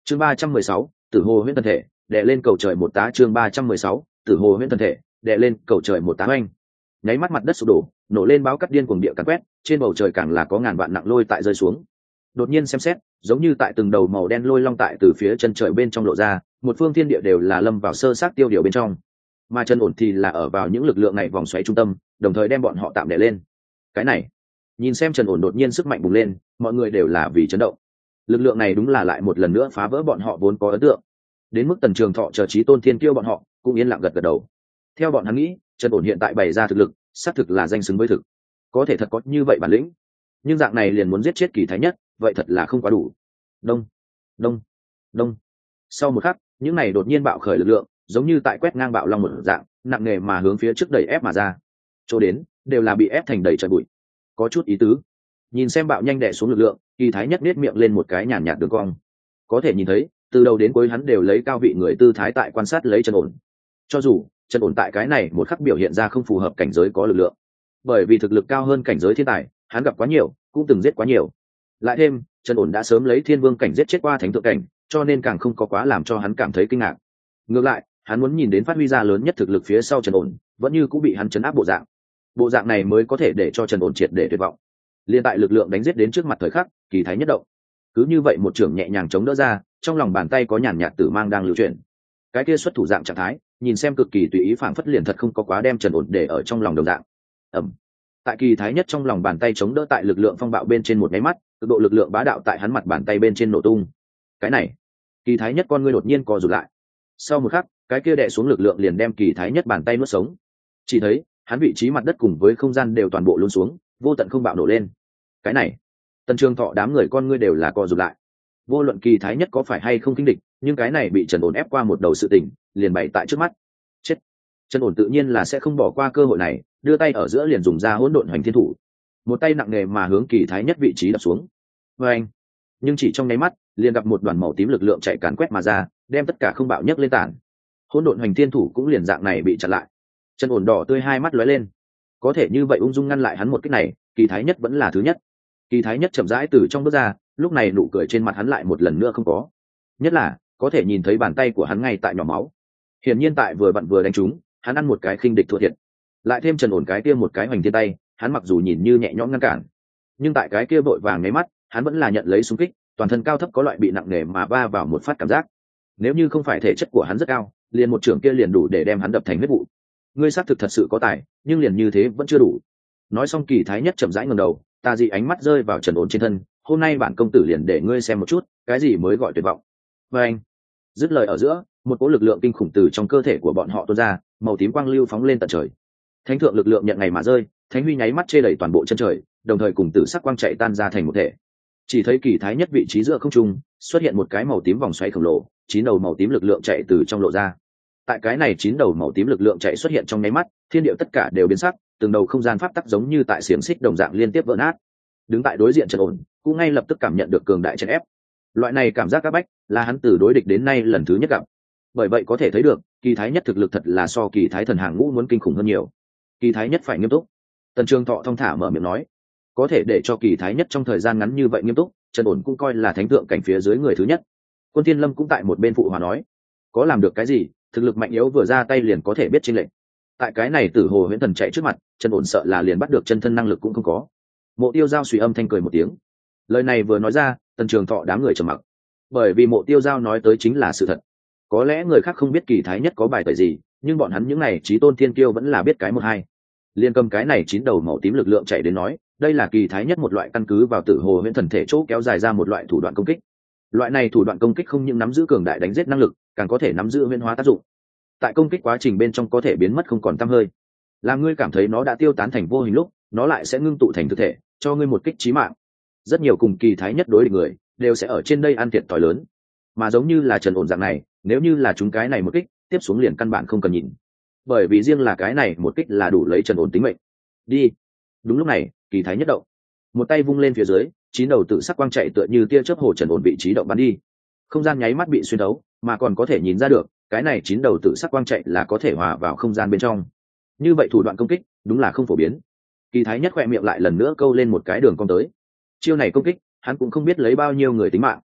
chương 316, tử hồ huyễn thân thể đè lên cầu trời một tá. Chương 316, tử hồ huyễn thân thể đè lên cầu trời một tá. Oanh, nháy mắt mặt đất sụp đổ, nổ lên báo cắt điên cuồng địa càn quét, trên bầu trời càng là có ngàn vạn nặng lôi tại rơi xuống. Đột nhiên xem xét, giống như tại từng đầu màu đen lôi long tại từ phía chân trời bên trong lộ ra, một phương thiên địa đều là lâm vào sơ sát tiêu điều bên trong. Mà Trần Ổn thì là ở vào những lực lượng này vòng xoáy trung tâm, đồng thời đem bọn họ tạm đè lên. Cái này, nhìn xem Trần Ổn đột nhiên sức mạnh bùng lên, mọi người đều là vì chấn động. Lực lượng này đúng là lại một lần nữa phá vỡ bọn họ vốn có ấn tượng. Đến mức Tần Trường Thọ chờ Chí Tôn Thiên Kiêu bọn họ cũng yên lặng gật gật đầu. Theo bọn hắn nghĩ, Trần Ổn hiện tại bày ra thực lực, xác thực là danh xứng với thực. Có thể thật có như vậy bản lĩnh, nhưng dạng này liền muốn giết chết Kỳ Thái Nhất, vậy thật là không quá đủ. Đông, đông, đông. Sau một khắc, những này đột nhiên bạo khởi lực lượng, giống như tại quét ngang bạo long một dạng, nặng nề mà hướng phía trước đẩy ép mà ra. Chỗ đến, đều là bị ép thành đầy trời bụi. Có chút ý tứ. Nhìn xem bạo nhanh đè xuống lực lượng, Kỳ Thái Nhất nhếch miệng lên một cái nhàn nhạt đường cong. Có thể nhìn thấy, từ đầu đến cuối hắn đều lấy cao vị người tư thái tại quan sát lấy Trần Ổn. Cho dù Trần Ổn tại cái này một khắc biểu hiện ra không phù hợp cảnh giới có lực lượng, bởi vì thực lực cao hơn cảnh giới thiên tài, hắn gặp quá nhiều, cũng từng giết quá nhiều. Lại thêm, Trần Ổn đã sớm lấy thiên vương cảnh giết chết qua thánh thượng cảnh, cho nên càng không có quá làm cho hắn cảm thấy kinh ngạc. Ngược lại, hắn muốn nhìn đến phát huy ra lớn nhất thực lực phía sau Trần Ổn, vẫn như cũng bị hắn chấn áp bộ dạng. Bộ dạng này mới có thể để cho Trần Ổn triệt để tuyệt vọng. Liên tại lực lượng đánh giết đến trước mặt thời khắc, Kỳ Thái Nhất động. Cứ như vậy một trường nhẹ nhàng chống đỡ ra, trong lòng bàn tay có nhàn nhạt tử mang đang lưu chuyển. Cái kia xuất thủ dạng trạng thái, nhìn xem cực kỳ tùy ý, phảng phất liền thật không có quá đem Trần Ổn để ở trong lòng đồng dạng. Ầm. Tại Kỳ Thái Nhất trong lòng bàn tay chống đỡ tại lực lượng phong bạo bên trên một cái mắt, cực độ lực lượng bá đạo tại hắn mặt bàn tay bên trên nổ tung. Cái này, Kỳ Thái Nhất con ngươi đột nhiên co rụt lại. Sau một khắc, cái kia đè xuống lực lượng liền đem Kỳ Thái Nhất bàn tay nuốt sống. Chỉ thấy, hắn vị trí mặt đất cùng với không gian đều toàn bộ luôn xuống, vô tận không bạo nổ lên. Cái này, Tần Trường Thọ đám người con ngươi đều là co rụt lại. Vô luận Kỳ Thái Nhất có phải hay không kinh địch, nhưng cái này bị Trần Ổn ép qua một đầu sự tình, liền bày tại trước mắt. Chết. Trần Ổn tự nhiên là sẽ không bỏ qua cơ hội này, đưa tay ở giữa liền dùng ra hỗn độn hoành thiên thủ, một tay nặng nề mà hướng Kỳ Thái Nhất vị trí đập xuống. Và anh, nhưng chỉ trong nháy mắt, liền gặp một đoàn màu tím lực lượng chạy càn quét mà ra, đem tất cả không bạo nhất lên tản. Hỗn độn hoành thiên thủ cũng liền dạng này bị chặn lại. Trần Ổn đỏ tươi hai mắt lóe lên, có thể như vậy ung dung ngăn lại hắn một kích này, Kỳ Thái Nhất vẫn là thứ nhất. Kỳ Thái Nhất chậm rãi từ trong bước ra, lúc này nụ cười trên mặt hắn lại một lần nữa không có. Nhất là có thể nhìn thấy bàn tay của hắn ngay tại nhỏ máu. Hiển nhiên tại vừa vặn vừa đánh trúng, hắn ăn một cái khinh địch thua thiệt. Lại thêm Trần Ổn cái kia một cái hoành thiên tay, hắn mặc dù nhìn như nhẹ nhõm ngăn cản, nhưng tại cái kia vội vàng nháy mắt, hắn vẫn là nhận lấy xung kích, toàn thân cao thấp có loại bị nặng nề mà va vào một phát cảm giác. Nếu như không phải thể chất của hắn rất cao, liền một trưởng kia liền đủ để đem hắn đập thành huyết vụ. Ngươi xác thực thật sự có tài, nhưng liền như thế vẫn chưa đủ. Nói xong, Kỳ Thái Nhất chậm rãi ngẩng đầu, tà dị ánh mắt rơi vào Trần Ổn trên thân. Hôm nay bản công tử liền để ngươi xem một chút, cái gì mới gọi tuyệt vọng. Và anh, dứt lời ở giữa, một cỗ lực lượng kinh khủng từ trong cơ thể của bọn họ tuôn ra, màu tím quang lưu phóng lên tận trời. Thánh thượng lực lượng nhận ngày mà rơi, thánh huy nháy mắt che đậy toàn bộ chân trời, đồng thời cùng tử sắc quang chạy tan ra thành một thể. Chỉ thấy Kỳ Thái Nhất vị trí giữa không trung xuất hiện một cái màu tím vòng xoáy khổng lồ, 9 đầu màu tím lực lượng chạy từ trong lộ ra. Tại cái này 9 đầu màu tím lực lượng chạy xuất hiện trong nháy mắt, thiên địa tất cả đều biến sắc, từng đầu không gian pháp tắc giống như tại xiềng xích đồng dạng liên tiếp vỡ nát. Đứng tại đối diện Trần Ổn cũng ngay lập tức cảm nhận được cường đại chèn ép. Loại này cảm giác áp bách là hắn từ đối địch đến nay lần thứ nhất gặp. Bởi vậy có thể thấy được, Kỳ Thái Nhất thực lực thật là so Kỳ Thái Thần hàng ngũ muốn kinh khủng hơn nhiều. Kỳ Thái Nhất phải nghiêm túc. Tần Trường Thọ thong thả mở miệng nói, có thể để cho Kỳ Thái Nhất trong thời gian ngắn như vậy nghiêm túc, Trần Ổn cũng coi là thánh thượng cảnh phía dưới người thứ nhất. Quân Thiên Lâm cũng tại một bên phụ hòa nói, có làm được cái gì, thực lực mạnh yếu vừa ra tay liền có thể biết chênh lệch. Tại cái này Tử Hồ Huyễn Thần chạy trước mặt, Trần Ổn sợ là liền bắt được chân thân năng lực cũng không có. Mộ Tiêu Giao suy âm thanh cười một tiếng. Lời này vừa nói ra, Tần Trường Thọ đám người trầm mặc, bởi vì Mộ Tiêu Giao nói tới chính là sự thật. Có lẽ người khác không biết Kỳ Thái Nhất có bài tẩy gì, nhưng bọn hắn những này chí tôn thiên kiêu vẫn là biết cái một hai. Liên cầm cái này 9 đầu màu tím lực lượng chạy đến nói, đây là Kỳ Thái Nhất một loại căn cứ vào Tử Hồ Huyễn Thần thể chỗ kéo dài ra một loại thủ đoạn công kích. Loại này thủ đoạn công kích không những nắm giữ cường đại đánh giết năng lực, càng có thể nắm giữ huyễn hóa tác dụng. Tại công kích quá trình bên trong có thể biến mất không còn tăm hơi. Làm ngươi cảm thấy nó đã tiêu tán thành vô hình lúc, nó lại sẽ ngưng tụ thành thực thể, cho ngươi một kích chí mạng. Rất nhiều cùng Kỳ Thái Nhất đối địch người đều sẽ ở trên đây ăn thiệt thòi lớn. Mà giống như là Trần Ổn dạng này, nếu như là chúng cái này một kích, tiếp xuống liền căn bản không cần nhìn. Bởi vì riêng là cái này một kích là đủ lấy Trần Ổn tính mệnh. Đi. Đúng lúc này, Kỳ Thái Nhất động, một tay vung lên phía dưới, 9 đầu tự sắc quang chạy tựa như tia chớp hồ Trần Ổn vị trí động bắn đi. Không gian nháy mắt bị xuyên thấu, mà còn có thể nhìn ra được, cái này 9 đầu tự sắc quang chạy là có thể hòa vào không gian bên trong. Như vậy thủ đoạn công kích, đúng là không phổ biến. Kỳ Thái Nhất khẽ miệng lại lần nữa câu lên một cái đường cong tới. Chiêu này công kích, hắn cũng không biết lấy bao nhiêu người tính mạng.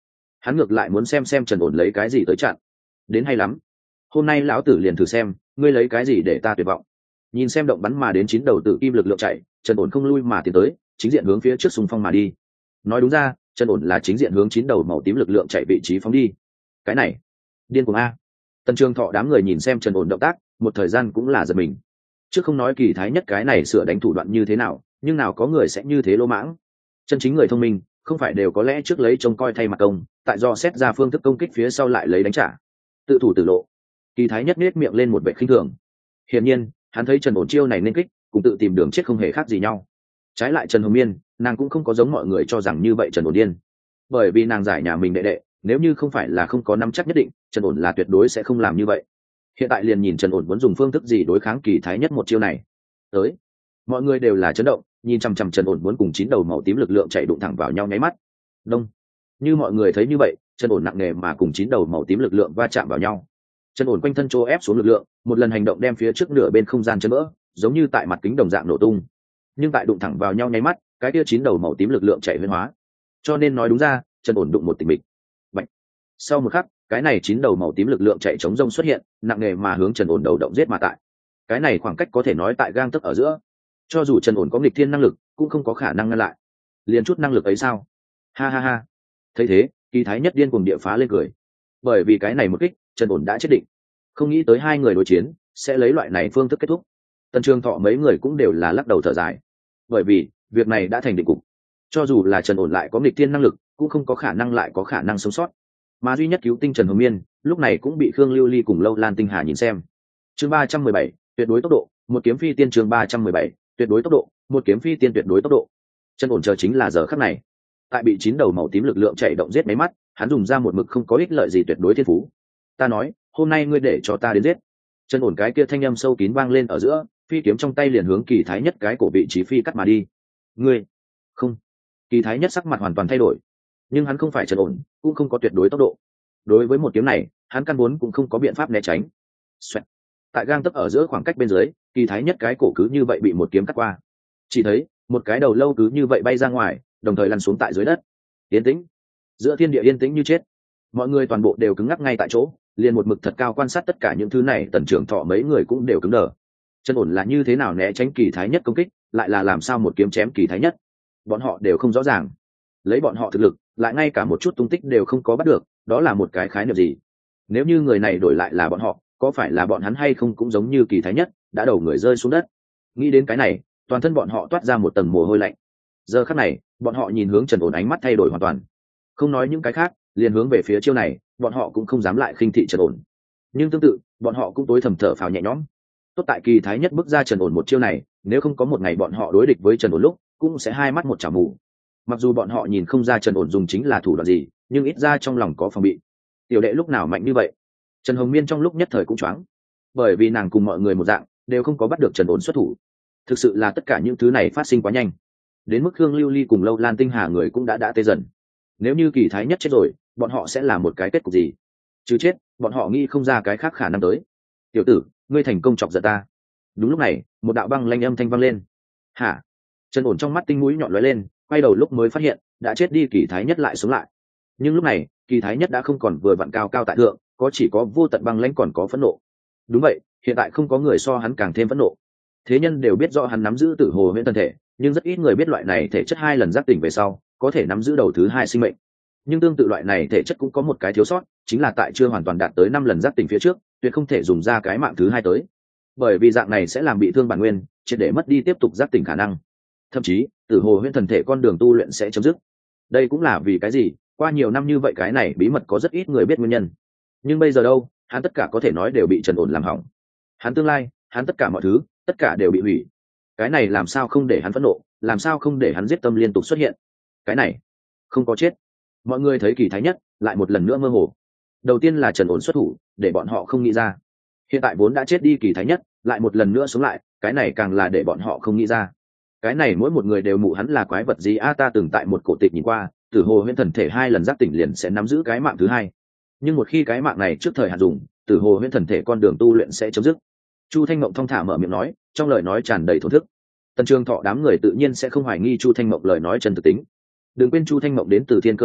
hắn ngược lại muốn xem Trần Ổn lấy cái gì tới chặn. Đến hay lắm, hôm nay lão tử liền thử xem ngươi lấy cái gì để ta tuyệt vọng. Nhìn xem động bắn mà đến 9 đầu tự kim lực lượng chạy, Trần Ổn không lui mà tiến tới, chính diện hướng phía trước xung phong mà đi. Nói đúng ra, Trần Ổn là chính diện hướng 9 đầu màu tím lực lượng chạy vị trí phóng đi. Cái này điên cuồng a. Tần Trường Thọ đám người nhìn xem Trần Ổn động tác, một thời gian cũng là giật mình. Trước không nói Kỳ Thái Nhất cái này sửa đánh thủ đoạn như thế nào, nhưng nào có người sẽ như thế lỗ mãng. Chân chính người thông minh không phải đều có lẽ trước lấy trông coi thay mặt công, tại do xét ra phương thức công kích phía sau lại lấy đánh trả, tự thủ tự lộ. Kỳ Thái Nhất nhếch miệng lên một vẻ khinh thường. Hiển nhiên hắn thấy Trần Ổn chiêu này nên kích cùng tự tìm đường chết không hề khác gì nhau. Trái lại Trần Hồng Miên, nàng cũng không có giống mọi người cho rằng như vậy Trần Ổn điên, bởi vì nàng giải nhà mình đệ đệ, nếu như không phải là không có nắm chắc nhất định, Trần Ổn là tuyệt đối sẽ không làm như vậy. Hiện tại liền nhìn Trần Ổn muốn dùng phương thức gì đối kháng Kỳ Thái Nhất một chiêu này. Tới, mọi người đều là chấn động, nhìn chằm chằm Trần Ổn muốn cùng 9 đầu màu tím lực lượng chạy đụng thẳng vào nhau nháy mắt. Đông, như mọi người thấy như vậy, Trần Ổn nặng nề mà cùng 9 đầu màu tím lực lượng va chạm vào nhau. Trần Ổn quanh thân chỗ ép xuống lực lượng, một lần hành động đem phía trước nửa bên không gian chấn vỡ, giống như tại mặt kính đồng dạng nổ tung. Nhưng tại đụng thẳng vào nhau nháy mắt, cái kia 9 đầu màu tím lực lượng chạy huyễn hóa. Cho nên nói đúng ra, Trần Ổn đụng một tình mình. Bạch. Sau một khắc, cái này 9 đầu màu tím lực lượng chạy chống rông xuất hiện, nặng nề mà hướng Trần Ổn đầu động giết mà tại. Cái này khoảng cách có thể nói tại gang tấc ở giữa. Cho dù Trần Ổn có nghịch thiên năng lực, cũng không có khả năng ngăn lại. Liền chút năng lực ấy sao? Ha ha ha. Thấy thế, Kỳ Thái Nhất điên cuồng địa phá lên cười. Bởi vì cái này một kích, Trần Ổn đã chết định. Không nghĩ tới hai người đối chiến sẽ lấy loại này phương thức kết thúc. Tần Trường Thọ mấy người cũng đều là lắc đầu thở dài, bởi vì việc này đã thành định cục. Cho dù là Trần Ổn lại có nghịch thiên năng lực, cũng không có khả năng lại có khả năng sống sót. Mà duy nhất cứu tinh Trần Hồng Miên lúc này cũng bị Khương Lưu Ly cùng Lâu Lan Tinh Hà nhìn xem. Chương 317, tuyệt đối tốc độ, một kiếm phi tiên. Chương 317, tuyệt đối tốc độ, một kiếm phi tiên. Tuyệt đối tốc độ. Trần Ổn chờ chính là giờ khắc này, tại bị 9 đầu màu tím lực lượng chạy động giết mấy mắt, hắn dùng ra một mực không có ích lợi gì tuyệt đối thiên phú. Ta nói, hôm nay ngươi để cho ta đến giết. Trần Ổn cái kia thanh âm sâu kín vang lên ở giữa, phi kiếm trong tay liền hướng Kỳ Thái Nhất cái cổ vị trí phi cắt mà đi. Ngươi không. Kỳ Thái Nhất sắc mặt hoàn toàn thay đổi, nhưng hắn không phải Trần Ổn, cũng không có tuyệt đối tốc độ. Đối với một kiếm này, hắn căn vốn cũng không có biện pháp né tránh. Xoẹt. Tại gang tấc ở giữa khoảng cách bên dưới, Kỳ Thái Nhất cái cổ cứ như vậy bị một kiếm cắt qua. Chỉ thấy một cái đầu lâu cứ như vậy bay ra ngoài, đồng thời lăn xuống tại dưới đất. Yên tĩnh. Giữa thiên địa yên tĩnh như chết. Mọi người toàn bộ đều cứng ngắc ngay tại chỗ, liền một mực thật cao quan sát tất cả những thứ này. Tần Trường Thọ mấy người cũng đều cứng đờ. Trần Ổn là như thế nào né tránh Kỳ Thái Nhất công kích, lại là làm sao một kiếm chém Kỳ Thái Nhất, bọn họ đều không rõ ràng. Lấy bọn họ thực lực, lại ngay cả một chút tung tích đều không có bắt được, đó là một cái khái niệm gì? Nếu như người này đổi lại là bọn họ, có phải là bọn hắn hay không cũng giống như Kỳ Thái Nhất, đã đầu người rơi xuống đất? Nghĩ đến cái này, toàn thân bọn họ toát ra một tầng mồ hôi lạnh. Giờ khắc này, bọn họ nhìn hướng Trần Ổn ánh mắt thay đổi hoàn toàn. Không nói những cái khác, liền hướng về phía chiêu này, bọn họ cũng không dám lại khinh thị Trần Ổn. Nhưng tương tự, bọn họ cũng tối thầm thở phào nhẹ nhõm. Tốt tại Kỳ Thái Nhất bước ra Trần Ổn một chiêu này, nếu không có một ngày bọn họ đối địch với Trần Ổn lúc, cũng sẽ hai mắt một chảo mù. Mặc dù bọn họ nhìn không ra Trần Ổn dùng chính là thủ đoạn gì, nhưng ít ra trong lòng có phòng bị. Tiểu đệ lúc nào mạnh như vậy? Trần Hồng Miên trong lúc nhất thời cũng choáng, bởi vì nàng cùng mọi người một dạng, đều không có bắt được Trần Ổn xuất thủ. Thực sự là tất cả những thứ này phát sinh quá nhanh, đến mức Khương Lưu Ly cùng Lâu Lan Tinh Hà người cũng đã tê dần. Nếu như Kỳ Thái Nhất chết rồi, bọn họ sẽ là một cái kết cục gì? Chứ chết, bọn họ nghĩ không ra cái khác khả năng tới. Tiểu tử, ngươi thành công chọc giận ta. Đúng lúc này, một đạo băng lanh âm thanh vang lên. Hả? Trần Ổn trong mắt tinh mũi nhọn lóe lên, quay đầu lúc mới phát hiện đã chết đi Kỳ Thái Nhất lại sống lại. Nhưng lúc này, Kỳ Thái Nhất đã không còn vừa vặn cao cao tại thượng, có chỉ có vô tận băng lãnh còn có phẫn nộ. Đúng vậy, hiện tại không có người so hắn càng thêm phẫn nộ. Thế nhân đều biết rõ hắn nắm giữ Tử Hồ Huyễn thân thể, nhưng rất ít người biết loại này thể chất 2 lần giác tỉnh về sau, có thể nắm giữ đầu thứ 2 sinh mệnh. Nhưng tương tự loại này thể chất cũng có một cái thiếu sót, chính là tại chưa hoàn toàn đạt tới 5 lần giác tỉnh phía trước, tuyệt không thể dùng ra cái mạng thứ 2 tới. Bởi vì dạng này sẽ làm bị thương bản nguyên, triệt để mất đi tiếp tục giác tỉnh khả năng. Thậm chí, Tử Hồ Huyễn thần thể con đường tu luyện sẽ chấm dứt. Đây cũng là vì cái gì, qua nhiều năm như vậy cái này bí mật có rất ít người biết nguyên nhân. Nhưng bây giờ đâu, hắn tất cả có thể nói đều bị Trần Ổn làm hỏng. Hắn tương lai, hắn tất cả mọi thứ, tất cả đều bị hủy. Cái này làm sao không để hắn phẫn nộ, làm sao không để hắn giết tâm liên tục xuất hiện. Cái này không có chết. Mọi người thấy Kỳ Thái Nhất lại một lần nữa mơ hồ. Đầu tiên là Trần Ổn xuất thủ, để bọn họ không nghĩ ra. Hiện tại vốn đã chết đi Kỳ Thái Nhất lại một lần nữa sống lại, cái này càng là để bọn họ không nghĩ ra. Cái này mỗi một người đều mụ hắn là quái vật gì a? Ta từng tại một cổ tịch nhìn qua, Tử Hồ Huyễn thần thể 2 lần giác tỉnh liền sẽ nắm giữ cái mạng thứ 2. Nhưng một khi cái mạng này trước thời hạn dùng, Tử Hồ Huyễn thần thể con đường tu luyện sẽ chấm dứt. Chu Thanh Mộng thong thả mở miệng nói, trong lời nói tràn đầy thổ thức. Tần Trường Thọ đám người tự nhiên sẽ không hoài nghi Chu Thanh Mộng lời nói chân thực tính. Đừng quên Chu Thanh Mộng đến từ Thiên Cơ lâu,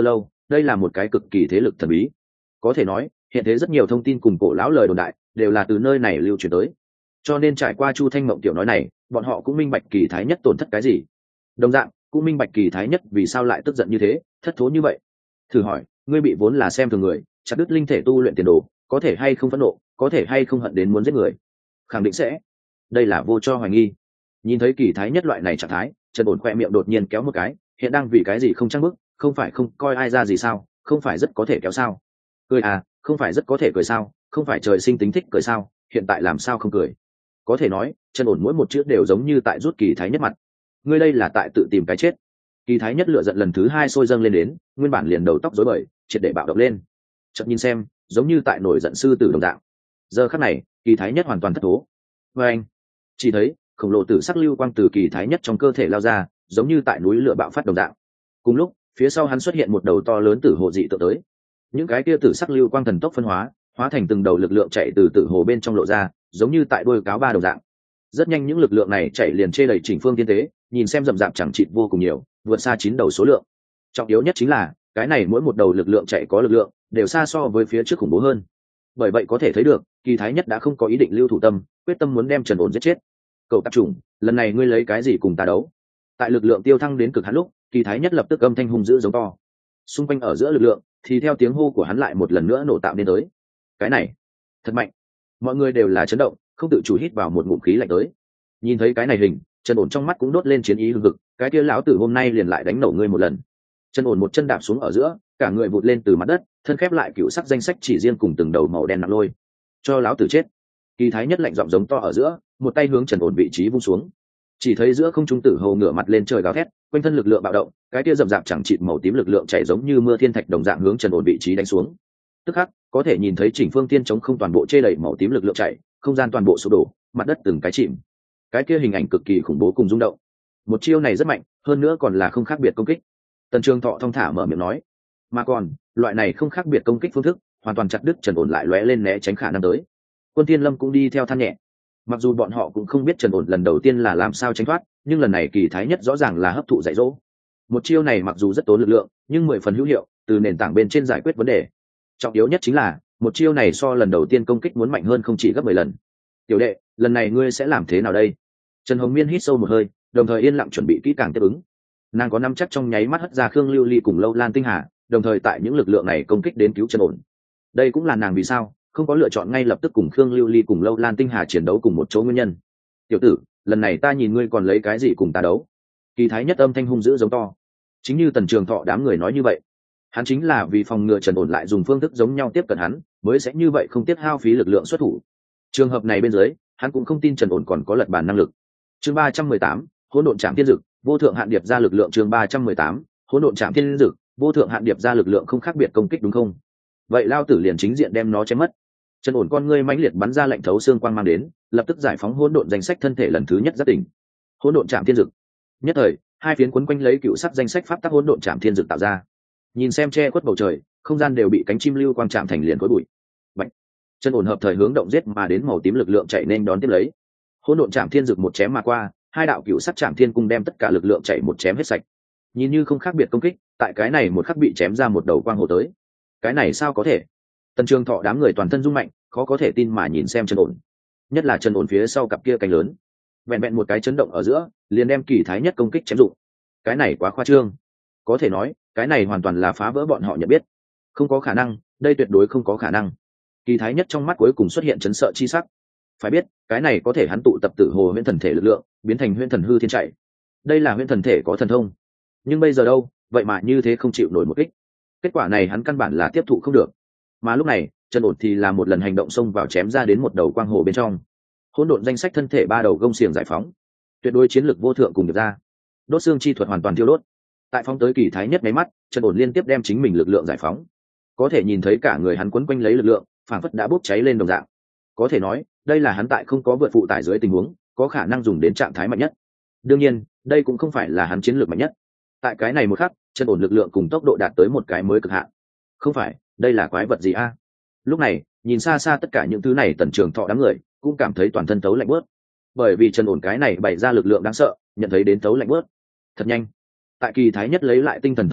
đây là một cái cực kỳ thế lực thần bí. Có thể nói hiện thế rất nhiều thông tin cùng cổ lão lời đồn đại đều là từ nơi này lưu truyền tới, cho nên trải qua Chu Thanh Mộng tiểu nói này, bọn họ cũng minh bạch Kỳ Thái Nhất tổn thất cái gì, đồng dạng cũng minh bạch Kỳ Thái Nhất vì sao lại tức giận như thế, thất thố như vậy. Thử hỏi, ngươi bị vốn là xem thường người, chặt đứt linh thể tu luyện tiền đồ, có thể hay không phẫn nộ, có thể hay không hận đến muốn giết người? Khẳng định sẽ. Đây là vô cho hoài nghi. Nhìn thấy Kỳ Thái Nhất loại này trạng thái, Trần Ổn khoe miệng đột nhiên kéo một cái, hiện đang vì cái gì không trăng bức, không phải không coi ai ra gì sao, không phải rất có thể kéo sao? Cười à, không phải rất có thể cười sao, không phải trời sinh tính thích cười sao, hiện tại làm sao không cười? Có thể nói, Trần Ổn mỗi một chữ đều giống như tại rút Kỳ Thái Nhất mặt. Ngươi đây là tại tự tìm cái chết. Kỳ Thái Nhất lửa giận lần thứ hai sôi dâng lên đến, nguyên bản liền đầu tóc rối bời, triệt để bạo động lên. Chợt nhìn xem, giống như tại nổi giận sư tử đồng dạng. Giờ khắc này, Kỳ Thái Nhất hoàn toàn thất thố. Và anh, chỉ thấy khổng lồ tử sắc lưu quang từ Kỳ Thái Nhất trong cơ thể lao ra, giống như tại núi lửa bạo phát đồng dạng. Cùng lúc, phía sau hắn xuất hiện một đầu to lớn tử hồ dị tượng tới. Những cái kia tử sắc lưu quang thần tốc phân hóa, hóa thành từng đầu lực lượng chạy từ tử hồ bên trong lộ ra, giống như tại đuôi cáo ba đồng dạng. Rất nhanh những lực lượng này chạy liền chê đầy chỉnh phương tiên tế, nhìn xem rậm rạp chẳng chịt vô cùng nhiều, vượt xa 9 đầu số lượng. Trọng yếu nhất chính là cái này mỗi một đầu lực lượng chạy có lực lượng đều xa so với phía trước khủng bố hơn. Bởi vậy có thể thấy được Kỳ Thái Nhất đã không có ý định lưu thủ tâm, quyết tâm muốn đem Trần Ổn giết chết. Cậu tạp chủng, lần này ngươi lấy cái gì cùng ta đấu? Tại lực lượng tiêu thăng đến cực hạn lúc, Kỳ Thái Nhất lập tức âm thanh hung dữ giống to. Xung quanh ở giữa lực lượng thì theo tiếng hô của hắn lại một lần nữa nổ tạo nên tới. Cái này thật mạnh. Mọi người đều là chấn động, không tự chủ hít vào một ngụm khí lạnh tới. Nhìn thấy cái này hình, Trần Ổn trong mắt cũng đốt lên chiến ý hừng hực, cái kia lão tử hôm nay liền lại đánh nổ ngươi một lần. Trần Ổn một chân đạp xuống ở giữa, cả người vụt lên từ mặt đất, thân khép lại cựu sắc danh sách chỉ riêng cùng từng đầu màu đen nặng lôi. Cho lão tử chết. Kỳ Thái Nhất lạnh giọng giống to ở giữa, một tay hướng Trần Ổn vị trí vung xuống. Chỉ thấy giữa không trung tử hầu ngửa mặt lên trời gào thét, quanh thân lực lượng bạo động, cái kia rậm rạp chẳng chịt màu tím lực lượng chảy giống như mưa thiên thạch đồng dạng hướng Trần Ổn vị trí đánh xuống. Tức khắc, có thể nhìn thấy chỉnh phương tiên chống không toàn bộ chê đẩy màu tím lực lượng chảy, không gian toàn bộ sụp đổ, mặt đất từng cái chìm. Cái kia hình ảnh cực kỳ khủng bố cùng rung động. Một chiêu này rất mạnh, hơn nữa còn là không khác biệt công kích. Tần Trường Thọ thong thả mở miệng nói, mà còn loại này không khác biệt công kích phương thức, hoàn toàn chặt đứt Trần Ổn lại lóe lên né tránh khả năng tới. Quân Thiên Lâm cũng đi theo than nhẹ. Mặc dù bọn họ cũng không biết Trần Ổn lần đầu tiên là làm sao tránh thoát, nhưng lần này Kỳ Thái Nhất rõ ràng là hấp thụ dạy dỗ. Một chiêu này mặc dù rất tốn lực lượng, nhưng 10 phần hữu hiệu, từ nền tảng bên trên giải quyết vấn đề. Trọng yếu nhất chính là, một chiêu này so lần đầu tiên công kích muốn mạnh hơn không chỉ gấp 10 lần. Tiểu đệ, lần này ngươi sẽ làm thế nào đây? Trần Hồng Miên hít sâu một hơi, đồng thời yên lặng chuẩn bị kỹ càng tiếp ứng. Nàng có nắm chắc trong nháy mắt hất ra Khương Lưu Ly cùng Lâu Lan Tinh Hà, đồng thời tại những lực lượng này công kích đến cứu Trần Ổn. Đây cũng là nàng vì sao không có lựa chọn ngay lập tức cùng Khương Lưu Ly cùng Lâu Lan Tinh Hà chiến đấu cùng một chỗ nguyên nhân. Tiểu tử, lần này ta nhìn ngươi còn lấy cái gì cùng ta đấu? Kỳ Thái Nhất âm thanh hung dữ giống to. Chính như Tần Trường Thọ đám người nói như vậy, hắn chính là vì phòng ngừa Trần Ổn lại dùng phương thức giống nhau tiếp cận hắn, mới sẽ như vậy không tiếc hao phí lực lượng xuất thủ. Trường hợp này bên dưới, hắn cũng không tin Trần Ổn còn có lật bàn năng lực. Chương 318, Hỗn độn Trảm Thiên Dực, vô thượng hạn điệp ra lực lượng. Chương 318, Hỗn độn Trảm Thiên Dực, vô thượng hạn điệp ra lực lượng không khác biệt công kích đúng không? Vậy lao tử liền chính diện đem nó chém mất. Trần Ổn con ngươi mãnh liệt bắn ra lệnh thấu xương quang mang đến, lập tức giải phóng hỗn độn danh sách thân thể lần thứ nhất giác tỉnh. Hỗn độn Trảm Thiên Dực. Nhất thời, hai phiến quấn quanh lấy cựu sắc danh sách pháp tắc hỗn độn Trảm Thiên Dực tạo ra. Nhìn xem che khuất bầu trời, không gian đều bị cánh chim lưu quang chạm thành liền khói bụi. Bạch. Trần Ổn hợp thời hướng động giết mà đến màu tím lực lượng chạy nên đón tiếp lấy. Hỗn độn Trảm Thiên Dực một chém mà qua, hai đạo cựu sắc Trảm Thiên cung đem tất cả lực lượng chạy một chém hết sạch. Nhìn như không khác biệt công kích, tại cái này một khắc bị chém ra một đầu quang hồ tới. Cái này sao có thể? Tần Trường Thọ đám người toàn thân rung mạnh, khó có thể tin mà nhìn xem Trần Ổn. Nhất là Trần Ổn phía sau cặp kia cánh lớn, vẹn vẹn một cái chấn động ở giữa, liền đem Kỳ Thái Nhất công kích chém dụng. Cái này quá khoa trương. Có thể nói, cái này hoàn toàn là phá vỡ bọn họ nhận biết. Không có khả năng, đây tuyệt đối không có khả năng. Kỳ Thái Nhất trong mắt cuối cùng xuất hiện chấn sợ chi sắc. Phải biết, cái này có thể hắn tụ tập tử hồ huyễn thần thể lực lượng, biến thành huyễn thần hư thiên chạy. Đây là huyễn thần thể có thần thông. Nhưng bây giờ đâu, vậy mà như thế không chịu nổi một kích. Kết quả này hắn căn bản là tiếp thụ không được. Mà lúc này, Trần Ổn thì là một lần hành động xông vào chém ra đến một đầu quang hồ bên trong. Hỗn độn danh sách thân thể ba đầu gông xiềng giải phóng, tuyệt đối chiến lực vô thượng cùng được ra. Đốt xương chi thuật hoàn toàn thiêu đốt. Tại phóng tới Kỳ Thái Nhất mấy mắt, Trần Ổn liên tiếp đem chính mình lực lượng giải phóng. Có thể nhìn thấy cả người hắn quấn quanh lấy lực lượng, phảng phất đã bốc cháy lên đồng dạng. Có thể nói, đây là hắn tại không có vượt phụ tải dưới tình huống, có khả năng dùng đến trạng thái mạnh nhất. Đương nhiên, đây cũng không phải là hắn chiến lược mạnh nhất. Tại cái này một khắc, Trần Ổn lực lượng cùng tốc độ đạt tới một cái mới cực hạn. Không phải, đây là quái vật gì a? Lúc này, nhìn xa xa tất cả những thứ này, Tần Trường Thọ đám người cũng cảm thấy toàn thân tấu lạnh bớt. Bởi vì Trần Ổn cái này bày ra lực lượng đáng sợ, nhận thấy đến tấu lạnh bớt. Thật nhanh. Tại Kỳ Thái Nhất lấy lại tinh thần thời điểm,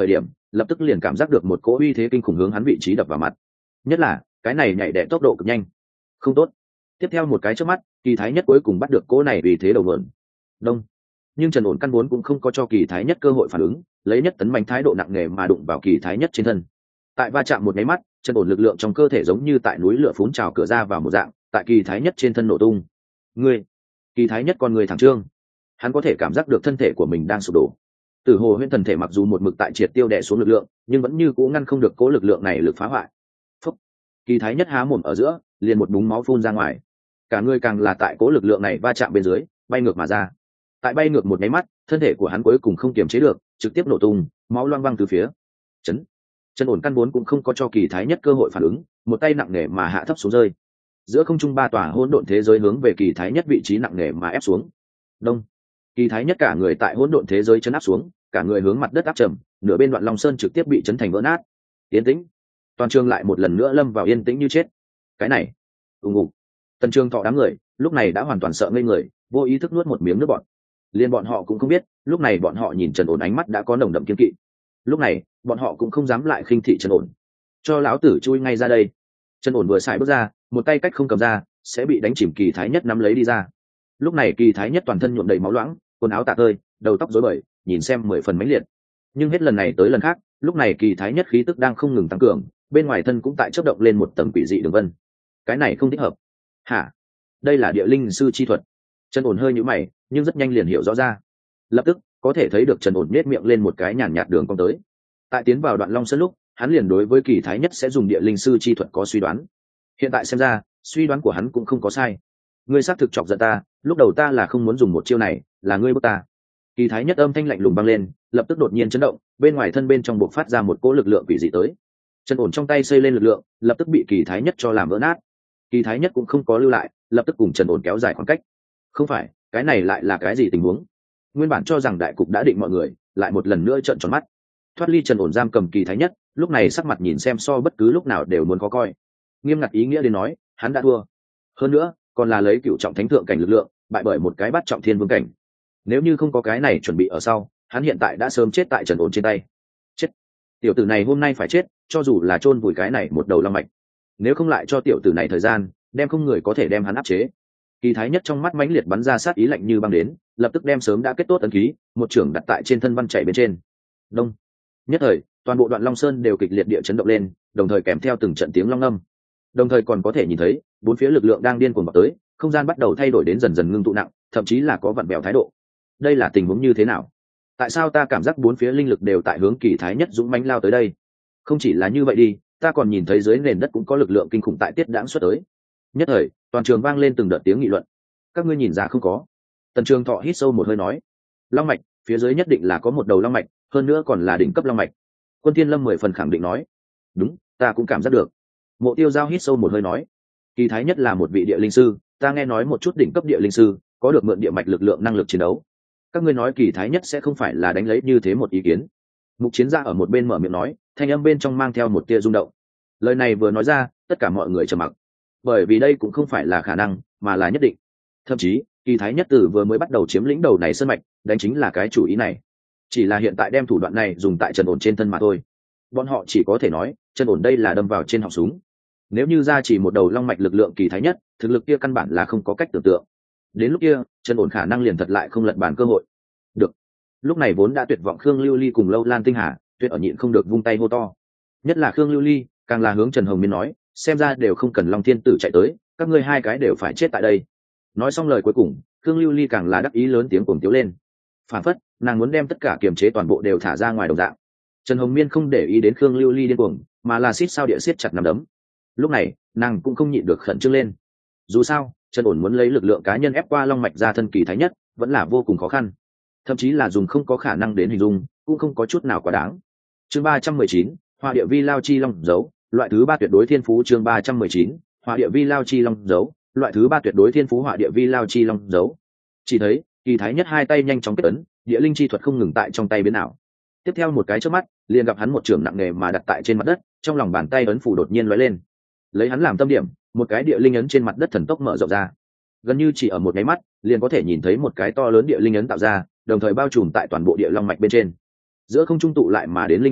lập tức liền cảm giác được một cỗ uy thế kinh khủng hướng hắn vị trí đập vào mặt, nhất là cái này nhảy đẻ tốc độ cực nhanh. Không tốt. Tiếp theo một cái chớp mắt, Kỳ Thái Nhất cuối cùng bắt được cỗ này vì thế đầu nguồn. Đông. Nhưng Trần Ổn căn vốn cũng không có cho Kỳ Thái Nhất cơ hội phản ứng, lấy nhất tấn mạnh thái độ nặng nề mà đụng vào Kỳ Thái Nhất trên thân. Tại va chạm một cái mắt, Trần Ổn lực lượng trong cơ thể giống như tại núi lửa phun trào cửa ra vào một dạng, tại Kỳ Thái Nhất trên thân nổ tung. Ngươi, Kỳ Thái Nhất con người thẳng trương, hắn có thể cảm giác được thân thể của mình đang sụp đổ. Tử Hồ Huyễn thần thể mặc dù một mực tại triệt tiêu đè xuống lực lượng, nhưng vẫn như cũ ngăn không được cố lực lượng này lực phá hoại. Phúc. Kỳ Thái Nhất há mồm ở giữa, liền một búng máu phun ra ngoài. Cả người càng là tại cố lực lượng này va chạm bên dưới, bay ngược mà ra. Tại bay ngược một cái mắt, thân thể của hắn cuối cùng không kiềm chế được, trực tiếp nổ tung, máu loang văng từ phía. Trần Ổn căn vốn cũng không có cho Kỳ Thái Nhất cơ hội phản ứng, một tay nặng nề mà hạ thấp xuống rơi. Giữa không trung ba tòa hỗn độn thế giới hướng về Kỳ Thái Nhất vị trí nặng nề mà ép xuống. Đông. Kỳ Thái Nhất cả người tại hỗn độn thế giới chấn áp xuống, cả người hướng mặt đất áp trầm, nửa bên Đoạn Long Sơn trực tiếp bị chấn thành vỡ nát. Yên tĩnh. Toàn trường lại một lần nữa lâm vào yên tĩnh như chết. Cái này, ùng ục. Tần Trường Thọ đám người lúc này đã hoàn toàn sợ ngây người, vô ý thức nuốt một miếng nước bọt. Liên bọn họ cũng không biết, lúc này bọn họ nhìn Trần Ổn ánh mắt đã có nồng đậm kiên kỵ. Lúc này, bọn họ cũng không dám lại khinh thị Trần Ổn. Cho lão tử chui ngay ra đây. Trần Ổn vừa xài bước ra, một tay cách không cầm ra, sẽ bị đánh chìm Kỳ Thái Nhất nắm lấy đi ra. Lúc này Kỳ Thái Nhất toàn thân nhuộm đầy máu loãng, quần áo tả tơi, đầu tóc rối bời, nhìn xem 10 phần mãnh liệt. Nhưng hết lần này tới lần khác, lúc này Kỳ Thái Nhất khí tức đang không ngừng tăng cường, bên ngoài thân cũng tại chớp động lên một tầng quỷ dị đường vân. Cái này không thích hợp. Hả? Đây là địa linh sư chi thuật. Trần Ổn hơi nhíu mày, nhưng rất nhanh liền hiểu rõ ra. Lập tức, có thể thấy được Trần Ổn nhếch miệng lên một cái nhàn nhạt đường cong tới. Tại tiến vào Đoạn Long Sơn lúc, hắn liền đối với Kỳ Thái Nhất sẽ dùng địa linh sư chi thuật có suy đoán. Hiện tại xem ra, suy đoán của hắn cũng không có sai. Ngươi xác thực chọc giận ta, lúc đầu ta là không muốn dùng một chiêu này, là ngươi bức ta. Kỳ Thái Nhất âm thanh lạnh lùng vang lên, lập tức đột nhiên chấn động, bên ngoài thân bên trong bộc phát ra một cỗ lực lượng quỷ dị tới. Trần Ổn trong tay xây lên lực lượng, lập tức bị Kỳ Thái Nhất cho làm vỡ nát. Kỳ Thái Nhất cũng không có lưu lại, lập tức cùng Trần Ổn kéo dài khoảng cách. Không phải, cái này lại là cái gì tình huống? Nguyên bản cho rằng đại cục đã định mọi người, lại một lần nữa trợn tròn mắt. Thoát ly Trần Ổn giam cầm Kỳ Thái Nhất, lúc này sắc mặt nhìn xem so bất cứ lúc nào đều muốn khó coi. Nghiêm ngặt ý nghĩa đến nói, hắn đã thua. Hơn nữa, còn là lấy cựu trọng thánh thượng cảnh lực lượng, bại bởi một cái bắt trọng thiên vương cảnh. Nếu như không có cái này chuẩn bị ở sau, hắn hiện tại đã sớm chết tại Trần Ổn trên tay. Chết. Tiểu tử này hôm nay phải chết, cho dù là chôn vùi cái này một đầu long mạch. Nếu không lại cho tiểu tử này thời gian, đem không người có thể đem hắn áp chế. Kỳ Thái Nhất trong mắt mãnh liệt bắn ra sát ý lạnh như băng đến, lập tức đem sớm đã kết tốt ấn ký, một trưởng đặt tại trên thân văn chạy bên trên. Đông. Nhất thời, toàn bộ Đoạn Long Sơn đều kịch liệt địa chấn động lên, đồng thời kèm theo từng trận tiếng long ngâm. Đồng thời còn có thể nhìn thấy, bốn phía lực lượng đang điên cuồng vào tới, không gian bắt đầu thay đổi đến dần dần ngưng tụ nặng, thậm chí là có vặn vẹo thái độ. Đây là tình huống như thế nào? Tại sao ta cảm giác bốn phía linh lực đều tại hướng Kỳ Thái Nhất dũng mãnh lao tới đây? Không chỉ là như vậy đi, ta còn nhìn thấy dưới nền đất cũng có lực lượng kinh khủng tại tiết đãng xuất tới. Nhất thời, toàn trường vang lên từng đợt tiếng nghị luận. Các ngươi nhìn ra không có? Tần Trường Thọ hít sâu một hơi nói, long mạch, phía dưới nhất định là có một đầu long mạch, hơn nữa còn là đỉnh cấp long mạch. Quân Thiên Lâm 10 phần khẳng định nói, đúng, ta cũng cảm giác được. Mộ Tiêu Giao hít sâu một hơi nói, Kỳ Thái Nhất là một vị địa linh sư, ta nghe nói một chút đỉnh cấp địa linh sư có được mượn địa mạch lực lượng năng lực chiến đấu. Các ngươi nói Kỳ Thái Nhất sẽ không phải là đánh lấy như thế một ý kiến? Mục Chiến Gia ở một bên mở miệng nói, thanh âm bên trong mang theo một tia rung động. Lời này vừa nói ra, tất cả mọi người trầm mặc, bởi vì đây cũng không phải là khả năng, mà là nhất định. Thậm chí, Kỳ Thái Nhất từ vừa mới bắt đầu chiếm lĩnh đầu này sơn mạch, đánh chính là cái chủ ý này. Chỉ là hiện tại đem thủ đoạn này dùng tại Trần Ổn trên thân mà thôi. Bọn họ chỉ có thể nói, Trần Ổn đây là đâm vào trên họng súng. Nếu như ra chỉ một đầu long mạch lực lượng Kỳ Thái Nhất, thực lực kia căn bản là không có cách tưởng tượng. Đến lúc kia, Trần Ổn khả năng liền thật lại không lật bàn cơ hội. Được. Lúc này vốn đã tuyệt vọng Khương Lưu Ly cùng Lâu Lan Tinh Hà, tuyệt ở nhịn không được vung tay hô to. Nhất là Khương Lưu Ly, càng là hướng Trần Hồng Miên nói, xem ra đều không cần Long Thiên Tử chạy tới, các ngươi hai cái đều phải chết tại đây. Nói xong lời cuối cùng, Khương Lưu Ly càng là đắc ý lớn tiếng cuồng tiếu lên. Phản phất, nàng muốn đem tất cả kiềm chế toàn bộ đều thả ra ngoài đồng dạng. Trần Hồng Miên không để ý đến Khương Lưu Ly điên cuồng, mà là siết sao địa siết chặt nắm đấm. Lúc này, nàng cũng không nhịn được khẩn trương lên. Dù sao, Trần Ổn muốn lấy lực lượng cá nhân ép qua long mạch ra thân Kỳ Thái Nhất, vẫn là vô cùng khó khăn. Thậm chí là dùng không có khả năng đến hình dung, cũng không có chút nào quá đáng. Chương 319, Hỏa Địa Vi Lao Chi Long dấu, loại thứ 3 tuyệt đối thiên phú. Chương 319, Hỏa Địa Vi Lao Chi Long dấu, loại thứ 3 tuyệt đối thiên phú. Hỏa Địa Vi Lao Chi Long dấu. Chỉ thấy, Kỳ Thái Nhất hai tay nhanh chóng kết ấn, địa linh chi thuật không ngừng tại trong tay biến ảo. Tiếp theo một cái chớp mắt, liền gặp hắn một trường nặng nề mà đặt tại trên mặt đất, trong lòng bàn tay ấn phủ đột nhiên lóe lên. Lấy hắn làm tâm điểm, một cái địa linh ấn trên mặt đất thần tốc mở rộng ra. Gần như chỉ ở một cái mắt, liền có thể nhìn thấy một cái to lớn địa linh ấn tạo ra, đồng thời bao trùm tại toàn bộ địa long mạch bên trên. Giữa không trung tụ lại mà đến linh khí,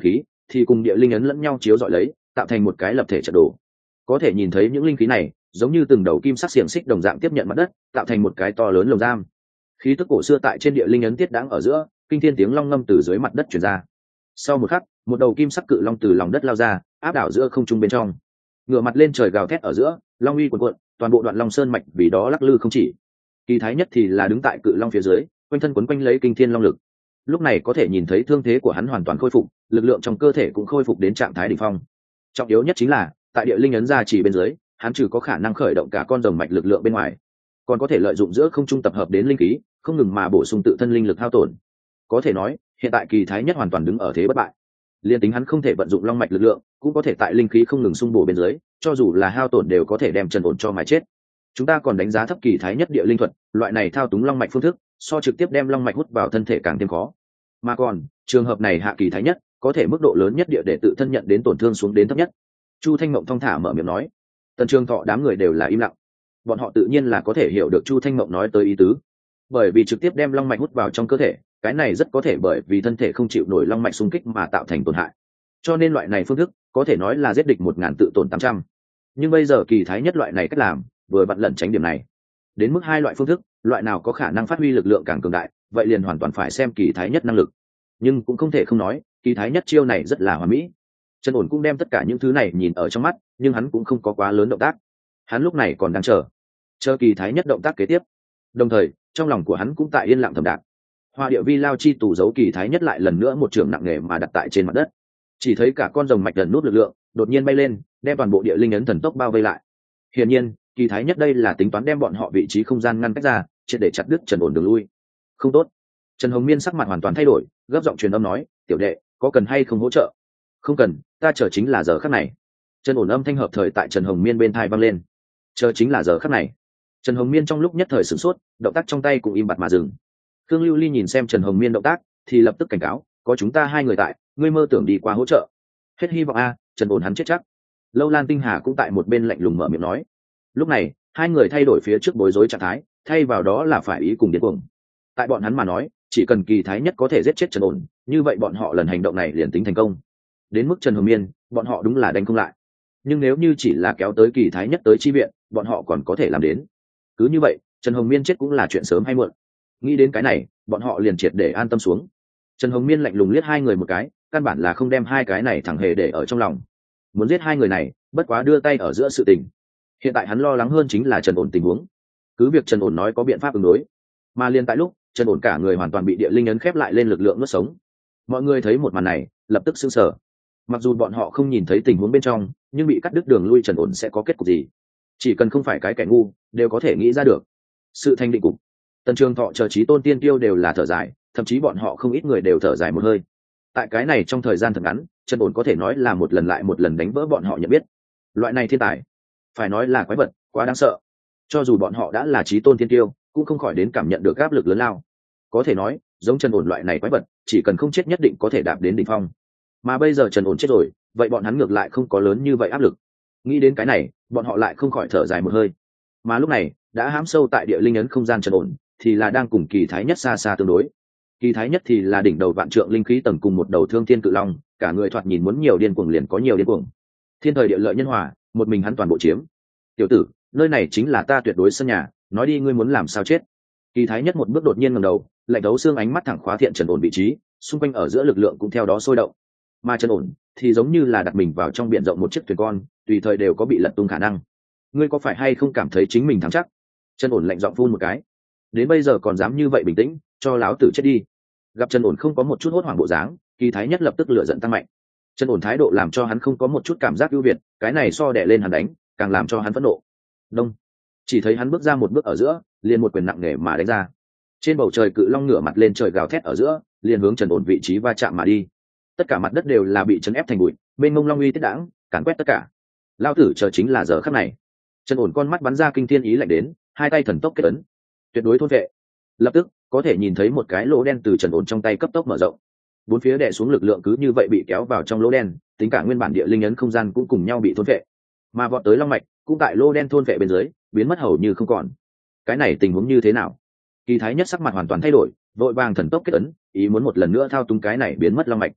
thì cùng địa linh ấn lẫn nhau chiếu dọi lấy, tạo thành một cái lập thể trận đồ. Có thể nhìn thấy những linh khí này giống như từng đầu kim sắc xiềng xích đồng dạng tiếp nhận mặt đất, tạo thành một cái to lớn lồng giam. Khí tức cổ xưa tại trên địa linh ấn tiết đáng ở giữa, kinh thiên tiếng long ngâm từ dưới mặt đất truyền ra. Sau một khắc, một đầu kim sắc cự long từ lòng đất lao ra, áp đảo giữa không trung bên trong. Ngửa mặt lên trời gào thét ở giữa, long uy cuồn cuộn, toàn bộ đoạn long sơn mạch vì đó lắc lư không chỉ. Kỳ Thái Nhất thì là đứng tại cự long phía dưới, quanh thân quấn quanh lấy kinh thiên long lực. Lúc này có thể nhìn thấy thương thế của hắn hoàn toàn khôi phục, lực lượng trong cơ thể cũng khôi phục đến trạng thái đỉnh phong. Trọng yếu nhất chính là, tại địa linh ấn gia chỉ bên dưới, hắn trừ có khả năng khởi động cả con rồng mạch lực lượng bên ngoài, còn có thể lợi dụng giữa không trung tập hợp đến linh khí, không ngừng mà bổ sung tự thân linh lực hao tổn. Có thể nói, hiện tại Kỳ Thái Nhất hoàn toàn đứng ở thế bất bại. Liên tính hắn không thể vận dụng long mạch lực lượng, cũng có thể tại linh khí không ngừng xung bổ bên dưới, cho dù là hao tổn đều có thể đem Trần Ổn cho mà chết. Chúng ta còn đánh giá thấp Kỳ Thái Nhất địa linh thuật, loại này thao túng long mạch phương thức, so trực tiếp đem long mạch hút vào thân thể càng thêm khó. Mà còn, trường hợp này hạ Kỳ Thái Nhất, có thể mức độ lớn nhất địa để tự thân nhận đến tổn thương xuống đến thấp nhất. Chu Thanh Mộng thong thả mở miệng nói. Tần Trường Thọ đám người đều là im lặng. Bọn họ tự nhiên là có thể hiểu được Chu Thanh Mộng nói tới ý tứ, bởi vì trực tiếp đem long mạch hút vào trong cơ thể, cái này rất có thể bởi vì thân thể không chịu nổi long mạch xung kích mà tạo thành tổn hại. Cho nên loại này phương thức có thể nói là giết địch 1000 tự tổn 800. Nhưng bây giờ Kỳ Thái Nhất loại này cách làm, vừa vặn lẩn tránh điểm này. Đến mức hai loại phương thức, loại nào có khả năng phát huy lực lượng càng cường đại, vậy liền hoàn toàn phải xem Kỳ Thái Nhất năng lực. Nhưng cũng không thể không nói, Kỳ Thái Nhất chiêu này rất là hoàn mỹ. Trần Ổn cũng đem tất cả những thứ này nhìn ở trong mắt, nhưng hắn cũng không có quá lớn động tác. Hắn lúc này còn đang chờ Kỳ Thái Nhất động tác kế tiếp. Đồng thời, trong lòng của hắn cũng tại yên lặng thầm đạc. Hoa địa vi lao chi tù giấu Kỳ Thái Nhất lại lần nữa một trường nặng nề mà đặt tại trên mặt đất. Chỉ thấy cả con rồng mạch gần nút lực lượng đột nhiên bay lên, đem toàn bộ địa linh ấn thần tốc bao vây lại. Hiển nhiên, Kỳ Thái Nhất đây là tính toán đem bọn họ vị trí không gian ngăn cách ra, triệt để chặt đứt Trần Ổn đường lui. Không tốt. Trần Hồng Miên sắc mặt hoàn toàn thay đổi, gấp giọng truyền âm nói, tiểu đệ, có cần hay không hỗ trợ? Không cần, ta chờ chính là giờ khắc này. Trần Ổn âm thanh hợp thời tại Trần Hồng Miên bên tai vang lên. Chờ chính là giờ khắc này. Trần Hồng Miên trong lúc nhất thời sửng sốt, động tác trong tay cũng im bặt mà dừng. Khương Lưu Ly nhìn xem Trần Hồng Miên động tác, thì lập tức cảnh cáo, có chúng ta hai người tại, ngươi mơ tưởng đi qua hỗ trợ. Hết hy vọng a, Trần Ổn hắn chết chắc. Lâu Lan Tinh Hà cũng tại một bên lạnh lùng mở miệng nói. Lúc này, hai người thay đổi phía trước bối rối trạng thái, thay vào đó là phải ý cùng điên cuồng. Tại bọn hắn mà nói, chỉ cần Kỳ Thái Nhất có thể giết chết Trần Ổn, như vậy bọn họ lần hành động này liền tính thành công. Đến mức Trần Hồng Miên, bọn họ đúng là đánh không lại. Nhưng nếu như chỉ là kéo tới Kỳ Thái Nhất tới chi viện, bọn họ còn có thể làm đến. Cứ như vậy, Trần Hồng Miên chết cũng là chuyện sớm hay muộn. Nghĩ đến cái này, bọn họ liền triệt để an tâm xuống. Trần Hồng Miên lạnh lùng liếc hai người một cái, căn bản là không đem hai cái này thẳng hề để ở trong lòng. Muốn giết hai người này, bất quá đưa tay ở giữa sự tình. Hiện tại hắn lo lắng hơn chính là Trần Ổn tình huống. Cứ việc Trần Ổn nói có biện pháp ứng đối, mà liền tại lúc Trần Ổn cả người hoàn toàn bị địa linh ấn khép lại lên lực lượng nuốt sống. Mọi người thấy một màn này, lập tức sững sờ. Mặc dù bọn họ không nhìn thấy tình huống bên trong, nhưng bị cắt đứt đường lui Trần Ổn sẽ có kết cục gì? Chỉ cần không phải cái kẻ ngu, đều có thể nghĩ ra được. Sự thành định cục. Tần Trường Thọ chờ Chí Tôn Tiên Tiêu đều là thở dài, thậm chí bọn họ không ít người đều thở dài một hơi. Tại cái này trong thời gian thật ngắn, Trần Ổn có thể nói là một lần lại một lần đánh vỡ bọn họ nhận biết. Loại này thiên tài, phải nói là quái vật, quá đáng sợ. Cho dù bọn họ đã là Chí Tôn Tiên Tiêu, cũng không khỏi đến cảm nhận được áp lực lớn lao. Có thể nói, giống Trần Ổn loại này quái vật, chỉ cần không chết nhất định có thể đạp đến đỉnh phong. Mà bây giờ Trần Ổn chết rồi, vậy bọn hắn ngược lại không có lớn như vậy áp lực. Nghĩ đến cái này, bọn họ lại không khỏi thở dài một hơi. Mà lúc này, đã hãm sâu tại địa linh ấn không gian Trần Ổn, thì là đang cùng Kỳ Thái Nhất xa xa tương đối. Kỳ Thái Nhất thì là đỉnh đầu vạn trượng linh khí tầng cùng một đầu thương thiên cự long, cả người thoạt nhìn muốn nhiều điên cuồng liền có nhiều điên cuồng. Thiên thời địa lợi nhân hòa, một mình hắn toàn bộ chiếm. Tiểu tử, nơi này chính là ta tuyệt đối sân nhà, nói đi ngươi muốn làm sao chết? Kỳ Thái Nhất một bước đột nhiên ngẩng đầu, lạnh đấu xương ánh mắt thẳng khóa Thiện Trần Ổn vị trí, xung quanh ở giữa lực lượng cũng theo đó sôi động. Mà Trần Ổn thì giống như là đặt mình vào trong biển rộng một chiếc thuyền con, tùy thời đều có bị lật tung khả năng. Ngươi có phải hay không cảm thấy chính mình thắng chắc? Trần Ổn lạnh giọng phun một cái. Đến bây giờ còn dám như vậy bình tĩnh, cho láo tử chết đi. Gặp Trần Ổn không có một chút hốt hoảng bộ dáng, Kỳ Thái Nhất lập tức lửa giận tăng mạnh. Trần Ổn thái độ làm cho hắn không có một chút cảm giác ưu việt, cái này so đè lên hắn đánh, càng làm cho hắn phẫn nộ. Đông, chỉ thấy hắn bước ra một bước ở giữa, liền một quyền nặng nề mà đánh ra. Trên bầu trời cự long ngửa mặt lên trời gào thét ở giữa, liền hướng Trần Ổn vị trí va chạm mà đi. Tất cả mặt đất đều là bị chấn ép thành bụi, bên ngông long uy tiết đãng, càn quét tất cả. Lao tử chờ chính là giờ khắc này. Trần Ổn con mắt bắn ra kinh thiên ý lạnh đến, hai tay thần tốc kết ấn, tuyệt đối thôn vệ. Lập tức có thể nhìn thấy một cái lỗ đen từ Trần Ổn trong tay cấp tốc mở rộng, bốn phía đè xuống lực lượng cứ như vậy bị kéo vào trong lỗ đen, tính cả nguyên bản địa linh ấn không gian cũng cùng nhau bị thôn vệ, mà vọt tới long mạch cũng tại lỗ đen thôn vệ bên dưới biến mất hầu như không còn. Cái này tình huống như thế nào? Kỳ Thái Nhất sắc mặt hoàn toàn thay đổi, vội vàng thần tốc kết ấn, ý muốn một lần nữa thao túng cái này biến mất long mạch.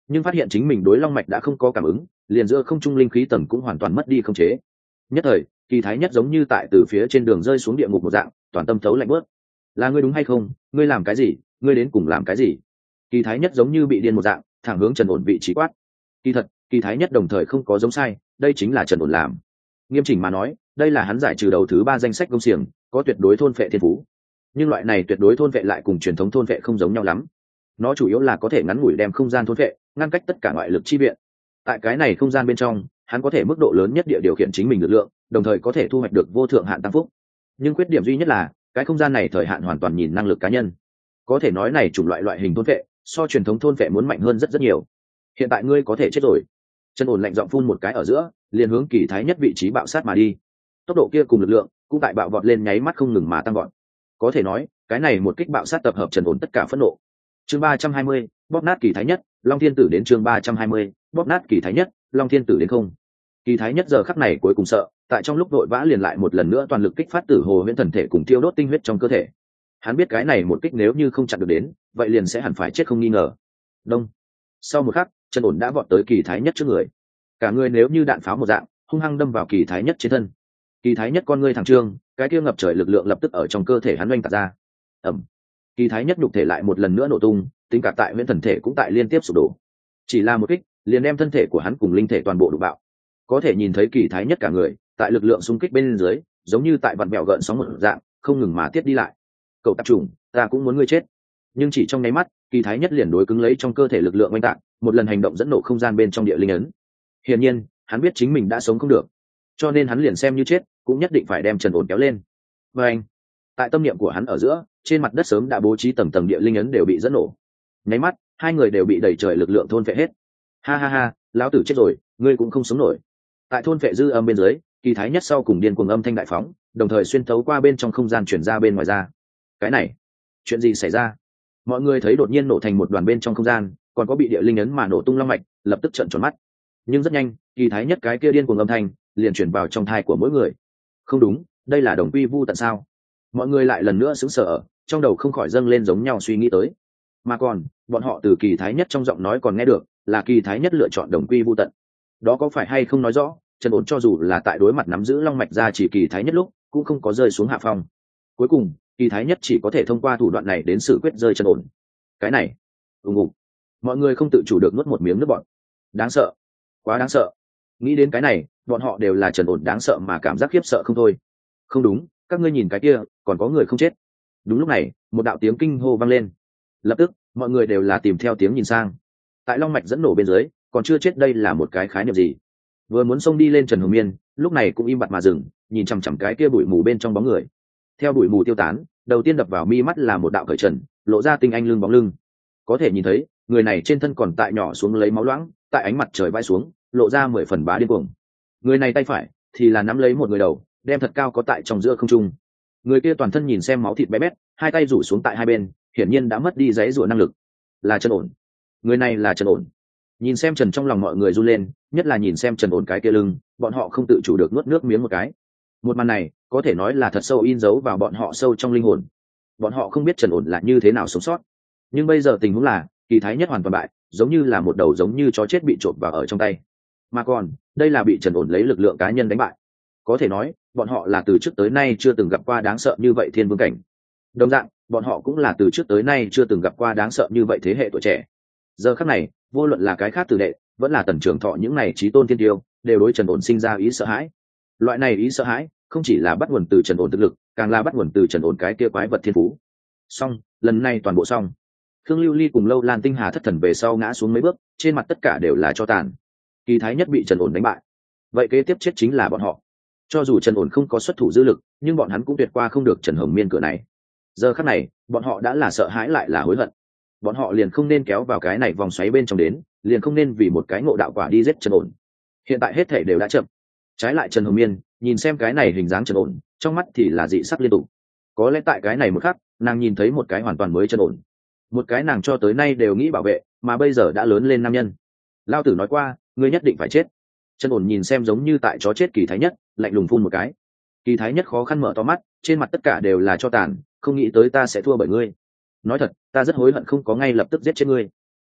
nhưng phát hiện chính mình đối long mạch đã không có cảm ứng, liền giữa không trung linh khí tầng cũng hoàn toàn mất đi không chế. Nhất thời Kỳ Thái Nhất giống như tại từ phía trên đường rơi xuống địa ngục một dạng, toàn tâm thấu lạnh bớt. Là ngươi đúng hay không? Ngươi làm cái gì? Ngươi đến cùng làm cái gì? Kỳ Thái Nhất giống như bị điên một dạng, thẳng hướng Trần Ổn vị trí quát. Kỳ thật Kỳ Thái Nhất đồng thời không có giống sai, đây chính là Trần Ổn làm. Nghiêm chỉnh mà nói, đây là hắn giải trừ đầu thứ 3 danh sách công xiềng, có tuyệt đối thôn phệ thiên phú. Nhưng loại này tuyệt đối thôn phệ lại cùng truyền thống thôn phệ không giống nhau lắm. Nó chủ yếu là có thể ngắn ngủi đem không gian thôn phệ, ngăn cách tất cả ngoại lực chi viện. Tại cái này không gian bên trong, hắn có thể mức độ lớn nhất địa điều khiển chính mình lực lượng, đồng thời có thể thu hoạch được vô thượng hạn tăng phúc. Nhưng khuyết điểm duy nhất là cái không gian này thời hạn hoàn toàn nhìn năng lực cá nhân. Có thể nói này chủng loại hình thôn phệ so truyền thống thôn phệ muốn mạnh hơn rất nhiều. Hiện tại ngươi có thể chết rồi. Trần Ổn lạnh giọng phun một cái ở giữa, liền hướng Kỳ Thái Nhất vị trí bạo sát mà đi. Tốc độ kia cùng lực lượng cũng tại bạo vọt lên nháy mắt không ngừng mà tăng vọt. Có thể nói cái này một kích bạo sát tập hợp Trần Ổn tất cả phẫn nộ. Chương 320, bóp nát Kỳ Thái Nhất, Long Thiên Tử đến chương 320, bóp nát Kỳ Thái Nhất, Long Thiên Tử đến không. Kỳ Thái Nhất giờ khắc này cuối cùng sợ, tại trong lúc vội vã liền lại một lần nữa toàn lực kích phát Tử Hồ Huyễn Thần Thể cùng thiêu đốt tinh huyết trong cơ thể. Hắn biết cái này một kích nếu như không chặn được đến, vậy liền sẽ hẳn phải chết không nghi ngờ. Đông. Sau một khắc, Trần Ổn đã vọt tới Kỳ Thái Nhất trước người. Cả người nếu như đạn pháo một dạng, hung hăng đâm vào Kỳ Thái Nhất trên thân. Kỳ Thái Nhất con ngươi thẳng trương, cái kia ngập trời lực lượng lập tức ở trong cơ thể hắn oanh tạc ra. Ầm. Kỳ Thái Nhất nhục thể lại một lần nữa nổ tung, tính cả tại Huyễn Thần Thể cũng tại liên tiếp sụp đổ. Chỉ là một kích, liền đem thân thể của hắn cùng linh thể toàn bộ đụng bạo. Có thể nhìn thấy Kỳ Thái Nhất cả người tại lực lượng xung kích bên dưới, giống như tại vặn bẹo gợn sóng một dạng, không ngừng mà tiết đi lại. Cậu tạp trùng, ta cũng muốn ngươi chết. Nhưng chỉ trong nháy mắt, Kỳ Thái Nhất liền đối cứng lấy trong cơ thể lực lượng oanh tạc, một lần hành động dẫn nổ không gian bên trong địa linh ấn. Hiển nhiên hắn biết chính mình đã sống không được, cho nên hắn liền xem như chết cũng nhất định phải đem Trần Ổn kéo lên. Và anh, tại tâm niệm của hắn ở giữa, trên mặt đất sớm đã bố trí tầng tầng địa linh ấn đều bị dẫn nổ. Nháy mắt hai người đều bị đẩy trời lực lượng thôn phệ hết. Ha ha ha, lão tử chết rồi, ngươi cũng không sống nổi. Tại thôn phệ dư âm bên dưới, Kỳ Thái Nhất sau cùng điên cuồng âm thanh đại phóng, đồng thời xuyên thấu qua bên trong không gian chuyển ra bên ngoài ra. Cái này, chuyện gì xảy ra? Mọi người thấy đột nhiên nổ thành một đoàn bên trong không gian, còn có bị địa linh ấn mà nổ tung long mạch, lập tức trợn tròn mắt. Nhưng rất nhanh, Kỳ Thái Nhất cái kia điên cuồng âm thanh liền chuyển vào trong thai của mỗi người. Không đúng, đây là đồng quy vu tận sao? Mọi người lại lần nữa sững sờ, trong đầu không khỏi dâng lên giống nhau suy nghĩ tới. Mà còn bọn họ từ Kỳ Thái Nhất trong giọng nói còn nghe được là Kỳ Thái Nhất lựa chọn đồng quy vu tận. Đó có phải hay không nói rõ Trần Ổn cho dù là tại đối mặt nắm giữ long mạch ra chỉ Kỳ Thái Nhất lúc cũng không có rơi xuống hạ phong. Cuối cùng Kỳ Thái Nhất chỉ có thể thông qua thủ đoạn này đến xử quyết rơi Trần Ổn. Cái này ùng ục, mọi người không tự chủ được nuốt một miếng nước bọt. Đáng sợ, quá đáng sợ. Nghĩ đến cái này, bọn họ đều là Trần Ổn đáng sợ mà cảm giác khiếp sợ không thôi. Không đúng, các ngươi nhìn cái kia, còn có người không chết. Đúng lúc này, một đạo tiếng kinh hô vang lên. Lập tức mọi người đều là tìm theo tiếng nhìn sang. Tại long mạch dẫn nổ bên dưới còn chưa chết, đây là một cái khái niệm gì? Vừa muốn xông đi lên Trần Hồng Miên lúc này cũng im bặt mà dừng, nhìn chằm chằm cái kia bụi mù bên trong bóng người. Theo bụi mù tiêu tán, đầu tiên đập vào mi mắt là một đạo cởi trần lộ ra tinh anh lưng bóng lưng. Có thể nhìn thấy người này trên thân còn tại nhỏ xuống lấy máu loãng, tại ánh mặt trời vãi xuống lộ ra 10 phần bá điên cuồng. Người này tay phải thì là nắm lấy một người đầu, đem thật cao có tại trong giữa không trung. Người kia toàn thân nhìn xem máu thịt bé bét, hai tay rủ xuống tại hai bên, hiển nhiên đã mất đi giấy rủa năng lực. Là Trần Ổn. Người này là Trần Ổn. Nhìn xem Trần trong lòng mọi người run lên, nhất là nhìn xem Trần Ổn cái kia lưng, bọn họ không tự chủ được nuốt nước miếng một cái. Một màn này có thể nói là thật sâu in dấu vào bọn họ sâu trong linh hồn. Bọn họ không biết Trần Ổn là như thế nào sống sót, nhưng bây giờ tình huống là Kỳ Thái Nhất hoàn toàn bại, giống như là một đầu giống như chó chết bị trộm vào ở trong tay. Mà còn đây là bị Trần Ổn lấy lực lượng cá nhân đánh bại. Có thể nói bọn họ là từ trước tới nay chưa từng gặp qua đáng sợ như vậy thiên vương cảnh. Đồng dạng bọn họ cũng là từ trước tới nay chưa từng gặp qua đáng sợ như vậy thế hệ tuổi trẻ. Giờ khắc này vô luận là cái khác tử đệ vẫn là Tần Trường Thọ những này chí tôn thiên tiêu đều đối Trần Ổn sinh ra ý sợ hãi. Loại này ý sợ hãi không chỉ là bắt nguồn từ Trần Ổn thực lực, càng là bắt nguồn từ Trần Ổn cái kia quái vật thiên phú. Xong, lần này toàn bộ xong. Khương Lưu Ly cùng Lâu Lan Tinh Hà thất thần về sau ngã xuống mấy bước, trên mặt tất cả đều là tro tàn. Kỳ Thái Nhất bị Trần Ổn đánh bại, vậy kế tiếp chết chính là bọn họ. Cho dù Trần Ổn không có xuất thủ dư lực, nhưng bọn hắn cũng tuyệt qua không được Trần Hồng Miên cửa này. Giờ khắc này bọn họ đã là sợ hãi lại là hối hận. Bọn họ liền không nên kéo vào cái này vòng xoáy bên trong đến, liền không nên vì một cái ngộ đạo quả đi giết Trần Ổn. Hiện tại hết thể đều đã chậm. Trái lại Trần Hồng Miên nhìn xem cái này hình dáng Trần Ổn, trong mắt thì là dị sắc liên tục. Có lẽ tại cái này một khắc, nàng nhìn thấy một cái hoàn toàn mới Trần Ổn, một cái nàng cho tới nay đều nghĩ bảo vệ, mà bây giờ đã lớn lên nam nhân. Lao tử nói qua, ngươi nhất định phải chết. Trần Ổn nhìn xem giống như tại chó chết Kỳ Thái Nhất, lạnh lùng phun một cái. Kỳ Thái Nhất khó khăn mở to mắt, trên mặt tất cả đều là cho tàn, không nghĩ tới ta sẽ thua bởi ngươi. Nói thật, ta rất hối hận không có ngay lập tức giết chết ngươi.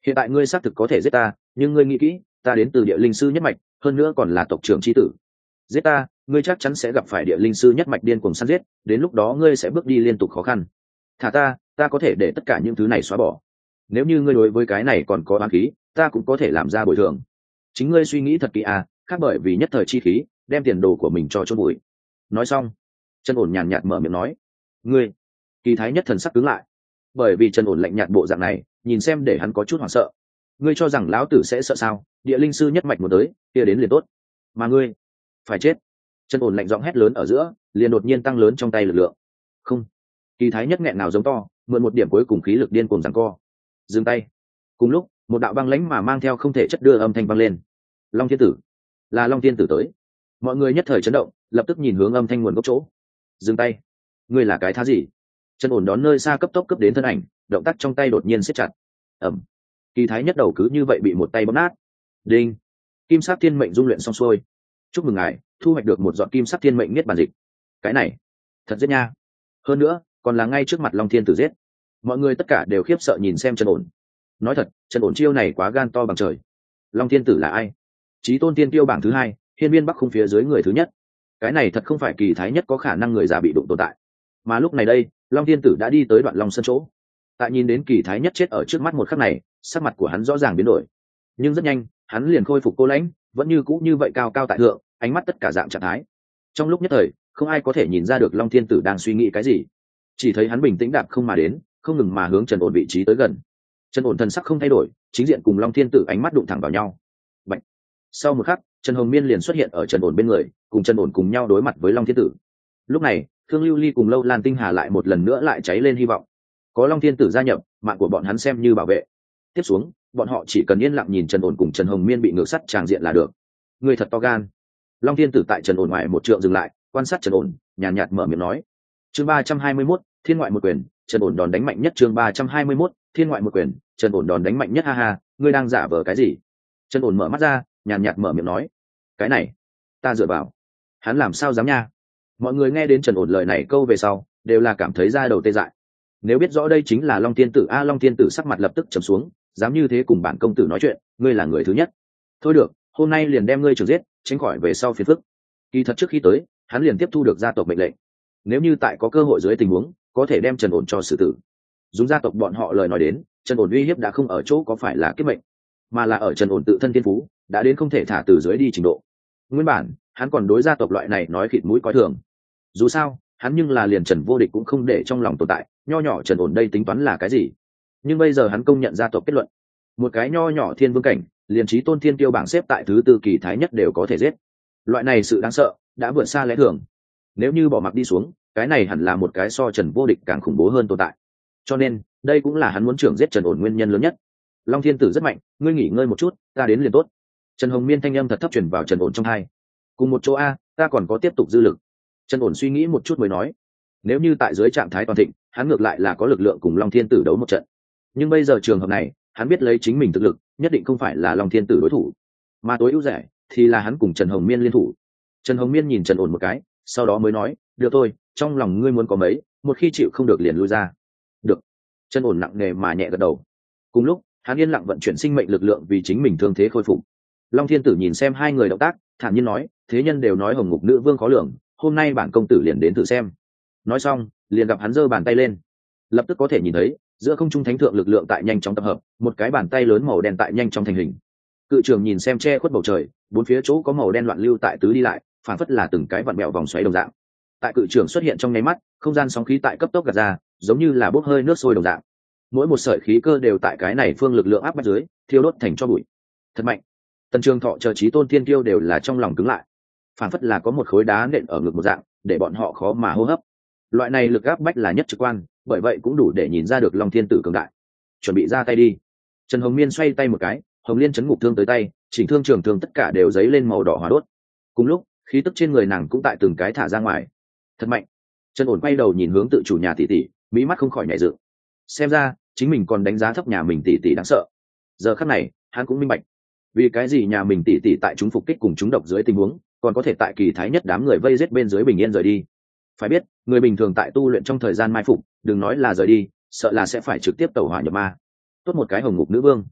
hiện tại ngươi xác thực có thể giết ta, nhưng ngươi nghĩ kỹ, ta đến từ địa linh sư nhất mạch, hơn nữa còn là tộc trưởng chi tử. Giết ta, ngươi chắc chắn sẽ gặp phải địa linh sư nhất mạch điên cuồng săn giết, đến lúc đó ngươi sẽ bước đi liên tục khó khăn. Thả ta có thể để tất cả những thứ này xóa bỏ. Nếu như ngươi đối với cái này còn có oán khí, ta cũng có thể làm ra bồi thường. Chính ngươi suy nghĩ thật kỹ à, khác bởi vì nhất thời chi khí, đem tiền đồ của mình cho chôn bụi. Nói xong, Trần Ổn nhàn nhạt mở miệng nói, ngươi. Kỳ Thái Nhất thần sắc cứng lại, bởi vì Trần Ổn lạnh nhạt bộ dạng này, nhìn xem để hắn có chút hoảng sợ. Ngươi cho rằng lão tử sẽ sợ sao? Địa linh sư nhất mạch một tới, kia đến liền tốt. Mà ngươi, phải chết. Trần Ổn lạnh giọng hét lớn ở giữa, liền đột nhiên tăng lớn trong tay lực lượng. Không. Kỳ Thái Nhất nghẹn nào giống to, mượn một điểm cuối cùng khí lực điên cuồng giằng co. Dừng tay. Cùng lúc, một đạo băng lãnh mà mang theo không thể chất đưa âm thanh vang lên. Long Thiên Tử, là Long Thiên Tử tới. Mọi người nhất thời chấn động, lập tức nhìn hướng âm thanh nguồn gốc chỗ. Dừng tay. Ngươi là cái thá gì? Trần Ổn đón nơi xa cấp tốc cấp đến thân ảnh, động tác trong tay đột nhiên siết chặt. Ầm. Kỳ Thái Nhất đầu cứ như vậy bị một tay bóp nát. Đinh. Kim sắc thiên mệnh dung luyện xong xuôi. Chúc mừng ngài thu hoạch được một giọt kim sắc thiên mệnh niết bàn dịch. Cái này thật giết nha, hơn nữa còn là ngay trước mặt Long Thiên Tử giết. Mọi người tất cả đều khiếp sợ nhìn xem Trần Ổn. Nói thật, Trần Ổn chiêu này quá gan to bằng trời. Long Thiên Tử là ai? Chí tôn tiên tiêu bảng thứ hai, hiên viên bắc khung phía dưới người thứ nhất. Cái này thật không phải Kỳ Thái Nhất có khả năng người già bị đụng tồn tại. Mà lúc này đây, Long Thiên Tử đã đi tới đoạn Long Sơn chỗ. Tại nhìn đến Kỳ Thái Nhất chết ở trước mắt một khắc này, sắc mặt của hắn rõ ràng biến đổi. Nhưng rất nhanh, hắn liền khôi phục cô lãnh, vẫn như cũ như vậy cao cao tại thượng, ánh mắt tất cả dạng trạng thái. Trong lúc nhất thời, không ai có thể nhìn ra được Long Thiên Tử đang suy nghĩ cái gì. Chỉ thấy hắn bình tĩnh đạp không mà đến, không ngừng mà hướng Trần Ổn vị trí tới gần. Trần Ổn thần sắc không thay đổi, chính diện cùng Long Thiên Tử ánh mắt đụng thẳng vào nhau. Bạch. Sau một khắc, Trần Hồng Miên liền xuất hiện ở Trần Ổn bên người, cùng Trần Ổn cùng nhau đối mặt với Long Thiên Tử. Lúc này, Thương Lưu Ly cùng Lâu Lan Tinh Hà lại một lần nữa lại cháy lên hy vọng. Có Long Thiên Tử gia nhập, mạng của bọn hắn xem như bảo vệ. Tiếp xuống, bọn họ chỉ cần yên lặng nhìn Trần Ổn cùng Trần Hồng Miên bị ngược sắt tràng diện là được. Người thật to gan. Long Thiên Tử tại Trần Ổn ngoài một trượng dừng lại, quan sát Trần Ổn, nhàn nhạt mở miệng nói. Chương 321, Thiên ngoại một quyền, Trần Ổn đòn đánh mạnh nhất. Chương 321, Thiên ngoại một quyền, Trần Ổn đòn đánh mạnh nhất. Ha ha, ngươi đang giả vờ cái gì? Trần Ổn mở mắt ra, nhàn nhạt mở miệng nói. Cái này, ta dựa vào. Hắn làm sao dám nha? Mọi người nghe đến Trần Ổn lời này câu về sau, đều là cảm thấy da đầu tê dại. Nếu biết rõ đây chính là Long Thiên Tử, Long Thiên Tử sắc mặt lập tức trầm xuống, dám như thế cùng bản công tử nói chuyện, ngươi là người thứ nhất. Thôi được, hôm nay liền đem ngươi trừ giết, tránh khỏi về sau phiền phức. Kỳ thật trước khi tới, hắn liền tiếp thu được gia tộc mệnh lệnh. Nếu như tại có cơ hội dưới tình huống, có thể đem Trần Ổn cho xử tử. Dùng gia tộc bọn họ lời nói đến, Trần Ổn uy hiếp đã không ở chỗ có phải là kiếp mệnh, mà là ở Trần Ổn tự thân thiên phú, đã đến không thể thả từ dưới đi trình độ. Nguyên bản, hắn còn đối gia tộc loại này nói khịt mũi coi thường. Dù sao, hắn nhưng là liền Trần vô địch cũng không để trong lòng tồn tại, nho nhỏ Trần Ổn đây tính toán là cái gì? Nhưng bây giờ hắn công nhận gia tộc kết luận, một cái nho nhỏ thiên vương cảnh, liền chí tôn thiên tiêu bảng xếp tại thứ tư Kỳ Thái Nhất đều có thể giết. Loại này sự đáng sợ, đã vượt xa lẽ thường. Nếu như bỏ mặc đi xuống, cái này hẳn là một cái so Trần vô địch càng khủng bố hơn tồn tại. Cho nên, đây cũng là hắn muốn trưởng giết Trần Ổn nguyên nhân lớn nhất. Long Thiên Tử rất mạnh, ngươi nghỉ ngơi một chút, ta đến liền tốt. Trần Hồng Miên thanh âm thật thấp truyền vào Trần Ổn trong tai. Cùng một chỗ a, ta còn có tiếp tục dư lực. Trần Ổn suy nghĩ một chút mới nói, nếu như tại dưới trạng thái toàn thịnh, hắn ngược lại là có lực lượng cùng Long Thiên Tử đấu một trận. Nhưng bây giờ trường hợp này, hắn biết lấy chính mình thực lực, nhất định không phải là Long Thiên Tử đối thủ, mà tối ưu rẻ thì là hắn cùng Trần Hồng Miên liên thủ. Trần Hồng Miên nhìn Trần Ổn một cái, sau đó mới nói, được thôi, trong lòng ngươi muốn có mấy, một khi chịu không được liền lui ra. Được. Trần Ổn nặng nề mà nhẹ gật đầu. Cùng lúc, hắn yên lặng vận chuyển sinh mệnh lực lượng vì chính mình thương thế khôi phục. Long Thiên Tử nhìn xem hai người động tác, thản nhiên nói, thế nhân đều nói Hồng Ngục Nữ Vương khó lường, hôm nay bản công tử liền đến thử xem. Nói xong, liền gặp hắn giơ bàn tay lên, lập tức có thể nhìn thấy giữa không trung thánh thượng lực lượng tại nhanh chóng tập hợp, một cái bàn tay lớn màu đen tại nhanh chóng thành hình. Cự trường nhìn xem che khuất bầu trời, bốn phía chỗ có màu đen loạn lưu tại tứ đi lại, phản phất là từng cái vặn mèo vòng xoáy đồng dạng. Tại cự trường xuất hiện trong nháy mắt, không gian sóng khí tại cấp tốc gạt ra, giống như là bốc hơi nước sôi đồng dạng. Mỗi một sợi khí cơ đều tại cái này phương lực lượng áp bách dưới, thiêu đốt thành cho bụi. Thật mạnh. Tần Trường Thọ chờ chí tôn thiên kiêu đều là trong lòng cứng lại, phản phất là có một khối đá nện ở ngực một dạng, để bọn họ khó mà hô hấp. Loại này lực áp bách là nhất trực quan, bởi vậy cũng đủ để nhìn ra được Long Thiên Tử cường đại. Chuẩn bị ra tay đi. Trần Hồng Miên xoay tay một cái, Hồng Liên chấn ngục thương tới tay, chỉnh thương trường thương tất cả đều giấy lên màu đỏ hỏa đốt. Cùng lúc, khí tức trên người nàng cũng tại từng cái thả ra ngoài. Thật mạnh. Trần Ổn quay đầu nhìn hướng tự chủ nhà tỷ tỷ, mỹ mắt không khỏi nhảy dựng. Xem ra, chính mình còn đánh giá thấp nhà mình tỷ tỷ đáng sợ. Giờ khắc này, hắn cũng minh bạch, vì cái gì nhà mình tỷ tỷ tại chúng phục kích cùng chúng độc dưới tình huống, còn có thể tại Kỳ Thái Nhất đám người vây giết bên dưới bình yên rời đi. Phải biết, người bình thường tại tu luyện trong thời gian mai phục, đừng nói là rời đi, sợ là sẽ phải trực tiếp tẩu hỏa nhập ma. Tốt một cái Hồng Ngục Nữ Vương,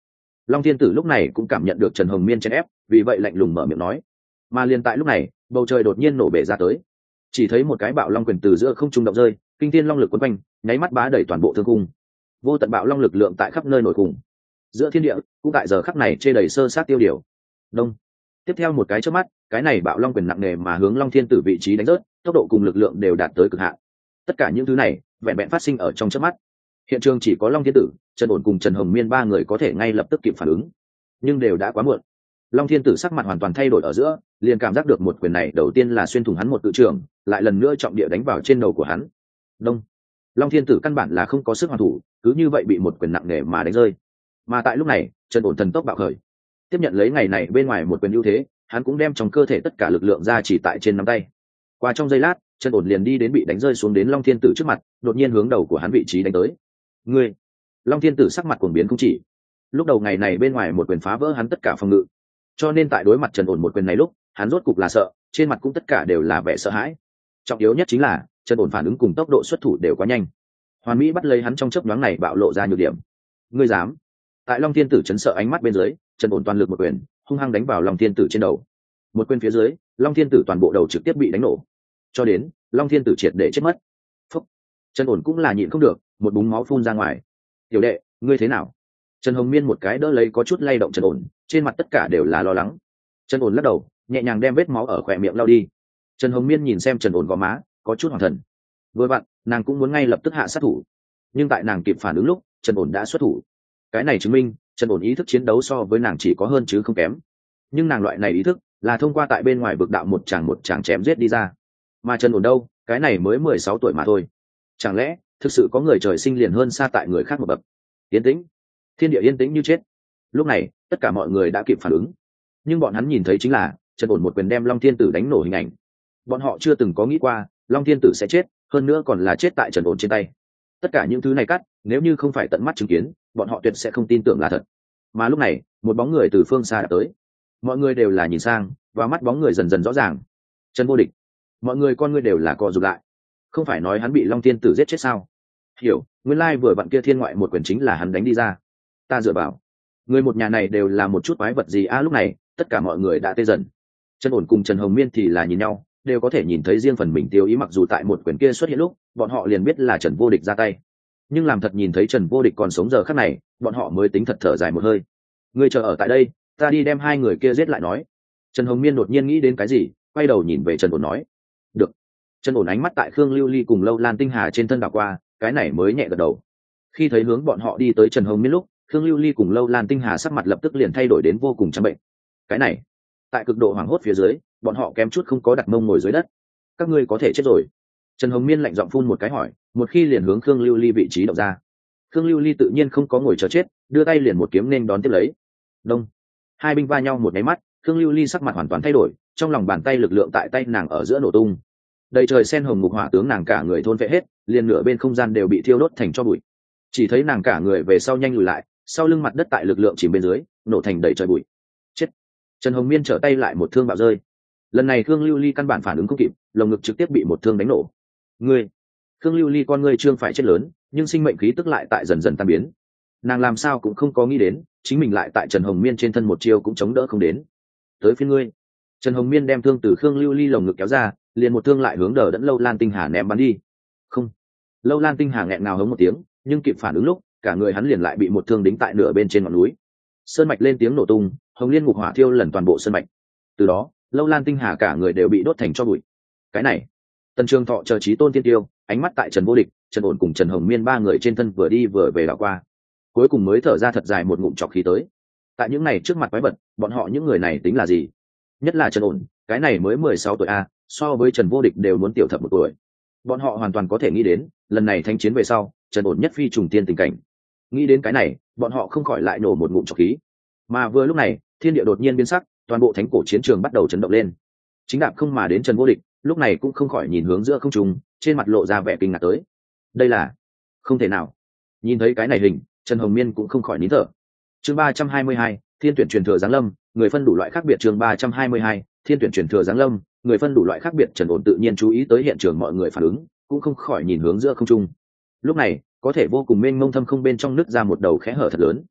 Long Thiên Tử lúc này cũng cảm nhận được Trần Hồng Miên chèn ép, vì vậy lạnh lùng mở miệng nói. Mà liền tại lúc này, bầu trời đột nhiên nổ bể ra tới, chỉ thấy một cái bạo long quyền từ giữa không trung động rơi, kinh thiên long lực quấn quanh, nháy mắt bá đẩy toàn bộ thương cung. Vô tận bạo long lực lượng tại khắp nơi nổi khủng, giữa thiên địa cũng tại giờ khắc này chê đầy sơ sát tiêu điều. Đông. Tiếp theo một cái chớp mắt, cái này bạo long quyền nặng nề mà hướng Long Thiên Tử vị trí đánh rớt, tốc độ cùng lực lượng đều đạt tới cực hạn. Tất cả những thứ này vẹn vẹn phát sinh ở trong chớp mắt. Hiện trường chỉ có Long Thiên Tử, Trần Ổn cùng Trần Hồng Miên ba người có thể ngay lập tức kịp phản ứng, nhưng đều đã quá muộn. Long Thiên Tử sắc mặt hoàn toàn thay đổi ở giữa, liền cảm giác được một quyền này đầu tiên là xuyên thủng hắn một tự trường, lại lần nữa trọng địa đánh vào trên đầu của hắn. Đông. Long Thiên Tử căn bản là không có sức hoàn thủ, cứ như vậy bị một quyền nặng nề mà đánh rơi. Mà tại lúc này, Trần Ổn thần tốc bạo khởi, tiếp nhận lấy ngày này bên ngoài một quyền ưu thế, hắn cũng đem trong cơ thể tất cả lực lượng ra chỉ tại trên nắm tay. Qua trong giây lát, Trần Ổn liền đi đến bị đánh rơi xuống đến Long Thiên Tử trước mặt, đột nhiên hướng đầu của hắn vị trí đánh tới. Ngươi! Long Thiên Tử sắc mặt cuồng biến không chỉ. Lúc đầu ngày này bên ngoài một quyền phá vỡ hắn tất cả phòng ngự, cho nên tại đối mặt Trần Ổn một quyền này lúc, hắn rốt cục là sợ, trên mặt cũng tất cả đều là vẻ sợ hãi. Trọng yếu nhất chính là Trần Ổn phản ứng cùng tốc độ xuất thủ đều quá nhanh, hoàn mỹ bắt lấy hắn trong chớp nhoáng này bạo lộ ra nhược điểm. Ngươi dám? Tại Long Thiên Tử chấn sợ ánh mắt bên dưới, Trần Ổn toàn lực một quyền hung hăng đánh vào Long Thiên Tử trên đầu. Một quyền phía dưới, Long Thiên Tử toàn bộ đầu trực tiếp bị đánh nổ, cho đến Long Thiên Tử triệt để chết mất. Phúc. Trần Ổn cũng là nhịn không được, một búng máu phun ra ngoài. Tiểu đệ, ngươi thế nào? Trần Hồng Miên một cái đỡ lấy có chút lay động Trần Ổn, trên mặt tất cả đều là lo lắng. Trần Ổn lắc đầu, nhẹ nhàng đem vết máu ở khóe miệng lau đi. Trần Hồng Miên nhìn xem Trần Ổn gò má, có chút hoảng thần. Vừa vặn, nàng cũng muốn ngay lập tức hạ sát thủ, nhưng tại nàng kịp phản ứng lúc, Trần Ổn đã xuất thủ. Cái này chứng minh Trần Ổn ý thức chiến đấu so với nàng chỉ có hơn chứ không kém, nhưng nàng loại này ý thức là thông qua tại bên ngoài vực đạo một chàng chém giết đi ra, mà Trần Ổn đâu, cái này mới 16 tuổi mà thôi. Chẳng lẽ thực sự có người trời sinh liền hơn xa tại người khác một bậc? Yên tĩnh, thiên địa yên tĩnh như chết. Lúc này tất cả mọi người đã kịp phản ứng, nhưng bọn hắn nhìn thấy chính là Trần Ổn một quyền đem Long Thiên Tử đánh nổ hình ảnh. Bọn họ chưa từng có nghĩ qua Long Thiên Tử sẽ chết, hơn nữa còn là chết tại Trần Ổn trên tay. Tất cả những thứ này cắt, nếu như không phải tận mắt chứng kiến, bọn họ tuyệt sẽ không tin tưởng là thật. Mà lúc này một bóng người từ phương xa đã tới, mọi người đều là nhìn sang, và mắt bóng người dần dần rõ ràng. Trần Vô Địch. Mọi người con ngươi đều là co rụt lại. Không phải nói hắn bị Long Thiên Tử giết chết sao? Hiểu, nguyên lai vừa vặn kia thiên ngoại một quyền chính là hắn đánh đi ra. Ta dựa vào, người một nhà này đều là một chút quái vật gì a? Lúc này tất cả mọi người đã tê dần. Trần Ổn cùng Trần Hồng Miên thì là nhìn nhau, đều có thể nhìn thấy riêng phần mình tiêu ý, mặc dù tại một quyền kia xuất hiện lúc bọn họ liền biết là Trần Vô Địch ra tay, nhưng làm thật nhìn thấy Trần Vô Địch còn sống giờ khắc này, bọn họ mới tính thật thở dài một hơi. Ngươi chờ ở tại đây, ta đi đem hai người kia giết lại nói. Trần Hồng Miên đột nhiên nghĩ đến cái gì, quay đầu nhìn về Trần Ổn nói. Được. Trần Ổn ánh mắt tại Khương Lưu Ly cùng Lâu Lan Tinh Hà trên thân đảo qua, cái này mới nhẹ gật đầu. Khi thấy hướng bọn họ đi tới Trần Hồng Miên lúc, Khương Lưu Ly cùng Lâu Lan Tinh Hà sắc mặt lập tức liền thay đổi đến vô cùng trắng bệnh. Cái này, tại cực độ hoảng hốt phía dưới, bọn họ kém chút không có đặt mông ngồi dưới đất. Các ngươi có thể chết rồi. Trần Hồng Miên lạnh giọng phun một cái hỏi, một khi liền hướng Khương Lưu Ly vị trí động ra. Khương Lưu Ly tự nhiên không có ngồi chờ chết, đưa tay liền một kiếm nên đón tiếp lấy. Đông. Hai binh va nhau một cái mắt, Khương Lưu Ly sắc mặt hoàn toàn thay đổi, trong lòng bàn tay lực lượng tại tay nàng ở giữa nổ tung. Đầy trời sen hồng ngục hỏa tướng nàng cả người thôn phệ hết, liền nửa bên không gian đều bị thiêu đốt thành tro bụi. Chỉ thấy nàng cả người về sau nhanh lùi lại, sau lưng mặt đất tại lực lượng chìm bên dưới, nổ thành đầy trời bụi. Chết. Trần Hồng Miên trở tay lại một thương bạo rơi. Lần này Khương Lưu Ly căn bản phản ứng không kịp, lồng ngực trực tiếp bị một thương đánh nổ. Ngươi, Khương Lưu Ly con ngươi trương phải chết lớn, nhưng sinh mệnh khí tức lại tại dần dần tan biến. Nàng làm sao cũng không có nghĩ đến, chính mình lại tại Trần Hồng Miên trên thân một chiêu cũng chống đỡ không đến. Tới phiên ngươi. Trần Hồng Miên đem thương từ Khương Lưu Ly lồng ngực kéo ra, liền một thương lại hướng Đờ Đẫn Lâu Lan Tinh Hà ném bắn đi. Không. Lâu Lan Tinh Hà nghẹn ngào hống một tiếng, nhưng kịp phản ứng lúc, cả người hắn liền lại bị một thương đính tại nửa bên trên ngọn núi. Sơn mạch lên tiếng nổ tung, hồng liên ngục hỏa thiêu lần toàn bộ sơn mạch. Từ đó, Lâu Lan Tinh Hà cả người đều bị đốt thành tro bụi. Cái này, Tần Trường Thọ chờ chí tôn tiên tiêu, ánh mắt tại Trần Vô Địch, Trần Ổn cùng Trần Hồng Miên ba người trên thân vừa đi vừa về đảo qua, cuối cùng mới thở ra thật dài một ngụm trọc khí tới. Tại những này trước mặt quái vật, bọn họ những người này tính là gì? Nhất là Trần Ổn, cái này mới 16 tuổi a, so với Trần Vô Địch đều muốn tiểu thập một tuổi. Bọn họ hoàn toàn có thể nghĩ đến, lần này thanh chiến về sau, Trần Ổn nhất phi trùng tiên tình cảnh. Nghĩ đến cái này, bọn họ không khỏi lại nổ một ngụm trọc khí. Mà vừa lúc này, thiên địa đột nhiên biến sắc, toàn bộ thánh cổ chiến trường bắt đầu chấn động lên. Chính đạp không mà đến Trần Vô Địch, lúc này cũng không khỏi nhìn hướng giữa không trung, trên mặt lộ ra vẻ kinh ngạc tới. Đây là không thể nào. Nhìn thấy cái này hình, Trần Hồng Miên cũng không khỏi nín thở. Chương 322, Thiên tuyển truyền thừa giáng lâm, người phân đủ loại khác biệt. Chương 322, Thiên tuyển truyền thừa giáng lâm, người phân đủ loại khác biệt. Trần Ổn tự nhiên chú ý tới hiện trường mọi người phản ứng, cũng không khỏi nhìn hướng giữa không trung. Lúc này, có thể vô cùng mênh mông thâm không bên trong nứt ra một đầu kẽ hở thật lớn.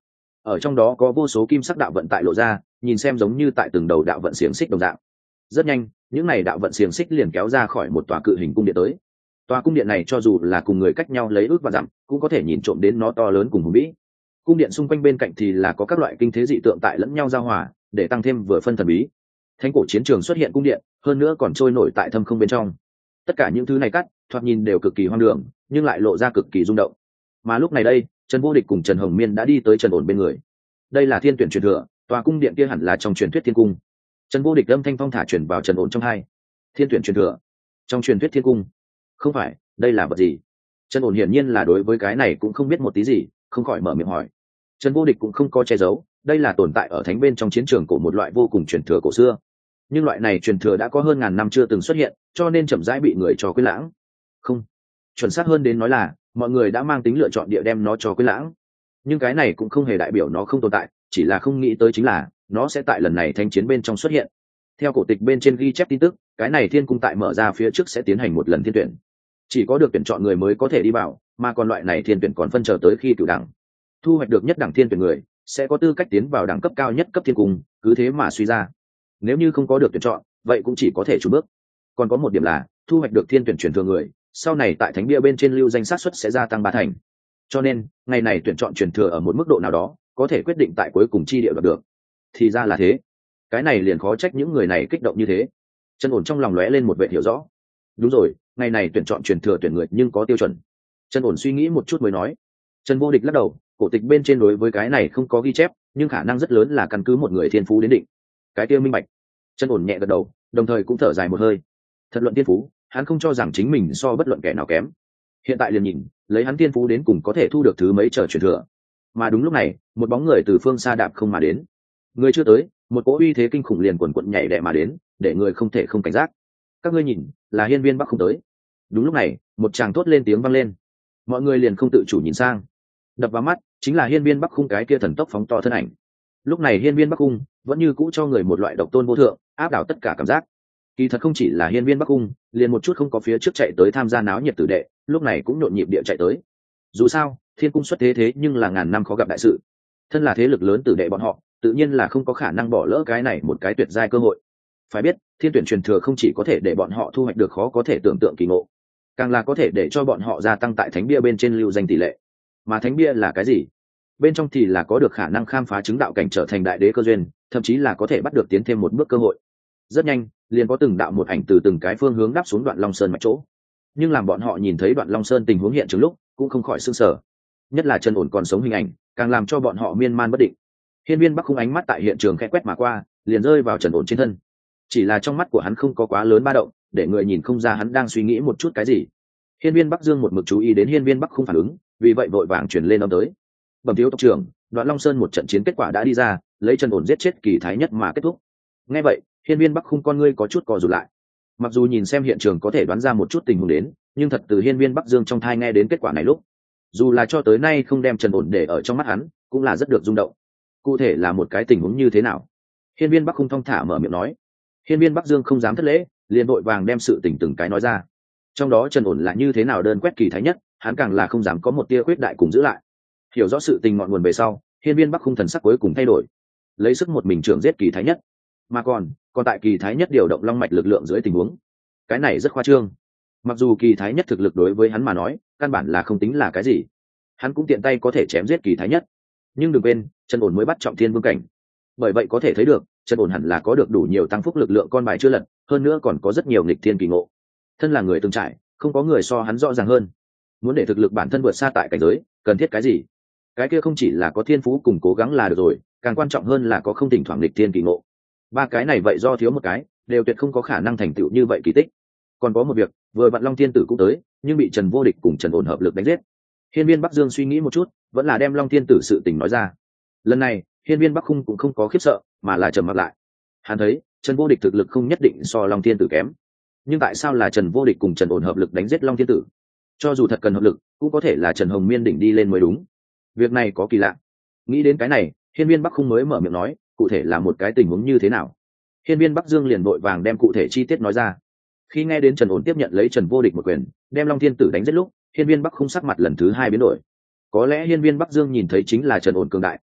ở trong đó có vô số kim sắc đạo vận tại lộ ra, nhìn xem giống như tại từng đầu đạo vận xiềng xích đồng dạng. Rất nhanh, những này đạo vận xiềng xích liền kéo ra khỏi một tòa cự hình cung điện tới. Tòa cung điện này cho dù là cùng người cách nhau lấy ước và dặm, cũng có thể nhìn trộm đến nó to lớn cùng hùng vĩ. Cung điện xung quanh bên cạnh thì là có các loại kinh thế dị tượng tại lẫn nhau giao hòa, để tăng thêm vừa phân thần bí. Thánh cổ chiến trường xuất hiện cung điện, hơn nữa còn trôi nổi tại thâm không bên trong. Tất cả những thứ này cắt, thoạt nhìn đều cực kỳ hoang đường, nhưng lại lộ ra cực kỳ rung động. Mà lúc này đây, Trần Vô Địch cùng Trần Hồng Miên đã đi tới Trần Ổn bên người. Đây là thiên tuyển truyền thừa, tòa cung điện kia hẳn là trong truyền thuyết thiên cung. Trần Vô Địch âm thanh phong thả truyền vào Trần Ổn trong hai. Thiên tuyển truyền thừa, trong truyền thuyết thiên cung? Không phải, đây là vật gì? Trần Ổn hiển nhiên là đối với cái này cũng không biết một tí gì, không khỏi mở miệng hỏi. Trần Vô Địch cũng không có che giấu, đây là tồn tại ở thánh bên trong chiến trường của một loại vô cùng truyền thừa cổ xưa. Nhưng loại này truyền thừa đã có hơn ngàn năm chưa từng xuất hiện, cho nên chậm rãi bị người cho quên lãng. Không, chuẩn xác hơn đến nói là mọi người đã mang tính lựa chọn địa đem nó cho quên lãng. Nhưng cái này cũng không hề đại biểu nó không tồn tại, chỉ là không nghĩ tới chính là nó sẽ tại lần này thanh chiến bên trong xuất hiện. Theo cổ tịch bên trên ghi chép tin tức, cái này thiên cung tại mở ra phía trước sẽ tiến hành một lần thiên tuyển, chỉ có được tuyển chọn người mới có thể đi vào, mà còn loại này thiên tuyển còn phân chờ tới khi cửu đẳng thu hoạch được nhất đẳng thiên tuyển người sẽ có tư cách tiến vào đẳng cấp cao nhất cấp thiên cung, cứ thế mà suy ra. Nếu như không có được tuyển chọn, vậy cũng chỉ có thể trùn bước. Còn có một điểm là thu hoạch được thiên tuyển truyền thừa người sau này tại thánh bia bên trên lưu danh sát suất sẽ gia tăng 3 thành. Cho nên ngày này tuyển chọn truyền thừa ở một mức độ nào đó có thể quyết định tại cuối cùng chi địa đoạt được. Thì ra là thế, cái này liền khó trách những người này kích động như thế. Trần Ổn trong lòng lóe lên một vệ hiểu rõ. Đúng rồi, ngày này tuyển chọn truyền thừa tuyển người nhưng có tiêu chuẩn. Trần Ổn suy nghĩ một chút mới nói. Trần Vô Địch lắc đầu, cổ tịch bên trên đối với cái này không có ghi chép, nhưng khả năng rất lớn là căn cứ một người thiên phú đến định. Cái kia minh bạch. Trần Ổn nhẹ gật đầu, đồng thời cũng thở dài một hơi. Thật luận thiên phú, hắn không cho rằng chính mình so bất luận kẻ nào kém. Hiện tại liền nhìn, lấy hắn thiên phú đến cùng có thể thu được thứ mấy chờ truyền thừa. Mà đúng lúc này, một bóng người từ phương xa đạp không mà đến. Người chưa tới, một cỗ uy thế kinh khủng liền quần quận nhảy đè mà đến, để người không thể không cảnh giác. Các ngươi nhìn, là Hiên Viên Bắc không tới. Đúng lúc này, một tràng thốt lên tiếng vang lên. Mọi người liền không tự chủ nhìn sang. Đập vào mắt chính là Hiên Viên Bắc Khung cái kia thần tốc phóng to thân ảnh. Lúc này Hiên Viên Bắc Khung vẫn như cũ cho người một loại độc tôn vô thượng, áp đảo tất cả cảm giác. Kỳ thật không chỉ là Hiên Viên Bắc Khung, liền một chút không có phía trước chạy tới tham gia náo nhiệt tử đệ, lúc này cũng nhộn nhịp địa chạy tới. Dù sao, Thiên cung xuất thế nhưng là ngàn năm khó gặp đại sự. Thân là thế lực lớn tử đệ bọn họ, tự nhiên là không có khả năng bỏ lỡ cái này một cái tuyệt giai cơ hội. Phải biết, thiên tuyển truyền thừa không chỉ có thể để bọn họ thu hoạch được khó có thể tưởng tượng kỳ ngộ, càng là có thể để cho bọn họ gia tăng tại thánh bia bên trên lưu danh tỷ lệ. Mà thánh bia là cái gì? Bên trong thì là có được khả năng khám phá chứng đạo cảnh trở thành đại đế cơ duyên, thậm chí là có thể bắt được tiến thêm một bước cơ hội. Rất nhanh, liền có từng đạo một ảnh từ từng cái phương hướng đáp xuống Đoạn Long Sơn mạch chỗ. Nhưng làm bọn họ nhìn thấy Đoạn Long Sơn tình huống hiện trường lúc, cũng không khỏi sửng sở. Nhất là Trần Ổn còn sống hình ảnh, càng làm cho bọn họ miên man bất định. Hiên Viên Bắc Khung ánh mắt tại hiện trường khẽ quét mà qua, liền rơi vào Trần Ổn trên thân. Chỉ là trong mắt của hắn không có quá lớn ba động, để người nhìn không ra hắn đang suy nghĩ một chút cái gì. Hiên Viên Bắc Dương một mực chú ý đến Hiên Viên Bắc Khung phản ứng, vì vậy vội vàng truyền lên âm tới. Bẩm thiếu tộc trưởng, Đoạn Long Sơn một trận chiến kết quả đã đi ra, lấy Trần Ổn giết chết Kỳ Thái Nhất mà kết thúc. Nghe vậy, Hiên Viên Bắc Khung con ngươi có chút co rụt lại. Mặc dù nhìn xem hiện trường có thể đoán ra một chút tình huống đến, nhưng thật từ Hiên Viên Bắc Dương trong thai nghe đến kết quả này lúc, dù là cho tới nay không đem Trần Ổn để ở trong mắt hắn, cũng là rất được rung động. Cụ thể là một cái tình huống như thế nào? Hiên Viên Bắc Khung thong thả mở miệng nói. Hiên Viên Bắc Dương không dám thất lễ, liền vội vàng đem sự tình từng cái nói ra. Trong đó Trần Ổn là như thế nào đơn quét Kỳ Thái Nhất, hắn càng là không dám có một tia khuyết đại cùng giữ lại. Hiểu rõ sự tình ngọn nguồn về sau, Hiên Viên Bắc Khung thần sắc cuối cùng thay đổi, lấy sức một mình trưởng giết Kỳ Thái Nhất, mà còn tại Kỳ Thái Nhất điều động long mạch lực lượng dưới tình huống, cái này rất khoa trương. Mặc dù Kỳ Thái Nhất thực lực đối với hắn mà nói, căn bản là không tính là cái gì, hắn cũng tiện tay có thể chém giết Kỳ Thái Nhất. Nhưng đừng quên, Trần Ổn mới bắt trọng thiên vương cảnh, bởi vậy có thể thấy được, Trần Ổn hẳn là có được đủ nhiều tăng phúc lực lượng con bài chưa lật, hơn nữa còn có rất nhiều nghịch thiên kỳ ngộ. Thân là người từng trải, không có người so hắn rõ ràng hơn. Muốn để thực lực bản thân vượt xa tại cảnh giới, cần thiết cái gì? Cái kia không chỉ là có thiên phú cùng cố gắng là được rồi, càng quan trọng hơn là có không thỉnh thoảng nghịch thiên kỳ ngộ. Ba cái này vậy do thiếu một cái, đều tuyệt không có khả năng thành tựu như vậy kỳ tích. Còn có một việc, vừa vặn Long Thiên Tử cũng tới, nhưng bị Trần Vô Địch cùng Trần Ổn hợp lực đánh giết. Hiên Viên Bắc Dương suy nghĩ một chút, vẫn là đem Long Thiên Tử sự tình nói ra. Lần này, Hiên Viên Bắc Khung cũng không có khiếp sợ, mà là trầm mặc lại. Hắn thấy, Trần Vô Địch thực lực không nhất định so Long Thiên Tử kém, nhưng tại sao là Trần Vô Địch cùng Trần Ổn hợp lực đánh giết Long Thiên Tử? Cho dù thật cần hợp lực, cũng có thể là Trần Hồng Miên đỉnh đi lên mới đúng. Việc này có kỳ lạ. Nghĩ đến cái này, Hiên Viên Bắc Khung mới mở miệng nói, cụ thể là một cái tình huống như thế nào? Hiên Viên Bắc Dương liền vội vàng đem cụ thể chi tiết nói ra. Khi nghe đến Trần Ổn tiếp nhận lấy Trần Vô Địch một quyền, đem Long Thiên Tử đánh giết lúc, Hiên Viên Bắc Khung sắc mặt lần thứ hai biến đổi. Có lẽ Hiên Viên Bắc Dương nhìn thấy chính là Trần Ổn cường đại,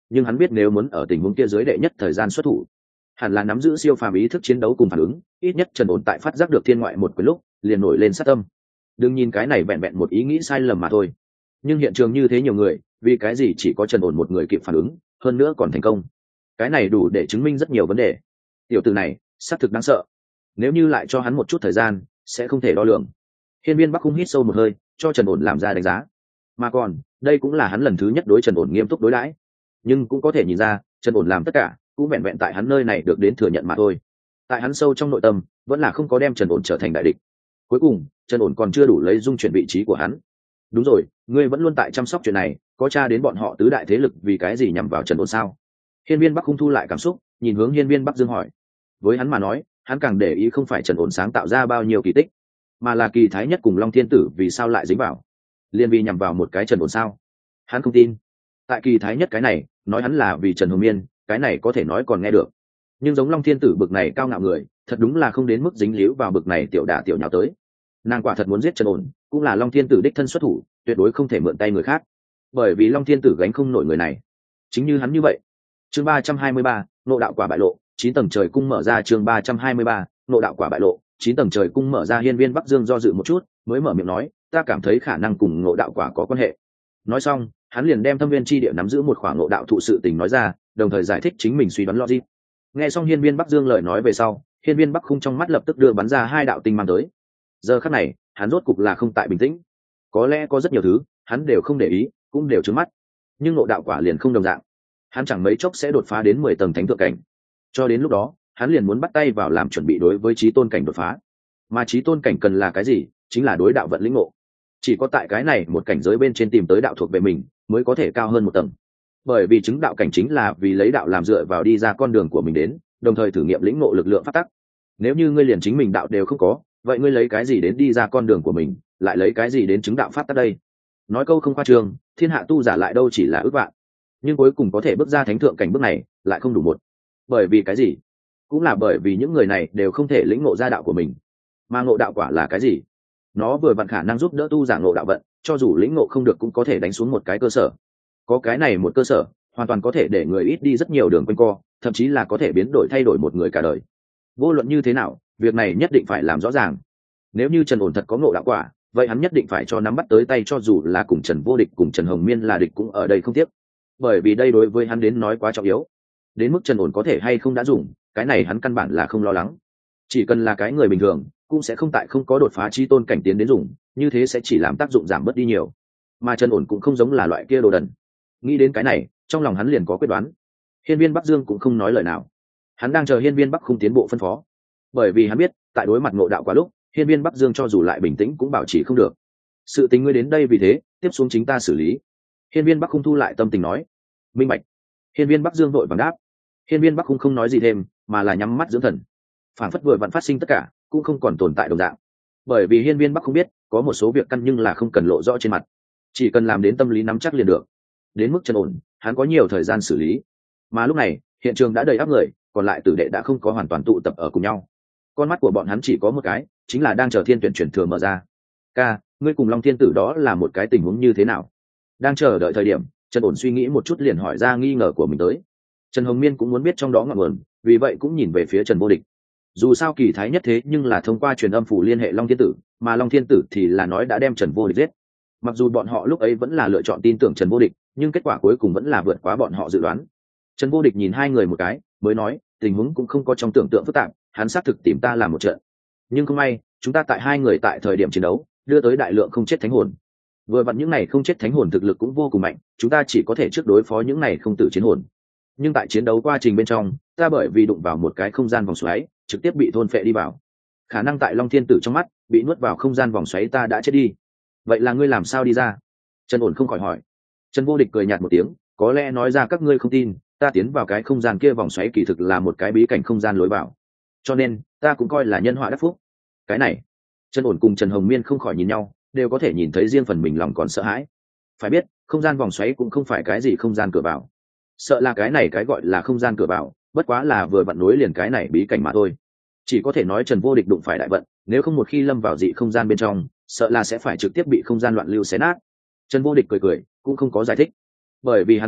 nhưng hắn biết nếu muốn ở tình huống kia dưới đệ nhất thời gian xuất thủ, hẳn là nắm giữ siêu phàm ý thức chiến đấu cùng phản ứng, ít nhất Trần Ổn tại phát giác được thiên ngoại một cái lúc liền nổi lên sát tâm. Đừng nhìn cái này vẹn vẹn một ý nghĩ sai lầm mà thôi, nhưng hiện trường như thế nhiều người, vì cái gì chỉ có Trần Ổn một người kịp phản ứng, hơn nữa còn thành công? Cái này đủ để chứng minh rất nhiều vấn đề. Tiểu tử này xác thực đáng sợ, nếu như lại cho hắn một chút thời gian sẽ không thể đo lường. Hiên Viên Bắc Khung hít sâu một hơi, cho Trần Ổn làm ra đánh giá. Mà còn đây cũng là hắn lần thứ nhất đối Trần Ổn nghiêm túc đối đãi, nhưng cũng có thể nhìn ra Trần Ổn làm tất cả cũng vẹn vẹn tại hắn nơi này được đến thừa nhận mà thôi. Tại hắn sâu trong nội tâm vẫn là không có đem Trần Ổn trở thành đại địch. Cuối cùng Trần Ổn còn chưa đủ lấy dung chuyển vị trí của hắn. Đúng rồi, ngươi vẫn luôn tại chăm sóc chuyện này, có tra đến bọn họ tứ đại thế lực vì cái gì nhằm vào Trần Ổn sao? Hiên Viên Bắc Khung thu lại cảm xúc, nhìn hướng Hiên Viên Bắc Dương hỏi. Với hắn mà nói, hắn càng để ý không phải Trần Ổn sáng tạo ra bao nhiêu kỳ tích, mà là Kỳ Thái Nhất cùng Long Thiên Tử vì sao lại dính vào, liên vì nhằm vào một cái Trần Ổn sao? Hắn không tin. Tại Kỳ Thái Nhất cái này nói hắn là vì Trần Hồng Miên, cái này có thể nói còn nghe được, nhưng giống Long Thiên Tử bực này cao ngạo người thật đúng là không đến mức dính líu vào bực này tiểu đả tiểu nháo tới. Nàng quả thật muốn giết Trần Ổn, cũng là Long Thiên Tử đích thân xuất thủ, tuyệt đối không thể mượn tay người khác, bởi vì Long Thiên Tử gánh không nổi người này. Chính như hắn như vậy. Chương 323, Ngộ đạo quả bại lộ, 9 tầng trời cung mở ra. Chương 323, Ngộ đạo quả bại lộ, 9 tầng trời cung mở ra. Hiên Viên Bắc Dương do dự một chút, mới mở miệng nói, ta cảm thấy khả năng cùng ngộ đạo quả có quan hệ. Nói xong, hắn liền đem Thâm Viên chi địa nắm giữ một khoảng ngộ đạo thụ sự tình nói ra, đồng thời giải thích chính mình suy đoán logic. Nghe xong Hiên Viên Bắc Dương lời nói về sau, Hiên Viên Bắc Khung trong mắt lập tức đưa bắn ra hai đạo tinh mang tới. Giờ khắc này, hắn rốt cục là không tại bình tĩnh. Có lẽ có rất nhiều thứ, hắn đều không để ý, cũng đều trướng mắt. Nhưng ngộ đạo quả liền không đồng dạng. Hắn chẳng mấy chốc sẽ đột phá đến 10 tầng thánh thượng cảnh. Cho đến lúc đó, hắn liền muốn bắt tay vào làm chuẩn bị đối với chí tôn cảnh đột phá. Mà chí tôn cảnh cần là cái gì? Chính là đối đạo vận lĩnh ngộ. Chỉ có tại cái này một cảnh giới bên trên tìm tới đạo thuộc về mình, mới có thể cao hơn một tầng. Bởi vì chứng đạo cảnh chính là vì lấy đạo làm dựa vào đi ra con đường của mình đến, đồng thời thử nghiệm lĩnh ngộ lực lượng pháp tắc. Nếu như ngươi liền chính mình đạo đều không có, vậy ngươi lấy cái gì đến đi ra con đường của mình, lại lấy cái gì đến chứng đạo pháp tắc đây? Nói câu không khoa trương, thiên hạ tu giả lại đâu chỉ là ước vạn, nhưng cuối cùng có thể bước ra thánh thượng cảnh bước này lại không đủ một. Bởi vì cái gì? Cũng là bởi vì những người này đều không thể lĩnh ngộ ra đạo của mình. Mà ngộ đạo quả là cái gì? Nó vừa vặn khả năng giúp đỡ tu giả ngộ đạo vận, cho dù lĩnh ngộ không được cũng có thể đánh xuống một cái cơ sở. Có cái này một cơ sở, hoàn toàn có thể để người ít đi rất nhiều đường quanh co, thậm chí là có thể biến đổi thay đổi một người cả đời. Vô luận như thế nào, việc này nhất định phải làm rõ ràng. Nếu như Trần Ổn thật có ngộ đạo quả, vậy hắn nhất định phải cho nắm bắt tới tay, cho dù là cùng Trần Vô Địch cùng Trần Hồng Miên là địch cũng ở đây không tiếc. Bởi vì đây đối với hắn đến nói quá trọng yếu. Đến mức Trần Ổn có thể hay không đã dùng, cái này hắn căn bản là không lo lắng. Chỉ cần là cái người bình thường, cũng sẽ không tại không có đột phá chí tôn cảnh tiến đến dùng, như thế sẽ chỉ làm tác dụng giảm bớt đi nhiều. Mà Trần Ổn cũng không giống là loại kia đồ đần. Nghĩ đến cái này, trong lòng hắn liền có quyết đoán. Hiên Viên Bắc Dương cũng không nói lời nào. Hắn đang chờ Hiên Viên Bắc Khung tiến bộ phân phó. Bởi vì hắn biết, tại đối mặt ngộ đạo quá lúc, Hiên Viên Bắc Dương cho dù lại bình tĩnh cũng bảo trì không được. Sự tình ngươi đến đây vì thế, tiếp xuống chính ta xử lý. Hiên Viên Bắc Khung thu lại tâm tình nói. Minh bạch. Hiên Viên Bắc Dương vội vàng đáp. Hiên Viên Bắc Khung không nói gì thêm, mà là nhắm mắt dưỡng thần. Phản phất vừa vặn phát sinh tất cả, cũng không còn tồn tại đồng dạng. Bởi vì Hiên Viên Bắc không biết, có một số việc căn nhưng là không cần lộ rõ trên mặt, chỉ cần làm đến tâm lý nắm chắc liền được. Đến mức Trần Ổn, hắn có nhiều thời gian xử lý. Mà lúc này, hiện trường đã đầy ắp người, còn lại tử đệ đã không có hoàn toàn tụ tập ở cùng nhau. Con mắt của bọn hắn chỉ có một cái, chính là đang chờ thiên tuyển chuyển thừa mở ra. Ca, ngươi cùng Long Thiên Tử đó là một cái tình huống như thế nào? Đang chờ đợi thời điểm, Trần Ổn suy nghĩ một chút liền hỏi ra nghi ngờ của mình tới. Trần Hồng Miên cũng muốn biết trong đó ngọn nguồn, vì vậy cũng nhìn về phía Trần Vô Địch. Dù sao Kỳ Thái Nhất thế nhưng là thông qua truyền âm phủ liên hệ Long Thiên Tử, mà Long Thiên Tử thì là nói đã đem Trần Vô Địch giết. Mặc dù bọn họ lúc ấy vẫn là lựa chọn tin tưởng Trần Vô Địch, nhưng kết quả cuối cùng vẫn là vượt quá bọn họ dự đoán. Trần Vô Địch nhìn hai người một cái, mới nói, tình huống cũng không có trong tưởng tượng phức tạp, hắn xác thực tìm ta làm một trận. Nhưng không may, chúng ta tại hai người tại thời điểm chiến đấu, đưa tới đại lượng không chết thánh hồn. Vừa vặn những này không chết thánh hồn thực lực cũng vô cùng mạnh, chúng ta chỉ có thể trước đối phó những này không tử chiến hồn. Nhưng tại chiến đấu quá trình bên trong, ta bởi vì đụng vào một cái không gian vòng xoáy, trực tiếp bị thôn phệ đi vào. Khả năng tại Long Thiên Tử trong mắt, bị nuốt vào không gian vòng xoáy ta đã chết đi. Vậy là ngươi làm sao đi ra? Trần Ổn không khỏi hỏi. Trần Vô Địch cười nhạt một tiếng, có lẽ nói ra các ngươi không tin, ta tiến vào cái không gian kia vòng xoáy kỳ thực là một cái bí cảnh không gian lối vào, cho nên ta cũng coi là nhân họa đắc phúc. Cái này, Trần Ổn cùng Trần Hồng Miên không khỏi nhìn nhau, đều có thể nhìn thấy riêng phần mình lòng còn sợ hãi. Phải biết, không gian vòng xoáy cũng không phải cái gì không gian cửa vào, sợ là cái này cái gọi là không gian cửa vào, bất quá là vừa vặn nối liền cái này bí cảnh mà thôi. Chỉ có thể nói Trần Vô Địch đụng phải đại vận, nếu không một khi lâm vào dị không gian bên trong, sợ là sẽ phải trực tiếp bị không gian loạn lưu xé nát. Trần Vô Địch cười cười, cũng không có giải thích, bởi vì hắn cũng biết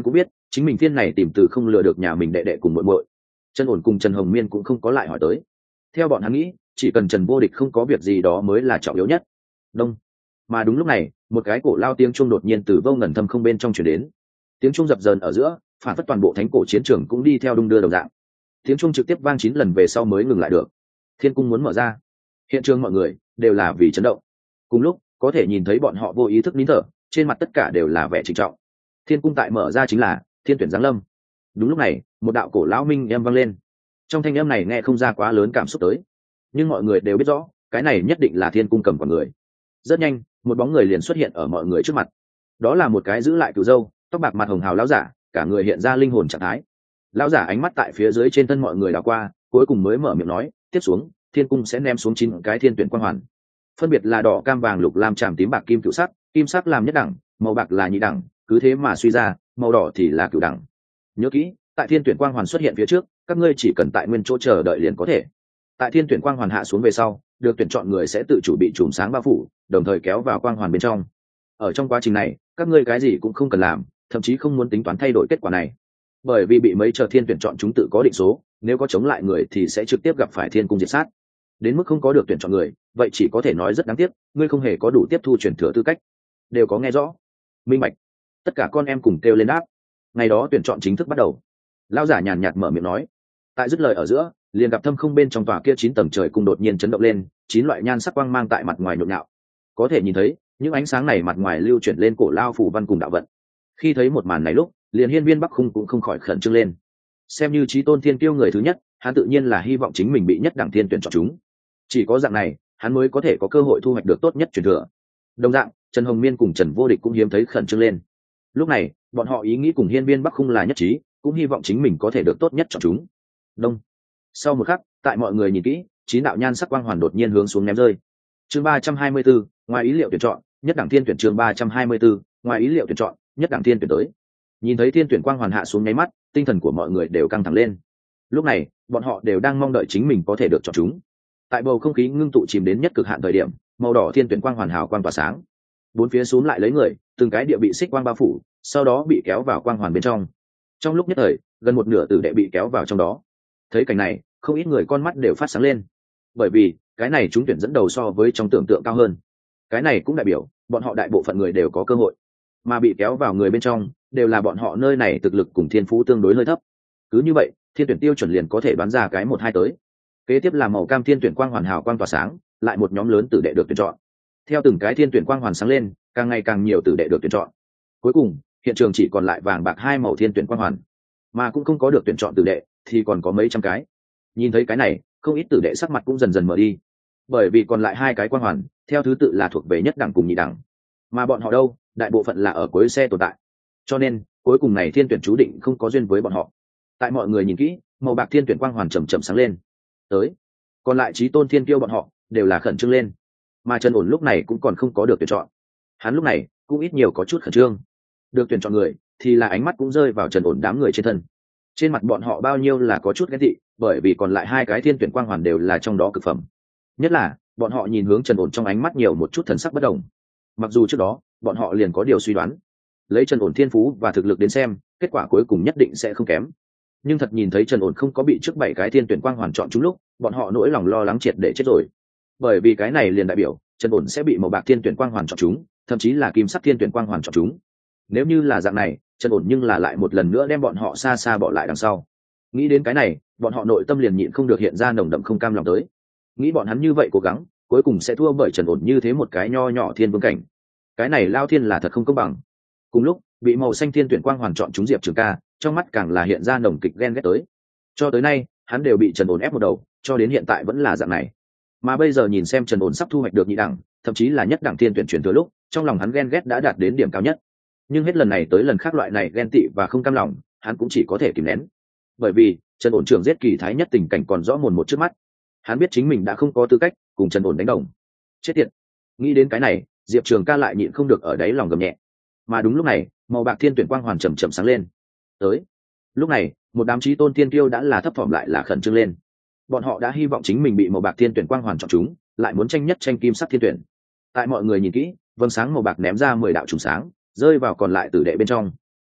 chính mình phiên này tìm từ không lừa được nhà mình đệ đệ cùng muội muội. Trần Ổn cùng Trần Hồng Miên cũng không có lại hỏi tới. Theo bọn hắn nghĩ, chỉ cần Trần Vô Địch không có việc gì đó mới là trọng yếu nhất. Đông. Mà đúng lúc này, một cái cổ lao tiếng chuông đột nhiên từ vô ngần thâm không bên trong truyền đến. Tiếng chuông dập dờn ở giữa, phản phất toàn bộ thánh cổ chiến trường cũng đi theo đung đưa đồng dạng. Tiếng chuông trực tiếp vang 9 lần về sau mới ngừng lại được. Thiên cung muốn mở ra. Hiện trường mọi người đều là vì chấn động. Cùng lúc, có thể nhìn thấy bọn họ vô ý thức nín thở, trên mặt tất cả đều là vẻ trịnh trọng. Thiên cung tại mở ra chính là thiên tuyển giáng lâm. Đúng lúc này, một đạo cổ lão minh em vang lên. Trong thanh âm này nghe không ra quá lớn cảm xúc tới, nhưng mọi người đều biết rõ, cái này nhất định là thiên cung cầm của người. Rất nhanh, một bóng người liền xuất hiện ở mọi người trước mặt. Đó là một cái giữ lại cửu râu, tóc bạc mặt hồng hào lão giả, cả người hiện ra linh hồn trạng thái. Lão giả ánh mắt tại phía dưới trên thân mọi người đảo qua, cuối cùng mới mở miệng nói, tiếp xuống, thiên cung sẽ ném xuống 9 cái thiên tuyển quang hoàn. Phân biệt là đỏ, cam, vàng, lục, lam, tràm, tím, bạc, kim, cửu sắc, kim sắc làm nhất đẳng, màu bạc là nhị đẳng, cứ thế mà suy ra, màu đỏ thì là cửu đẳng. Nhớ kỹ, tại thiên tuyển quang hoàn xuất hiện phía trước, các ngươi chỉ cần tại nguyên chỗ chờ đợi liền có thể. Tại thiên tuyển quang hoàn hạ xuống về sau, được tuyển chọn người sẽ tự chủ bị chùm sáng bao phủ, đồng thời kéo vào quang hoàn bên trong. Ở trong quá trình này, các ngươi cái gì cũng không cần làm, thậm chí không muốn tính toán thay đổi kết quả này, bởi vì bị mấy chờ thiên tuyển chọn chúng tự có định số, nếu có chống lại người thì sẽ trực tiếp gặp phải thiên cung diệt sát. Đến mức không có được tuyển chọn người, vậy chỉ có thể nói rất đáng tiếc, ngươi không hề có đủ tiếp thu truyền thừa tư cách. Đều có nghe rõ? Minh bạch. Tất cả con em cùng kêu lên đáp. Ngày đó tuyển chọn chính thức bắt đầu. Lão giả nhàn nhạt mở miệng nói. Tại dứt lời ở giữa, liền gặp thâm không bên trong tòa kia 9 tầng trời cung đột nhiên chấn động lên, 9 loại nhan sắc quang mang tại mặt ngoài nhộn nhạo. Có thể nhìn thấy, những ánh sáng này mặt ngoài lưu chuyển lên cổ lao phù văn cùng đạo vận. Khi thấy một màn này lúc, liền hiên viên Bắc Khung cũng không khỏi khẩn trương lên. Xem như chí tôn thiên kiêu người thứ nhất, hắn tự nhiên là hy vọng chính mình bị nhất đẳng thiên tuyển chọn chúng. Chỉ có dạng này, hắn mới có thể có cơ hội thu hoạch được tốt nhất truyền thừa. Đồng dạng, Trần Hồng Miên cùng Trần Vô Địch cũng hiếm thấy khẩn trương lên. Lúc này, bọn họ ý nghĩ cùng hiên viên Bắc Khung là nhất trí, cũng hy vọng chính mình có thể được tốt nhất chọn chúng. Đông. Sau một khắc, tại mọi người nhìn kỹ, 9 đạo nhan sắc quang hoàn đột nhiên hướng xuống ném rơi. Chương 324, ngoài ý liệu tuyển chọn, nhất đẳng thiên tuyển. Chương 324, ngoài ý liệu tuyển chọn, nhất đẳng thiên tuyển tới. Nhìn thấy thiên tuyển quang hoàn hạ xuống nháy mắt, tinh thần của mọi người đều căng thẳng lên. Lúc này, bọn họ đều đang mong đợi chính mình có thể được chọn chúng. Tại bầu không khí ngưng tụ chìm đến nhất cực hạn thời điểm, màu đỏ thiên tuyển quang hoàn hào quang tỏa sáng. Bốn phía xuống lại lấy người, từng cái địa bị xích quang bao phủ, sau đó bị kéo vào quang hoàn bên trong. Trong lúc nhất thời, gần một nửa tử đệ bị kéo vào trong đó. Thấy cảnh này, không ít người con mắt đều phát sáng lên, bởi vì cái này chúng tuyển dẫn đầu so với trong tưởng tượng cao hơn. Cái này cũng đại biểu bọn họ đại bộ phận người đều có cơ hội, mà bị kéo vào người bên trong đều là bọn họ nơi này thực lực cùng thiên phú tương đối hơi thấp. Cứ như vậy, thiên tuyển tiêu chuẩn liền có thể đoán ra cái 1-2 tới. Kế tiếp là màu cam thiên tuyển quang hoàn hào quang tỏa sáng, lại một nhóm lớn tử đệ được tuyển chọn. Theo từng cái thiên tuyển quang hoàn sáng lên, càng ngày càng nhiều tử đệ được tuyển chọn. Cuối cùng, hiện trường chỉ còn lại vàng bạc 2 màu thiên tuyển quang hoàn, mà cũng không có được tuyển chọn tử đệ thì còn có mấy trăm cái. Nhìn thấy cái này, không ít tử đệ sắc mặt cũng dần dần mở đi, bởi vì còn lại 2 cái quang hoàn theo thứ tự là thuộc về nhất đẳng cùng nhị đẳng, mà bọn họ đâu, đại bộ phận là ở cuối xe tồn tại, cho nên cuối cùng này thiên tuyển chú định không có duyên với bọn họ. Tại mọi người nhìn kỹ, màu bạc thiên tuyển quang hoàn chậm chậm sáng lên tới, còn lại chí tôn thiên kiêu bọn họ đều là khẩn trương lên, mà Trần Ổn lúc này cũng còn không có được tuyển chọn. Hắn lúc này cũng ít nhiều có chút khẩn trương. Được tuyển chọn người thì là ánh mắt cũng rơi vào Trần Ổn đám người trên thân. Trên mặt bọn họ bao nhiêu là có chút ghen tị, bởi vì còn lại 2 cái thiên tuyển quang hoàn đều là trong đó cực phẩm. Nhất là bọn họ nhìn hướng Trần Ổn trong ánh mắt nhiều một chút thần sắc bất đồng. Mặc dù trước đó bọn họ liền có điều suy đoán, lấy Trần Ổn thiên phú và thực lực đến xem, kết quả cuối cùng nhất định sẽ không kém. Nhưng thật nhìn thấy Trần Ổn không có bị trước 7 cái thiên tuyển quang hoàn chọn trúng lúc, bọn họ nỗi lòng lo lắng triệt để chết rồi. Bởi vì cái này liền đại biểu Trần Ổn sẽ bị màu bạc thiên tuyển quang hoàn chọn trúng, thậm chí là kim sắc thiên tuyển quang hoàn chọn trúng. Nếu như là dạng này, Trần Ổn nhưng là lại một lần nữa đem bọn họ xa xa bỏ lại đằng sau. Nghĩ đến cái này, bọn họ nội tâm liền nhịn không được hiện ra nồng đậm không cam lòng tới. Nghĩ bọn hắn như vậy cố gắng, cuối cùng sẽ thua bởi Trần Ổn như thế một cái nho nhỏ thiên vương cảnh. Cái này lao thiên là thật không công bằng. Cùng lúc, bị màu xanh thiên tuyển quang hoàn chọn trúng Diệp Trường Ca, trong mắt càng là hiện ra nồng kịch ghen ghét tới. Cho tới nay, hắn đều bị Trần Ổn ép một đầu, cho đến hiện tại vẫn là dạng này. Mà bây giờ nhìn xem Trần Ổn sắp thu hoạch được nhị đẳng, thậm chí là nhất đẳng thiên tuyển chuyển thừa lúc, trong lòng hắn ghen ghét đã đạt đến điểm cao nhất. Nhưng hết lần này tới lần khác loại này ghen tị và không cam lòng, hắn cũng chỉ có thể kìm nén. Bởi vì Trần Ổn trưởng giết kỳ thái nhất tình cảnh còn rõ mồn một trước mắt, hắn biết chính mình đã không có tư cách cùng Trần Ổn đánh đồng. Chết tiệt! Nghĩ đến cái này, Diệp Trường Ca lại nhịn không được ở đáy lòng gầm nhẹ. Mà đúng lúc này, màu bạc thiên tuyển quang hoàn chậm chậm sáng lên tới. Lúc này, một đám chí tôn thiên kiêu đã là thấp thỏm lại là khẩn trương lên. Bọn họ đã hy vọng chính mình bị màu bạc thiên tuyển quang hoàn chọn chúng, lại muốn tranh nhất tranh kim sắc thiên tuyển. Tại mọi người nhìn kỹ, vầng sáng màu bạc ném ra 10 đạo trùng sáng, rơi vào còn lại tử đệ bên trong.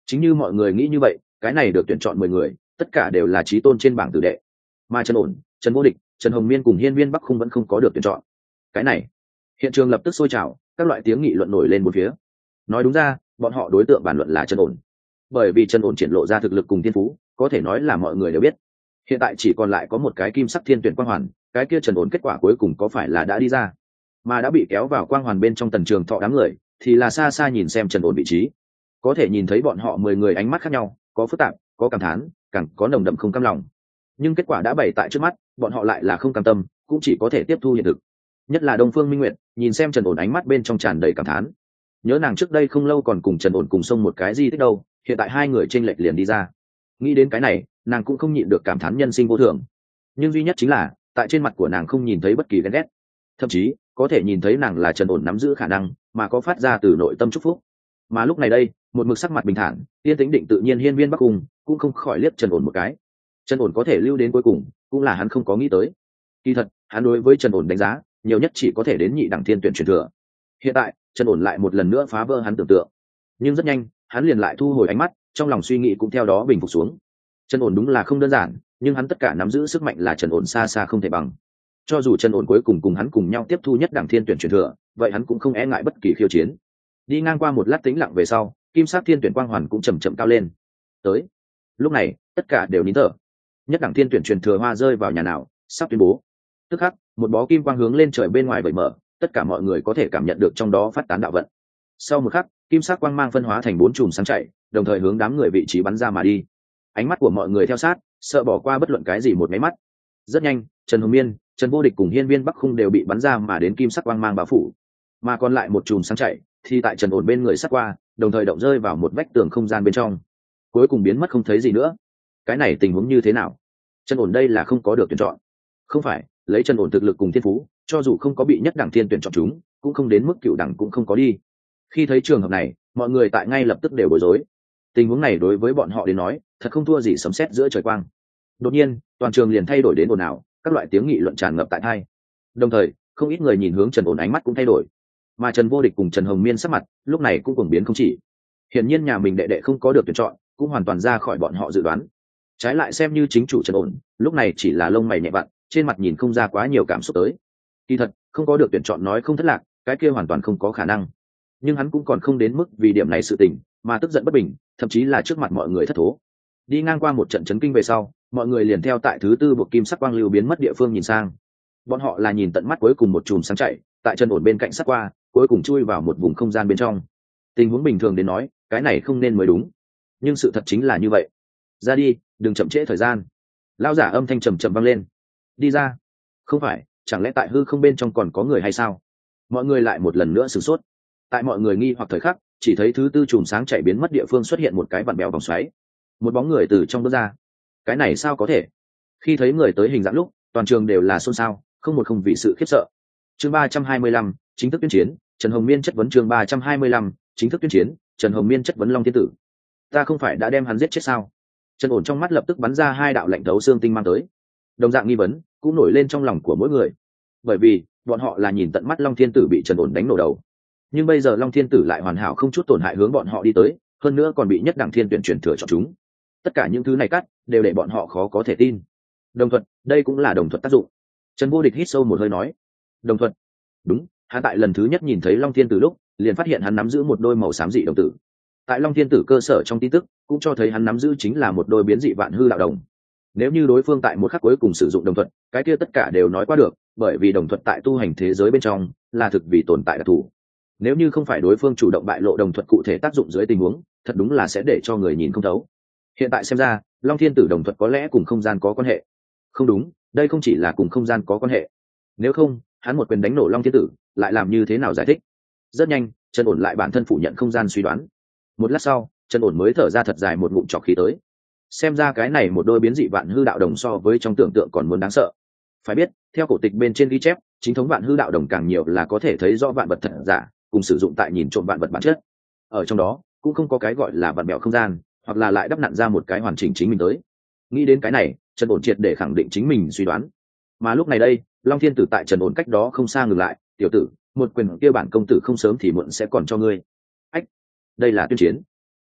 Chính như mọi người nghĩ như vậy, cái này được tuyển chọn 10 người tất cả đều là chí tôn trên bảng tử đệ, mà Trần Ổn, Trần Vô Địch, Trần Hồng Miên cùng Hiên Viên Bắc Khung vẫn không có được tuyển chọn. Cái này, hiện trường lập tức sôi trào, các loại tiếng nghị luận nổi lên một phía. Nói đúng ra, bọn họ đối tượng bàn luận là Trần Ổn, bởi vì Trần Ổn triển lộ ra thực lực cùng thiên phú, có thể nói là mọi người đều biết. Hiện tại chỉ còn lại có một cái kim sắc thiên tuyển quang hoàn, cái kia Trần Ổn kết quả cuối cùng có phải là đã đi ra, mà đã bị kéo vào quang hoàn bên trong Tần Trường Thọ đám người, thì là xa xa nhìn xem Trần Ổn vị trí, có thể nhìn thấy bọn họ 10 người ánh mắt khác nhau, có phức tạp, có cảm thán, càng có nồng đậm không cam lòng. Nhưng kết quả đã bày tại trước mắt, bọn họ lại là không cam tâm, cũng chỉ có thể tiếp thu hiện thực. Nhất là Đông Phương Minh Nguyệt, nhìn xem Trần Ổn ánh mắt bên trong tràn đầy cảm thán. Nhớ nàng trước đây không lâu còn cùng Trần Ổn cùng xông một cái gì tích đâu, hiện tại hai người chênh lệch liền đi ra. Nghĩ đến cái này, nàng cũng không nhịn được cảm thán nhân sinh vô thường. Nhưng duy nhất chính là, tại trên mặt của nàng không nhìn thấy bất kỳ ghen ghét, thậm chí có thể nhìn thấy nàng là Trần Ổn nắm giữ khả năng, mà có phát ra từ nội tâm chúc phúc. Mà lúc này đây, một mực sắc mặt bình thản, yên tĩnh định tự nhiên Hiên Viên Bắc Khung cũng không khỏi liếc Trần Ổn một cái. Trần Ổn có thể lưu đến cuối cùng, cũng là hắn không có nghĩ tới. Kỳ thật, hắn đối với Trần Ổn đánh giá, nhiều nhất chỉ có thể đến nhị đẳng thiên tuyển truyền thừa. Hiện tại, Trần Ổn lại một lần nữa phá vỡ hắn tưởng tượng. Nhưng rất nhanh, hắn liền lại thu hồi ánh mắt, trong lòng suy nghĩ cũng theo đó bình phục xuống. Trần Ổn đúng là không đơn giản, nhưng hắn tất cả nắm giữ sức mạnh là Trần Ổn xa xa không thể bằng. Cho dù Trần Ổn cuối cùng cùng hắn cùng nhau tiếp thu nhất đẳng thiên tuyển truyền thừa, vậy hắn cũng không e ngại bất kỳ khiêu chiến. Đi ngang qua một lát tĩnh lặng về sau, kim sắc thiên tuyển quang hoàn cũng chậm chậm cao lên. Tới. Lúc này, tất cả đều nín thở. Nhất đẳng thiên tuyển truyền thừa hoa rơi vào nhà nào, sắp tuyên bố. Tức khắc, một bó kim quang hướng lên trời bên ngoài vẩy mở, tất cả mọi người có thể cảm nhận được trong đó phát tán đạo vận. Sau một khắc, kim sắc quang mang phân hóa thành 4 chùm sáng chạy, đồng thời hướng đám người vị trí bắn ra mà đi. Ánh mắt của mọi người theo sát, sợ bỏ qua bất luận cái gì một máy mắt. Rất nhanh, Trần Hồng Miên, Trần Vô Địch cùng Hiên Viên Bắc Khung đều bị bắn ra mà đến kim sắc quang mang bao phủ, mà còn lại một chùm sáng chạy thì tại Trần Ổn bên người sát qua, đồng thời động rơi vào một vách tường không gian bên trong, cuối cùng biến mất không thấy gì nữa. Cái này tình huống như thế nào? Trần Ổn đây là không có được tuyển chọn? Không phải, lấy Trần Ổn thực lực cùng thiên phú, cho dù không có bị nhất đẳng thiên tuyển chọn chúng, cũng không đến mức cựu đẳng cũng không có đi. Khi thấy trường hợp này, mọi người tại ngay lập tức đều bối rối. Tình huống này đối với bọn họ đến nói, thật không thua gì sấm sét giữa trời quang. Đột nhiên, toàn trường liền thay đổi đến ồn ào, các loại tiếng nghị luận tràn ngập tại tai. Đồng thời, không ít người nhìn hướng Trần Ổn ánh mắt cũng thay đổi, mà Trần Vô Địch cùng Trần Hồng Miên sắc mặt lúc này cũng cuồng biến không chỉ. Hiển nhiên nhà mình đệ đệ không có được tuyển chọn, cũng hoàn toàn ra khỏi bọn họ dự đoán. Trái lại xem như chính chủ Trần Ổn, lúc này chỉ là lông mày nhẹ vặn, trên mặt nhìn không ra quá nhiều cảm xúc tới. Kỳ thật, không có được tuyển chọn nói không thất lạc, cái kia hoàn toàn không có khả năng. Nhưng hắn cũng còn không đến mức vì điểm này sự tình mà tức giận bất bình, thậm chí là trước mặt mọi người thất thố. Đi ngang qua một trận chấn kinh về sau, mọi người liền theo tại thứ tư buộc kim sắc quang lưu biến mất địa phương nhìn sang. Bọn họ là nhìn tận mắt cuối cùng một chùm sáng chạy tại Trần Ổn bên cạnh sát qua, cuối cùng chui vào một vùng không gian bên trong. Tình huống bình thường đến nói, cái này không nên mới đúng, nhưng sự thật chính là như vậy. Ra đi, đừng chậm trễ thời gian. Lão giả âm thanh trầm trầm vang lên. Đi ra. Không phải, chẳng lẽ tại hư không bên trong còn có người hay sao? Mọi người lại một lần nữa sửng sốt. Tại mọi người nghi hoặc thời khắc, chỉ thấy thứ tư chùm sáng chạy biến mất địa phương xuất hiện một cái vặn bèo vòng xoáy, một bóng người từ trong bước ra. Cái này sao có thể? Khi thấy người tới hình dạng lúc, toàn trường đều là xôn xao, không một không vì sự khiếp sợ. Chương 325, chính thức tuyên chiến, Trần Hồng Miên chất vấn. Chương 325, chính thức tuyên chiến, Trần Hồng Miên chất vấn Long Thiên Tử. Ta không phải đã đem hắn giết chết sao? Trần Ổn trong mắt lập tức bắn ra hai đạo lạnh thấu xương tinh mang tới. Đồng dạng nghi vấn cũng nổi lên trong lòng của mỗi người, bởi vì bọn họ là nhìn tận mắt Long Thiên Tử bị Trần Ổn đánh nổ đầu, nhưng bây giờ Long Thiên Tử lại hoàn hảo không chút tổn hại hướng bọn họ đi tới, hơn nữa còn bị nhất đẳng thiên tuyển chuyển thừa chọn chúng. Tất cả những thứ này cắt đều để bọn họ khó có thể tin. Đồng thuận, đây cũng là đồng thuận tác dụng. Trần Vô Địch hít sâu một hơi nói, đồng thuận. Đúng, hắn tại lần thứ nhất nhìn thấy Long Thiên Tử lúc, liền phát hiện hắn nắm giữ một đôi màu xám dị đồng tử. Tại Long Thiên Tử cơ sở trong tin tức cũng cho thấy hắn nắm giữ chính là một đôi biến dị vạn hư đạo đồng. Nếu như đối phương tại một khắc cuối cùng sử dụng đồng thuận, cái kia tất cả đều nói qua được, bởi vì đồng thuận tại tu hành thế giới bên trong là thực vì tồn tại đặc thù. Nếu như không phải đối phương chủ động bại lộ đồng thuận cụ thể tác dụng dưới tình huống, thật đúng là sẽ để cho người nhìn không thấu. Hiện tại xem ra, Long Thiên Tử đồng thuận có lẽ cùng không gian có quan hệ. Không đúng, đây không chỉ là cùng không gian có quan hệ. Nếu không, hắn một quyền đánh nổ Long Thiên Tử, lại làm như thế nào giải thích? Rất nhanh, Trần Ổn lại bản thân phủ nhận không gian suy đoán. Một lát sau, Trần Ổn mới thở ra thật dài một ngụm trọc khí tới. Xem ra cái này một đôi biến dị vạn hư đạo đồng so với trong tưởng tượng còn muốn đáng sợ. Phải biết, theo cổ tịch bên trên ghi chép, chính thống vạn hư đạo đồng càng nhiều là có thể thấy rõ vạn vật thật giả, cùng sử dụng tại nhìn trộm vạn vật bản chất. Ở trong đó, cũng không có cái gọi là vạn bèo không gian, hoặc là lại đắp nặn ra một cái hoàn chỉnh chính mình tới. Nghĩ đến cái này, Trần Ổn triệt để khẳng định chính mình suy đoán. Mà lúc này đây, Long Thiên Tử tại Trần Ổn cách đó không xa ngừng lại, "Tiểu tử, một quyền kia bản công tử không sớm thì muộn sẽ còn cho ngươi." Ách, đây là tuyên chiến.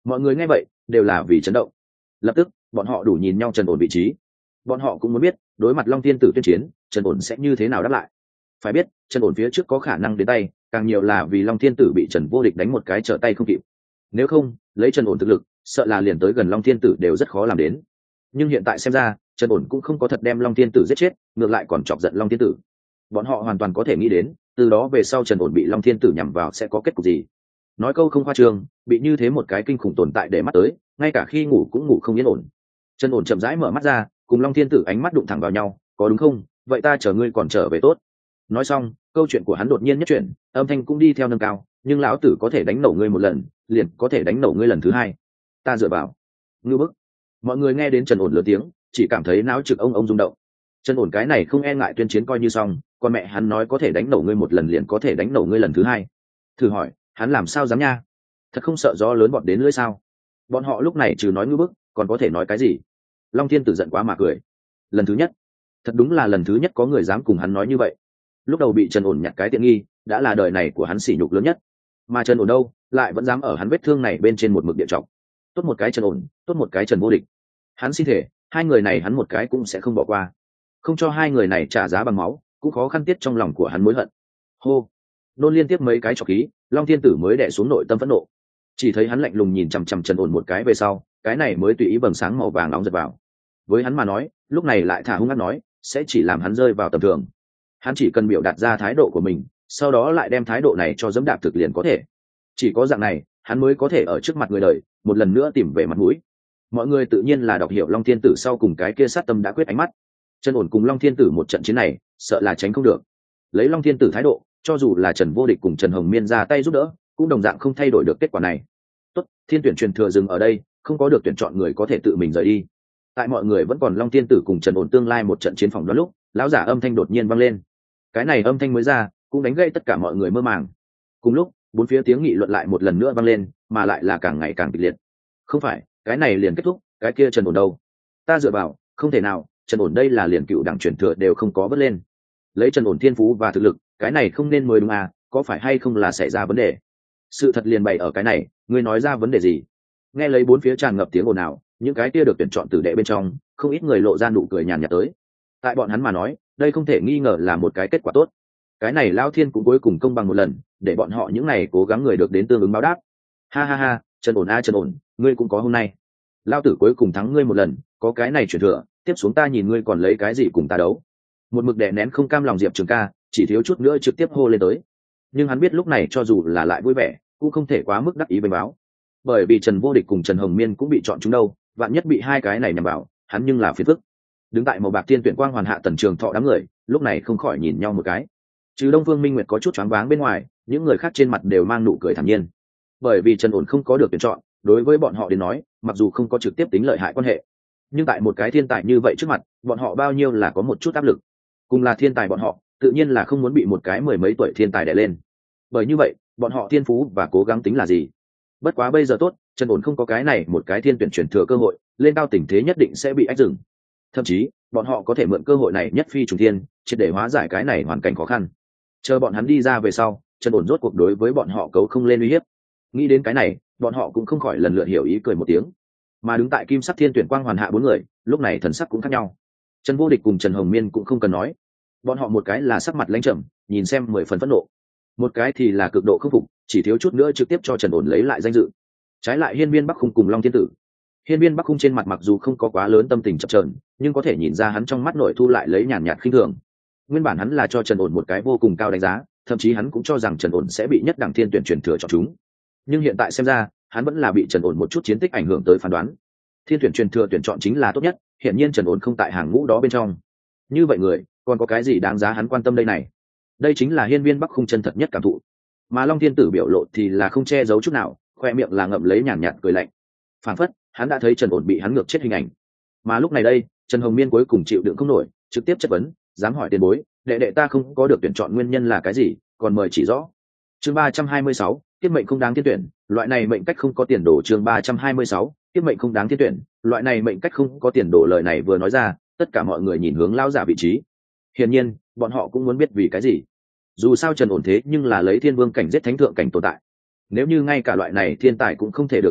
Mọi người nghe vậy đều là vì chấn động. Lập tức bọn họ đủ nhìn nhau Trần Ổn vị trí. Bọn họ cũng muốn biết đối mặt Long Thiên Tử tuyên chiến, Trần Ổn sẽ như thế nào đáp lại. Phải biết Trần Ổn phía trước có khả năng đến tay, càng nhiều là vì Long Thiên Tử bị Trần Vô Địch đánh một cái trở tay không kịp. Nếu không lấy Trần Ổn thực lực, sợ là liền tới gần Long Thiên Tử đều rất khó làm đến. Nhưng hiện tại xem ra Trần Ổn cũng không có thật đem Long Thiên Tử giết chết, ngược lại còn chọc giận Long Thiên Tử. Bọn họ hoàn toàn có thể nghĩ đến từ đó về sau Trần Ổn bị Long Thiên Tử nhằm vào sẽ có kết cục gì. Nói câu không khoa trương, bị như thế một cái kinh khủng tồn tại để mắt tới, ngay cả khi ngủ cũng ngủ không yên ổn. Trần Ổn chậm rãi mở mắt ra, cùng Long Thiên Tử ánh mắt đụng thẳng vào nhau, có đúng không? Vậy ta chờ ngươi còn trở về tốt. Nói xong câu chuyện của hắn đột nhiên nhất chuyển, âm thanh cũng đi theo nâng cao, nhưng lão tử có thể đánh nổ ngươi một lần, liền có thể đánh nổ ngươi lần thứ hai. Ta dựa vào. Ngưu bức. Mọi người nghe đến Trần Ổn lớn tiếng, chỉ cảm thấy não trực ông rung động. Trần Ổn cái này không e ngại tuyên chiến coi như xong, còn mẹ hắn nói có thể đánh nổ ngươi một lần liền có thể đánh nổ ngươi lần thứ hai. Thử hỏi hắn làm sao dám nha? Thật không sợ gió lớn bọn đến lưỡi sao? Bọn họ lúc này trừ nói ngưu bức còn có thể nói cái gì? Long Thiên Tử giận quá mà cười. Lần thứ nhất, thật đúng là lần thứ nhất có người dám cùng hắn nói như vậy. Lúc đầu bị Trần Ổn nhặt cái tiện nghi đã là đời này của hắn sỉ nhục lớn nhất, mà Trần Ổn đâu lại vẫn dám ở hắn vết thương này bên trên một mực địa trọng. Tốt một cái Trần Ổn, tốt một cái Trần Vô Địch. Hắn xin thể hai người này hắn một cái cũng sẽ không bỏ qua, không cho hai người này trả giá bằng máu cũng khó khăn tiết trong lòng của hắn mối hận. Hô, nôn liên tiếp mấy cái trọc khí, Long Thiên Tử mới đè xuống nội tâm phẫn nộ. Chỉ thấy hắn lạnh lùng nhìn chằm chằm Trần Ổn một cái về sau, cái này mới tùy ý bừng sáng màu vàng nóng giật vào. Với hắn mà nói, lúc này lại thả hung hăng nói, sẽ chỉ làm hắn rơi vào tầm thường. Hắn chỉ cần biểu đạt ra thái độ của mình, sau đó lại đem thái độ này cho dẫm đạp thực liền có thể. Chỉ có dạng này, hắn mới có thể ở trước mặt người đời một lần nữa tìm về mặt mũi. Mọi người tự nhiên là đọc hiểu Long Thiên Tử sau cùng cái kia sát tâm đã quyết ánh mắt. Trần Ổn cùng Long Thiên Tử một trận chiến này, sợ là tránh không được. Lấy Long Thiên Tử thái độ, cho dù là Trần Vô Địch cùng Trần Hồng Miên ra tay giúp đỡ, cũng đồng dạng không thay đổi được kết quả này. Tốt, thiên tuyển truyền thừa dừng ở đây, không có được tuyển chọn người có thể tự mình rời đi. Tại mọi người vẫn còn Long Thiên Tử cùng Trần Ổn tương lai một trận chiến phòng đó lúc, lão giả âm thanh đột nhiên vang lên. Cái này âm thanh mới ra, cũng đánh gây tất cả mọi người mơ màng. Cùng lúc, bốn phía tiếng nghị luận lại một lần nữa vang lên, mà lại là càng ngày càng kịch liệt. Không phải, cái này liền kết thúc, cái kia Trần Ổn đâu? Ta dựa vào, không thể nào, Trần Ổn đây là liền cựu đảng truyền thừa đều không có vớt lên. Lấy Trần Ổn thiên phú và thực lực, cái này không nên mới đúng à, có phải hay không là xảy ra vấn đề? Sự thật liền bày ở cái này, ngươi nói ra vấn đề gì? Nghe lấy bốn phía tràn ngập tiếng ồn ào, những cái kia được tuyển chọn tử đệ bên trong, không ít người lộ ra nụ cười nhàn nhạt tới. Tại bọn hắn mà nói, đây không thể nghi ngờ là một cái kết quả tốt. Cái này Lão Thiên cũng cuối cùng công bằng một lần, để bọn họ những này cố gắng người được đến tương ứng báo đáp. Ha ha ha, Trần Ổn a Trần Ổn, ngươi cũng có hôm nay. Lão tử cuối cùng thắng ngươi một lần, có cái này truyền thừa, tiếp xuống ta nhìn ngươi còn lấy cái gì cùng ta đấu. Một mực đè nén không cam lòng Diệp Trường Ca, chỉ thiếu chút nữa trực tiếp hô lên tới. Nhưng hắn biết lúc này cho dù là lại vui vẻ, cũng không thể quá mức đắc ý bênh báo. Bởi vì Trần Vô Địch cùng Trần Hồng Miên cũng bị chọn chúng đâu, vạn nhất bị hai cái này nhằm vào, hắn nhưng là phiền phức. Đứng tại màu bạc tiên tuyển quang hoàn hạ Tần Trường Thọ đám người, lúc này không khỏi nhìn nhau một cái. Trừ Đông Phương Minh Nguyệt có chút choáng váng bên ngoài, những người khác trên mặt đều mang nụ cười thản nhiên. Bởi vì Trần Ổn không có được tuyển chọn, đối với bọn họ đến nói, mặc dù không có trực tiếp tính lợi hại quan hệ, nhưng tại một cái thiên tài như vậy trước mặt, bọn họ bao nhiêu là có một chút áp lực. Cùng là thiên tài bọn họ, tự nhiên là không muốn bị một cái mười mấy tuổi thiên tài đè lên. Bởi như vậy, bọn họ thiên phú và cố gắng tính là gì? Bất quá bây giờ tốt, Trần Ổn không có cái này một cái thiên tuyển chuyển thừa cơ hội, lên cao tình thế nhất định sẽ bị ách dừng. Thậm chí, bọn họ có thể mượn cơ hội này nhất phi trùng thiên, triệt để hóa giải cái này hoàn cảnh khó khăn. Chờ bọn hắn đi ra về sau, Trần Ổn rốt cuộc đối với bọn họ cấu không lên uy hiếp. Nghĩ đến cái này, bọn họ cũng không khỏi lần lượt hiểu ý cười một tiếng. Mà đứng tại kim sắc thiên tuyển quang hoàn hạ bốn người, lúc này thần sắc cũng khác nhau. Trần Vô Địch cùng Trần Hồng Miên cũng không cần nói, bọn họ một cái là sắc mặt lãnh trầm, nhìn xem 10 phần phẫn nộ, một cái thì là cực độ khâm phục, chỉ thiếu chút nữa trực tiếp cho Trần Ổn lấy lại danh dự. Trái lại Hiên Viên Bắc Khung cùng Long Thiên Tử, Hiên Viên Bắc Khung trên mặt mặc dù không có quá lớn tâm tình chập chờn, nhưng có thể nhìn ra hắn trong mắt nội thu lại lấy nhàn nhạt khinh thường. Nguyên bản hắn là cho Trần Ổn một cái vô cùng cao đánh giá, thậm chí hắn cũng cho rằng Trần Ổn sẽ bị nhất đẳng thiên tuyển truyền thừa chọn chúng. Nhưng hiện tại xem ra, hắn vẫn là bị Trần Ổn một chút chiến tích ảnh hưởng tới phán đoán. Thiên tuyển truyền thừa tuyển chọn chính là tốt nhất, hiển nhiên Trần Ổn không tại hàng ngũ đó bên trong. Như vậy người, còn có cái gì đáng giá hắn quan tâm đây này? Đây chính là Hiên Viên Bắc Khung chân thật nhất cảm thụ. Mà Long Thiên Tử biểu lộ thì là không che giấu chút nào, khoe miệng là ngậm lấy nhàn nhạt cười lạnh. Phản phất, hắn đã thấy Trần Ổn bị hắn ngược chết hình ảnh. Mà lúc này đây, Trần Hồng Miên cuối cùng chịu đựng không nổi, trực tiếp chất vấn, dám hỏi tiền bối, đệ đệ ta không có được tuyển chọn nguyên nhân là cái gì, còn mời chỉ rõ. Chương 326, kiếp mệnh không đáng thiên tuyển, loại này mệnh cách không có tiền đồ. Chương 326, kiếp mệnh không đáng thiên tuyển, loại này mệnh cách không có tiền đồ. Lời này vừa nói ra, tất cả mọi người nhìn hướng lão giả vị trí. Hiển nhiên, bọn họ cũng muốn biết vì cái gì. Dù sao Trần Ổn thế nhưng là lấy thiên vương cảnh giết thánh thượng cảnh tồn tại. Nếu như ngay cả loại này thiên tài cũng không thể được tuyển chọn,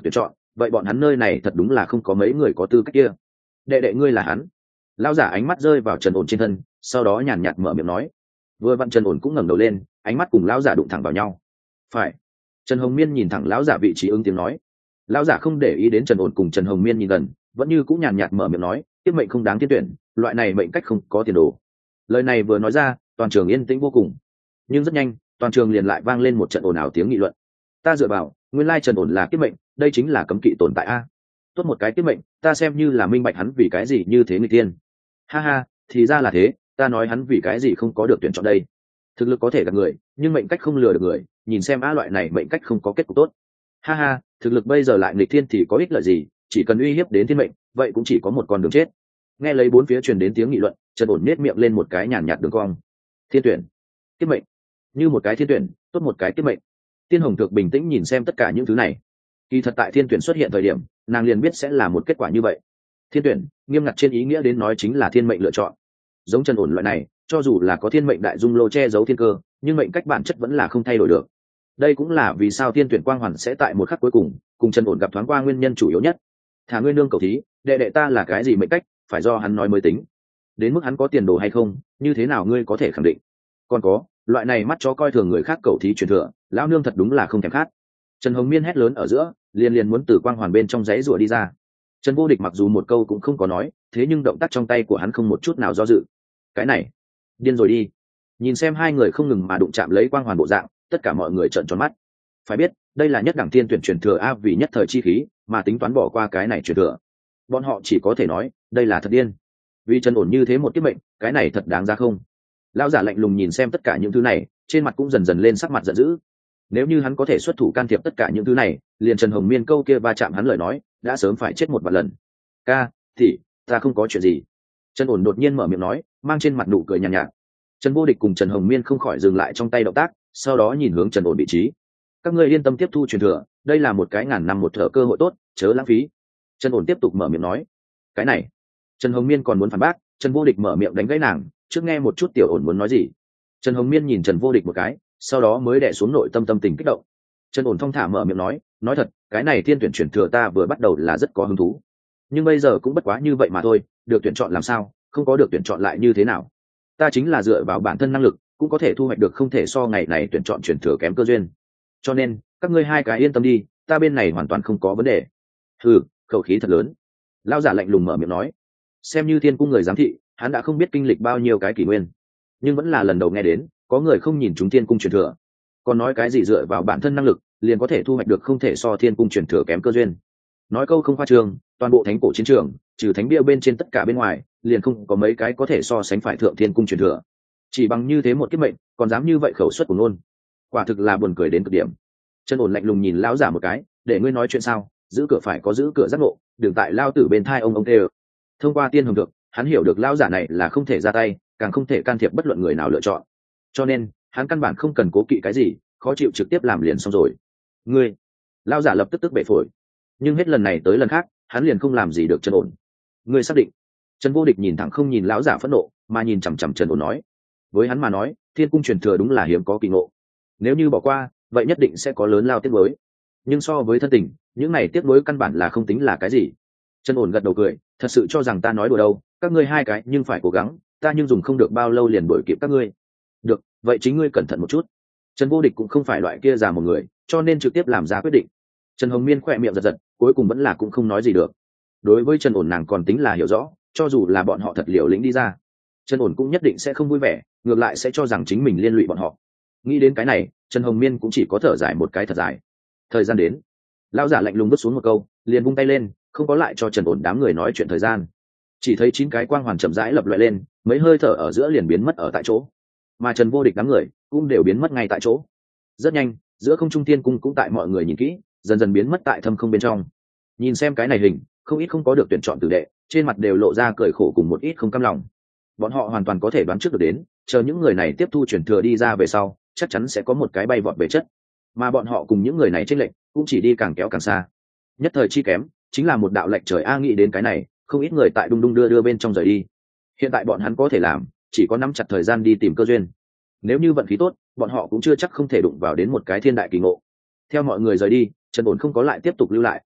vậy bọn hắn nơi này thật đúng là không có mấy người có tư cách kia. Đệ đệ ngươi là hắn. Lão giả ánh mắt rơi vào Trần Ổn trên thân, sau đó nhàn nhạt mở miệng nói. Vừa vặn Trần Ổn cũng ngẩng đầu lên, ánh mắt cùng lão giả đụng thẳng vào nhau. Phải. Trần Hồng Miên nhìn thẳng lão giả vị trí ứng tiếng nói. Lão giả không để ý đến Trần Ổn cùng Trần Hồng Miên nhìn gần, vẫn như cũng nhàn nhạt mở miệng nói, kiếp mệnh không đáng tiên tuyển, loại này mệnh cách không có tiền đồ. Lời này vừa nói ra, toàn trường yên tĩnh vô cùng. Nhưng rất nhanh, toàn trường liền lại vang lên một trận ồn ào tiếng nghị luận. Ta dựa vào, nguyên lai Trần Ổn là kiếp mệnh, đây chính là cấm kỵ tồn tại a. Tốt một cái kiếp mệnh, ta xem như là minh bạch hắn vì cái gì như thế người tiên. Ha ha, thì ra là thế, ta nói hắn vì cái gì không có được tuyển chọn đây. Thực lực có thể gạt người, nhưng mệnh cách không lừa được người, nhìn xem a loại này mệnh cách không có kết cục tốt. Ha ha, thực lực bây giờ lại nghịch thiên thì có ích lợi gì, chỉ cần uy hiếp đến thiên mệnh, vậy cũng chỉ có một con đường chết. Nghe lấy bốn phía truyền đến tiếng nghị luận, Trần Ổn nết miệng lên một cái nhàn nhạt đường cong. Thiên tuyển, kiếp mệnh, như một cái thiên tuyển, tốt một cái kiếp mệnh. Tiên Hồng Thược bình tĩnh nhìn xem tất cả những thứ này. Kỳ thật tại thiên tuyển xuất hiện thời điểm, nàng liền biết sẽ là một kết quả như vậy. Thiên tuyển, nghiêm ngặt trên ý nghĩa đến nói chính là thiên mệnh lựa chọn. Giống Trần Ổn loại này, cho dù là có thiên mệnh đại dung lô che giấu thiên cơ, nhưng mệnh cách bản chất vẫn là không thay đổi được. Đây cũng là vì sao thiên tuyển quang hoàn sẽ tại một khắc cuối cùng Trần Ổn gặp thoáng qua nguyên nhân chủ yếu nhất. Thả ngươi nương cầu thí, đệ đệ ta là cái gì mệnh cách, phải do hắn nói mới tính. Đến mức hắn có tiền đồ hay không, như thế nào ngươi có thể khẳng định. Còn có, loại này mắt chó coi thường người khác cầu thí truyền thừa, lão nương thật đúng là không thèm khát. Trần Hồng Miên hét lớn ở giữa, liền muốn từ quang hoàn bên trong giấy rủa đi ra. Trần Vô Địch mặc dù một câu cũng không có nói, thế nhưng động tác trong tay của hắn không một chút nào do dự. Cái này, điên rồi đi. Nhìn xem hai người không ngừng mà đụng chạm lấy quang hoàn bộ dạng, tất cả mọi người trợn tròn mắt. Phải biết, đây là nhất đẳng tiên tuyển truyền thừa a, vì nhất thời chi khí, mà tính toán bỏ qua cái này truyền thừa. Bọn họ chỉ có thể nói, đây là thật điên. Vì Trần Ổn như thế một kiếp mệnh, cái này thật đáng ra không? Lão giả lạnh lùng nhìn xem tất cả những thứ này, trên mặt cũng dần dần lên sắc mặt giận dữ. Nếu như hắn có thể xuất thủ can thiệp tất cả những thứ này, liền Trần Hồng Miên câu kia va chạm hắn lời nói, đã sớm phải chết một vạn lần. Ca, thì ta không có chuyện gì. Trần Ổn đột nhiên mở miệng nói, mang trên mặt nụ cười nhàn nhạt. Trần Vô Địch cùng Trần Hồng Miên không khỏi dừng lại trong tay động tác, sau đó nhìn hướng Trần Ổn vị trí. Các ngươi yên tâm tiếp thu truyền thừa, đây là một cái ngàn năm một thở cơ hội tốt, chớ lãng phí. Trần Ổn tiếp tục mở miệng nói. Cái này, Trần Hồng Miên còn muốn phản bác, Trần Vô Địch mở miệng đánh gãy nàng, trước nghe một chút Tiểu Ổn muốn nói gì. Trần Hồng Miên nhìn Trần Vô Địch một cái, sau đó mới đè xuống nội tâm tình kích động. Trần Ổn thong thả mở miệng nói thật, cái này thiên tuyển truyền thừa ta vừa bắt đầu là rất có hứng thú, nhưng bây giờ cũng bất quá như vậy mà thôi, được tuyển chọn làm sao, không có được tuyển chọn lại như thế nào. Ta chính là dựa vào bản thân năng lực, cũng có thể thu hoạch được không thể so ngày này tuyển chọn truyền thừa kém cơ duyên. Cho nên, các ngươi hai cái yên tâm đi, ta bên này hoàn toàn không có vấn đề. Hừ, khẩu khí thật lớn. Lão giả lạnh lùng mở miệng nói. Xem như thiên cung người giám thị, hắn đã không biết kinh lịch bao nhiêu cái kỷ nguyên, nhưng vẫn là lần đầu nghe đến có người không nhìn chúng thiên cung truyền thừa, còn nói cái gì dựa vào bản thân năng lực liền có thể thu hoạch được không thể so thiên cung truyền thừa kém cơ duyên. Nói câu không khoa trương, toàn bộ thánh cổ chiến trường, trừ thánh bia bên trên tất cả bên ngoài, liền không có mấy cái có thể so sánh phải thượng thiên cung truyền thừa. Chỉ bằng như thế một kiếp mệnh, còn dám như vậy khẩu suất của nôn, quả thực là buồn cười đến cực điểm. Trần Ổn lạnh lùng nhìn lão giả một cái, để ngươi nói chuyện sao, giữ cửa phải có giữ cửa giác ngộ, đừng tại lao tử bên thai ông tê. Thông qua Tiên Hồng Thược, hắn hiểu được lão giả này là không thể ra tay, càng không thể can thiệp bất luận người nào lựa chọn, cho nên hắn căn bản không cần cố kỵ cái gì, khó chịu trực tiếp làm liền xong rồi. Ngươi, lão giả lập tức bể phổi, nhưng hết lần này tới lần khác, hắn liền không làm gì được Trần Ổn. Ngươi xác định? Trần Vô Địch nhìn thẳng không nhìn lão giả phẫn nộ, mà nhìn chằm chằm Trần Ổn nói. Với hắn mà nói, thiên cung truyền thừa đúng là hiếm có kỳ ngộ, nếu như bỏ qua, vậy nhất định sẽ có lớn lao tiếc nuối. Nhưng so với thân tình, những này tiếc nuối căn bản là không tính là cái gì. Trần Ổn gật đầu cười, thật sự cho rằng ta nói đùa đâu, các ngươi hai cái nhưng phải cố gắng, ta nhưng dùng không được bao lâu liền đuổi kịp các ngươi. Được, vậy chính ngươi cẩn thận một chút. Trần Vô Địch cũng không phải loại kia già một người, cho nên trực tiếp làm ra quyết định. Trần Hồng Miên khỏe miệng giật giật, cuối cùng vẫn là cũng không nói gì được. Đối với Trần Ổn nàng còn tính là hiểu rõ, cho dù là bọn họ thật liều lĩnh đi ra, Trần Ổn cũng nhất định sẽ không vui vẻ, ngược lại sẽ cho rằng chính mình liên lụy bọn họ. Nghĩ đến cái này, Trần Hồng Miên cũng chỉ có thở dài một cái thật dài. Thời gian đến, lão giả lạnh lùng bước xuống một câu, liền vung tay lên, không có lại cho Trần Ổn đám người nói chuyện thời gian. Chỉ thấy 9 cái quang hoàn chậm rãi lập loại lên, mấy hơi thở ở giữa liền biến mất ở tại chỗ, mà Trần Vô Địch đám người cũng đều biến mất ngay tại chỗ. Rất nhanh, giữa không trung thiên cung cũng tại mọi người nhìn kỹ, dần dần biến mất tại thâm không bên trong. Nhìn xem cái này hình, không ít không có được tuyển chọn tử đệ, trên mặt đều lộ ra cười khổ cùng một ít không cam lòng. Bọn họ hoàn toàn có thể đoán trước được đến, chờ những người này tiếp thu truyền thừa đi ra về sau, chắc chắn sẽ có một cái bay vọt về chất, mà bọn họ cùng những người này chênh lệch cũng chỉ đi càng kéo càng xa. Nhất thời chi kém, chính là một đạo lệnh trời a, nghĩ đến cái này, không ít người tại đung đung đưa bên trong rời đi. Hiện tại bọn hắn có thể làm, chỉ có nắm chặt thời gian đi tìm cơ duyên. Nếu như vận khí tốt, bọn họ cũng chưa chắc không thể đụng vào đến một cái thiên đại kỳ ngộ. Theo mọi người rời đi, Trần Ổn không có lại tiếp tục lưu lại,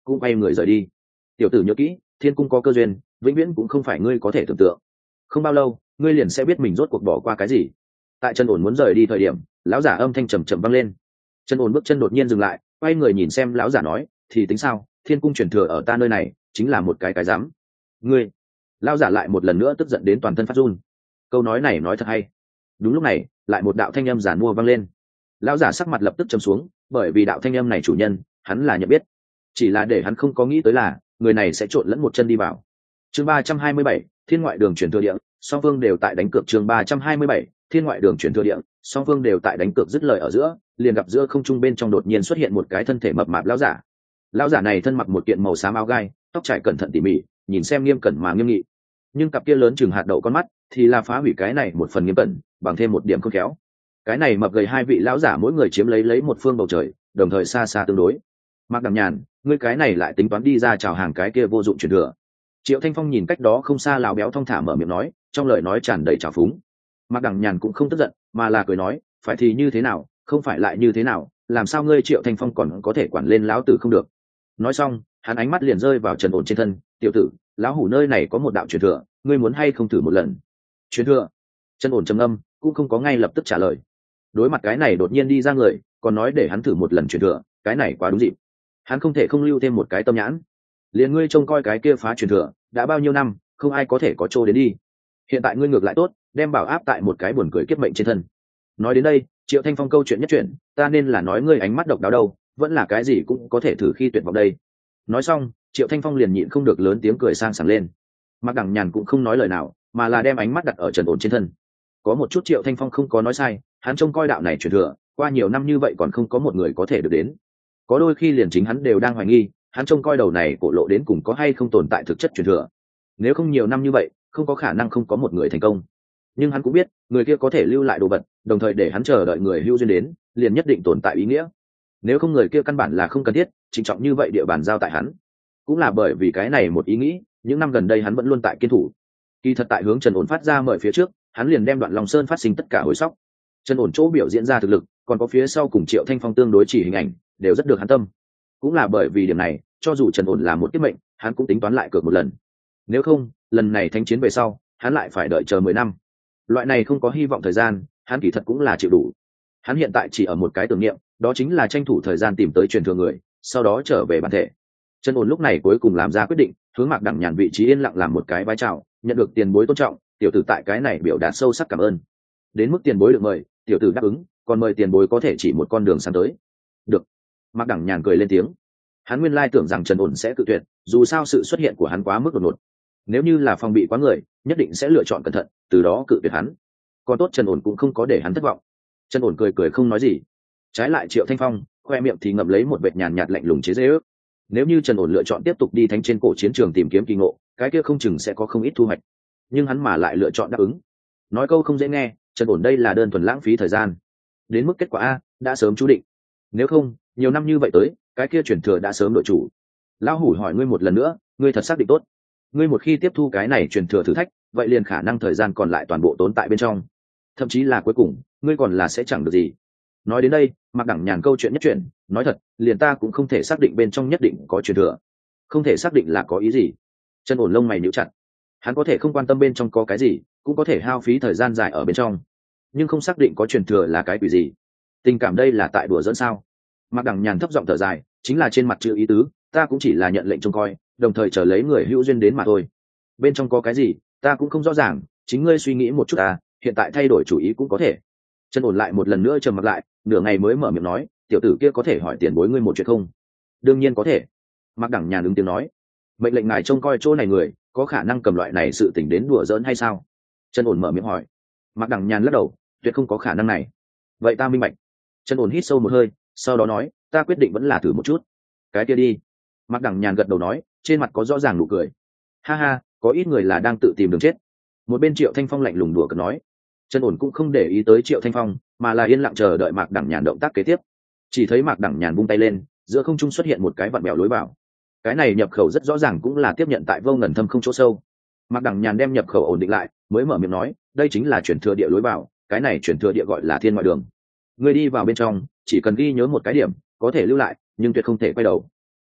cũng quay người rời đi. Tiểu tử nhớ kỹ, thiên cung có cơ duyên vĩnh viễn cũng không phải ngươi có thể tưởng tượng. Không bao lâu ngươi liền sẽ biết mình rốt cuộc bỏ qua cái gì. Tại Trần Ổn muốn rời đi thời điểm, lão giả âm thanh trầm trầm vang lên. Trần Ổn bước chân đột nhiên dừng lại, quay người nhìn xem lão giả nói, thì tính sao, thiên cung truyền thừa ở ta nơi này chính là một cái dám. Ngươi. Lão giả lại một lần nữa tức giận đến toàn thân phát run. Câu nói này nói thật hay. Đúng lúc này lại một đạo thanh âm giản mua vang lên. Lão giả sắc mặt lập tức trầm xuống, bởi vì đạo thanh âm này chủ nhân hắn là nhận biết, chỉ là để hắn không có nghĩ tới là người này sẽ trộn lẫn một chân đi vào. Chương 327, thiên ngoại đường chuyển thừa địa, song phương đều tại đánh cược. Chương 327, thiên ngoại đường chuyển thừa địa, song phương đều tại đánh cược. Dứt lời ở giữa, liền gặp giữa không trung bên trong đột nhiên xuất hiện một cái thân thể mập mạp lão giả. Lão giả này thân mặc một kiện màu xám áo gai, tóc trải cẩn thận tỉ mỉ, nhìn xem nghiêm cẩn mà nghiêm nghị, nhưng cặp kia lớn chừng hạt đậu con mắt thì là phá hủy cái này một phần nghiêm cẩn bằng thêm một điểm khôn khéo. Cái này mập gầy hai vị lão giả mỗi người chiếm lấy một phương bầu trời, đồng thời xa xa tương đối. Mạc Đằng Nhàn, ngươi cái này lại tính toán đi ra chào hàng cái kia vô dụng truyền thừa. Triệu Thanh Phong nhìn cách đó không xa lão béo thong thả mở miệng nói, trong lời nói tràn đầy trào phúng. Mạc Đằng Nhàn cũng không tức giận, mà là cười nói, phải thì như thế nào, không phải lại như thế nào, làm sao ngươi Triệu Thanh Phong còn có thể quản lên lão tử không được. Nói xong hắn ánh mắt liền rơi vào Trần Ổn trên thân. Tiểu tử, lão hủ nơi này có một đạo truyền thừa, ngươi muốn hay không thử một lần? Truyền thừa? Trần Ổn trầm âm, cũng không có ngay lập tức trả lời. Đối mặt cái này đột nhiên đi ra người, còn nói để hắn thử một lần truyền thừa, cái này quá đúng dịp. Hắn không thể không lưu thêm một cái tâm nhãn. Liền ngươi trông coi cái kia phá truyền thừa đã bao nhiêu năm, không ai có thể có chỗ đến đi. Hiện tại ngươi ngược lại tốt, đem bảo áp tại một cái buồn cười kiếp mệnh trên thân. Nói đến đây, Triệu Thanh Phong câu chuyện nhất chuyện, ta nên là nói ngươi ánh mắt độc đáo đâu, vẫn là cái gì cũng có thể thử khi tuyệt vọng đây. Nói xong Triệu Thanh Phong liền nhịn không được lớn tiếng cười sang sảng lên. Mạc Đằng Nhàn cũng không nói lời nào, mà là đem ánh mắt đặt ở Trần Ổn trên thân. Có một chút Triệu Thanh Phong không có nói sai, hắn trông coi đạo này truyền thừa qua nhiều năm như vậy còn không có một người có thể được đến. Có đôi khi liền chính hắn đều đang hoài nghi, hắn trông coi đầu này cổ lộ đến cùng có hay không tồn tại thực chất truyền thừa. Nếu không nhiều năm như vậy, không có khả năng không có một người thành công. Nhưng hắn cũng biết, người kia có thể lưu lại đồ vật, đồng thời để hắn chờ đợi người hữu duyên đến, liền nhất định tồn tại ý nghĩa. Nếu không người kia căn bản là không cần thiết trịnh trọng như vậy địa bàn giao tại hắn. Cũng là bởi vì cái này một ý nghĩ, những năm gần đây hắn vẫn luôn tại kiên thủ. Kỳ thật tại hướng Trần Ổn phát ra mời phía trước, hắn liền đem Đoạn Long Sơn phát sinh tất cả hồi sóc. Trần Ổn chỗ biểu diễn ra thực lực, còn có phía sau cùng Triệu Thanh Phong tương đối chỉ hình ảnh, đều rất được hắn tâm. Cũng là bởi vì điểm này, cho dù Trần Ổn là một kiếp mệnh, hắn cũng tính toán lại cược một lần. Nếu không, lần này thánh chiến về sau, hắn lại phải đợi chờ 10 năm. Loại này không có hy vọng thời gian, hắn kỳ thật cũng là chịu đủ. Hắn hiện tại chỉ ở một cái tưởng niệm, đó chính là tranh thủ thời gian tìm tới truyền thừa người, sau đó trở về bản thể. Trần Ổn lúc này cuối cùng làm ra quyết định, hướng Mạc Đằng Nhàn vị trí yên lặng làm một cái vái chào, nhận được tiền bối tôn trọng, tiểu tử tại cái này biểu đạt sâu sắc cảm ơn. Đến mức tiền bối được mời, tiểu tử đáp ứng, còn mời tiền bối có thể chỉ một con đường sáng tới. Được. Mạc Đằng Nhàn cười lên tiếng. Hắn nguyên lai tưởng rằng Trần Ổn sẽ cự tuyệt, dù sao sự xuất hiện của hắn quá mức đột ngột. Nếu như là phòng bị quá người, nhất định sẽ lựa chọn cẩn thận, từ đó cự tuyệt hắn. Còn tốt Trần Ổn cũng không có để hắn thất vọng. Trần Ổn cười cười không nói gì. Trái lại Triệu Thanh Phong, khoe miệng thì ngậm lấy một vệt nhàn nhạt lạnh lùng chế giễu. Nếu như Trần Ổn lựa chọn tiếp tục đi thánh trên cổ chiến trường tìm kiếm kỳ ngộ, cái kia không chừng sẽ có không ít thu hoạch. Nhưng hắn mà lại lựa chọn đáp ứng. Nói câu không dễ nghe, Trần Ổn đây là đơn thuần lãng phí thời gian. Đến mức kết quả a, đã sớm chú định. Nếu không, nhiều năm như vậy tới, cái kia truyền thừa đã sớm đội chủ. Lão hủ hỏi ngươi một lần nữa, ngươi thật xác định tốt? Ngươi một khi tiếp thu cái này truyền thừa thử thách, vậy liền khả năng thời gian còn lại toàn bộ tốn tại bên trong. Thậm chí là cuối cùng, ngươi còn là sẽ chẳng được gì. Nói đến đây, Mạc Đằng Nhàn câu chuyện nhất chuyện, nói thật, liền ta cũng không thể xác định bên trong nhất định có truyền thừa. Không thể xác định là có ý gì? Trần Ổn lông mày nhíu chặt. Hắn có thể không quan tâm bên trong có cái gì, cũng có thể hao phí thời gian dài ở bên trong, nhưng không xác định có truyền thừa là cái quỷ gì. Tình cảm đây là tại đùa dẫn sao? Mạc Đằng Nhàn thấp giọng thở dài, chính là trên mặt chữ ý tứ, ta cũng chỉ là nhận lệnh trông coi, đồng thời chờ lấy người hữu duyên đến mà thôi. Bên trong có cái gì, ta cũng không rõ ràng, chính ngươi suy nghĩ một chút à, hiện tại thay đổi chủ ý cũng có thể. Trần Ổn lại một lần nữa trầm mặt lại, nửa ngày mới mở miệng nói, tiểu tử kia có thể hỏi tiền bối ngươi một chuyện không? Đương nhiên có thể. Mạc Đằng Nhàn ứng tiếng nói, mệnh lệnh ngài trông coi chỗ này người, có khả năng cầm loại này sự tình đến đùa giỡn hay sao? Trần Ổn mở miệng hỏi. Mạc Đằng Nhàn lắc đầu, tuyệt không có khả năng này. Vậy ta minh bạch. Trần Ổn hít sâu một hơi, sau đó nói, ta quyết định vẫn là thử một chút. Cái kia đi. Mạc Đằng Nhàn gật đầu nói, trên mặt có rõ ràng nụ cười. Ha ha, có ít người là đang tự tìm đường chết. Một bên Triệu Thanh Phong lạnh lùng đùa cợt nói. Trần Ổn cũng không để ý tới Triệu Thanh Phong, mà là yên lặng chờ đợi Mạc Đằng Nhàn động tác kế tiếp. Chỉ thấy Mạc Đằng Nhàn vung tay lên, giữa không trung xuất hiện một cái vặn bèo lối vào. Cái này nhập khẩu rất rõ ràng cũng là tiếp nhận tại Vô Ngần Thâm không chỗ sâu. Mạc Đằng Nhàn đem nhập khẩu ổn định lại, mới mở miệng nói, đây chính là chuyển thừa địa lối vào, cái này chuyển thừa địa gọi là Thiên Ngoại Đường. Người đi vào bên trong, chỉ cần ghi nhớ một cái điểm, có thể lưu lại, nhưng tuyệt không thể quay đầu.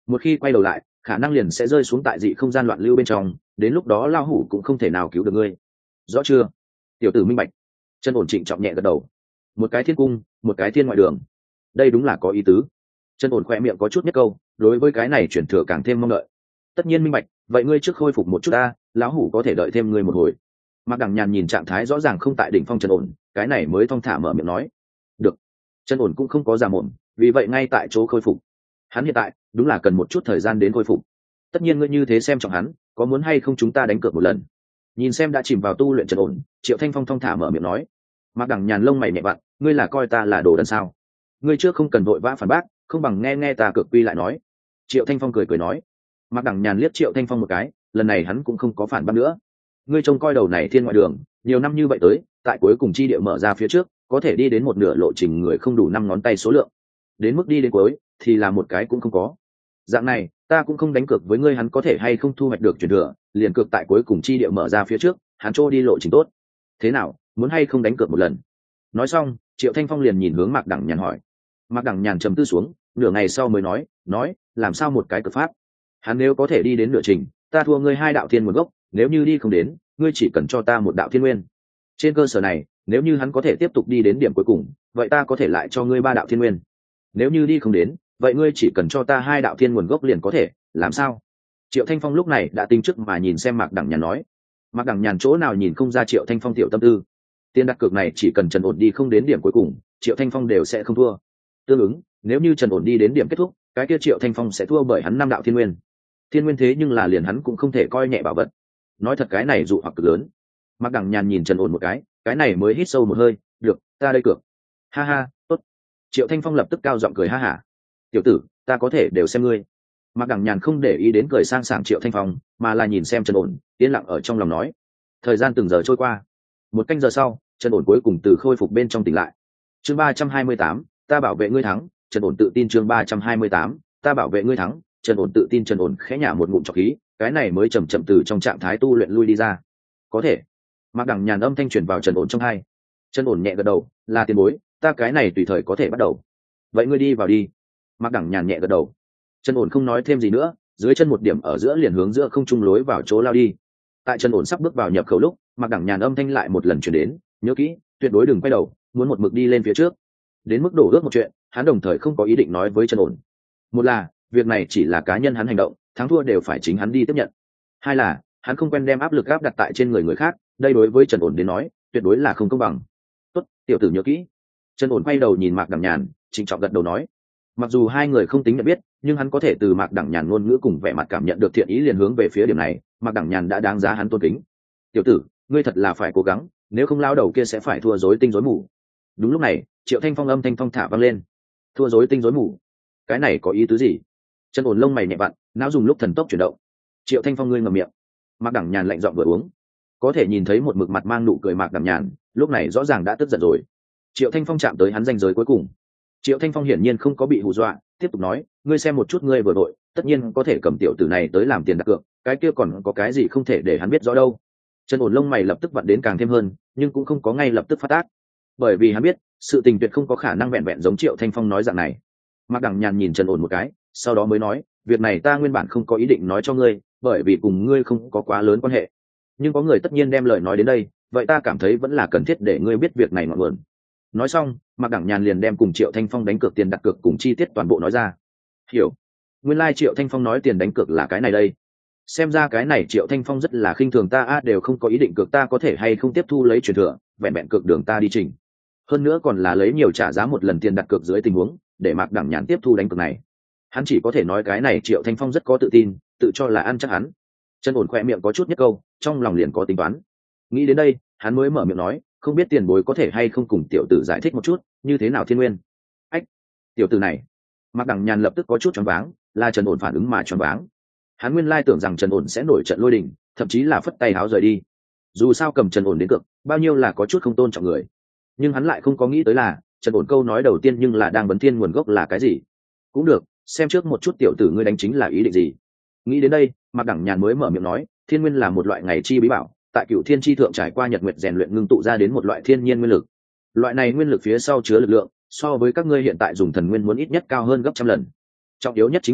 một khi quay đầu lại khả năng liền sẽ rơi xuống tại dị không gian loạn lưu bên trong, đến lúc đó lao hủ cũng không thể nào cứu được ngươi. Rõ chưa? Tiểu tử minh bạch. Chân ổn trịnh trọng nhẹ gật đầu. Một cái thiên cung, một cái thiên ngoại đường, đây đúng là có ý tứ. Chân ổn khoe miệng có chút nhất câu, đối với cái này chuyển thừa càng thêm mong đợi. Tất nhiên minh bạch, vậy ngươi trước khôi phục một chút ta, lão hủ có thể đợi thêm ngươi một hồi. Mạc Đằng Nhàn nhìn trạng thái rõ ràng không tại đỉnh phong Chân ổn, cái này mới thong thả mở miệng nói. Được. Chân ổn cũng không có giả mồm, vì vậy ngay tại chỗ khôi phục. Hắn hiện tại đúng là cần một chút thời gian đến khôi phục. Tất nhiên ngươi như thế xem trọng hắn, có muốn hay không chúng ta đánh cược một lần? Nhìn xem đã chìm vào tu luyện Chân ổn, Triệu Thanh Phong thong thả mở miệng nói. Mạc Đằng Nhàn lông mày nhẹ vặn, ngươi là coi ta là đồ đần sao? Ngươi trước không cần vội vã phản bác, không bằng nghe nghe ta cược quy lại nói. Triệu Thanh Phong cười cười nói. Mạc Đằng Nhàn liếc Triệu Thanh Phong một cái, lần này hắn cũng không có phản bác nữa. Ngươi trông coi đầu này thiên ngoại đường, nhiều năm như vậy tới, tại cuối cùng chi địa mở ra phía trước, có thể đi đến một nửa lộ trình người không đủ 5 ngón tay số lượng. Đến mức đi đến cuối, thì là một cái cũng không có. Dạng này, ta cũng không đánh cược với ngươi hắn có thể hay không thu hoạch được truyền thừa, liền cược tại cuối cùng chi địa mở ra phía trước, hắn trôi đi lộ trình tốt. Thế nào, muốn hay không đánh cược một lần? Nói xong, Triệu Thanh Phong liền nhìn hướng Mạc Đằng Nhàn hỏi. Mạc Đằng Nhàn trầm tư xuống, nửa ngày sau mới nói, làm sao một cái cực pháp? Hắn nếu có thể đi đến nửa trình, ta thua ngươi 2 đạo thiên nguồn gốc, nếu như đi không đến, ngươi chỉ cần cho ta 1 đạo thiên nguyên. Trên cơ sở này, nếu như hắn có thể tiếp tục đi đến điểm cuối cùng, vậy ta có thể lại cho ngươi 3 đạo thiên nguyên. Nếu như đi không đến, vậy ngươi chỉ cần cho ta 2 đạo thiên nguồn gốc liền có thể, làm sao? Triệu Thanh Phong lúc này đã tính trước mà nhìn xem Mạc Đằng Nhàn nói. Mạc Đằng Nhàn chỗ nào nhìn không ra Triệu Thanh Phong tiểu tâm tư. Tiền đặt cược này chỉ cần Trần Ổn đi không đến điểm cuối cùng, Triệu Thanh Phong đều sẽ không thua. Tương ứng, nếu như Trần Ổn đi đến điểm kết thúc, cái kia Triệu Thanh Phong sẽ thua bởi hắn 5 đạo thiên nguyên. Thiên nguyên thế nhưng là liền hắn cũng không thể coi nhẹ bảo vật. Nói thật cái này dụ hoặc cực lớn. Mạc Đằng Nhàn nhìn Trần Ổn một cái này mới hít sâu một hơi, được, ta đây cược. Ha ha, tốt. Triệu Thanh Phong lập tức cao giọng cười ha hả. Tiểu tử, ta có thể đều xem ngươi. Mạc Đằng Nhàn không để ý đến cười sang sảng Triệu Thanh Phong, mà là nhìn xem Trần Ổn, yên lặng ở trong lòng nói. Thời gian từng giờ trôi qua. 1 canh giờ sau, Trần Ổn cuối cùng từ khôi phục bên trong tỉnh lại. Chương 328, ta bảo vệ ngươi thắng. Trần Ổn tự tin. Chương 328, ta bảo vệ ngươi thắng. Trần Ổn tự tin. Trần Ổn khẽ nhả một ngụm trọc khí, cái này mới chậm chậm từ trong trạng thái tu luyện lui đi ra. Có thể. Mạc Đằng Nhàn âm thanh truyền vào Trần Ổn trong tai. Trần Ổn nhẹ gật đầu, là tiền bối, ta cái này tùy thời có thể bắt đầu. Vậy ngươi đi vào đi. Mạc Đằng Nhàn nhẹ gật đầu. Trần Ổn không nói thêm gì nữa, dưới chân một điểm ở giữa liền hướng giữa không trung lối vào chỗ lao đi. Tại Trần Ổn sắp bước vào nhập khẩu lúc, Mạc Đằng Nhàn âm thanh lại một lần truyền đến, nhớ kỹ, tuyệt đối đừng quay đầu, muốn một mực đi lên phía trước. Đến mức đổ ước một chuyện, hắn đồng thời không có ý định nói với Trần Ổn. Một là, việc này chỉ là cá nhân hắn hành động, thắng thua đều phải chính hắn đi tiếp nhận. Hai là, hắn không quen đem áp lực áp đặt tại trên người khác, đây đối với Trần Ổn đến nói, tuyệt đối là không công bằng. Tốt, tiểu tử nhớ kỹ. Trần Ổn quay đầu nhìn Mạc Đằng Nhàn, trịnh trọng gật đầu nói. Mặc dù hai người không tính nhận biết, nhưng hắn có thể từ Mạc Đằng Nhàn ngôn ngữ cùng vẻ mặt cảm nhận được thiện ý liền hướng về phía điểm này, Mạc Đằng Nhàn đã đáng giá hắn tôn kính. Tiểu tử, ngươi thật là phải cố gắng, nếu không lao đầu kia sẽ phải thua rối tinh rối mù. Đúng lúc này, Triệu Thanh Phong âm thanh phong thả vang lên. Thua rối tinh rối mù? Cái này có ý tứ gì? Trần Ổn lông mày nhẹ vặn, não dùng lúc thần tốc chuyển động. Triệu Thanh Phong ngươi ngậm miệng. Mạc Đằng Nhàn lạnh giọng vừa uống. Có thể nhìn thấy một mực mặt mang nụ cười Mạc Đằng Nhàn, lúc này rõ ràng đã tức giận rồi. Triệu Thanh Phong chạm tới hắn ranh giới cuối cùng. Triệu Thanh Phong hiển nhiên không có bị hù dọa, tiếp tục nói, ngươi xem một chút ngươi vừa đội, tất nhiên có thể cầm tiểu tử này tới làm tiền đặt cược, cái kia còn có cái gì không thể để hắn biết rõ đâu. Trần Ổn lông mày lập tức vặn đến càng thêm hơn, nhưng cũng không có ngay lập tức phát tác, bởi vì hắn biết sự tình tuyệt không có khả năng vẹn vẹn giống Triệu Thanh Phong nói dạng này. Mạc Đằng Nhàn nhìn Trần Ổn một cái, sau đó mới nói, việc này ta nguyên bản không có ý định nói cho ngươi, bởi vì cùng ngươi không có quá lớn quan hệ, nhưng có người tất nhiên đem lời nói đến đây, vậy ta cảm thấy vẫn là cần thiết để ngươi biết việc này ngọn nguồn. Nói xong, Mạc Đằng Nhàn liền đem cùng Triệu Thanh Phong đánh cược tiền đặt cược cùng chi tiết toàn bộ nói ra. Hiểu. Nguyên lai Triệu Thanh Phong nói tiền đánh cược là cái này đây. Xem ra cái này Triệu Thanh Phong rất là khinh thường ta đều không có ý định cược ta có thể hay không tiếp thu lấy truyền thừa, vẹn vẹn cược đường ta đi trình. Hơn nữa còn là lấy nhiều trả giá một lần tiền đặt cược dưới tình huống, để Mạc Đằng Nhàn tiếp thu đánh cược này. Hắn chỉ có thể nói cái này Triệu Thanh Phong rất có tự tin, tự cho là ăn chắc hắn. Trần Ổn khỏe miệng có chút nhất câu, trong lòng liền có tính toán. Nghĩ đến đây, hắn mới mở miệng nói, không biết tiền bối có thể hay không cùng tiểu tử giải thích một chút, như thế nào thiên nguyên. Ách, tiểu tử này. Mạc Đằng Nhàn lập tức có chút choáng váng, là Trần Ổn phản ứng mà choáng váng. Hắn nguyên lai tưởng rằng Trần Ổn sẽ nổi trận lôi đình, thậm chí là phất tay áo rời đi. Dù sao cầm Trần Ổn đến cược, bao nhiêu là có chút không tôn trọng người. Nhưng hắn lại không có nghĩ tới là, Trần Ổn câu nói đầu tiên nhưng là đang vấn thiên nguồn gốc là cái gì. Cũng được, xem trước một chút tiểu tử ngươi đánh chính là ý định gì. Nghĩ đến đây, Mạc Đằng Nhàn mới mở miệng nói, thiên nguyên là một loại ngày chi bí bảo, tại Cửu Thiên chi thượng trải qua nhật nguyệt rèn luyện ngưng tụ ra đến một loại thiên nhiên nguyên lực. Loại này nguyên lực phía sau chứa lực lượng, so với các ngươi hiện tại dùng thần nguyên muốn ít nhất cao hơn gấp trăm lần. Trọng yếu nhất chính là,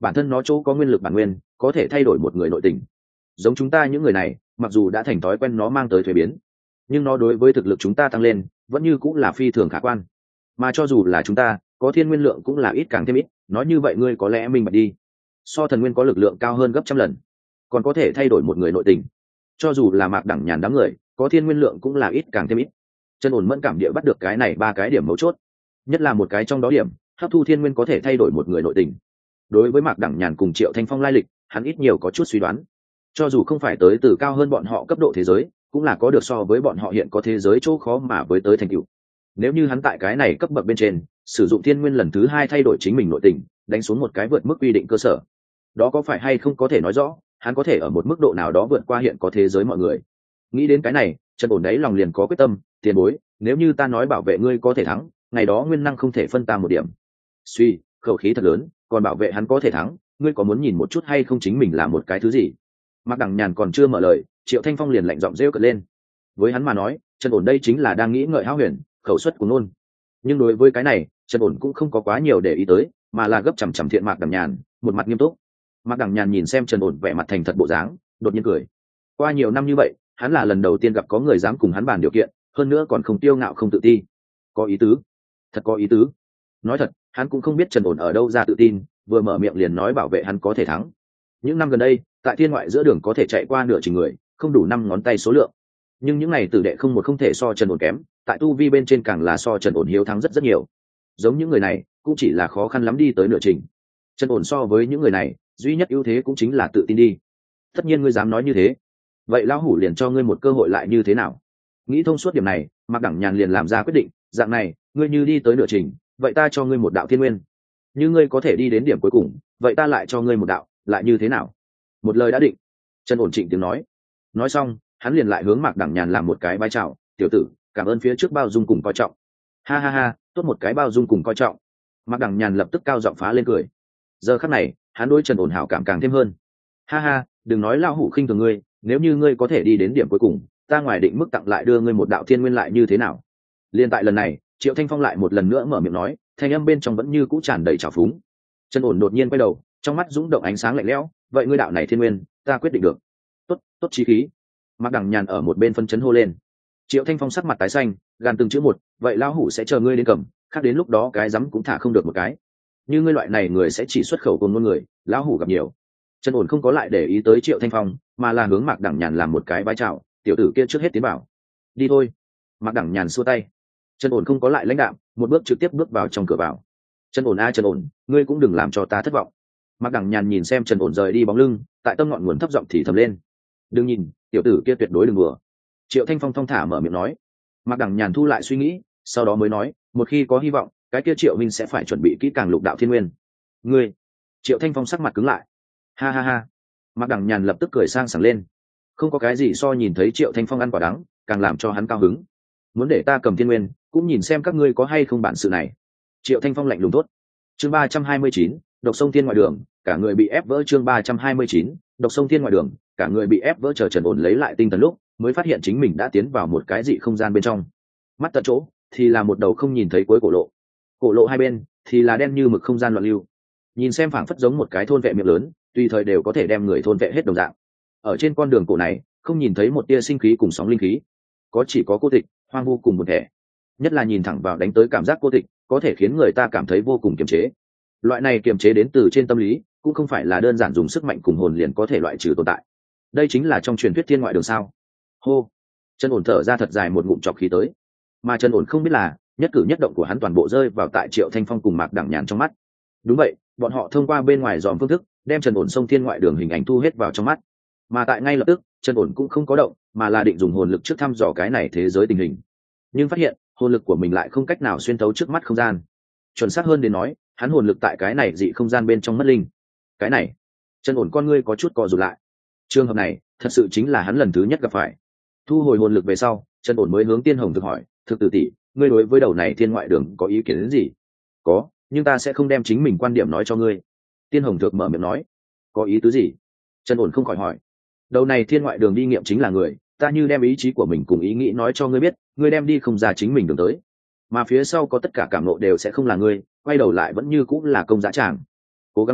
bản thân nó chỗ có nguyên lực bản nguyên có thể thay đổi một người nội tình. Giống chúng ta những người này mặc dù đã thành thói quen nó mang tới thuế biến, nhưng nó đối với thực lực chúng ta tăng lên vẫn như cũng là phi thường khả quan. Mà cho dù là chúng ta có thiên nguyên lượng cũng là ít càng thêm ít, nói như vậy ngươi có lẽ minh bạch đi, so thần nguyên có lực lượng cao hơn gấp trăm lần, còn có thể thay đổi một người nội tình. Cho dù là Mạc Đẳng Nhàn đám người có thiên nguyên lượng cũng là ít càng thêm ít. Chân ổn mẫn cảm địa bắt được cái này ba cái điểm mấu chốt, nhất là một cái trong đó điểm hấp thu thiên nguyên có thể thay đổi một người nội tình. Đối với Mạc Đẳng Nhàn cùng Triệu Thanh Phong lai lịch hắn ít nhiều có chút suy đoán, cho dù không phải tới từ cao hơn bọn họ cấp độ thế giới, cũng là có được so với bọn họ hiện có thế giới chỗ khó mà với tới thành tựu. Nếu như hắn tại cái này cấp bậc bên trên sử dụng thiên nguyên lần thứ hai thay đổi chính mình nội tình, đánh xuống một cái vượt mức quy định cơ sở, đó có phải hay không có thể nói rõ hắn có thể ở một mức độ nào đó vượt qua hiện có thế giới mọi người. Nghĩ đến cái này, Trần ổn đấy lòng liền có quyết tâm, tiền bối, nếu như ta nói bảo vệ ngươi có thể thắng, ngày đó nguyên năng không thể phân ta một điểm. Suy, khẩu khí thật lớn, còn bảo vệ hắn có thể thắng, ngươi có muốn nhìn một chút hay không chính mình là một cái thứ gì? Mạc Đẳng Nhàn còn chưa mở lời, Triệu Thanh Phong liền lạnh giọng rêu cợt lên. Với hắn mà nói, Trần ổn đây chính là đang nghĩ ngợi hão huyền, khẩu suất của nôn. Nhưng đối với cái này, Trần ổn cũng không có quá nhiều để ý tới, mà là gấp chằm chằm thiện Mạc Đẳng Nhàn, một mặt nghiêm túc. Mạc Đẳng Nhàn nhìn xem Trần ổn vẻ mặt thành thật bộ dáng, đột nhiên cười. Qua nhiều năm như vậy, hắn là lần đầu tiên gặp có người dám cùng hắn bàn điều kiện, hơn nữa còn không tiêu ngạo không tự ti. Có ý tứ, thật có ý tứ. Nói thật, hắn cũng không biết Trần ổn ở đâu ra tự tin, vừa mở miệng liền nói bảo vệ hắn có thể thắng. Những năm gần đây, tại thiên ngoại giữa đường có thể chạy qua nửa trình người, không đủ 5 ngón tay số lượng. Nhưng những này tử đệ không một không thể so Trần ổn kém, tại tu vi bên trên càng là so Trần ổn hiếu thắng rất rất nhiều. Giống những người này, cũng chỉ là khó khăn lắm đi tới nửa trình. Trần ổn so với những người này, duy nhất ưu thế cũng chính là tự tin đi. Tất nhiên ngươi dám nói như thế, vậy lão hủ liền cho ngươi một cơ hội lại như thế nào? Nghĩ thông suốt điểm này, Mạc Đẳng Nhàn liền làm ra quyết định, dạng này, ngươi như đi tới nửa trình, vậy ta cho ngươi một đạo thiên nguyên. Như ngươi có thể đi đến điểm cuối cùng, vậy ta lại cho ngươi một đạo, lại như thế nào? Một lời đã định. Trần ổn trịnh tiếng nói. Nói xong, hắn liền lại hướng Mạc Đẳng Nhàn làm một cái bái chào, tiểu tử, cảm ơn phía trước bao dung cùng coi trọng. Ha ha ha, tốt một cái bao dung cùng coi trọng. Mạc Đẳng Nhàn lập tức cao giọng phá lên cười. Giờ khắc này, hắn đối Trần ổn hảo cảm càng thêm hơn. Ha ha, đừng nói lão hủ khinh thường ngươi, nếu như ngươi có thể đi đến điểm cuối cùng, ta ngoài định mức tặng lại đưa ngươi một đạo thiên nguyên lại như thế nào? Liên tại lần này, Triệu Thanh Phong lại một lần nữa mở miệng nói, thanh âm bên trong vẫn như cũ tràn đầy trào phúng. Trần ổn đột nhiên quay đầu, trong mắt dũng động ánh sáng lạnh lẽo, vậy ngươi đạo này thiên nguyên, ta quyết định được. Tốt, tốt chí khí. Mạc Đẳng Nhàn ở một bên phân chấn hô lên. Triệu Thanh Phong sắc mặt tái xanh, gàn từng chữ một, vậy lão hủ sẽ chờ ngươi đến cầm, khác đến lúc đó cái rắm cũng thả không được một cái. Như ngươi loại này người sẽ chỉ xuất khẩu cùng ngôn người, lão hủ gặp nhiều. Trần ổn không có lại để ý tới Triệu Thanh Phong, mà là hướng Mạc Đẳng Nhàn làm một cái bái chào, tiểu tử kia trước hết tiến bảo. Đi thôi. Mạc Đẳng Nhàn xua tay. Trần ổn không có lại lãnh đạm, một bước trực tiếp bước vào trong cửa vào. Trần ổn a Trần ổn, ngươi cũng đừng làm cho ta thất vọng. Mạc Đẳng Nhàn nhìn xem Trần ổn rời đi bóng lưng, tại tâm ngọn nguồn thấp giọng thì thầm lên. Đừng nhìn, tiểu tử kia tuyệt đối đừng đùa. Triệu Thanh Phong thong thả mở miệng nói. Mạc Đẳng Nhàn thu lại suy nghĩ, sau đó mới nói, một khi có hy vọng, cái kia Triệu minh sẽ phải chuẩn bị kỹ càng lục đạo thiên nguyên. Ngươi? Triệu Thanh Phong sắc mặt cứng lại. Ha ha ha. Mạc Đẳng Nhàn lập tức cười sang sảng lên. Không có cái gì so nhìn thấy Triệu Thanh Phong ăn quả đắng càng làm cho hắn cao hứng. Muốn để ta cầm thiên nguyên, cũng nhìn xem các ngươi có hay không bản sự này. Triệu Thanh Phong lạnh lùng tốt. Chương 329, độc sông thiên ngoại đường, cả người bị ép vỡ. Chương 329, độc sông thiên ngoại đường, cả người bị ép vỡ. Chờ Trần ổn lấy lại tinh thần lúc, mới phát hiện chính mình đã tiến vào một cái dị không gian bên trong. Mắt tận chỗ thì là một đầu không nhìn thấy cuối cổ lộ, cổ lộ hai bên thì là đen như mực không gian loạn lưu. Nhìn xem phảng phất giống một cái thôn vệ miệng lớn, tùy thời đều có thể đem người thôn vệ hết đồng dạng. Ở trên con đường cổ này, không nhìn thấy một tia sinh khí cùng sóng linh khí, có chỉ có cô tịch, hoang vu cùng một thể. Nhất là nhìn thẳng vào đánh tới cảm giác cô tịch, có thể khiến người ta cảm thấy vô cùng kiềm chế. Loại này kiềm chế đến từ trên tâm lý, cũng không phải là đơn giản dùng sức mạnh cùng hồn liền có thể loại trừ tồn tại. Đây chính là trong truyền thuyết thiên ngoại đường sao? Hô. Trần ổn thở ra thật dài một ngụm trọc khí tới. Mà Trần ổn không biết là, nhất cử nhất động của hắn toàn bộ rơi vào tại Triệu Thanh Phong cùng Mạc Đẳng Nhàn trong mắt. Đúng vậy, bọn họ thông qua bên ngoài dòm phương thức, đem Trần ổn sông thiên ngoại đường hình ảnh thu hết vào trong mắt. Mà tại ngay lập tức, Trần ổn cũng không có động, mà là định dùng hồn lực trước thăm dò cái này thế giới tình hình. Nhưng phát hiện, hồn lực của mình lại không cách nào xuyên thấu trước mắt không gian. Chuẩn xác hơn đến nói, hắn hồn lực tại cái này dị không gian bên trong mất linh. Cái này, Trần ổn con ngươi có chút co rụt lại. Trường hợp này, thật sự chính là hắn lần thứ nhất gặp phải. Thu hồi hồn lực về sau, Trần ổn mới hướng Tiên Hồng thực hỏi, thực tử tỷ, ngươi đối với đầu này thiên ngoại đường có ý kiến đến gì? Có, nhưng ta sẽ không đem chính mình quan điểm nói cho ngươi. Tiên Hồng thực mở miệng nói. Có ý tứ gì? Trần ổn không khỏi hỏi. Đầu này thiên ngoại đường đi nghiệm chính là người, ta như đem ý chí của mình cùng ý nghĩ nói cho ngươi biết, ngươi đem đi không ra chính mình đường tới, mà phía sau có tất cả cảm nộ đều sẽ không là ngươi, quay đầu lại vẫn như cũng là công dã tràng. Cố gắng lên,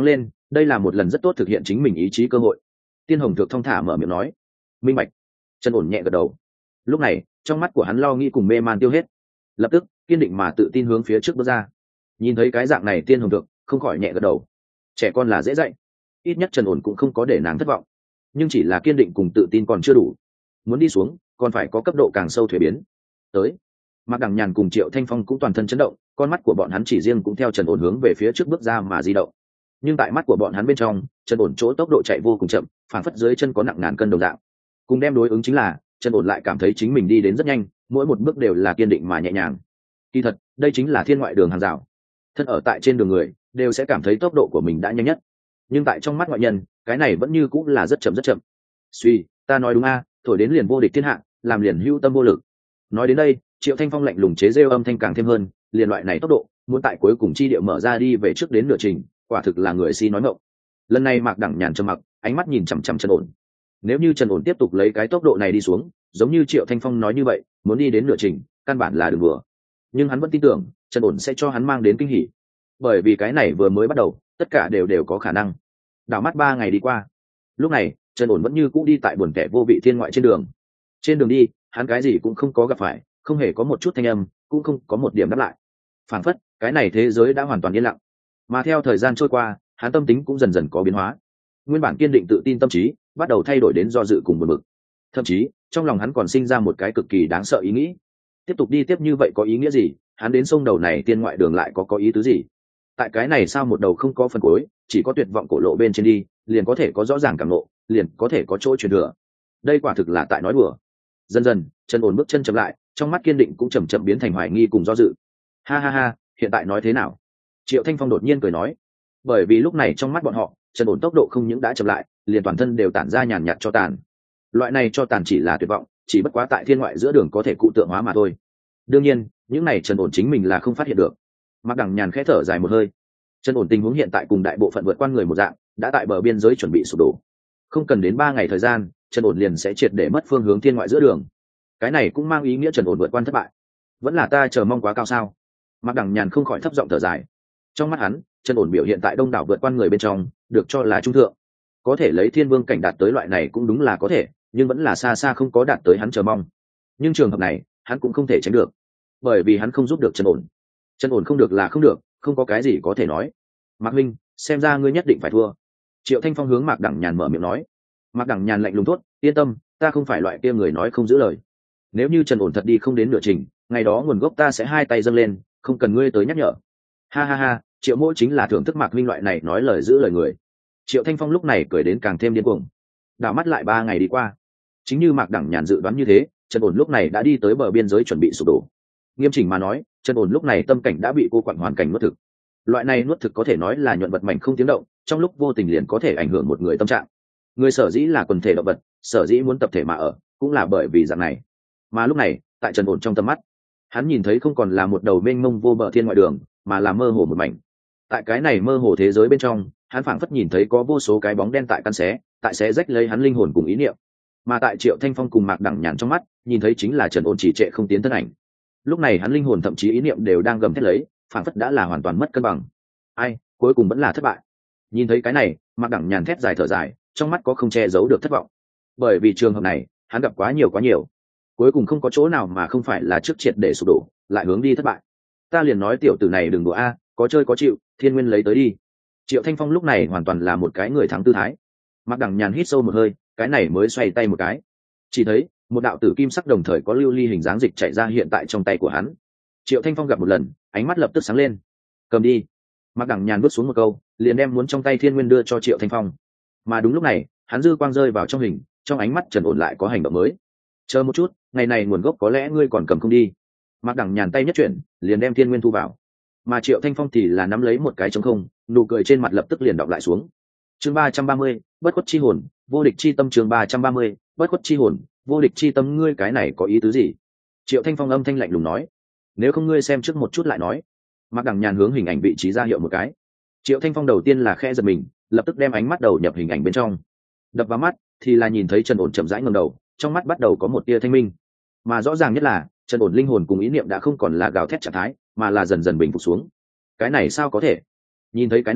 đây là một lần rất tốt thực hiện chính mình ý chí cơ hội. Tiên Hồng Thược thong thả mở miệng nói. Minh bạch. Trần ổn nhẹ gật đầu. Lúc này trong mắt của hắn lo nghĩ cùng mê man tiêu hết, lập tức kiên định mà tự tin hướng phía trước bước ra. Nhìn thấy cái dạng này Tiên Hồng Thược không khỏi nhẹ gật đầu. Trẻ con là dễ dạy, ít nhất Trần ổn cũng không có để nàng thất vọng, nhưng chỉ là kiên định cùng tự tin còn chưa đủ, muốn đi xuống còn phải có cấp độ càng sâu thuế biến. Tới. Mạc Đằng Nhàn cùng Triệu Thanh Phong cũng toàn thân chấn động, con mắt của bọn hắn chỉ riêng cũng theo Trần ổn hướng về phía trước bước ra mà di động. Nhưng tại mắt của bọn hắn bên trong, Trần ổn chỗ tốc độ chạy vô cùng chậm, phản phất dưới chân có nặng ngàn cân đồng dạng. Cùng đem đối ứng chính là Trần ổn lại cảm thấy chính mình đi đến rất nhanh, mỗi một bước đều là kiên định mà nhẹ nhàng. Kỳ thật đây chính là thiên ngoại đường hàng rào, thân ở tại trên đường người đều sẽ cảm thấy tốc độ của mình đã nhanh nhất, nhưng tại trong mắt ngoại nhân cái này vẫn như cũng là rất chậm rất chậm. Suy, ta nói đúng a, thổi đến liền vô địch thiên hạ, làm liền hữu tâm vô lực. Nói đến đây Triệu Thanh Phong lạnh lùng chế rêu âm thanh càng thêm hơn, liền loại này tốc độ muốn tại cuối cùng chi địa mở ra đi về trước đến nửa trình, quả thực là người si nói ngọng. Lần này Mạc Đằng Nhàn trầm mặc, ánh mắt nhìn chằm chằm Trần ổn. Nếu như Trần ổn tiếp tục lấy cái tốc độ này đi xuống, giống như Triệu Thanh Phong nói như vậy, muốn đi đến nửa trình căn bản là đừng đùa. Nhưng hắn vẫn tin tưởng Trần ổn sẽ cho hắn mang đến kinh hỉ, bởi vì cái này vừa mới bắt đầu, tất cả đều có khả năng. Đảo mắt 3 ngày đi qua, lúc này Trần ổn vẫn như cũ đi tại buồn kẻ vô vị thiên ngoại trên đường. Trên đường đi hắn cái gì cũng không có gặp phải, không hề có một chút thanh âm, cũng không có một điểm đáp lại, phảng phất cái này thế giới đã hoàn toàn yên lặng. Mà theo thời gian trôi qua, hắn tâm tính cũng dần dần có biến hóa, nguyên bản kiên định tự tin tâm trí bắt đầu thay đổi đến do dự cùng buồn bực. Thậm chí trong lòng hắn còn sinh ra một cái cực kỳ đáng sợ ý nghĩ: tiếp tục đi tiếp như vậy có ý nghĩa gì? Hắn đến sông đầu này tiên ngoại đường lại có ý tứ gì? Tại cái này sao một đầu không có phần cuối, chỉ có tuyệt vọng cổ lộ bên trên đi, liền có thể có rõ ràng cảm ngộ, liền có thể có chỗ truyền thừa. Đây quả thực là tại nói đùa. Dần dần Trần ổn bước chân chậm lại, trong mắt kiên định cũng chậm chậm biến thành hoài nghi cùng do dự. Ha ha ha, hiện tại nói thế nào? Triệu Thanh Phong đột nhiên cười nói. Bởi vì lúc này trong mắt bọn họ, Trần ổn tốc độ không những đã chậm lại, liền toàn thân đều tản ra nhàn nhạt cho tàn. Loại này cho tàn chỉ là tuyệt vọng, chỉ bất quá tại thiên ngoại giữa đường có thể cụ tượng hóa mà thôi. Đương nhiên những này Trần ổn chính mình là không phát hiện được. Mạc Đằng Nhàn khẽ thở dài một hơi. Trần ổn tình huống hiện tại cùng đại bộ phận vượt qua người một dạng, đã tại bờ biên giới chuẩn bị sụp đổ. Không cần đến 3 ngày thời gian, Trần ổn liền sẽ triệt để mất phương hướng thiên ngoại giữa đường. Cái này cũng mang ý nghĩa Trần ổn vượt qua thất bại. Vẫn là ta chờ mong quá cao sao? Mạc Đằng Nhàn không khỏi thấp giọng thở dài. Trong mắt hắn, Trần ổn biểu hiện tại đông đảo vượt qua người bên trong, được cho là trung thượng. Có thể lấy thiên vương cảnh đạt tới loại này cũng đúng là có thể, nhưng vẫn là xa xa không có đạt tới hắn chờ mong. Nhưng trường hợp này hắn cũng không thể tránh được, bởi vì hắn không giúp được Trần ổn. Trần ổn không được là không được, không có cái gì có thể nói. Mạc Minh, xem ra ngươi nhất định phải thua. Triệu Thanh Phong hướng Mạc Đằng Nhàn mở miệng nói. Mạc Đằng Nhàn lạnh lùng thốt, yên tâm, ta không phải loại kia người nói không giữ lời. Nếu như Trần ổn thật đi không đến nửa trình, ngày đó nguồn gốc ta sẽ hai tay dâng lên, không cần ngươi tới nhắc nhở. Ha ha ha, Triệu Mỗ chính là thưởng thức Mạc Minh loại này nói lời giữ lời người. Triệu Thanh Phong lúc này cười đến càng thêm điên cuồng. Đảo mắt lại 3 ngày đi qua, chính như Mạc Đằng Nhàn dự đoán như thế, Trần ổn lúc này đã đi tới bờ biên giới chuẩn bị sụp đổ. Nghiêm chỉnh mà nói, Trần ổn lúc này tâm cảnh đã bị cô quặn hoàn cảnh nuốt thực. Loại này nuốt thực có thể nói là nhuận vật mảnh không tiếng động, trong lúc vô tình liền có thể ảnh hưởng một người tâm trạng. Người sở dĩ là quần thể động vật, sở dĩ muốn tập thể mà ở, cũng là bởi vì dạng này. Mà lúc này tại Trần ổn trong tầm mắt, hắn nhìn thấy không còn là một đầu mênh mông vô bờ thiên ngoại đường, mà là mơ hồ một mảnh. Tại cái này mơ hồ thế giới bên trong, hắn phảng phất nhìn thấy có vô số cái bóng đen tại căn xé, tại xé rách lấy hắn linh hồn cùng ý niệm. Mà tại Triệu Thanh Phong cùng Mạc Đằng Nhàn trong mắt, nhìn thấy chính là Trần ổn chỉ trệ không tiến thân ảnh. Lúc này hắn linh hồn thậm chí ý niệm đều đang gầm thét lấy, phảng phất đã là hoàn toàn mất cân bằng. Ai, cuối cùng vẫn là thất bại. Nhìn thấy cái này, Mạc Đằng Nhàn thét dài thở dài, trong mắt có không che giấu được thất vọng. Bởi vì trường hợp này hắn gặp quá nhiều, cuối cùng không có chỗ nào mà không phải là trước triệt để sụp đổ, lại hướng đi thất bại. Ta liền nói tiểu tử này đừng đùa a, có chơi có chịu, thiên nguyên lấy tới đi. Triệu Thanh Phong lúc này hoàn toàn là một cái người thắng tư thái. Mạc Đằng Nhàn hít sâu một hơi, cái này mới xoay tay một cái, chỉ thấy một đạo tử kim sắc đồng thời có lưu ly hình dáng dịch chạy ra hiện tại trong tay của hắn. Triệu Thanh Phong gặp một lần, ánh mắt lập tức sáng lên. Cầm đi. Mạc Đằng Nhàn bước xuống một câu, liền đem muốn trong tay thiên nguyên đưa cho Triệu Thanh Phong. Mà đúng lúc này hắn dư quang rơi vào trong hình, trong ánh mắt Trần ổn lại có hành động mới. Chờ một chút, ngày này nguồn gốc có lẽ ngươi còn cầm không đi. Mạc Đằng Nhàn tay nhất chuyển, liền đem thiên nguyên thu vào. Mà Triệu Thanh Phong thì là nắm lấy một cái trống không, nụ cười trên mặt lập tức liền đọng lại xuống. Chương 330, bất khuất chi hồn, vô địch chi tâm. Chương 330, bất khuất chi hồn, vô địch chi tâm. Ngươi cái này có ý tứ gì? Triệu Thanh Phong âm thanh lạnh lùng nói. Nếu không ngươi xem trước một chút lại nói. Mạc Đằng Nhàn hướng hình ảnh vị trí ra hiệu một cái. Triệu Thanh Phong đầu tiên là khẽ giật mình, lập tức đem ánh mắt đầu nhập hình ảnh bên trong. Đập vào mắt thì là nhìn thấy Trần ổn chậm rãi ngẩng đầu, trong mắt bắt đầu có một tia thanh minh. Mà rõ ràng nhất là Trần ổn linh hồn cùng ý niệm đã không còn là gào thét trạng thái, mà là dần dần bình phục xuống. Cái này sao có thể? Nhìn thấy cái này,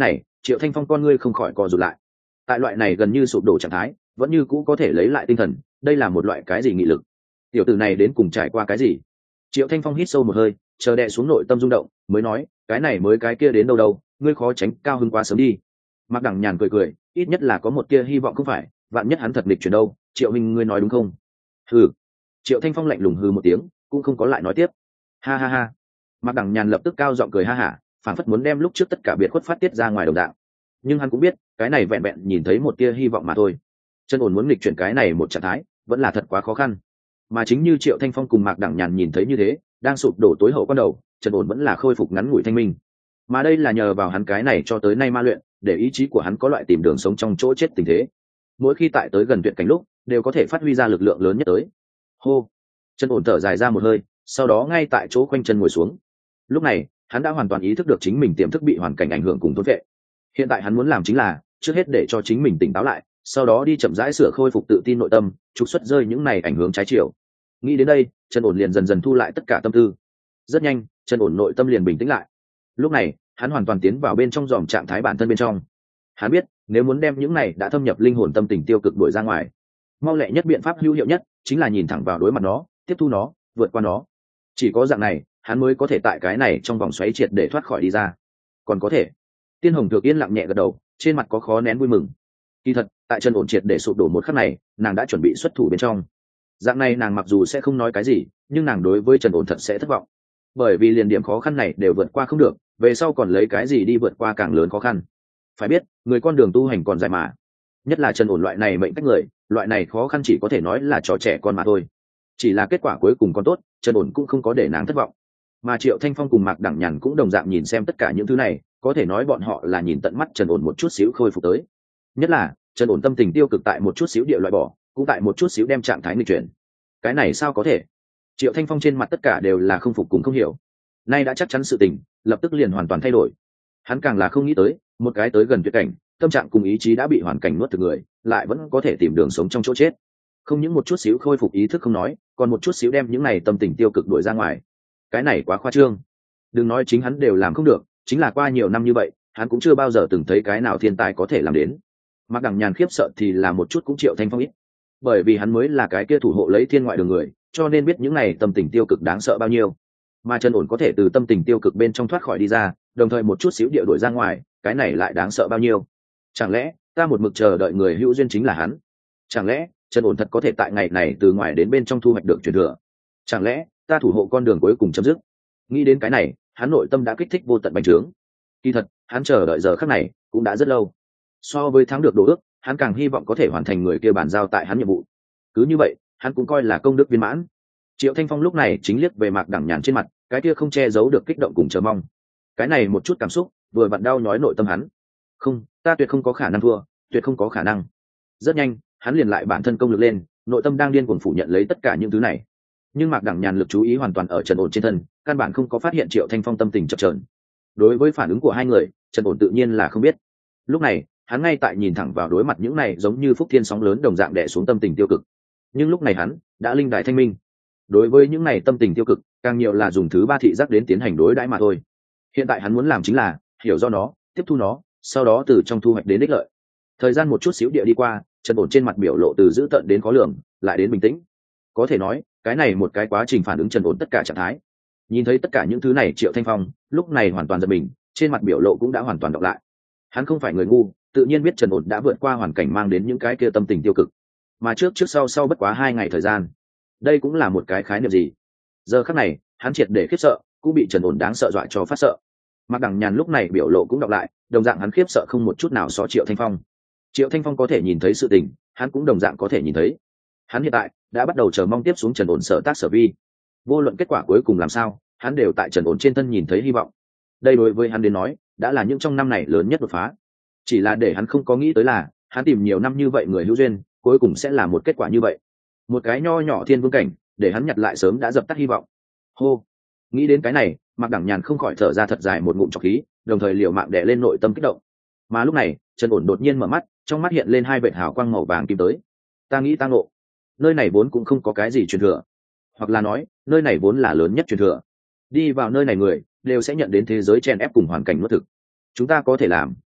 Triệu Thanh Phong con ngươi không khỏi co rụt lại. Tại loại này gần như sụp đổ trạng thái, vẫn như cũ có thể lấy lại tinh thần, đây là một loại cái gì nghị lực? Tiểu tử này đến cùng trải qua cái gì? Triệu Thanh Phong hít sâu một hơi, chờ đè xuống nội tâm rung động, mới nói, cái này mới cái kia đến đâu đâu, ngươi khó tránh cao hứng quá sớm đi. Mạc Đằng Nhàn cười cười, ít nhất là có một tia hy vọng không phải, vạn nhất hắn thật nghịch chuyển đâu, Triệu huynh ngươi nói đúng không? Hừ. Triệu Thanh Phong lạnh lùng hừ một tiếng, cũng không có lại nói tiếp. Ha ha ha. Mạc Đằng Nhàn lập tức cao giọng cười ha hả, phản phất muốn đem lúc trước tất cả biệt khuất phát tiết ra ngoài đồng đạo. Nhưng hắn cũng biết, cái này vẹn vẹn nhìn thấy một tia hy vọng mà thôi. Chân ổn muốn nghịch chuyển cái này một trạng thái, vẫn là thật quá khó khăn. Mà chính như Triệu Thanh Phong cùng Mạc Đằng Nhàn nhìn thấy như thế, đang sụp đổ tối hậu quan đầu, Trần ổn vẫn là khôi phục ngắn ngủi thanh minh. Mà đây là nhờ vào hắn cái này cho tới nay ma luyện, để ý chí của hắn có loại tìm đường sống trong chỗ chết tình thế. Mỗi khi tại tới gần tuyệt cảnh lúc, đều có thể phát huy ra lực lượng lớn nhất tới. Hô. Trần ổn thở dài ra một hơi, sau đó ngay tại chỗ khoanh chân ngồi xuống. Lúc này, hắn đã hoàn toàn ý thức được chính mình tiềm thức bị hoàn cảnh ảnh hưởng cùng thôn vệ. Hiện tại hắn muốn làm chính là trước hết để cho chính mình tỉnh táo lại, sau đó đi chậm rãi sửa khôi phục tự tin nội tâm, trục xuất rơi những này ảnh hưởng trái chiều. Nghĩ đến đây, Trần ổn liền dần dần thu lại tất cả tâm tư. Rất nhanh, Trần ổn nội tâm liền bình tĩnh lại. Lúc này, hắn hoàn toàn tiến vào bên trong dòm trạng thái bản thân bên trong. Hắn biết, nếu muốn đem những này đã thâm nhập linh hồn tâm tình tiêu cực đuổi ra ngoài, mau lẹ nhất biện pháp hữu hiệu nhất chính là nhìn thẳng vào đối mặt nó, tiếp thu nó, vượt qua nó. Chỉ có dạng này, hắn mới có thể tại cái này trong vòng xoáy triệt để thoát khỏi đi ra. Còn có thể. Tiên Hồng Thược yên lặng nhẹ gật đầu, trên mặt có khó nén vui mừng. Kỳ thật, tại Trần ổn triệt để sụp đổ một khắc này, nàng đã chuẩn bị xuất thủ bên trong. Dạng này nàng mặc dù sẽ không nói cái gì, nhưng nàng đối với Trần ổn thật sẽ thất vọng. Bởi vì liền điểm khó khăn này đều vượt qua không được, về sau còn lấy cái gì đi vượt qua càng lớn khó khăn. Phải biết, người con đường tu hành còn dài mà. Nhất là Trần ổn loại này mệnh cách người, loại này khó khăn chỉ có thể nói là trò trẻ con mà thôi. Chỉ là kết quả cuối cùng còn tốt, Trần ổn cũng không có để nàng thất vọng. Mà Triệu Thanh Phong cùng Mạc Đằng Nhàn cũng đồng dạng nhìn xem tất cả những thứ này, có thể nói bọn họ là nhìn tận mắt Trần ổn một chút xíu khôi phục tới. Nhất là Trần ổn tâm tình tiêu cực tại một chút xíu địa loại bỏ, cũng tại một chút xíu đem trạng thái nghịch chuyển. Cái này sao có thể? Triệu Thanh Phong trên mặt tất cả đều là không phục cùng không hiểu. Nay đã chắc chắn sự tình, lập tức liền hoàn toàn thay đổi. Hắn càng là không nghĩ tới, một cái tới gần tuyệt cảnh, tâm trạng cùng ý chí đã bị hoàn cảnh nuốt thực người, lại vẫn có thể tìm đường sống trong chỗ chết. Không những một chút xíu khôi phục ý thức không nói, còn một chút xíu đem những này tâm tình tiêu cực đuổi ra ngoài. Cái này quá khoa trương. Đừng nói chính hắn đều làm không được, chính là qua nhiều năm như vậy, hắn cũng chưa bao giờ từng thấy cái nào thiên tài có thể làm đến. Mạc Đằng Nhàn khiếp sợ thì là một chút cũng Triệu Thanh Phong ít, bởi vì hắn mới là cái kia thủ hộ lấy thiên ngoại đường người, cho nên biết những này tâm tình tiêu cực đáng sợ bao nhiêu. Mà Trần ổn có thể từ tâm tình tiêu cực bên trong thoát khỏi đi ra, đồng thời một chút xíu địa đuổi ra ngoài, cái này lại đáng sợ bao nhiêu. Chẳng lẽ ta một mực chờ đợi người hữu duyên chính là hắn? Chẳng lẽ Trần ổn thật có thể tại ngày này từ ngoài đến bên trong thu hoạch được truyền thừa? Chẳng lẽ ta thủ hộ con đường cuối cùng chấm dứt? Nghĩ đến cái này, hắn nội tâm đã kích thích vô tận bành trướng. Kỳ thật, hắn chờ đợi giờ khắc này cũng đã rất lâu. So với thắng được đồ ước, hắn càng hy vọng có thể hoàn thành người kia bàn giao tại hắn nhiệm vụ. Cứ như vậy, hắn cũng coi là công đức viên mãn. Triệu Thanh Phong lúc này chính liếc về Mạc Đằng Nhàn trên mặt, cái kia không che giấu được kích động cùng chờ mong. Cái này một chút cảm xúc, vừa vặn đau nhói nội tâm hắn. Không, ta tuyệt không có khả năng thua, tuyệt không có khả năng. Rất nhanh, hắn liền lại bản thân công lực lên, nội tâm đang điên cuồng phủ nhận lấy tất cả những thứ này. Nhưng Mạc Đằng Nhàn lực chú ý hoàn toàn ở Trần ổn trên thân, căn bản không có phát hiện Triệu Thanh Phong tâm tình chập chờn. Đối với phản ứng của hai người, Trần ổn tự nhiên là không biết. Lúc này, hắn ngay tại nhìn thẳng vào đối mặt những này giống như phúc thiên sóng lớn đồng dạng đè xuống tâm tình tiêu cực. Nhưng lúc này hắn đã linh đại thanh minh. Đối với những này tâm tình tiêu cực, càng nhiều là dùng thứ ba thị giác đến tiến hành đối đãi mà thôi. Hiện tại hắn muốn làm chính là hiểu do nó, tiếp thu nó, sau đó từ trong thu hoạch đến đích lợi. Thời gian một chút xíu địa đi qua, Trần ổn trên mặt biểu lộ từ dữ tợn đến khó lường, lại đến bình tĩnh. Có thể nói, cái này một cái quá trình phản ứng Trần ổn tất cả trạng thái. Nhìn thấy tất cả những thứ này, Triệu Thanh Phong lúc này hoàn toàn giật mình, trên mặt biểu lộ cũng đã hoàn toàn đọc lại. Hắn không phải người ngu, tự nhiên biết Trần ổn đã vượt qua hoàn cảnh mang đến những cái kia tâm tình tiêu cực. Mà trước sau bất quá 2 ngày thời gian, đây cũng là một cái khái niệm gì? Giờ khắc này, hắn triệt để khiếp sợ, cũng bị Trần ổn đáng sợ dọa cho phát sợ. Mạc Đằng Nhàn lúc này biểu lộ cũng đọc lại, đồng dạng hắn khiếp sợ không một chút nào so Triệu Thanh Phong. Triệu Thanh Phong có thể nhìn thấy sự tình, hắn cũng đồng dạng có thể nhìn thấy. Hắn hiện tại đã bắt đầu chờ mong tiếp xuống Trần ổn sở tác sở vi. Vô luận kết quả cuối cùng làm sao, hắn đều tại Trần ổn trên thân nhìn thấy hy vọng. Đây đối với hắn đến nói, đã là những trong năm này lớn nhất đột phá. Chỉ là để hắn không có nghĩ tới là, hắn tìm nhiều năm như vậy người hữu duyên, cuối cùng sẽ là một kết quả như vậy. Một cái nho nhỏ thiên vương cảnh, để hắn nhặt lại sớm đã dập tắt hy vọng. Hô, nghĩ đến cái này, Mạc Đằng Nhàn không khỏi thở ra thật dài một ngụm trọc khí, đồng thời liều mạng đè lên nội tâm kích động. Mà lúc này, Trần ổn đột nhiên mở mắt, trong mắt hiện lên hai vệt hào quang màu vàng kim tới. Ta nghĩ ta ngộ, nơi này vốn cũng không có cái gì truyền thừa, hoặc là nói, nơi này vốn là lớn nhất truyền thừa. Đi vào nơi này người đều sẽ nhận đến thế giới chen ép cùng hoàn cảnh nuốt thực. Chúng ta có thể làm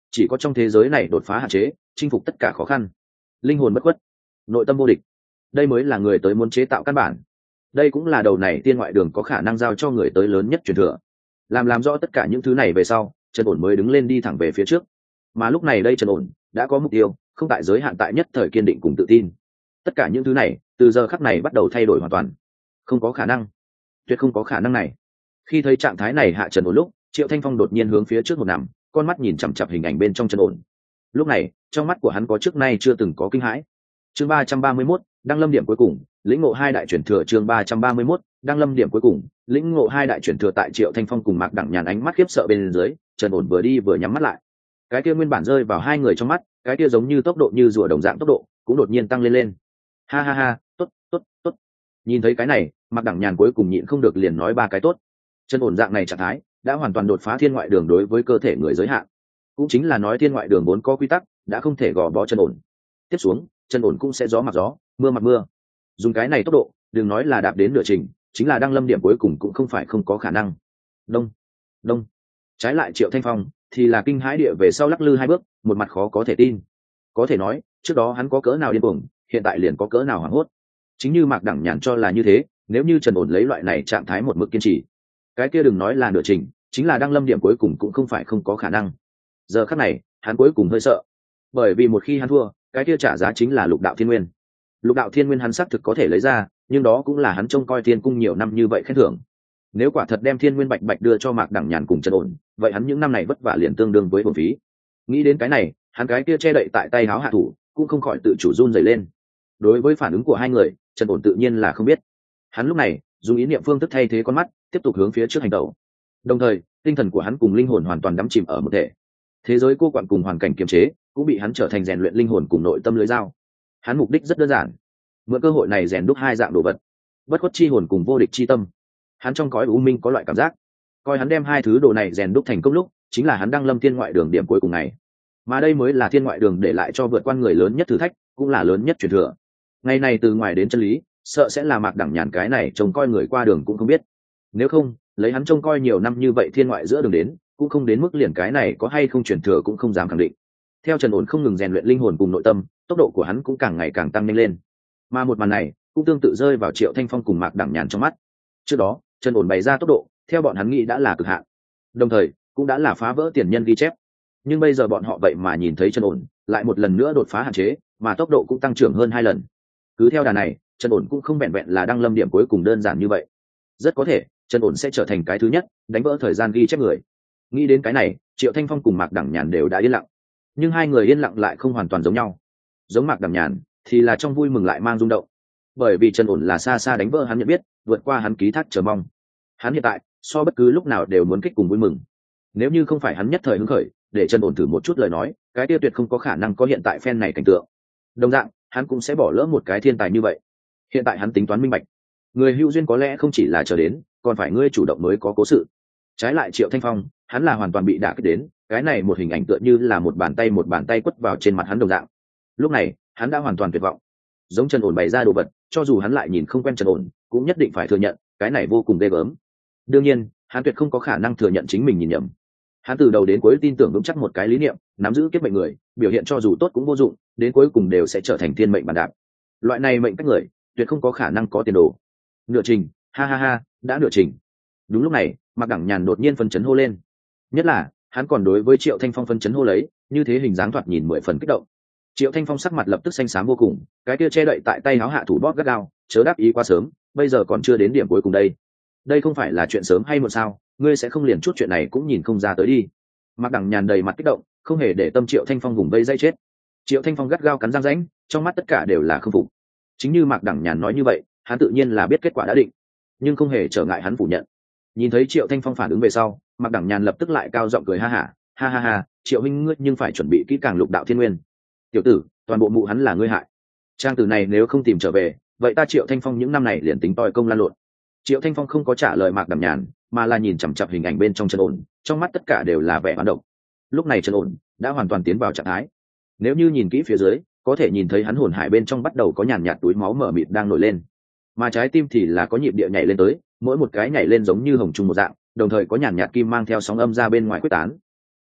chỉ có trong thế giới này đột phá hạn chế, chinh phục tất cả khó khăn. Linh hồn bất khuất, nội tâm vô địch, đây mới là người tới muốn chế tạo căn bản. Đây cũng là đầu này tiên ngoại đường có khả năng giao cho người tới lớn nhất truyền thừa. Làm rõ tất cả những thứ này về sau, Trần Ổn mới đứng lên đi thẳng về phía trước. Mà lúc này đây Trần Ổn đã có mục tiêu, không tại giới hạn tại nhất thời kiên định cùng tự tin. Tất cả những thứ này từ giờ khắc này bắt đầu thay đổi hoàn toàn. Không có khả năng, tuyệt không có khả năng này. Khi thấy trạng thái này hạ Trần Ổn lúc, Triệu Thanh Phong đột nhiên hướng phía trước một nằm, con mắt nhìn chằm chằm hình ảnh bên trong Trần Ổn. Lúc này trong mắt của hắn có trước nay chưa từng có kinh hãi. Chương 331, đăng lâm điểm cuối cùng, lĩnh ngộ hai đại chuyển thừa. Chương 331, đăng lâm điểm cuối cùng, lĩnh ngộ hai đại chuyển thừa. Tại Triệu Thanh Phong cùng Mạc Đẳng Nhàn ánh mắt khiếp sợ bên dưới, Trần Ổn vừa đi vừa nhắm mắt lại. Cái kia nguyên bản rơi vào hai người trong mắt, cái kia giống như tốc độ như rùa đồng dạng tốc độ, cũng đột nhiên tăng lên. Ha ha ha, tốt, tốt, tốt. Nhìn thấy cái này, Mạc Đẳng Nhàn cuối cùng nhịn không được liền nói ba cái tốt. Trần Ổn dạng này trạng thái đã hoàn toàn đột phá thiên ngoại đường đối với cơ thể người giới hạn, cũng chính là nói thiên ngoại đường vốn có quy tắc đã không thể gò bó Trần Ổn. Tiếp xuống Trần Ổn cũng sẽ gió mặc gió, mưa mặc mưa. Dùng cái này tốc độ, đừng nói là đạp đến nửa trình, chính là đăng lâm điểm cuối cùng cũng không phải không có khả năng. Đông đông. Trái lại Triệu Thanh Phong thì là kinh hãi địa về sau lắc lư hai bước, một mặt khó có thể tin. Có thể nói trước đó hắn có cỡ nào điên cuồng, hiện tại liền có cỡ nào hoảng hốt. Chính như Mạc Đẳng Nhàn cho là như thế, nếu như Trần Ổn lấy loại này trạng thái một mực kiên trì, cái kia đừng nói là nửa trình, chính là đăng lâm điểm cuối cùng cũng không phải không có khả năng. Giờ khắc này hắn cuối cùng hơi sợ, bởi vì một khi hắn thua, cái kia trả giá chính là lục đạo thiên nguyên. Lục đạo thiên nguyên hắn xác thực có thể lấy ra, nhưng đó cũng là hắn trông coi thiên cung nhiều năm như vậy khen thưởng. Nếu quả thật đem thiên nguyên bạch bạch đưa cho Mạc Đẳng Nhàn cùng Trần Ổn, vậy hắn những năm này vất vả liền tương đương với bổn phí. Nghĩ đến cái này, hắn cái kia che đậy tại tay háo hạ thủ cũng không khỏi tự chủ run rẩy lên. Đối với phản ứng của hai người, Trần Ổn tự nhiên là không biết. Hắn lúc này dùng ý niệm phương thức thay thế con mắt, tiếp tục hướng phía trước hành động. Đồng thời tinh thần của hắn cùng linh hồn hoàn toàn đắm chìm ở một thể. Thế giới cô quặn cùng hoàn cảnh kiềm chế cũng bị hắn trở thành rèn luyện linh hồn cùng nội tâm lưới dao. Hắn mục đích rất đơn giản, mượn cơ hội này rèn đúc hai dạng đồ vật: bất khuất chi hồn cùng vô địch chi tâm. Hắn trong cõi u minh có loại cảm giác, coi hắn đem hai thứ đồ này rèn đúc thành công lúc, chính là hắn đăng lâm thiên ngoại đường điểm cuối cùng này. Mà đây mới là thiên ngoại đường để lại cho vượt qua người lớn nhất thử thách, cũng là lớn nhất truyền thừa. Ngày này từ ngoài đến chân lý, sợ sẽ là Mạc Đẳng Nhàn cái này trông coi người qua đường cũng không biết. Nếu không, lấy hắn trông coi nhiều năm như vậy thiên ngoại giữa đường đến, cũng không đến mức liền cái này có hay không truyền thừa cũng không dám khẳng định. Theo Trần Ổn không ngừng rèn luyện linh hồn cùng nội tâm, tốc độ của hắn cũng càng ngày càng tăng nhanh lên. Mà một màn này cũng tương tự rơi vào Triệu Thanh Phong cùng Mạc Đẳng Nhàn trong mắt. Trước đó Trần Ổn bày ra tốc độ, theo bọn hắn nghĩ đã là cực hạn, đồng thời cũng đã là phá vỡ tiền nhân ghi chép. Nhưng bây giờ bọn họ vậy mà nhìn thấy Trần Ổn lại một lần nữa đột phá hạn chế, mà tốc độ cũng tăng trưởng hơn 2 lần. Cứ theo đà này, Trần Ổn cũng không vẹn vẹn là đăng lâm điểm cuối cùng đơn giản như vậy. Rất có thể Trần Ổn sẽ trở thành cái thứ nhất đánh vỡ thời gian ghi chép người. Nghĩ đến cái này, Triệu Thanh Phong cùng Mạc Đẳng Nhàn đều đã yên lặng. Nhưng hai người yên lặng lại không hoàn toàn giống nhau. Giống Mạc Đẳng Nhàn thì là trong vui mừng lại mang rung động, bởi vì Trần Ổn là xa xa đánh vỡ hắn nhận biết, vượt qua hắn ký thác chờ mong. Hắn hiện tại so bất cứ lúc nào đều muốn kích cùng vui mừng. Nếu như không phải hắn nhất thời hứng khởi để Trần Ổn thử một chút lời nói, cái tiêu tuyệt không có khả năng có hiện tại phen này cảnh tượng. Đồng dạng hắn cũng sẽ bỏ lỡ một cái thiên tài như vậy. Hiện tại hắn tính toán minh bạch, người hữu duyên có lẽ không chỉ là chờ đến, còn phải ngươi chủ động mới có cố sự. Trái lại Triệu Thanh Phong, hắn là hoàn toàn bị đả kích đến, cái này một hình ảnh tựa như là một bàn tay quất vào trên mặt hắn đồng dạng. Lúc này hắn đã hoàn toàn tuyệt vọng. Giống Trần Ổn bày ra đồ vật, cho dù hắn lại nhìn không quen Trần Ổn, cũng nhất định phải thừa nhận cái này vô cùng ghê gớm. Đương nhiên hắn tuyệt không có khả năng thừa nhận chính mình nhìn nhầm. Hắn từ đầu đến cuối tin tưởng vững chắc một cái lý niệm: nắm giữ kiếp mệnh người, biểu hiện cho dù tốt cũng vô dụng, đến cuối cùng đều sẽ trở thành thiên mệnh bàn đạp. Loại này mệnh cách người tuyệt không có khả năng có tiền đồ. Nửa trình, ha ha ha, đã nửa trình. Đúng lúc này Mạc Đẳng Nhàn đột nhiên phân chấn hô lên. Nhất là hắn còn đối với Triệu Thanh Phong phân chấn hô lấy, như thế hình dáng thoạt nhìn 10 phần kích động. Triệu Thanh Phong sắc mặt lập tức xanh xám vô cùng, cái kia che đậy tại tay áo hạ thủ bóp gắt gao, chớ đáp ý quá sớm, bây giờ còn chưa đến điểm cuối cùng đây. Đây không phải là chuyện sớm hay muộn sao, ngươi sẽ không liền chút chuyện này cũng nhìn không ra tới đi. Mạc Đẳng Nhàn đầy mặt kích động, không hề để tâm Triệu Thanh Phong vùng vây dây chết. Triệu Thanh Phong gắt gao cắn răng rãnh, trong mắt tất cả đều là không phục. Chính như Mạc Đẳng Nhàn nói như vậy, hắn tự nhiên là biết kết quả đã định, nhưng không hề trở ngại hắn phủ nhận. Nhìn thấy Triệu Thanh Phong phản ứng về sau, Mạc Đẳng Nhàn lập tức lại cao giọng cười ha hả, ha ha ha, Triệu huynh ngươi nhưng phải chuẩn bị kỹ càng lục đạo thiên nguyên. Tiểu tử, toàn bộ mụ hắn là ngươi hại. Trang tử này nếu không tìm trở về, vậy ta Triệu Thanh Phong những năm này liền tính toi công lan lộn. Triệu Thanh Phong không có trả lời Mạc Đẳng Nhàn, mà là nhìn chằm chằm hình ảnh bên trong Trần Ổn, trong mắt tất cả đều là vẻ hoán độc. Lúc này Trần Ổn đã hoàn toàn tiến vào trạng thái. Nếu như nhìn kỹ phía dưới, có thể nhìn thấy hắn hồn hải bên trong bắt đầu có nhàn nhạt túi máu mờ mịt đang nổi lên, mà trái tim thì là có nhịp địa nhảy lên tới, mỗi một cái nhảy lên giống như hồng trung một dạng, đồng thời có nhàn nhạt kim mang theo sóng âm ra bên ngoài quyết tán.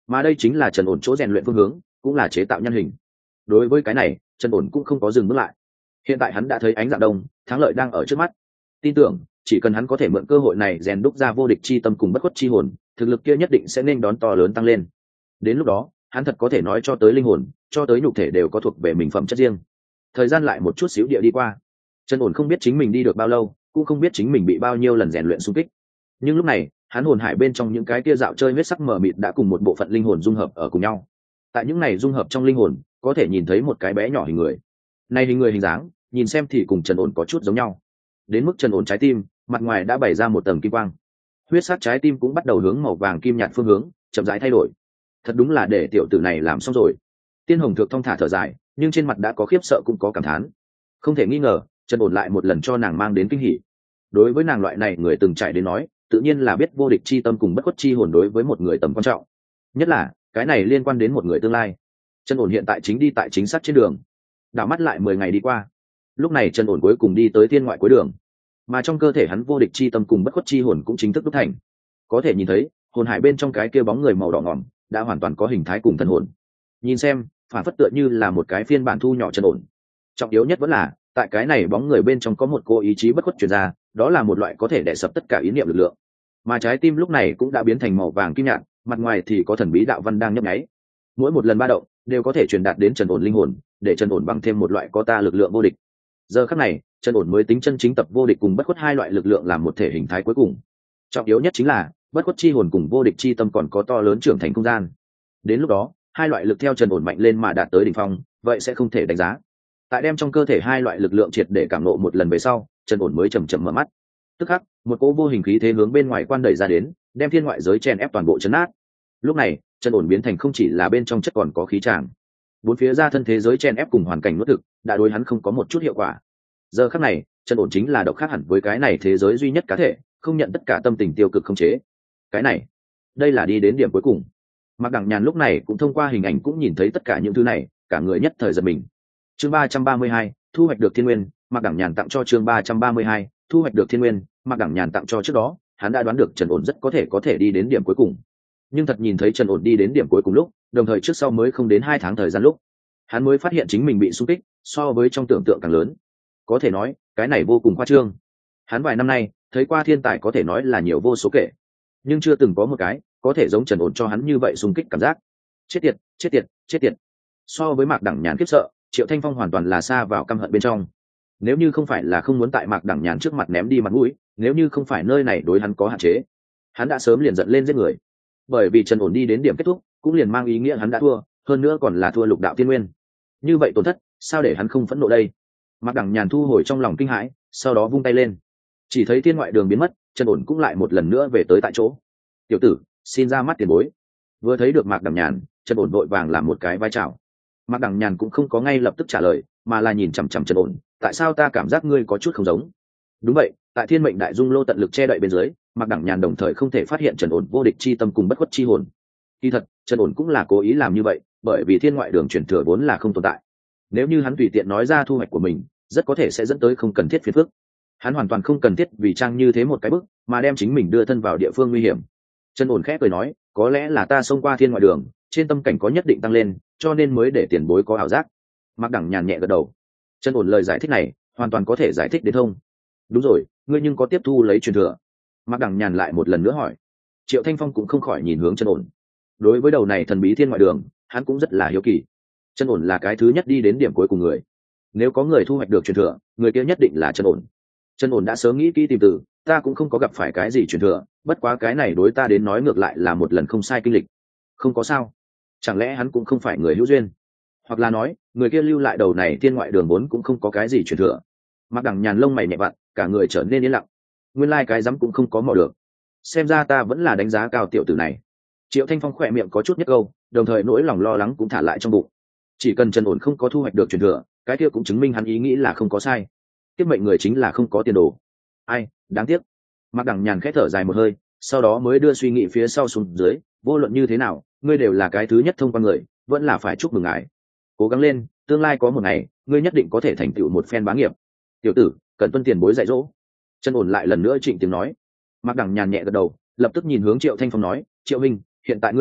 mà đây chính là Trần Ổn chỗ rèn luyện phương hướng, cũng là chế tạo nhân hình. Đối với cái này, Trần Ổn cũng không có dừng bước lại. Hiện tại hắn đã thấy ánh dạng đông, thắng lợi đang ở trước mắt. Tin tưởng, chỉ cần hắn có thể mượn cơ hội này rèn đúc ra vô địch chi tâm cùng bất khuất chi hồn, thực lực kia nhất định sẽ nên đón to lớn tăng lên. Đến lúc đó, hắn thật có thể nói cho tới linh hồn, cho tới nhục thể đều có thuộc về mình phẩm chất riêng. Thời gian lại một chút xíu địa đi qua. Trần Ổn không biết chính mình đi được bao lâu, cũng không biết chính mình bị bao nhiêu lần rèn luyện xung kích. Nhưng lúc này, hắn hồn hải bên trong những cái kia dạo chơi huyết sắc mờ mịt đã cùng một bộ phận linh hồn dung hợp ở cùng nhau. Tại những này dung hợp trong linh hồn, có thể nhìn thấy một cái bé nhỏ hình người. Này hình người hình dáng, nhìn xem thì cùng Trần Ổn có chút giống nhau. Đến mức Trần Ổn trái tim, mặt ngoài đã bày ra một tầng kim quang. Huyết sắc trái tim cũng bắt đầu hướng màu vàng kim nhạt phương hướng, chậm rãi thay đổi. Thật đúng là để tiểu tử này làm xong rồi. Tiên Hồng Thược thong thả thở dài, nhưng trên mặt đã có khiếp sợ cũng có cảm thán. Không thể nghi ngờ, Trần Ổn lại một lần cho nàng mang đến kinh hỉ. Đối với nàng loại này người từng trải đến nói, tự nhiên là biết vô địch chi tâm cùng bất khuất chi hồn đối với một người tầm quan trọng. Nhất là, cái này liên quan đến một người tương lai. Trần Ổn hiện tại chính đi tại chính xác trên đường. Đảo mắt lại 10 ngày đi qua. Lúc này Trần Ổn cuối cùng đi tới thiên ngoại cuối đường. Mà trong cơ thể hắn vô địch chi tâm cùng bất khuất chi hồn cũng chính thức đúc thành. Có thể nhìn thấy, hồn hải bên trong cái kia bóng người màu đỏ ngòm đã hoàn toàn có hình thái cùng thần hồn. Nhìn xem, phản phất tựa như là một cái phiên bản thu nhỏ Trần Ổn. Trọng yếu nhất vẫn là, tại cái này bóng người bên trong có một cô ý chí bất khuất truyền ra, đó là một loại có thể đè sập tất cả ý niệm lực lượng. Mà trái tim lúc này cũng đã biến thành màu vàng kim nhạt, mặt ngoài thì có thần bí đạo văn đang nhấp nháy. Mỗi một lần ba động đều có thể truyền đạt đến Trần Ổn linh hồn, để Trần Ổn bằng thêm một loại có ta lực lượng vô địch. Giờ khắc này, Trần Ổn mới tính chân chính tập vô địch cùng bất khuất hai loại lực lượng làm một thể hình thái cuối cùng. Trọng yếu nhất chính là bất khuất chi hồn cùng vô địch chi tâm còn có to lớn trưởng thành không gian. Đến lúc đó, hai loại lực theo Trần Ổn mạnh lên mà đạt tới đỉnh phong, vậy sẽ không thể đánh giá. Tại đem trong cơ thể hai loại lực lượng triệt để cảm ngộ một lần về sau, Trần Ổn mới chậm chậm mở mắt. Tức khắc, một cỗ vô hình khí thế hướng bên ngoài quan đẩy ra đến, đem thiên ngoại giới chèn ép toàn bộ chấn át. Lúc này, Trần Ổn biến thành không chỉ là bên trong chất còn có khí tràng. Bốn phía ra thân thế giới chèn ép cùng hoàn cảnh nuốt thực, đã đối hắn không có một chút hiệu quả. Giờ khắc này, Trần Ổn chính là độc khác hẳn với cái này thế giới duy nhất cá thể, không nhận tất cả tâm tình tiêu cực không chế. Cái này, đây là đi đến điểm cuối cùng. Mạc Đẳng Nhàn lúc này cũng thông qua hình ảnh cũng nhìn thấy tất cả những thứ này, cả người nhất thời giật mình. Chương 332, thu hoạch được thiên nguyên, Mạc Đẳng Nhàn tặng cho chương 332, thu hoạch được thiên nguyên, Mạc Đẳng Nhàn tặng cho trước đó, hắn đã đoán được Trần Ổn rất có thể đi đến điểm cuối cùng. Nhưng thật nhìn thấy Trần Ổn đi đến điểm cuối cùng lúc, đồng thời trước sau mới không đến 2 tháng thời gian lúc, hắn mới phát hiện chính mình bị xung kích, so với trong tưởng tượng càng lớn. Có thể nói, cái này vô cùng khoa trương. Hắn vài năm nay, thấy qua thiên tài có thể nói là nhiều vô số kể, nhưng chưa từng có một cái có thể giống Trần Ổn cho hắn như vậy xung kích cảm giác. Chết tiệt, chết tiệt, chết tiệt. So với Mạc Đẳng Nhàn khiếp sợ, Triệu Thanh Phong hoàn toàn là xa vào căm hận bên trong. Nếu như không phải là không muốn tại Mạc Đẳng Nhàn trước mặt ném đi mặt mũi, nếu như không phải nơi này đối hắn có hạn chế, hắn đã sớm liền giận lên giết người. Bởi vì Trần Ổn đi đến điểm kết thúc, cũng liền mang ý nghĩa hắn đã thua, hơn nữa còn là thua lục đạo tiên nguyên. Như vậy tổn thất, sao để hắn không phẫn nộ đây? Mạc Đẳng Nhàn thu hồi trong lòng kinh hãi, sau đó vung tay lên, chỉ thấy thiên ngoại đường biến mất, Trần Ổn cũng lại một lần nữa về tới tại chỗ. Tiểu tử, xin ra mắt tiền bối. Vừa thấy được Mạc Đẳng Nhàn, Trần Ổn vội vàng làm một cái vai chào. Mạc Đẳng Nhàn cũng không có ngay lập tức trả lời, mà là nhìn chằm chằm Trần Ổn. Tại sao ta cảm giác ngươi có chút không giống? Đúng vậy, tại thiên mệnh đại dung lô tận lực che đậy bên dưới, Mạc Đẳng Nhàn đồng thời không thể phát hiện Trần Ổn vô địch chi tâm cùng bất khuất chi hồn. Kỳ thật, Trần Ổn cũng là cố ý làm như vậy, bởi vì thiên ngoại đường truyền thừa vốn là không tồn tại. Nếu như hắn tùy tiện nói ra thu hoạch của mình, rất có thể sẽ dẫn tới không cần thiết phiền phức. Hắn hoàn toàn không cần thiết vì trang như thế một cái bức mà đem chính mình đưa thân vào địa phương nguy hiểm. Trần Ổn khẽ cười nói, có lẽ là ta xông qua thiên ngoại đường, trên tâm cảnh có nhất định tăng lên, cho nên mới để tiền bối có ảo giác. Mạc Đẳng Nhàn nhẹ gật đầu. Trần Ổn lời giải thích này hoàn toàn có thể giải thích đến thông. Đúng rồi, ngươi nhưng có tiếp thu lấy truyền thừa? Mạc Đẳng Nhàn lại một lần nữa hỏi. Triệu Thanh Phong cũng không khỏi nhìn hướng Trần Ổn. Đối với đầu này thần bí thiên ngoại đường, hắn cũng rất là hiếu kỳ. Trần Ổn là cái thứ nhất đi đến điểm cuối cùng người. Nếu có người thu hoạch được truyền thừa, người kia nhất định là Trần Ổn. Trần Ổn đã sớm nghĩ kỹ tìm từ, ta cũng không có gặp phải cái gì truyền thừa, bất quá cái này đối ta đến nói ngược lại là một lần không sai kinh lịch. Không có sao? Chẳng lẽ hắn cũng không phải người hữu duyên? Hoặc là nói, người kia lưu lại đầu này thiên ngoại đường vốn cũng không có cái gì truyền thừa? Mạc Đẳng Nhàn lông mày nhẹ vặn, cả người trở nên yên lặng. Nguyên lai cái dám cũng không có mò được. Xem ra ta vẫn là đánh giá cao tiểu tử này. Triệu Thanh Phong khỏe miệng có chút nhất câu, đồng thời nỗi lòng lo lắng cũng thả lại trong bụng. Chỉ cần Trần Ổn không có thu hoạch được truyền thừa, cái kia cũng chứng minh hắn ý nghĩ là không có sai. Kiếp mệnh người chính là không có tiền đồ. Ai, đáng tiếc. Mạc Đẳng Nhàn khẽ thở dài một hơi, sau đó mới đưa suy nghĩ phía sau xuống dưới, vô luận như thế nào, ngươi đều là cái thứ nhất thông qua người, vẫn là phải chúc mừng ngài. Cố gắng lên, tương lai có một ngày, ngươi nhất định có thể thành tựu một phen bá nghiệp. Tiểu tử, cần tuân tiền bối dạy dỗ. Trần Ổn lại lần nữa trịnh tiếng nói. Mạc Đẳng Nhàn nhẹ gật đầu, lập tức nhìn hướng Triệu Thanh Phong nói, Triệu Minh, hiện tại ngươi thua,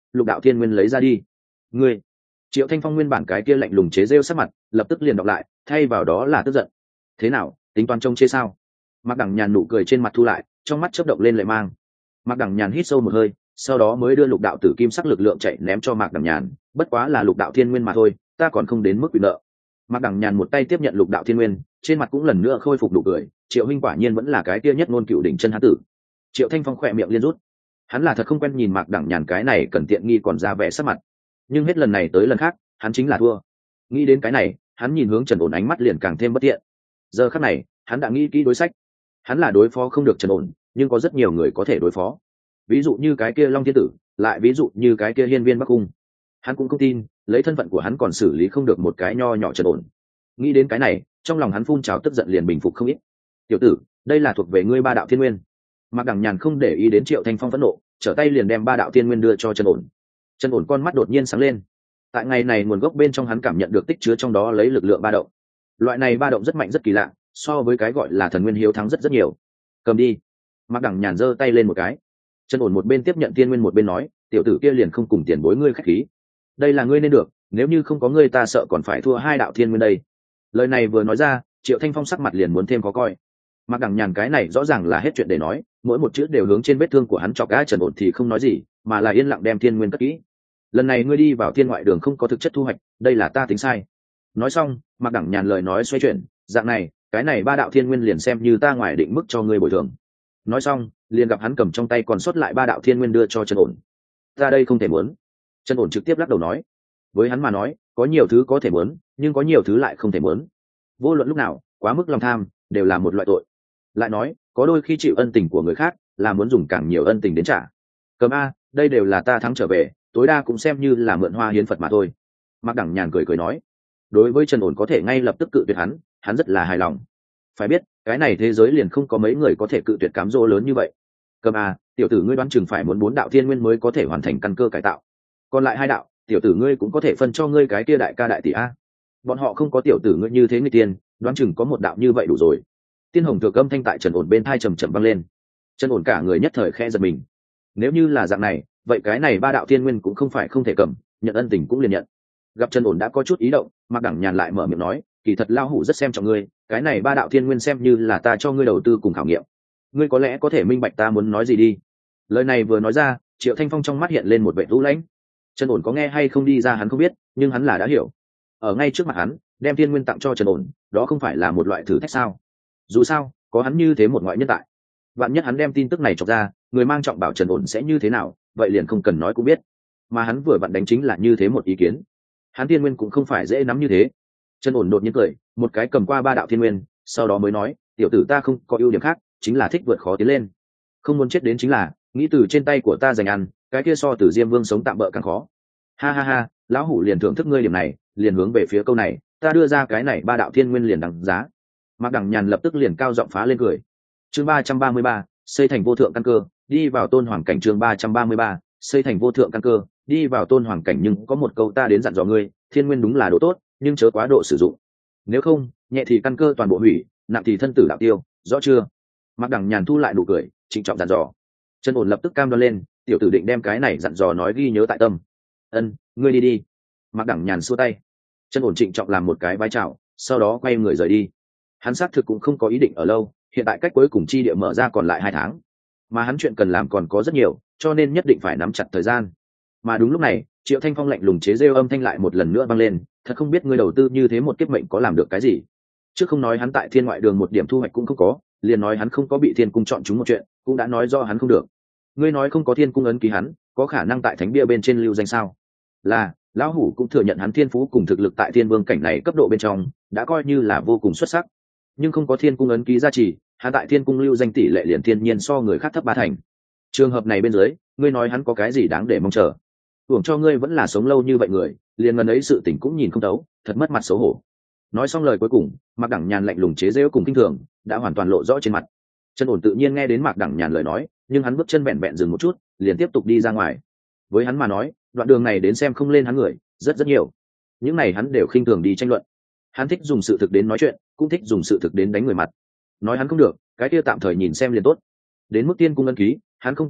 lục đạo thiên nguyên lấy ra đi. Ngươi. Triệu Thanh Phong nguyên bản cái kia lạnh lùng chế rêu sắc mặt lập tức liền đọc lại, thay vào đó là tức giận. Thế nào, tính toán trông chê sao? Mạc Đằng Nhàn nụ cười trên mặt thu lại, trong mắt chớp động lên lệ mang. Mạc Đằng Nhàn hít sâu một hơi, sau đó mới đưa lục đạo tử kim sắc lực lượng chạy ném cho Mạc Đằng Nhàn, bất quá là lục đạo thiên nguyên mà thôi, ta còn không đến mức bị nợ. Mạc Đằng Nhàn một tay tiếp nhận lục đạo thiên nguyên, trên mặt cũng lần nữa khôi phục nụ cười, Triệu huynh quả nhiên vẫn là cái kia nhất ngôn cựu đỉnh chân hán tử. Triệu Thanh Phong khỏe miệng liên rút, hắn là thật không quen nhìn Mạc Đằng Nhàn cái này cần tiện nghi còn ra vẻ sắc mặt, nhưng hết lần này tới lần khác, hắn chính là thua. Nghĩ đến cái này, hắn nhìn hướng Trần Ổn ánh mắt liền càng thêm bất thiện. Giờ khắc này, hắn đã nghĩ kỹ đối sách. Hắn là đối phó không được Trần Ổn, nhưng có rất nhiều người có thể đối phó. Ví dụ như cái kia Long Thiên Tử, lại ví dụ như cái kia Hiên Viên Bắc Cung. Hắn cũng không tin, lấy thân phận của hắn còn xử lý không được một cái nho nhỏ Trần Ổn. Nghĩ đến cái này, trong lòng hắn phun trào tức giận liền bình phục không ít. Tiểu tử, đây là thuộc về ngươi ba đạo thiên nguyên. Mạc Đằng Nhàn không để ý đến Triệu Thanh Phong phẫn nộ, trở tay liền đem ba đạo thiên nguyên đưa cho Trần Ổn. Trần Ổn con mắt đột nhiên sáng lên. Tại ngày này nguồn gốc bên trong hắn cảm nhận được tích chứa trong đó lấy lực lượng ba động. Loại này ba động rất mạnh rất kỳ lạ, so với cái gọi là thần nguyên hiếu thắng rất nhiều. Cầm đi. Mạc Đằng Nhàn giơ tay lên một cái. Trần Ổn một bên tiếp nhận thiên nguyên một bên nói, tiểu tử kia liền không cùng tiền bối ngươi khách khí. Đây là ngươi nên được, nếu như không có ngươi ta sợ còn phải thua hai đạo thiên nguyên đây. Lời này vừa nói ra, Triệu Thanh Phong sắc mặt liền muốn thêm khó coi. Mạc Đằng Nhàn cái này rõ ràng là hết chuyện để nói, mỗi một chữ đều hướng trên vết thương của hắn chọc gã Trần Ổn thì không nói gì, mà là yên lặng đem thiên nguyên cất kỹ. Lần này ngươi đi vào thiên ngoại đường không có thực chất thu hoạch, đây là ta tính sai. Nói xong, Mạc Đằng Nhàn lời nói xoay chuyển, dạng này, cái này ba đạo thiên nguyên liền xem như ta ngoài định mức cho ngươi bồi thường. Nói xong, liền gặp hắn cầm trong tay còn sót lại ba đạo thiên nguyên đưa cho Trần Ổn. Ta đây không thể muốn. Trần Ổn trực tiếp lắc đầu nói, với hắn mà nói, có nhiều thứ có thể muốn, nhưng có nhiều thứ lại không thể muốn. Vô luận lúc nào, quá mức lòng tham đều là một loại tội. Lại nói, có đôi khi chịu ân tình của người khác, là muốn dùng càng nhiều ân tình đến trả. Cầm a, đây đều là ta thắng trở về, tối đa cũng xem như là mượn hoa hiến Phật mà thôi. Mạc Đằng Nhàn cười cười nói, đối với Trần Ổn có thể ngay lập tức cự tuyệt hắn rất là hài lòng. Phải biết, cái này thế giới liền không có mấy người có thể cự tuyệt cám dỗ lớn như vậy. Cầm a, tiểu tử ngươi đoán chừng phải muốn 4 đạo thiên nguyên mới có thể hoàn thành căn cơ cải tạo. Còn lại 2 đạo, tiểu tử ngươi cũng có thể phân cho ngươi cái kia đại ca đại tỷ a. Bọn họ không có tiểu tử ngươi như thế người tiên, đoán chừng có 1 đạo như vậy đủ rồi. Tiên Hồng Thược âm thanh tại Trần Ổn bên tai trầm trầm vang lên. Trần Ổn cả người nhất thời khẽ giật mình. Nếu như là dạng này, vậy cái này 3 đạo thiên nguyên cũng không phải không thể cầm, nhận ân tình cũng liền nhận. Gặp Trần Ổn đã có chút ý động, Mạc Đằng Nhàn lại mở miệng nói, kỳ thật lão hủ rất xem trọng ngươi, cái này 3 đạo thiên nguyên xem như là ta cho ngươi đầu tư cùng khảo nghiệm. Ngươi có lẽ có thể minh bạch ta muốn nói gì đi. Lời này vừa nói ra, Triệu Thanh Phong trong mắt hiện lên một vẻ u lãnh. Trần Ổn có nghe hay không đi ra hắn không biết, nhưng hắn là đã hiểu. Ở ngay trước mặt hắn, đem thiên nguyên tặng cho Trần Ổn, đó không phải là một loại thử thách sao? Dù sao, có hắn như thế một ngoại nhân tại, vạn nhất hắn đem tin tức này chọc ra, người mang trọng bảo Trần Ổn sẽ như thế nào, vậy liền không cần nói cũng biết. Mà hắn vừa vặn đánh chính là như thế một ý kiến. Hắn thiên nguyên cũng không phải dễ nắm như thế. Trần Ổn đột nhiên cười, một cái cầm qua 3 đạo thiên nguyên, sau đó mới nói, tiểu tử ta không có ưu điểm khác, chính là thích vượt khó tiến lên. Không muốn chết đến chính là, nghĩ từ trên tay của ta giành ăn, cái kia so từ Diêm Vương sống tạm bỡ càng khó. Ha ha ha, lão hủ liền thưởng thức ngươi điểm này, liền hướng về phía câu này, ta đưa ra cái này 3 đạo thiên nguyên liền đằng giá. Mạc Đằng Nhàn lập tức liền cao giọng phá lên cười. Chương 333, xây thành vô thượng căn cơ, đi vào tôn hoàng cảnh. Chương 333, xây thành vô thượng căn cơ, đi vào tôn hoàng cảnh. Nhưng có một câu ta đến dặn dò ngươi, thiên nguyên đúng là đồ tốt, nhưng chớ quá độ sử dụng. Nếu không, nhẹ thì căn cơ toàn bộ hủy, nặng thì thân tử đạo tiêu, rõ chưa? Mạc Đằng Nhàn thu lại nụ cười, trịnh trọng dặn dò. Trần Ổn lập tức cam đoan lên, tiểu tử định đem cái này dặn dò nói ghi nhớ tại tâm. Ân, ngươi đi đi. Mạc Đằng Nhàn xua tay. Trần Ổn trịnh trọng làm một cái vái chào, sau đó quay người rời đi. Hắn xác thực cũng không có ý định ở lâu, hiện tại cách cuối cùng chi địa mở ra còn lại 2 tháng, mà hắn chuyện cần làm còn có rất nhiều, cho nên nhất định phải nắm chặt thời gian. Mà đúng lúc này, Triệu Thanh Phong lạnh lùng chế rêu âm thanh lại một lần nữa vang lên, thật không biết ngươi đầu tư như thế một kiếp mệnh có làm được cái gì. Chứ không nói hắn tại thiên ngoại đường một điểm thu hoạch cũng không có, liền nói hắn không có bị thiên cung chọn chúng một chuyện, cũng đã nói do hắn không được. Ngươi nói không có thiên cung ấn ký hắn, có khả năng tại thánh bia bên trên lưu danh sao? Là, lão hủ cũng thừa nhận hắn thiên phú cùng thực lực tại thiên vương cảnh này cấp độ bên trong đã coi như là vô cùng xuất sắc, nhưng không có thiên cung ấn ký gia trì, hắn tại thiên cung lưu danh tỷ lệ liền thiên nhiên so người khác thấp 3 thành. Trường hợp này bên dưới, ngươi nói hắn có cái gì đáng để mong chờ? Hưởng cho ngươi vẫn là sống lâu như vậy người, liền ngần ấy sự tình cũng nhìn không thấu, thật mất mặt xấu hổ. Nói xong lời cuối cùng, Mạc Đằng Nhàn lạnh lùng chế giễu cùng kinh thường đã hoàn toàn lộ rõ trên mặt. Trần Ổn tự nhiên nghe đến Mạc Đằng Nhàn lời nói, nhưng hắn bước chân bẹn bẹn dừng một chút, liền tiếp tục đi ra ngoài. Với hắn mà nói, đoạn đường này đến xem không lên hắn người rất nhiều, những này hắn đều khinh thường đi tranh luận. Hắn thích dùng sự thực đến nói chuyện, cũng thích dùng sự thực đến đánh người mặt. Nói hắn không được, cái kia tạm thời nhìn xem liền tốt. Đến mức tiên cung ân ký, hắn không cần giải,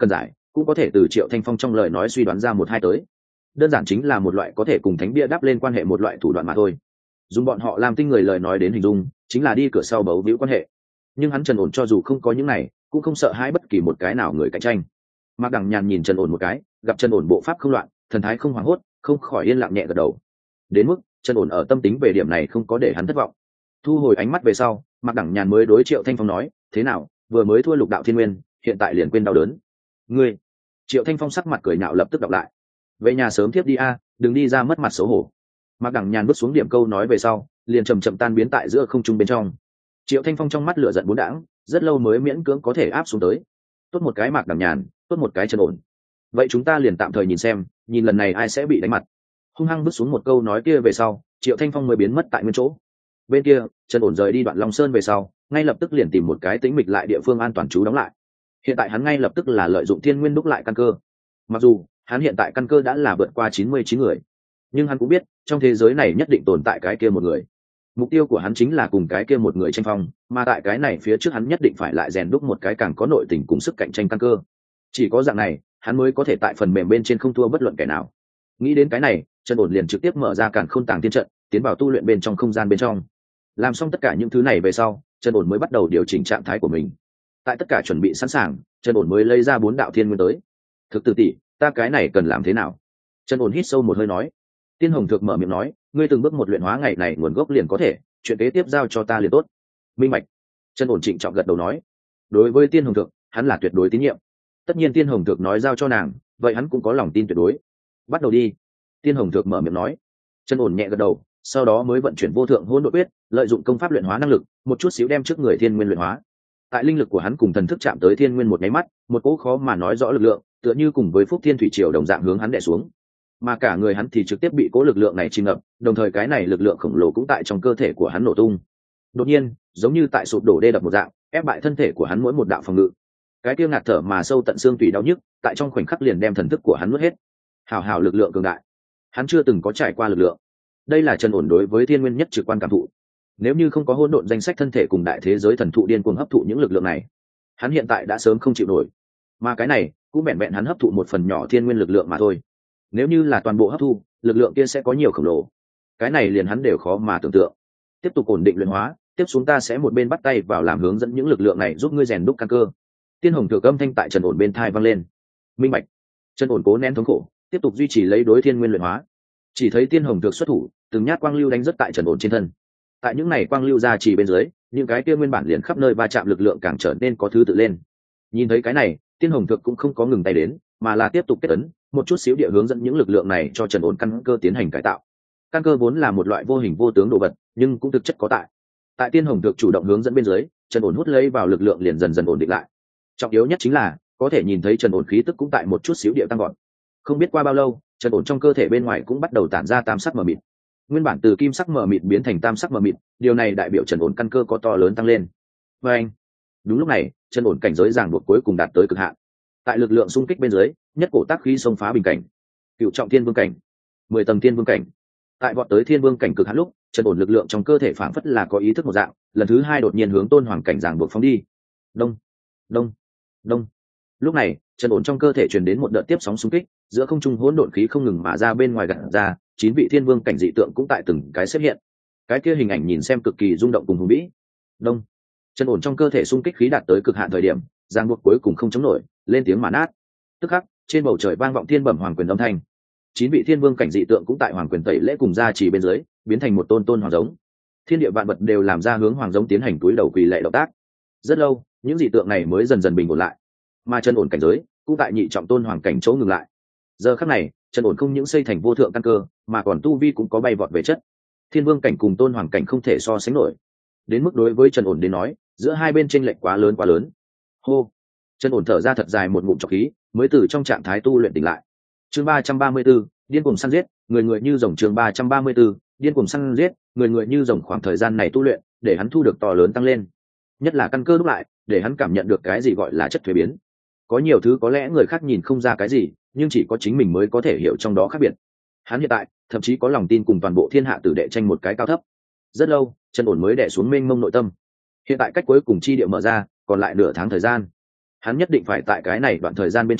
cũng có thể từ Triệu Thanh Phong trong lời nói suy đoán ra một hai tới. Đơn giản chính là một loại có thể cùng thánh bia đắp lên quan hệ một loại thủ đoạn mà thôi. Dùng bọn họ làm tinh người lời nói đến hình dung, chính là đi cửa sau bấu víu quan hệ. Nhưng hắn Trần Ổn cho dù không có những này, cũng không sợ hãi bất kỳ một cái nào người cạnh tranh. Mạc Đằng Nhàn nhìn Trần Ổn một cái, gặp Trần Ổn bộ pháp không loạn, thần thái không hoảng hốt, không khỏi yên lặng nhẹ gật đầu. Đến mức Trần Ổn ở tâm tính về điểm này không có để hắn thất vọng. Thu hồi ánh mắt về sau, Mạc Đằng Nhàn mới đối Triệu Thanh Phong nói, thế nào, vừa mới thua Lục Đạo Thiên Nguyên, hiện tại liền quên đau đớn. Ngươi? Triệu Thanh Phong sắc mặt cười nhạo lập tức đọc lại. Về nhà sớm tiếp đi a, đừng đi ra mất mặt xấu hổ. Mạc Đằng Nhàn bước xuống điểm câu nói về sau, liền chậm chậm tan biến tại giữa không trung bên trong. Triệu Thanh Phong trong mắt lửa giận bốn đãng, rất lâu mới miễn cưỡng có thể áp xuống tới. Tốt một cái Mạc Đằng Nhàn, tốt một cái Trần Ổn. Vậy chúng ta liền tạm thời nhìn xem, nhìn lần này ai sẽ bị đánh mặt. Hung hăng bước xuống một câu nói kia về sau, Triệu Thanh Phong mới biến mất tại nguyên chỗ. Bên kia, Trần Ổn rời đi Đoạn Long Sơn về sau, ngay lập tức liền tìm một cái tĩnh mịch lại địa phương an toàn trú đóng lại. Hiện tại hắn ngay lập tức là lợi dụng thiên nguyên đúc lại căn cơ. Mặc dù hắn hiện tại căn cơ đã là vượt qua 99 người, nhưng hắn cũng biết trong thế giới này nhất định tồn tại cái kia một người. Mục tiêu của hắn chính là cùng cái kia một người tranh phong, mà tại cái này phía trước hắn nhất định phải lại rèn đúc một cái càng có nội tình cùng sức cạnh tranh căn cơ. Chỉ có dạng này, hắn mới có thể tại phần mềm bên trên không thua bất luận kẻ nào. Nghĩ đến cái này, Trần Ổn liền trực tiếp mở ra Càn Khôn Tàng Tiên trận, tiến vào tu luyện bên trong không gian bên trong. Làm xong tất cả những thứ này về sau, Trần Ổn mới bắt đầu điều chỉnh trạng thái của mình. Tại tất cả chuẩn bị sẵn sàng, Trần Ổn mới lấy ra 4 đạo thiên nguyên tới. Thực tử tỷ, ta cái này cần làm thế nào? Trần Ổn hít sâu một hơi nói. Tiên Hồng Thược mở miệng nói, ngươi từng bước một luyện hóa ngày này nguồn gốc liền có thể, chuyện kế tiếp giao cho ta liền tốt. Minh bạch. Trần Ổn trịnh trọng gật đầu nói. Đối với Tiên Hồng Thược, hắn là tuyệt đối tín nhiệm. Tất nhiên Tiên Hồng Thược nói giao cho nàng, vậy hắn cũng có lòng tin tuyệt đối. Bắt đầu đi. Tiên Hồng Thược mở miệng nói. Trần Ổn nhẹ gật đầu, sau đó mới vận chuyển vô thượng hỗn độn quyết, lợi dụng công pháp luyện hóa năng lực, một chút xíu đem trước người thiên nguyên luyện hóa. Tại linh lực của hắn cùng thần thức chạm tới thiên nguyên một nháy mắt, một cỗ khó mà nói rõ lực lượng, tựa như cùng với Phúc Thiên Thủy Triều đồng dạng hướng hắn đè xuống. Mà cả người hắn thì trực tiếp bị cỗ lực lượng này chìm ngập, đồng thời cái này lực lượng khổng lồ cũng tại trong cơ thể của hắn nổ tung. Đột nhiên, giống như tại sụp đổ đê đập một dạng, ép bại thân thể của hắn mỗi một đạo phòng ngự. Cái kia ngạt thở mà sâu tận xương tủy đau nhức, tại trong khoảnh khắc liền đem thần thức của hắn nuốt hết. Hào hào lực lượng cường đại, hắn chưa từng có trải qua lực lượng. Đây là Trần Ổn đối với thiên nguyên nhất trực quan cảm thụ. Nếu như không có hỗn độn danh sách thân thể cùng đại thế giới thần thụ điên cuồng hấp thụ những lực lượng này, hắn hiện tại đã sớm không chịu nổi. Mà cái này cũng vẹn vẹn hắn hấp thụ một phần nhỏ thiên nguyên lực lượng mà thôi. Nếu như là toàn bộ hấp thu, lực lượng kia sẽ có nhiều khổng lồ. Cái này liền hắn đều khó mà tưởng tượng. Tiếp tục ổn định luyện hóa, tiếp xuống ta sẽ một bên bắt tay vào làm hướng dẫn những lực lượng này giúp ngươi rèn đúc căn cơ. Tiên Hồng Thược âm thanh tại Trần Ổn bên tai vang lên. Minh bạch. Trần Ổn cố nén thống khổ, tiếp tục duy trì lấy đối thiên nguyên luyện hóa. Chỉ thấy Tiên Hồng Thược xuất thủ, từng nhát quang lưu đánh rất tại Trần Ổn trên thân. Tại những này quang lưu ra chỉ bên dưới, những cái kia nguyên bản liền khắp nơi va chạm lực lượng càng trở nên có thứ tự lên. Nhìn thấy cái này, Tiên Hồng Thược cũng không có ngừng tay đến, mà là tiếp tục kết ấn, một chút xíu địa hướng dẫn những lực lượng này cho Trần Ổn căn cơ tiến hành cải tạo. Căn cơ vốn là một loại vô hình vô tướng đồ vật, nhưng cũng thực chất có tại. Tại Tiên Hồng Thược chủ động hướng dẫn bên dưới, Trần Ổn hút lấy vào lực lượng liền dần dần ổn định lại. Trọng yếu nhất chính là có thể nhìn thấy Trần Ổn khí tức cũng tại một chút xíu địa tăng vọt. Không biết qua bao lâu, Trần Ổn trong cơ thể bên ngoài cũng bắt đầu tản ra tam sắc mờ mịt. Nguyên bản từ kim sắc mờ mịt biến thành tam sắc mờ mịt, điều này đại biểu Trần Ổn căn cơ có to lớn tăng lên. Và anh, đúng lúc này, Trần Ổn cảnh giới ràng buộc cuối cùng đạt tới cực hạn. Tại lực lượng xung kích bên dưới, nhất cổ tác khí xông phá bình cảnh, cựu trọng thiên vương cảnh, 10 tầng thiên vương cảnh. Tại vọt tới thiên vương cảnh cực hạn lúc, Trần Ổn lực lượng trong cơ thể phảng phất là có ý thức một dạng, lần thứ 2 đột nhiên hướng tôn hoàng cảnh ràng buộc phóng đi. Đông, đông, đông. Lúc này, Trần Ổn trong cơ thể truyền đến một đợt tiếp sóng xung kích, giữa không trung hỗn độn khí không ngừng mà ra bên ngoài gạt ra, 9 vị thiên vương cảnh dị tượng cũng tại từng cái xuất hiện. Cái kia hình ảnh nhìn xem cực kỳ rung động cùng hùng vĩ. Đông. Trần Ổn trong cơ thể xung kích khí đạt tới cực hạn thời điểm, ràng buộc cuối cùng không chống nổi, lên tiếng mà nát. Tức khắc, trên bầu trời vang vọng thiên bẩm hoàng quyền âm thanh. 9 vị thiên vương cảnh dị tượng cũng tại hoàng quyền tẩy lễ cùng gia trì bên dưới, biến thành một tôn tôn hoàng giống. Thiên địa vạn vật đều làm ra hướng hoàng giống tiến hành túi đầu quỳ lệ động tác. Rất lâu, những dị tượng này mới dần dần bình ổn lại. Mà Trần Ổn cảnh giới cũng tại nhị trọng tôn hoàng cảnh chỗ ngừng lại. Giờ khắc này, Trần Ổn không những xây thành vô thượng căn cơ, mà còn tu vi cũng có bay vọt về chất. Thiên vương cảnh cùng tôn hoàng cảnh không thể so sánh nổi. Đến mức đối với Trần Ổn đến nói, giữa hai bên chênh lệch quá lớn quá lớn. Hô. Trần Ổn thở ra thật dài một ngụm trọc khí, mới từ trong trạng thái tu luyện tỉnh lại. Chương 334, điên cuồng săn giết, người người như rồng. Chương 334, điên cuồng săn giết, người người như rồng. Khoảng thời gian này tu luyện, để hắn thu được to lớn tăng lên. Nhất là căn cơ đúc lại, để hắn cảm nhận được cái gì gọi là chất thuế biến. Có nhiều thứ có lẽ người khác nhìn không ra cái gì, nhưng chỉ có chính mình mới có thể hiểu trong đó khác biệt. Hắn hiện tại thậm chí có lòng tin cùng toàn bộ thiên hạ tử đệ tranh một cái cao thấp. Rất lâu, Trần Ổn mới đè xuống mênh mông nội tâm. Hiện tại cách cuối cùng chi địa mở ra, còn lại nửa tháng thời gian. Hắn nhất định phải tại cái này đoạn thời gian bên trong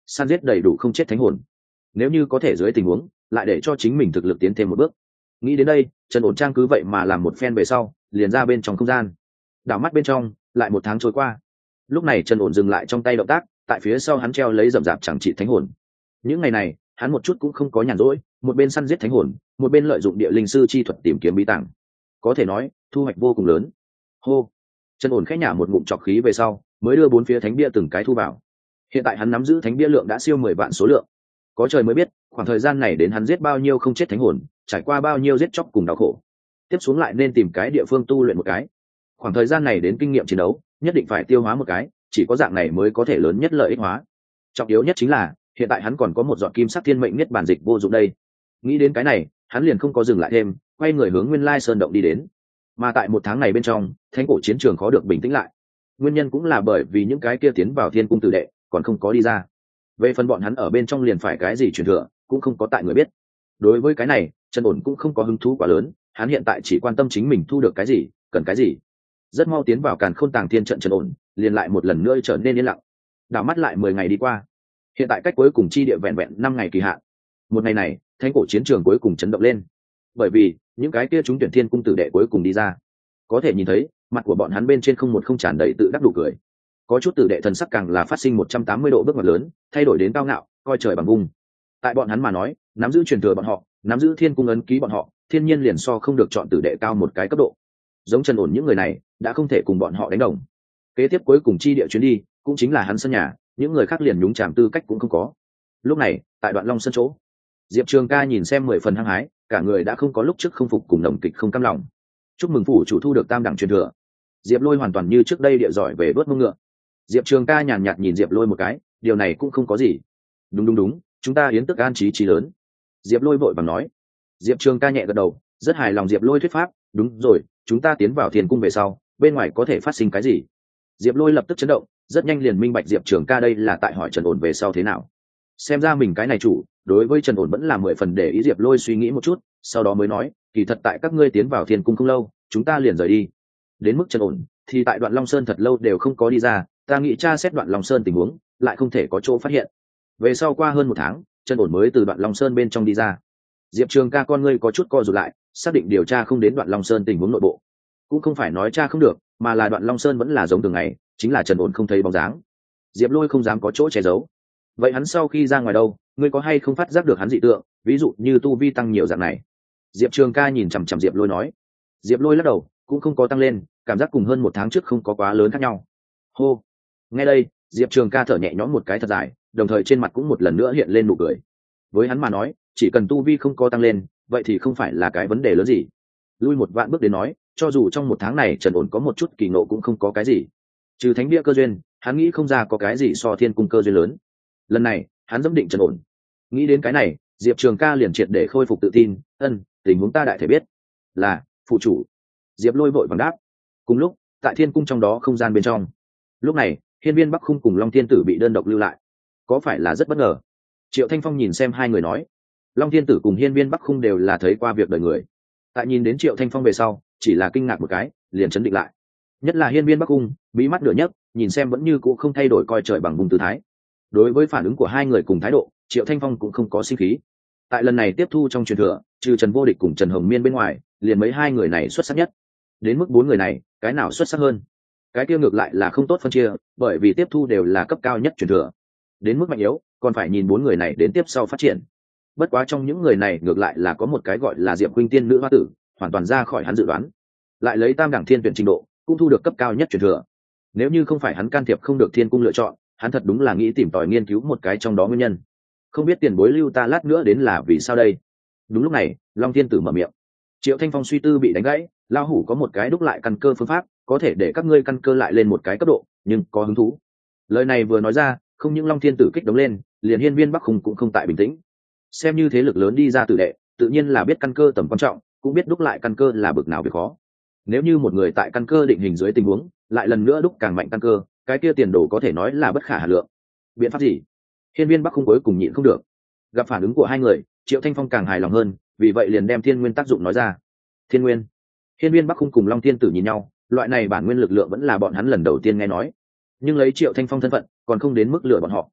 săn giết đầy đủ không chết thánh hồn. Nếu như có thể dưới tình huống lại để cho chính mình thực lực tiến thêm một bước. Nghĩ đến đây, Trần Ổn Trang cứ vậy mà làm một phen về sau, liền ra bên trong không gian. Đảo mắt bên trong, lại một tháng trôi qua. Lúc này Trần Ổn dừng lại trong tay động tác, tại phía sau hắn treo lấy rậm rạp chẳng trị thánh hồn. Những ngày này, hắn một chút cũng không có nhàn rỗi, một bên săn giết thánh hồn, một bên lợi dụng địa linh sư chi thuật tìm kiếm bí tàng. Có thể nói, thu hoạch vô cùng lớn. Hô. Trần Ổn khẽ nhả một ngụm trọc khí về sau, mới đưa bốn phía thánh bia từng cái thu vào. Hiện tại hắn nắm giữ thánh bia lượng đã siêu 10 vạn số lượng. Có trời mới biết, khoảng thời gian này đến hắn giết bao nhiêu không chết thánh hồn, trải qua bao nhiêu giết chóc cùng đau khổ. Tiếp xuống lại nên tìm cái địa phương tu luyện một cái. Khoảng thời gian này đến kinh nghiệm chiến đấu, nhất định phải tiêu hóa một cái, chỉ có dạng này mới có thể lớn nhất lợi ích hóa. Trọng yếu nhất chính là, hiện tại hắn còn có một giọt kim sắc thiên mệnh nhất bản dịch vô dụng đây. Nghĩ đến cái này, hắn liền không có dừng lại thêm, quay người hướng Nguyên Lai Sơn động đi đến. Mà tại một tháng này bên trong, thánh cổ chiến trường khó được bình tĩnh lại. Nguyên nhân cũng là bởi vì những cái kia tiến vào Thiên cung tử đệ còn không có đi ra. Về phần bọn hắn ở bên trong liền phải cái gì truyền thừa, cũng không có tại người biết. Đối với cái này, Trần Ổn cũng không có hứng thú quá lớn, hắn hiện tại chỉ quan tâm chính mình thu được cái gì, cần cái gì. Rất mau tiến vào Càn Khôn Tàng Thiên trận Trần Ổn, liền lại một lần nữa trở nên yên lặng. Đảo mắt lại 10 ngày đi qua. Hiện tại cách cuối cùng chi địa vẹn vẹn 5 ngày kỳ hạn. Một ngày này, thánh cổ chiến trường cuối cùng chấn động lên. Bởi vì, những cái kia chúng tuyển Thiên cung tử đệ cuối cùng đi ra. Có thể nhìn thấy, mặt của bọn hắn bên trên không tràn đầy tự đắc đủ cười. Có chút tử đệ thần sắc càng là phát sinh 180 độ bước ngoặt lớn, thay đổi đến cao ngạo, coi trời bằng vung. Tại bọn hắn mà nói, nắm giữ truyền thừa bọn họ, nắm giữ Thiên cung ấn ký bọn họ, thiên nhiên liền so không được chọn tử đệ cao một cái cấp độ. Giống Trần Ổn những người này, đã không thể cùng bọn họ đánh đồng. Kế tiếp cuối cùng chi địa chuyến đi, cũng chính là hắn sân nhà, những người khác liền nhúng chàm tư cách cũng không có. Lúc này, tại Đoạn Long sân chỗ, Diệp Trường Ca nhìn xem 10 phần hăng hái, cả người đã không có lúc trước không phục cùng nồng kịch không cam lòng. Chúc mừng phủ chủ thu được tam đẳng truyền thừa. Diệp Lôi hoàn toàn như trước đây địa giỏi về đuốt mông ngựa. Diệp Trường Ca nhàn nhạt nhìn Diệp Lôi một cái, điều này cũng không có gì. Đúng, chúng ta hiến tức an trí trí lớn. Diệp Lôi vội vàng nói. Diệp Trường Ca nhẹ gật đầu, rất hài lòng Diệp Lôi thuyết pháp. Đúng rồi, chúng ta tiến vào Thiên cung về sau, bên ngoài có thể phát sinh cái gì? Diệp Lôi lập tức chấn động, rất nhanh liền minh bạch Diệp Trường Ca đây là tại hỏi Trần Ổn về sau thế nào. Xem ra mình cái này chủ, đối với Trần Ổn vẫn là 10 phần để ý. Diệp Lôi suy nghĩ một chút, sau đó mới nói, kỳ thật tại các ngươi tiến vào Thiên cung không lâu, chúng ta liền rời đi. Đến mức Trần Ổn, thì tại Đoạn Long Sơn thật lâu đều không có đi ra, ta nghĩ tra xét Đoạn Long Sơn tình huống, lại không thể có chỗ phát hiện. Về sau qua hơn 1 tháng, Trần Ổn mới từ Đoạn Long Sơn bên trong đi ra. Diệp Trường Ca con ngươi có chút co rụt lại, xác định điều tra không đến Đoạn Long Sơn tình huống nội bộ. Cũng không phải nói tra không được, mà là Đoạn Long Sơn vẫn là giống thường ngày, chính là Trần Ổn không thấy bóng dáng. Diệp Lôi không dám có chỗ che giấu. Vậy hắn sau khi ra ngoài đâu, ngươi có hay không phát giác được hắn dị tượng, ví dụ như tu vi tăng nhiều dạng này? Diệp Trường Ca nhìn chằm chằm Diệp Lôi nói. Diệp Lôi lắc đầu, cũng không có tăng lên, cảm giác cùng hơn 1 tháng trước không có quá lớn khác nhau. Hô. Nghe đây, Diệp Trường Ca thở nhẹ nhõm một cái thật dài, đồng thời trên mặt cũng một lần nữa hiện lên nụ cười. Với hắn mà nói, chỉ cần tu vi không có tăng lên, vậy thì không phải là cái vấn đề lớn gì. Lui một vạn bước đến nói, cho dù trong 1 tháng này Trần Ổn có một chút kỳ ngộ cũng không có cái gì. Trừ thánh bia cơ duyên, hắn nghĩ không ra có cái gì so Thiên cung cơ duyên lớn. Lần này, hắn dẫm định Trần Ổn. Nghĩ đến cái này, Diệp Trường Ca liền triệt để khôi phục tự tin, tình huống ta đại thể biết. Là, phụ chủ. Diệp Lôi vội vàng đáp. Cùng lúc, tại Thiên cung trong đó không gian bên trong. Lúc này, Hiên Viên Bắc Khung cùng Long Thiên Tử bị đơn độc lưu lại. Có phải là rất bất ngờ? Triệu Thanh Phong nhìn xem hai người nói. Long Thiên Tử cùng Hiên Viên Bắc Khung đều là thấy qua việc đời người. Tại nhìn đến Triệu Thanh Phong về sau, chỉ là kinh ngạc một cái, liền chấn định lại. Nhất là Hiên Viên Bắc Khung, bí mắt nửa nhấc, nhìn xem vẫn như cũ không thay đổi coi trời bằng vùng tư thái. Đối với phản ứng của hai người cùng thái độ, Triệu Thanh Phong cũng không có sinh khí. Tại lần này tiếp thu trong truyền thừa, trừ Trần Vô Địch cùng Trần Hồng Miên bên ngoài, liền mấy hai người này xuất sắc nhất. Đến mức 4 người này, cái nào xuất sắc hơn? Cái kia ngược lại là không tốt phân chia, bởi vì tiếp thu đều là cấp cao nhất truyền thừa. Đến mức mạnh yếu, còn phải nhìn 4 người này đến tiếp sau phát triển. Bất quá trong những người này ngược lại là có một cái gọi là Diệp Khuynh Tiên nữ hoa tử, hoàn toàn ra khỏi hắn dự đoán. Lại lấy tam đẳng thiên tuyển trình độ, cũng thu được cấp cao nhất truyền thừa. Nếu như không phải hắn can thiệp không được Thiên cung lựa chọn, hắn thật đúng là nghĩ tìm tòi nghiên cứu một cái trong đó nguyên nhân. Không biết tiền bối lưu ta lát nữa đến là vì sao đây? Đúng lúc này, Long Thiên Tử mở miệng. Triệu Thanh Phong suy tư bị đánh gãy, lão hủ có một cái đúc lại căn cơ phương pháp, có thể để các ngươi căn cơ lại lên một cái cấp độ, nhưng có hứng thú. Lời này vừa nói ra, không những Long Thiên Tử kích động lên, liền Hiên Viên Bắc Khung cũng không tại bình tĩnh. Xem như thế lực lớn đi ra tử đệ, tự nhiên là biết căn cơ tầm quan trọng, cũng biết đúc lại căn cơ là bực nào việc khó. Nếu như một người tại căn cơ định hình dưới tình huống, lại lần nữa đúc càng mạnh căn cơ, cái kia tiền đồ có thể nói là bất khả hà lượng. Biện pháp gì? Hiên Viên Bắc Khung cuối cùng nhịn không được. Gặp phản ứng của hai người, Triệu Thanh Phong càng hài lòng hơn, vì vậy liền đem Thiên Nguyên tác dụng nói ra. Thiên Nguyên. Hiên Viên Bắc Khung cùng Long Thiên Tử nhìn nhau, loại này bản nguyên lực lượng vẫn là bọn hắn lần đầu tiên nghe nói. Nhưng lấy Triệu Thanh Phong thân phận, còn không đến mức lừa bọn họ.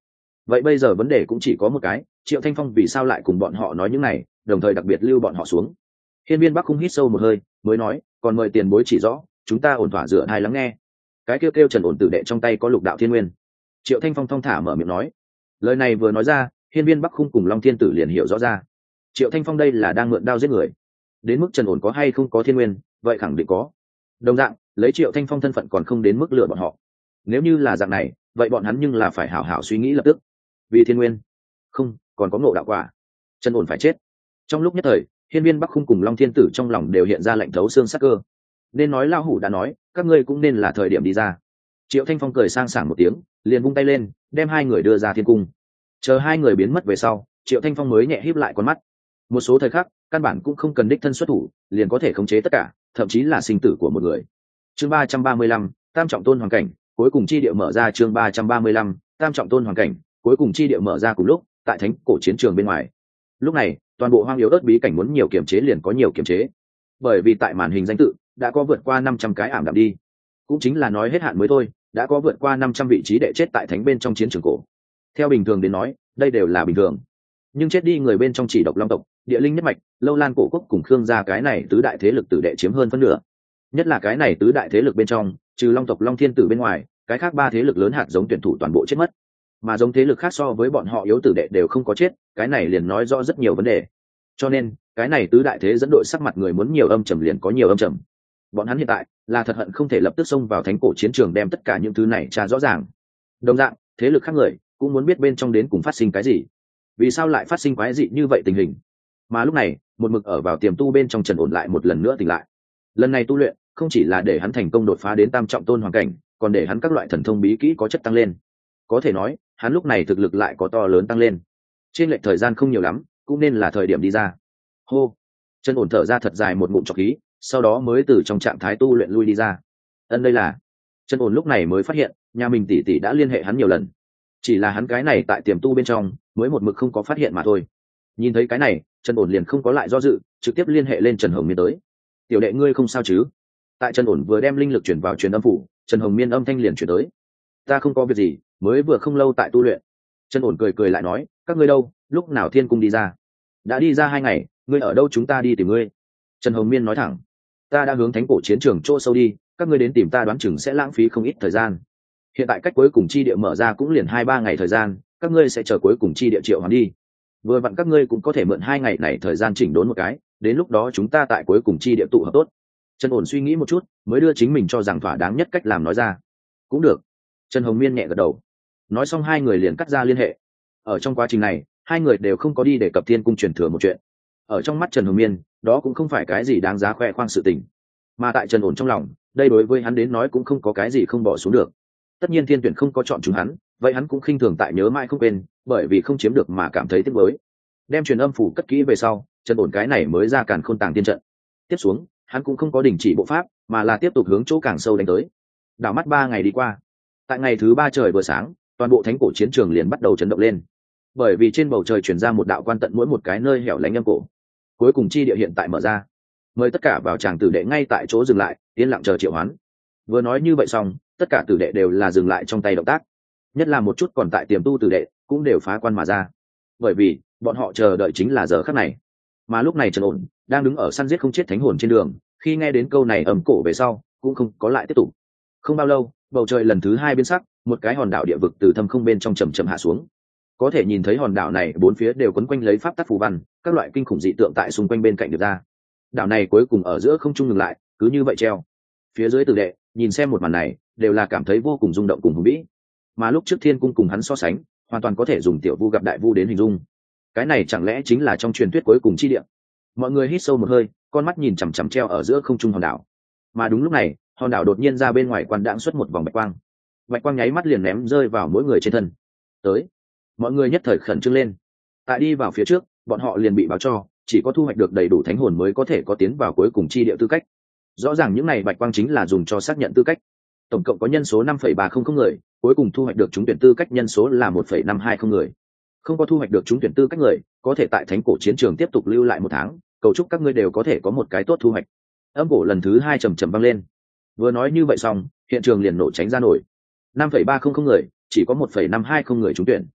vậy bây giờ vấn đề cũng chỉ có một cái, Triệu Thanh Phong vì sao lại cùng bọn họ nói những này, đồng thời đặc biệt lưu bọn họ xuống. Hiên Viên Bắc không hít sâu một hơi mới nói, còn mời tiền bối chỉ rõ, chúng ta ổn thỏa dựa hai lắng nghe. Cái kêu kêu Trần Ổn tử đệ trong tay có lục đạo thiên nguyên. Triệu Thanh Phong thong thả mở miệng nói, lời này vừa nói ra, Hiên Viên Bắc Khung cùng Long Thiên Tử liền hiểu rõ ra, Triệu Thanh Phong đây là đang mượn đao giết người. Đến mức Trần Ổn có hay không có thiên nguyên, vậy khẳng định có. Đồng dạng, lấy Triệu Thanh Phong thân phận còn không đến mức lừa bọn họ. Nếu như là dạng này, vậy bọn hắn nhưng là phải hảo hảo suy nghĩ lập tức. Vì thiên nguyên, không, còn có ngộ đạo quả. Trần Ổn phải chết. Trong lúc nhất thời, Hiên Viên Bắc Khung cùng Long Thiên Tử trong lòng đều hiện ra lạnh thấu xương sắc cơ. Nên nói lão hủ đã nói, các ngươi cũng nên là thời điểm đi ra. Triệu Thanh Phong cười sang sảng một tiếng, liền vung tay lên, đem hai người đưa ra thiên cung. Chờ hai người biến mất về sau, Triệu Thanh Phong mới nhẹ híp lại con mắt. Một số thời khắc, căn bản cũng không cần đích thân xuất thủ, liền có thể khống chế tất cả, thậm chí là sinh tử của một người. Chương 335, Tam trọng tôn hoàn cảnh, cuối cùng chi địa mở ra. Chương 335, Tam trọng tôn hoàn cảnh, cuối cùng chi địa mở ra cùng lúc, tại thánh cổ chiến trường bên ngoài. Lúc này, toàn bộ hoang yếu ớt bí cảnh muốn nhiều kiểm chế liền có nhiều kiểm chế, bởi vì tại màn hình danh tự đã có vượt qua 500 cái ảm đạm đi, cũng chính là nói hết hạn mới thôi, đã có vượt qua 500 vị trí đệ chết tại thánh bên trong chiến trường cổ. Theo bình thường đến nói, đây đều là bình thường, nhưng chết đi người bên trong chỉ độc long tộc, địa linh nhất mạch, lâu lan cổ quốc cùng khương gia cái này tứ đại thế lực tử đệ chiếm hơn phân nửa. Nhất là cái này tứ đại thế lực bên trong, trừ long tộc Long Thiên Tử bên ngoài, cái khác ba thế lực lớn hạt giống tuyển thủ toàn bộ chết mất, mà giống thế lực khác so với bọn họ yếu tử đệ đều không có chết, cái này liền nói rõ rất nhiều vấn đề. Cho nên cái này tứ đại thế dẫn đội sắc mặt người muốn nhiều âm trầm liền có nhiều âm trầm. Bọn hắn hiện tại là thật hận không thể lập tức xông vào thánh cổ chiến trường đem tất cả những thứ này tra rõ ràng. Đồng dạng, thế lực khác người cũng muốn biết bên trong đến cùng phát sinh cái gì, vì sao lại phát sinh quái dị như vậy tình hình. Mà lúc này, một mực ở vào tiềm tu bên trong Trần Ổn lại một lần nữa tỉnh lại. Lần này tu luyện không chỉ là để hắn thành công đột phá đến tam trọng tôn hoàn cảnh, còn để hắn các loại thần thông bí kỹ có chất tăng lên. Có thể nói, hắn lúc này thực lực lại có to lớn tăng lên. Trên lệch thời gian không nhiều lắm, cũng nên là thời điểm đi ra. Hô. Trần Ổn thở ra thật dài một ngụm trọc khí, sau đó mới từ trong trạng thái tu luyện lui đi ra. Đây là. Trần Ổn lúc này mới phát hiện, nhà mình tỷ tỷ đã liên hệ hắn nhiều lần. Chỉ là hắn cái này tại tiềm tu bên trong, mới một mực không có phát hiện mà thôi. Nhìn thấy cái này, Trần Ổn liền không có lại do dự, trực tiếp liên hệ lên Trần Hồng Miên tới. Tiểu đệ ngươi không sao chứ? Tại Trần Ổn vừa đem linh lực chuyển vào truyền âm phủ, Trần Hồng Miên âm thanh liền chuyển tới. Ta không có việc gì, mới vừa không lâu tại tu luyện. Trần Ổn cười cười lại nói, các ngươi đâu, lúc nào thiên cung đi ra? Đã đi ra 2 ngày, ngươi ở đâu chúng ta đi tìm ngươi? Trần Hồng Miên nói thẳng, ta đã hướng thánh cổ chiến trường chỗ sâu đi, các ngươi đến tìm ta đoán chừng sẽ lãng phí không ít thời gian. Hiện tại cách cuối cùng chi địa mở ra cũng liền 2-3 ngày thời gian, các ngươi sẽ chờ cuối cùng chi địa triệu hoán đi. Vừa vặn các ngươi cũng có thể mượn 2 ngày này thời gian chỉnh đốn một cái, đến lúc đó chúng ta tại cuối cùng chi địa tụ hợp tốt. Trần Ổn suy nghĩ một chút, mới đưa chính mình cho rằng thỏa đáng nhất cách làm nói ra. Cũng được. Trần Hồng Miên nhẹ gật đầu. Nói xong hai người liền cắt ra liên hệ. Ở trong quá trình này, hai người đều không có đi để cập thiên cung truyền thừa một chuyện. Ở trong mắt Trần Hồng Miên, đó cũng không phải cái gì đáng giá khoe khoang sự tình. Mà tại Trần Ổn trong lòng, đây đối với hắn đến nói cũng không có cái gì không bỏ xuống được. Tất nhiên thiên tuyển không có chọn chúng hắn, vậy hắn cũng khinh thường tại nhớ mãi không quên, bởi vì không chiếm được mà cảm thấy tiếc nuối. Đem truyền âm phủ cất kỹ về sau, Trần Ổn cái này mới ra Càn Khôn Tàng Tiên trận. Tiếp xuống, hắn cũng không có đình chỉ bộ pháp, mà là tiếp tục hướng chỗ càng sâu đánh tới. Đảo mắt 3 ngày đi qua. Tại ngày thứ 3 trời vừa sáng, toàn bộ thánh cổ chiến trường liền bắt đầu chấn động lên, bởi vì trên bầu trời chuyển ra một đạo quan tận mỗi một cái nơi hẻo lánh âm cổ. Cuối cùng chi địa hiện tại mở ra, mời tất cả vào tràng tử đệ ngay tại chỗ dừng lại, yên lặng chờ triệu hoán. Vừa nói như vậy xong, tất cả tử đệ đều là dừng lại trong tay động tác, nhất là một chút còn tại tiềm tu tử đệ cũng đều phá quan mà ra, bởi vì bọn họ chờ đợi chính là giờ khắc này. Mà lúc này Trần Ổn đang đứng ở săn giết không chết thánh hồn trên đường, khi nghe đến câu này ầm cổ về sau, cũng không có lại tiếp tục. Không bao lâu, bầu trời lần thứ 2 biến sắc, một cái hòn đảo địa vực từ thâm không bên trong chậm chậm hạ xuống. Có thể nhìn thấy hòn đảo này bốn phía đều quấn quanh lấy pháp tắc phù văn, các loại kinh khủng dị tượng tại xung quanh bên cạnh được ra. Đảo này cuối cùng ở giữa không trung ngừng lại, cứ như vậy treo. Phía dưới tử đệ nhìn xem một màn này, đều là cảm thấy vô cùng rung động cùng hùng vĩ. Mà lúc trước thiên cung cùng hắn so sánh, hoàn toàn có thể dùng tiểu vu gặp đại vu đến hình dung. Cái này chẳng lẽ chính là trong truyền thuyết cuối cùng chi địa? Mọi người hít sâu một hơi, con mắt nhìn chằm chằm treo ở giữa không trung hòn đảo. Mà đúng lúc này, hòn đảo đột nhiên ra bên ngoài quan đãng xuất một vòng bạch quang. Bạch quang nháy mắt liền ném rơi vào mỗi người trên thân. Tới, mọi người nhất thời khẩn trương lên. Tại đi vào phía trước, bọn họ liền bị báo cho, chỉ có thu hoạch được đầy đủ thánh hồn mới có thể có tiến vào cuối cùng chi địa tư cách. Rõ ràng những này bạch quang chính là dùng cho xác nhận tư cách. Tổng cộng có nhân số 5,300 người, cuối cùng thu hoạch được trúng tuyển tư cách nhân số là 1,520 người. Không có thu hoạch được trúng tuyển tư cách người, có thể tại thánh cổ chiến trường tiếp tục lưu lại 1 tháng, cầu chúc các ngươi đều có thể có một cái tốt thu hoạch. Âm cổ lần thứ 2 trầm trầm vang lên. Vừa nói như vậy xong, hiện trường liền nổ tránh ra nổi. 5,300 người, chỉ có 1,520 người trúng tuyển.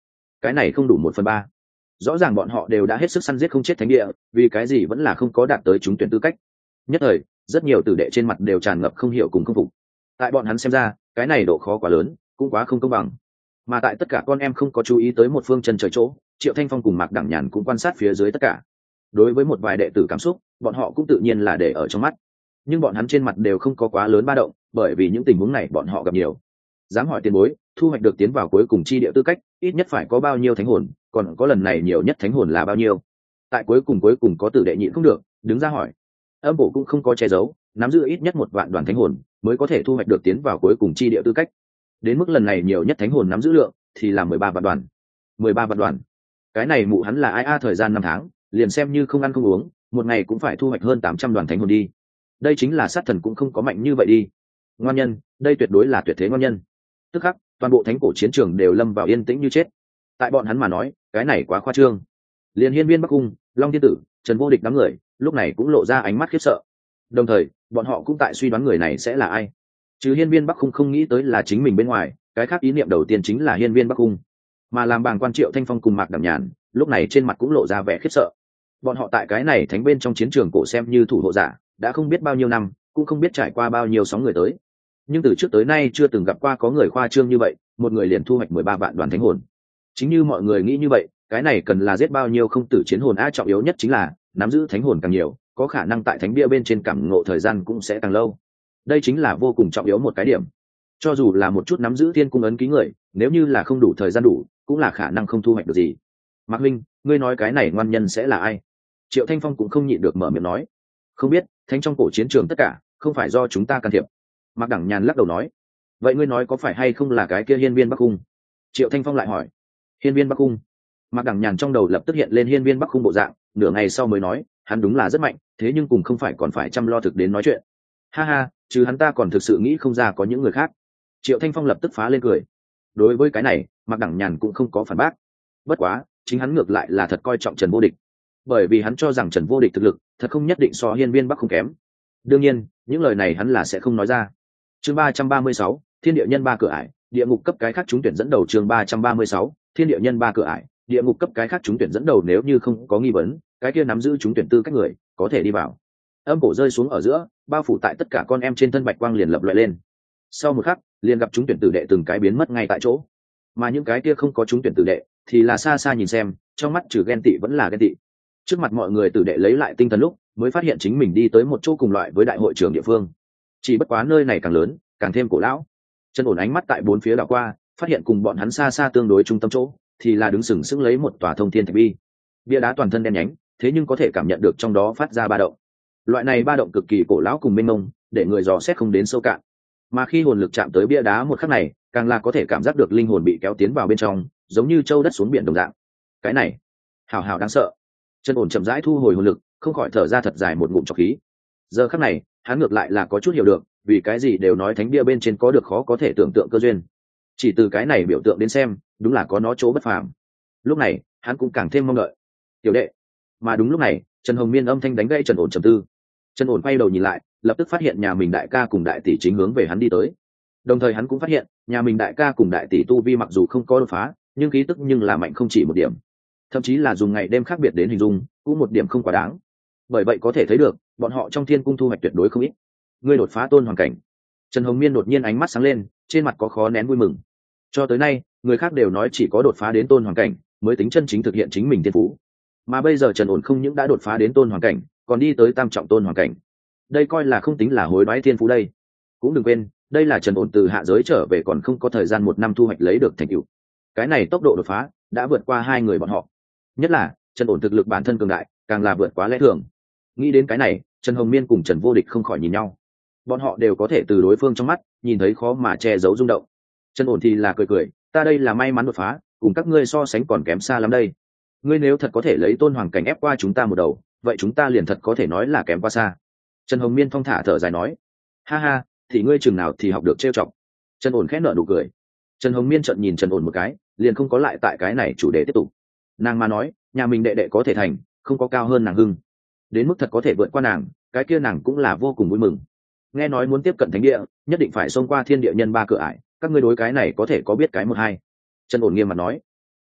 cái này không đủ 1/3. Rõ ràng bọn họ đều đã hết sức săn giết không chết thánh địa, vì cái gì vẫn là không có đạt tới trúng tuyển tư cách. Nhất thời rất nhiều tử đệ trên mặt đều tràn ngập không hiểu cùng không phục. Tại bọn hắn xem ra cái này độ khó quá lớn, cũng quá không công bằng. Mà tại tất cả con em không có chú ý tới một phương chân trời chỗ, Triệu Thanh Phong cùng Mạc Đẳng Nhàn cũng quan sát phía dưới tất cả. Đối với một vài đệ tử cảm xúc, bọn họ cũng tự nhiên là để ở trong mắt, nhưng bọn hắn trên mặt đều không có quá lớn ba động, bởi vì những tình huống này bọn họ gặp nhiều. Dám hỏi tiền bối, thu hoạch được tiến vào cuối cùng chi địa tư cách ít nhất phải có bao nhiêu thánh hồn, còn có lần này nhiều nhất thánh hồn là bao nhiêu? Tại cuối cùng có tử đệ nhịn không được đứng ra hỏi. Âm bộ cũng không có che giấu, nắm giữ ít nhất 1 vạn đoàn thánh hồn mới có thể thu hoạch được tiến vào cuối cùng chi địa tư cách. Đến mức lần này nhiều nhất thánh hồn nắm giữ lượng thì là 13 vạn đoàn. 13 vạn đoàn, cái này mụ hắn là ai thời gian 5 tháng liền xem như không ăn không uống, một ngày cũng phải thu hoạch hơn 800 đoàn thánh hồn đi. Đây chính là sát thần cũng không có mạnh như vậy đi. Ngoan nhân, đây tuyệt đối là tuyệt thế ngoan nhân. Tức khắc toàn bộ thánh cổ chiến trường đều lâm vào yên tĩnh như chết. Tại bọn hắn mà nói cái này quá khoa trương. Liên Hiên Viên Bắc Cung, Long Thiên Tử, Trần Vô Địch đám người lúc này cũng lộ ra ánh mắt khiếp sợ, đồng thời bọn họ cũng tại suy đoán người này sẽ là ai. Chứ Hiên Viên Bắc Cung không nghĩ tới là chính mình bên ngoài, cái khác ý niệm đầu tiên chính là Hiên Viên Bắc Cung. Mà làm bàng quan Triệu Thanh Phong cùng Mạc Đẳng Nhàn lúc này trên mặt cũng lộ ra vẻ khiếp sợ. Bọn họ tại cái này thánh bên trong chiến trường cổ xem như thủ hộ giả đã không biết bao nhiêu năm, cũng không biết trải qua bao nhiêu sóng người tới, nhưng từ trước tới nay chưa từng gặp qua có người khoa trương như vậy, một người liền thu hoạch 13 vạn đoàn thánh hồn. Chính như mọi người nghĩ như vậy, cái này cần là giết bao nhiêu không tử chiến hồn a, trọng yếu nhất chính là nắm giữ thánh hồn càng nhiều, có khả năng tại thánh bia bên trên cảm ngộ thời gian cũng sẽ càng lâu. Đây chính là vô cùng trọng yếu một cái điểm. Cho dù là một chút nắm giữ thiên cung ấn ký người, nếu như là không đủ thời gian đủ, cũng là khả năng không thu hoạch được gì. Mạc Minh, ngươi nói cái này ngoan nhân sẽ là ai? Triệu Thanh Phong cũng không nhịn được mở miệng nói. Không biết, thánh trong cổ chiến trường tất cả không phải do chúng ta can thiệp. Mạc Đẳng Nhàn lắc đầu nói. Vậy ngươi nói có phải hay không là cái kia Hiên Viên Bắc Cung? Triệu Thanh Phong lại hỏi. Hiên Viên Bắc Cung? Mạc Đẳng Nhàn trong đầu lập tức hiện lên Hiên Viên Bắc Cung bộ dạng, nửa ngày sau mới nói, hắn đúng là rất mạnh, thế nhưng cùng không phải còn phải chăm lo thực đến nói chuyện. Ha ha, chứ hắn ta còn thực sự nghĩ không ra có những người khác. Triệu Thanh Phong lập tức phá lên cười. Đối với cái này Mạc Đẳng Nhàn cũng không có phản bác. Bất quá chính hắn ngược lại là thật coi trọng Trần Vô Địch, bởi vì hắn cho rằng Trần Vô Địch thực lực thật không nhất định so Hiên Viên Bắc Cung kém. Đương nhiên những lời này hắn là sẽ không nói ra. Chương 336, Thiên địa nhân 3 cửa ải, địa ngục cấp cái khác trúng tuyển dẫn đầu. Chương 336, Thiên địa nhân 3 cửa ải, địa ngục cấp cái khác trúng tuyển dẫn đầu. Nếu như không có nghi vấn, cái kia nắm giữ trúng tuyển tư cách người có thể đi vào. Âm cổ rơi xuống ở giữa, bao phủ tại tất cả con em trên thân bạch quang liền lập loại lên. Sau một khắc, liền gặp trúng tuyển tử đệ từng cái biến mất ngay tại chỗ. Mà những cái kia không có trúng tuyển tử đệ thì là xa xa nhìn xem, trong mắt trừ ghen tị vẫn là ghen tị. Trước mặt mọi người tử đệ lấy lại tinh thần lúc mới phát hiện chính mình đi tới một chỗ cùng loại với đại hội trường địa phương. Chỉ bất quá nơi này càng lớn càng thêm cổ lão. Chân ổn ánh mắt tại bốn phía đảo qua, phát hiện cùng bọn hắn xa xa tương đối trung tâm chỗ thì là đứng sừng sững lấy một tòa thông thiên thạch bi. Bia đá toàn thân đen nhánh, thế nhưng có thể cảm nhận được trong đó phát ra ba động. Loại này ba động cực kỳ cổ lão cùng mênh mông, để người dò xét không đến sâu cạn. Mà khi hồn lực chạm tới bia đá một khắc này, càng là có thể cảm giác được linh hồn bị kéo tiến vào bên trong, giống như châu đất xuống biển đồng dạng. Cái này, hào hào đáng sợ. Chân ổn chậm rãi thu hồi hồn lực, không khỏi thở ra thật dài một ngụm trọc khí. Giờ khắc này hắn ngược lại là có chút hiểu được vì cái gì đều nói thánh bia bên trên có được khó có thể tưởng tượng cơ duyên. Chỉ từ cái này biểu tượng đến xem, đúng là có nó chỗ bất phàm. Lúc này hắn cũng càng thêm mong đợi. Tiểu đệ. Mà đúng lúc này Trần Hồng Miên âm thanh đánh gãy Trần ổn trầm tư. Trần ổn quay đầu nhìn lại, lập tức phát hiện nhà mình đại ca cùng đại tỷ chính hướng về hắn đi tới. Đồng thời hắn cũng phát hiện nhà mình đại ca cùng đại tỷ tu vi mặc dù không có đột phá, nhưng khí tức nhưng là mạnh không chỉ một điểm, thậm chí là dùng ngày đêm khác biệt đến hình dung cũng một điểm không quá đáng. Bởi vậy có thể thấy được bọn họ trong thiên cung thu hoạch tuyệt đối không ít. Ngươi đột phá tôn hoàng cảnh. Trần Hồng Miên đột nhiên ánh mắt sáng lên, trên mặt có khó nén vui mừng. Cho tới nay người khác đều nói chỉ có đột phá đến tôn hoàng cảnh mới tính chân chính thực hiện chính mình thiên phú, mà bây giờ Trần ổn không những đã đột phá đến tôn hoàng cảnh, còn đi tới tam trọng tôn hoàng cảnh. Đây coi là không tính là hối đoái thiên phú đây. Cũng đừng quên đây là Trần ổn từ hạ giới trở về còn không có thời gian 1 năm thu hoạch lấy được thành tựu. Cái này tốc độ đột phá đã vượt qua hai người bọn họ, nhất là Trần ổn thực lực bản thân cường đại càng là vượt quá lẽ thường. Nghĩ đến cái này Trần Hồng Miên cùng Trần Vô Địch không khỏi nhìn nhau. Bọn họ đều có thể từ đối phương trong mắt nhìn thấy khó mà che giấu rung động. Trần ổn thì là cười cười, ta đây là may mắn đột phá, cùng các ngươi so sánh còn kém xa lắm đây. Ngươi nếu thật có thể lấy tôn hoàng cảnh ép qua chúng ta một đầu, vậy chúng ta liền thật có thể nói là kém quá xa. Trần Hồng Miên thong thả thở dài nói. Ha ha, thì ngươi chừng nào thì học được trêu chọc. Trần ổn khẽ nở nụ cười. Trần Hồng Miên trợn nhìn Trần ổn một cái, liền không có lại tại cái này chủ đề tiếp tục. Nàng mà nói nhà mình đệ đệ có thể thành, không có cao hơn nàng hưng, đến mức thật có thể vượt qua nàng, cái kia nàng cũng là vô cùng vui mừng. Nghe nói muốn tiếp cận thánh địa nhất định phải xông qua thiên địa nhân 3 cửa ải, các ngươi đối cái này có thể có biết cái một hai. Trần ổn nghiêm mặt nói.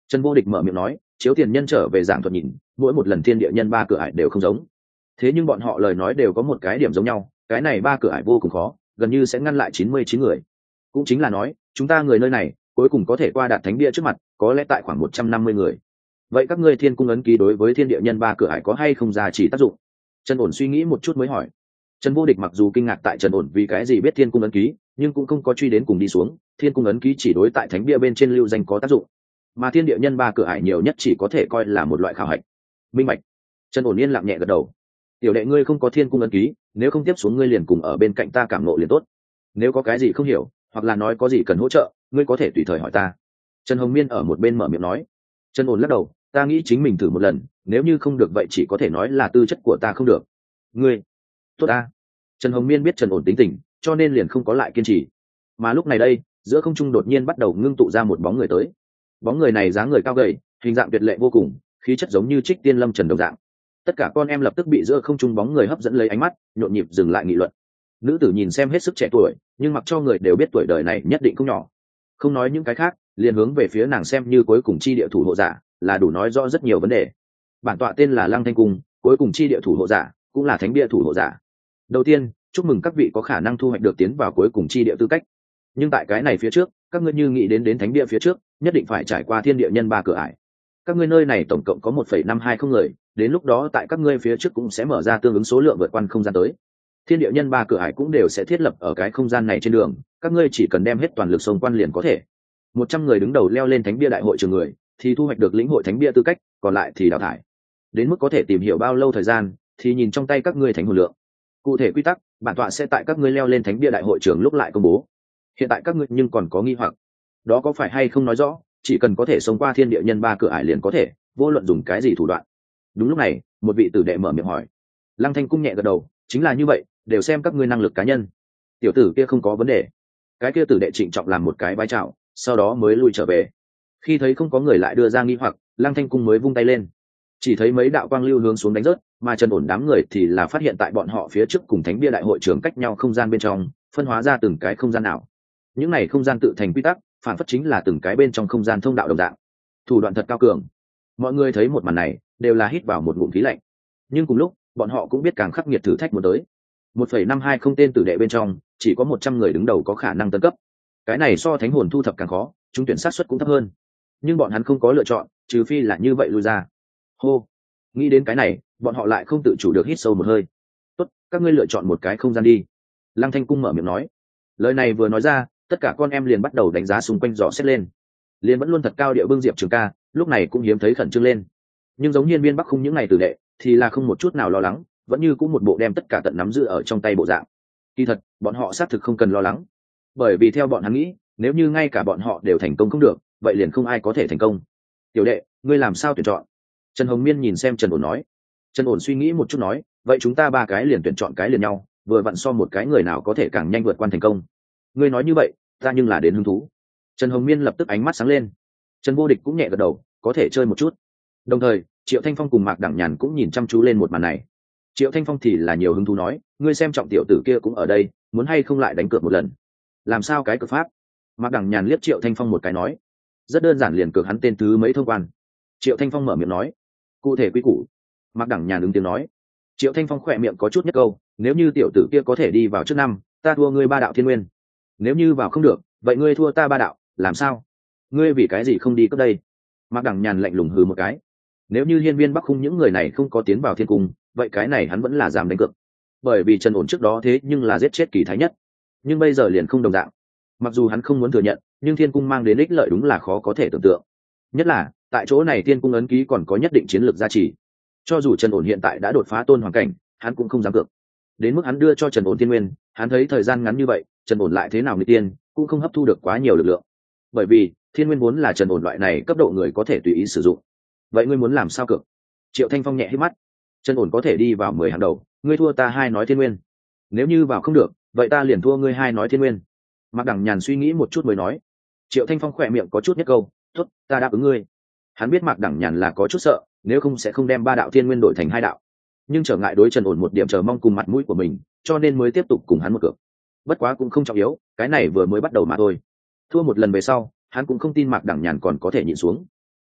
Trần Vô Địch mở miệng nói, chiếu tiền nhân trở về giảng thuật nhìn, mỗi một lần thiên địa nhân ba cửa ải đều không giống. Thế nhưng bọn họ lời nói đều có một cái điểm giống nhau, cái này ba cửa ải vô cùng khó, gần như sẽ ngăn lại 99 người. Cũng chính là nói, chúng ta người nơi này cuối cùng có thể qua đạt thánh bia trước mặt, có lẽ tại khoảng 150 người. Vậy các ngươi thiên cung ấn ký đối với thiên địa nhân ba cửa ải có hay không giá trị tác dụng? Trần Ổn suy nghĩ một chút mới hỏi. Trần Vô Địch mặc dù kinh ngạc tại Trần Ổn vì cái gì biết thiên cung ấn ký, nhưng cũng không có truy đến cùng đi xuống. Thiên cung ấn ký chỉ đối tại thánh bia bên trên lưu danh có tác dụng, mà thiên địa nhân ba cửa ải nhiều nhất chỉ có thể coi là một loại khảo hạch. Minh bạch. Trần Ổn yên lặng nhẹ gật đầu. Tiểu đệ ngươi không có thiên cung ấn ký, nếu không tiếp xuống ngươi liền cùng ở bên cạnh ta cảm ngộ liền tốt. Nếu có cái gì không hiểu, hoặc là nói có gì cần hỗ trợ, ngươi có thể tùy thời hỏi ta. Trần Hồng Miên ở một bên mở miệng nói. Trần Ổn lắc đầu, ta nghĩ chính mình thử một lần, nếu như không được vậy chỉ có thể nói là tư chất của ta không được. Ngươi, tốt ta. Trần Hồng Miên biết Trần Ổn tính tình, cho nên liền không có lại kiên trì. Mà lúc này đây, giữa không trung đột nhiên bắt đầu ngưng tụ ra một bóng người tới. Bóng người này dáng người cao gầy, hình dạng tuyệt lệ vô cùng, khí chất giống như Trích Tiên Lâm Trần đồng dạng. Tất cả con em lập tức bị giữa không trung bóng người hấp dẫn lấy ánh mắt, nhộn nhịp dừng lại nghị luận. Nữ tử nhìn xem hết sức trẻ tuổi, nhưng mặc cho người đều biết tuổi đời này nhất định không nhỏ. Không nói những cái khác, liền hướng về phía nàng xem như cuối cùng chi địa thủ hộ giả, là đủ nói rõ rất nhiều vấn đề. Bản tọa tên là Lăng Thanh Cung, cuối cùng chi địa thủ hộ giả, cũng là thánh địa thủ hộ giả. Đầu tiên, chúc mừng các vị có khả năng thu hoạch được tiến vào cuối cùng chi địa tư cách. Nhưng tại cái này phía trước, các ngươi như nghĩ đến thánh địa phía trước, nhất định phải trải qua thiên địa nhân ba cửa ải. Các ngươi nơi này tổng cộng có 1,520 người, đến lúc đó tại các ngươi phía trước cũng sẽ mở ra tương ứng số lượng vượt qua không gian tới. Thiên địa nhân ba cửa ải cũng đều sẽ thiết lập ở cái không gian này trên đường, các ngươi chỉ cần đem hết toàn lực xông quan liền có thể. 100 người đứng đầu leo lên thánh bia đại hội trường người, thì thu hoạch được lĩnh hội thánh bia tư cách, còn lại thì đào thải. Đến mức có thể tìm hiểu bao lâu thời gian, thì nhìn trong tay các ngươi thánh hồn lượng. Cụ thể quy tắc, bản tọa sẽ tại các ngươi leo lên thánh bia đại hội trường lúc lại công bố. Hiện tại các ngươi nhưng còn có nghi hoặc, đó có phải hay không nói rõ, chỉ cần có thể xông qua thiên địa nhân ba cửa ải liền có thể, vô luận dùng cái gì thủ đoạn. Đúng lúc này, một vị tử đệ mở miệng hỏi. Lăng Thanh Cung nhẹ gật đầu, chính là như vậy, đều xem các ngươi năng lực cá nhân. Tiểu tử kia không có vấn đề. Cái kia tử đệ trịnh trọng làm một cái bái chào, sau đó mới lui trở về. Khi thấy không có người lại đưa ra nghi hoặc, Lăng Thanh Cung mới vung tay lên, chỉ thấy mấy đạo quang lưu hướng xuống đánh rớt, mà Trần Ổn đám người thì là phát hiện tại bọn họ phía trước cùng thánh bia đại hội trường cách nhau không gian bên trong, phân hóa ra từng cái không gian nào. Những này không gian tự thành quy tắc, phản phất chính là từng cái bên trong không gian thông đạo đồng dạng. Thủ đoạn thật cao cường. Mọi người thấy một màn này, đều là hít vào một ngụm khí lạnh. Nhưng cùng lúc, bọn họ cũng biết càng khắc nghiệt thử thách muốn tới. 1,520 tên tử đệ bên trong, chỉ có 100 người đứng đầu có khả năng tấn cấp. Cái này so thánh hồn thu thập càng khó, trúng tuyển sát suất cũng thấp hơn. Nhưng bọn hắn không có lựa chọn, trừ phi là như vậy lui ra. Hô, nghĩ đến cái này, bọn họ lại không tự chủ được hít sâu một hơi. Tốt, các ngươi lựa chọn một cái không gian đi. Lăng Thanh Cung mở miệng nói. Lời này vừa nói ra, tất cả con em liền bắt đầu đánh giá xung quanh dò xét lên. Liền vẫn luôn thật cao địa bưng Diệp Trường Ca, lúc này cũng hiếm thấy khẩn trương lên. Nhưng giống Hiên Viên Bắc Khung những ngày tử đệ, thì là không một chút nào lo lắng, vẫn như cũng một bộ đem tất cả tận nắm giữ ở trong tay bộ dạng. Kỳ thật, bọn họ xác thực không cần lo lắng, bởi vì theo bọn hắn nghĩ, nếu như ngay cả bọn họ đều thành công không được, vậy liền không ai có thể thành công. Tiểu đệ, ngươi làm sao tuyển chọn? Trần Hồng Miên nhìn xem Trần Ổn nói. Trần Ổn suy nghĩ một chút nói, vậy chúng ta ba cái liền tuyển chọn cái liền nhau, vừa vặn so một cái người nào có thể càng nhanh vượt qua thành công. Ngươi nói như vậy, ta nhưng là đến hứng thú. Trần Hồng Miên lập tức ánh mắt sáng lên. Trần Vô Địch cũng nhẹ gật đầu, có thể chơi một chút. Đồng thời, Triệu Thanh Phong cùng Mạc Đẳng Nhàn cũng nhìn chăm chú lên một màn này. Triệu Thanh Phong thì là nhiều hứng thú nói, ngươi xem trọng tiểu tử kia cũng ở đây, muốn hay không lại đánh cược một lần? Làm sao cái cược pháp? Mạc Đẳng Nhàn liếc Triệu Thanh Phong một cái nói, rất đơn giản, liền cược hắn tên thứ mấy thông quan. Triệu Thanh Phong mở miệng nói, cụ thể quy củ. Mạc Đẳng Nhàn ứng tiếng nói. Triệu Thanh Phong khỏe miệng có chút nhất câu, nếu như tiểu tử kia có thể đi vào trước năm, ta thua ngươi 3 đạo thiên nguyên. Nếu như vào không được, vậy ngươi thua ta 3 đạo, làm sao? Ngươi vì cái gì không đi cấp đây? Mạc Đẳng Nhàn lạnh lùng hừ một cái. Nếu như Hiên Viên Bắc Khung những người này không có tiến vào thiên cung, vậy cái này hắn vẫn là dám đánh cược. Bởi vì Trần Ổn trước đó thế nhưng là giết chết Kỳ Thái Nhất, nhưng bây giờ liền không đồng dạng. Mặc dù hắn không muốn thừa nhận, nhưng thiên cung mang đến ích lợi đúng là khó có thể tưởng tượng. Nhất là tại chỗ này thiên cung ấn ký còn có nhất định chiến lược gia trì. Cho dù Trần Ổn hiện tại đã đột phá tôn hoàng cảnh, hắn cũng không dám cược. Đến mức hắn đưa cho Trần Ổn thiên nguyên, hắn thấy thời gian ngắn như vậy, Trần Ổn lại thế nào người tiên, cũng không hấp thu được quá nhiều lực lượng. Bởi vì thiên nguyên vốn là Trần Ổn loại này cấp độ người có thể tùy ý sử dụng. Vậy ngươi muốn làm sao cược? Triệu Thanh Phong nhẹ hít mắt. Trần Ổn có thể đi vào 10 hàng đầu, ngươi thua ta 2 nói thiên nguyên. Nếu như vào không được, vậy ta liền thua ngươi 2 nói thiên nguyên. Mạc Đẳng Nhàn suy nghĩ một chút mới nói. Triệu Thanh Phong khỏe miệng có chút nhất câu, tốt, ta đáp ứng ngươi. Hắn biết Mạc Đẳng Nhàn là có chút sợ, nếu không sẽ không đem 3 đạo thiên nguyên đổi thành 2 đạo. Nhưng trở ngại đối Trần Ổn một điểm chờ mong cùng mặt mũi của mình, cho nên mới tiếp tục cùng hắn một cược. Bất quá cũng không trọng yếu, cái này vừa mới bắt đầu mà thôi. Thua một lần về sau, hắn cũng không tin Mạc Đẳng Nhàn còn có thể nhịn xuống.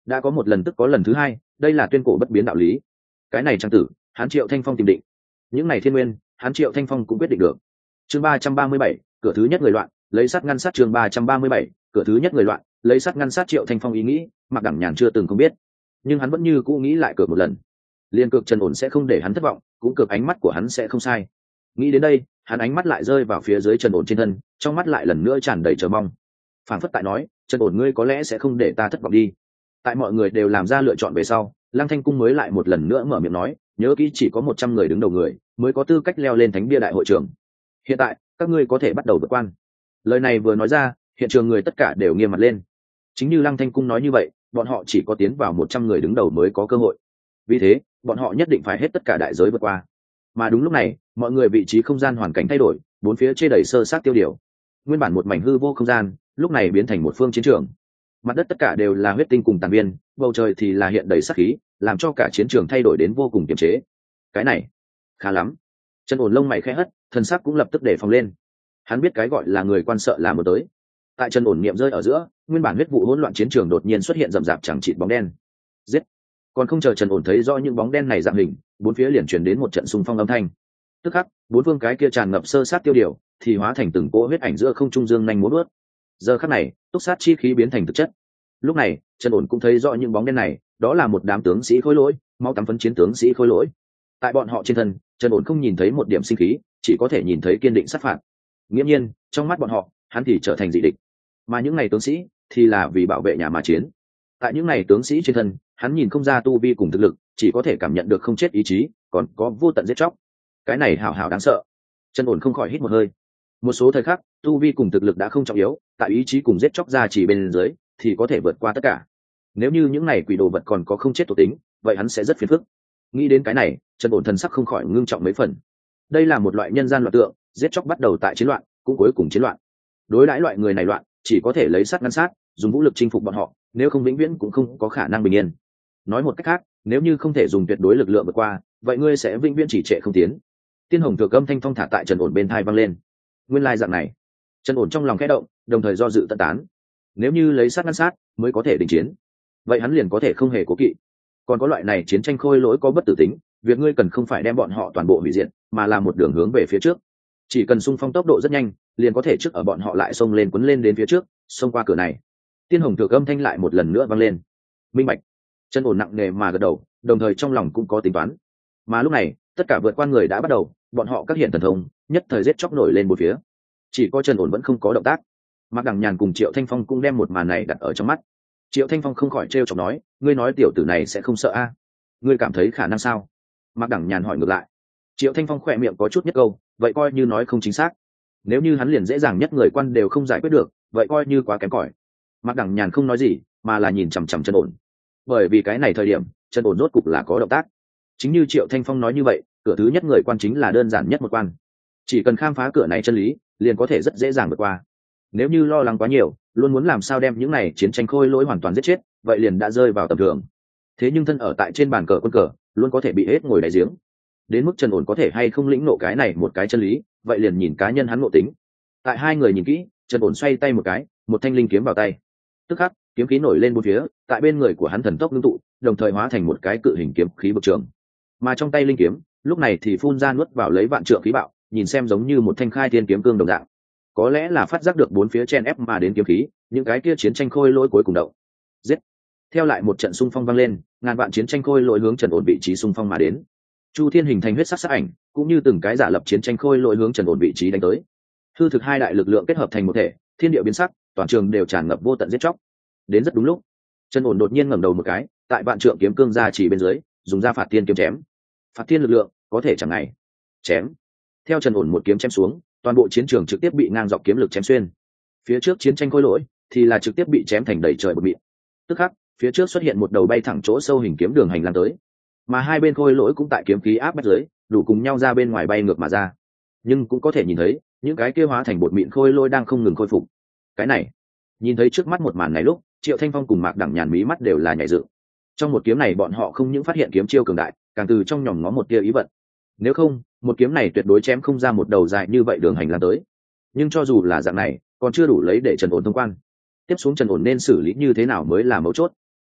đã có một lần tức có lần thứ hai, đây là tuyên cổ bất biến đạo lý. Cái này trang tử hắn Triệu Thanh Phong tìm định, những này thiên nguyên hắn Triệu Thanh Phong cũng quyết định được. Chương 337, cửa thứ nhất người loạn, lấy sắt ngăn sắt. Chương 337, cửa thứ nhất người loạn, lấy sắt ngăn sát. Triệu Thanh Phong ý nghĩ Mạc Đẳng Nhàn chưa từng không biết, nhưng hắn vẫn như cũ nghĩ lại cược một lần. Liên cược Trần Ổn sẽ không để hắn thất vọng, cũng cược ánh mắt của hắn sẽ không sai. Nghĩ đến đây, hắn ánh mắt lại rơi vào phía dưới Trần Ổn trên thân, trong mắt lại lần nữa tràn đầy chờ mong. Phảng phất tại nói, Trần Ổn ngươi có lẽ sẽ không để ta thất vọng đi. Tại mọi người đều làm ra lựa chọn về sau, Lăng Thanh Cung mới lại một lần nữa mở miệng nói, nhớ kỹ chỉ có 100 người đứng đầu người mới có tư cách leo lên thánh bia đại hội trưởng. Hiện tại các ngươi có thể bắt đầu vượt quan. Lời này vừa nói ra, hiện trường người tất cả đều nghiêm mặt lên. Chính như Lăng Thanh Cung nói như vậy, bọn họ chỉ có tiến vào 100 người đứng đầu mới có cơ hội. Vì thế bọn họ nhất định phải hết tất cả đại giới vượt qua. Mà đúng lúc này, mọi người vị trí không gian hoàn cảnh thay đổi, bốn phía chê đầy sơ sát tiêu điều. Nguyên bản một mảnh hư vô không gian, lúc này biến thành một phương chiến trường. Mặt đất tất cả đều là huyết tinh cùng tàn viên, bầu trời thì là hiện đầy sát khí, làm cho cả chiến trường thay đổi đến vô cùng kiềm chế. Cái này khá lắm. Trần Ổn lông mày khẽ hất, thần sắc cũng lập tức để phòng lên. Hắn biết cái gọi là người quan sợ là một tới. Tại Trần Ổn niệm rơi ở giữa, nguyên bản huyết vụ hỗn loạn chiến trường đột nhiên xuất hiện rậm rạp chẳng chịt bóng đen. Giết! Còn không chờ Trần Ổn thấy rõ những bóng đen này dạng hình, bốn phía liền truyền đến một trận xung phong âm thanh. Tức khắc, bốn phương cái kia tràn ngập sơ sát tiêu điều, thì hóa thành từng cỗ huyết ảnh giữa không trung dương nhanh múa vớt. Giờ khắc này, túc sát chi khí biến thành thực chất. Lúc này, Trần Ổn cũng thấy rõ những bóng đen này, đó là một đám tướng sĩ khôi lỗi, máu tắm phấn chiến tướng sĩ khôi lỗi. Tại bọn họ trên thân, Trần Ổn không nhìn thấy một điểm sinh khí, chỉ có thể nhìn thấy kiên định sát phạt. Nghiễm nhiên, trong mắt bọn họ, hắn thì trở thành dị địch. Mà những này tướng sĩ thì là vì bảo vệ nhà mà chiến. Tại những này tướng sĩ trên thân, hắn nhìn không ra tu vi cùng thực lực, chỉ có thể cảm nhận được không chết ý chí, còn có vô tận giết chóc. Cái này hảo hảo đáng sợ. Trần Ổn không khỏi hít một hơi. Một số thời khắc, tu vi cùng thực lực đã không trọng yếu, tại ý chí cùng giết chóc ra chỉ bên dưới, thì có thể vượt qua tất cả. Nếu như những này quỷ đồ vật còn có không chết thuộc tính, vậy hắn sẽ rất phiền phức. Nghĩ đến cái này, Trần Ổn thần sắc không khỏi ngưng trọng mấy phần. Đây là một loại nhân gian loạn tượng, giết chóc bắt đầu tại chiến loạn, cũng cuối cùng chiến loạn. Đối đãi loại người này loạn, chỉ có thể lấy sắt ngăn sát, dùng vũ lực chinh phục bọn họ, nếu không vĩnh viễn cũng không có khả năng bình yên. Nói một cách khác, nếu như không thể dùng tuyệt đối lực lượng vượt qua, vậy ngươi sẽ vĩnh viễn chỉ trệ không tiến. Tiên Hồng Thừa âm thanh phong thả tại Trần Ổn bên tai vang lên. Nguyên lai dạng này. Trần Ổn trong lòng khẽ động, đồng thời do dự tận tán. Nếu như lấy sát ngăn sát mới có thể đình chiến, vậy hắn liền có thể không hề cố kỵ. Còn có loại này chiến tranh khôi lỗi có bất tử tính, việc ngươi cần không phải đem bọn họ toàn bộ hủy diệt, mà là một đường hướng về phía trước. Chỉ cần xung phong tốc độ rất nhanh, liền có thể trước ở bọn họ lại xông lên quấn lên đến phía trước, xông qua cửa này. Tiên Hồng Thừa âm thanh lại một lần nữa vang lên. Minh bạch. Trần Ổn nặng nề mà gật đầu, đồng thời trong lòng cũng có tính toán. Mà lúc này, tất cả vượt qua người đã bắt đầu, bọn họ các hiện thần thông, nhất thời giết chóc nổi lên một phía. Chỉ có Trần Ổn vẫn không có động tác. Mạc Đằng Nhàn cùng Triệu Thanh Phong cũng đem một màn này đặt ở trong mắt. Triệu Thanh Phong không khỏi trêu chọc nói, ngươi nói tiểu tử này sẽ không sợ a? Ngươi cảm thấy khả năng sao? Mạc Đằng Nhàn hỏi ngược lại. Triệu Thanh Phong khỏe miệng có chút nhất câu, vậy coi như nói không chính xác. Nếu như hắn liền dễ dàng nhất người quan đều không giải quyết được, vậy coi như quá kém cỏi. Mạc Đằng Nhàn không nói gì, mà là nhìn chằm chằm Trần Ổn. Bởi vì cái này thời điểm, Trần Ổn rốt cục là có động tác. Chính như Triệu Thanh Phong nói như vậy, cửa thứ nhất người quan chính là đơn giản nhất một quan. Chỉ cần khám phá cửa này chân lý, liền có thể rất dễ dàng vượt qua. Nếu như lo lắng quá nhiều, luôn muốn làm sao đem những này chiến tranh khôi lỗi hoàn toàn giết chết, vậy liền đã rơi vào tầm thường. Thế nhưng thân ở tại trên bàn cờ quân cờ, luôn có thể bị hết ngồi đáy giếng. Đến mức Trần Ổn có thể hay không lĩnh nộ cái này một cái chân lý, vậy liền nhìn cá nhân hắn ngộ tính. Tại hai người nhìn kỹ, Trần Ổn xoay tay một cái, một thanh linh kiếm vào tay. Tức khắc, kiếm khí nổi lên bốn phía, tại bên người của hắn thần tốc ngưng tụ, đồng thời hóa thành một cái cự hình kiếm khí bực trường. Mà trong tay linh kiếm, lúc này thì phun ra nuốt vào lấy vạn trượng khí bạo, nhìn xem giống như một thanh khai thiên kiếm cương đồng dạng. Có lẽ là phát giác được bốn phía chen ép mà đến kiếm khí, những cái kia chiến tranh khôi lỗi cuối cùng động. Giết! Theo lại một trận xung phong vang lên, ngàn vạn chiến tranh khôi lỗi hướng Trần Ổn vị trí xung phong mà đến. Chu Thiên hình thành huyết sắc sắc ảnh, cũng như từng cái giả lập chiến tranh khôi lỗi hướng Trần Ổn vị trí đánh tới. Hư thực hai đại lực lượng kết hợp thành một thể, thiên địa biến sắc, toàn trường đều tràn ngập vô tận giết chóc. Đến rất đúng lúc, Trần Ổn đột nhiên ngẩng đầu một cái, tại vạn trượng kiếm cương ra chỉ bên dưới, dùng ra phạt thiên kiếm chém. Phạt thiên lực lượng, có thể chẳng ngày. Chém. Theo Trần Ổn một kiếm chém xuống, toàn bộ chiến trường trực tiếp bị ngang dọc kiếm lực chém xuyên. Phía trước chiến tranh khôi lỗi thì là trực tiếp bị chém thành đầy trời bụi mịn. Tức khắc, phía trước xuất hiện một đầu bay thẳng chỗ sâu hình kiếm đường hành lang tới, mà hai bên khôi lỗi cũng tại kiếm khí áp bách dưới, đủ cùng nhau ra bên ngoài bay ngược mà ra. Nhưng cũng có thể nhìn thấy, những cái kia hóa thành bột mịn khôi lỗi đang không ngừng khôi phục. Cái này, nhìn thấy trước mắt một màn này lúc, Triệu Thanh Phong cùng Mạc Đằng Nhàn mí mắt đều là nhảy dựng. Trong một kiếm này bọn họ không những phát hiện kiếm chiêu cường đại, càng từ trong nhòm ngó một tia ý vận. Nếu không, một kiếm này tuyệt đối chém không ra một đầu dài như vậy đường hành lang tới. Nhưng cho dù là dạng này, còn chưa đủ lấy để Trần Ổn thông quan. Tiếp xuống Trần Ổn nên xử lý như thế nào mới là mấu chốt.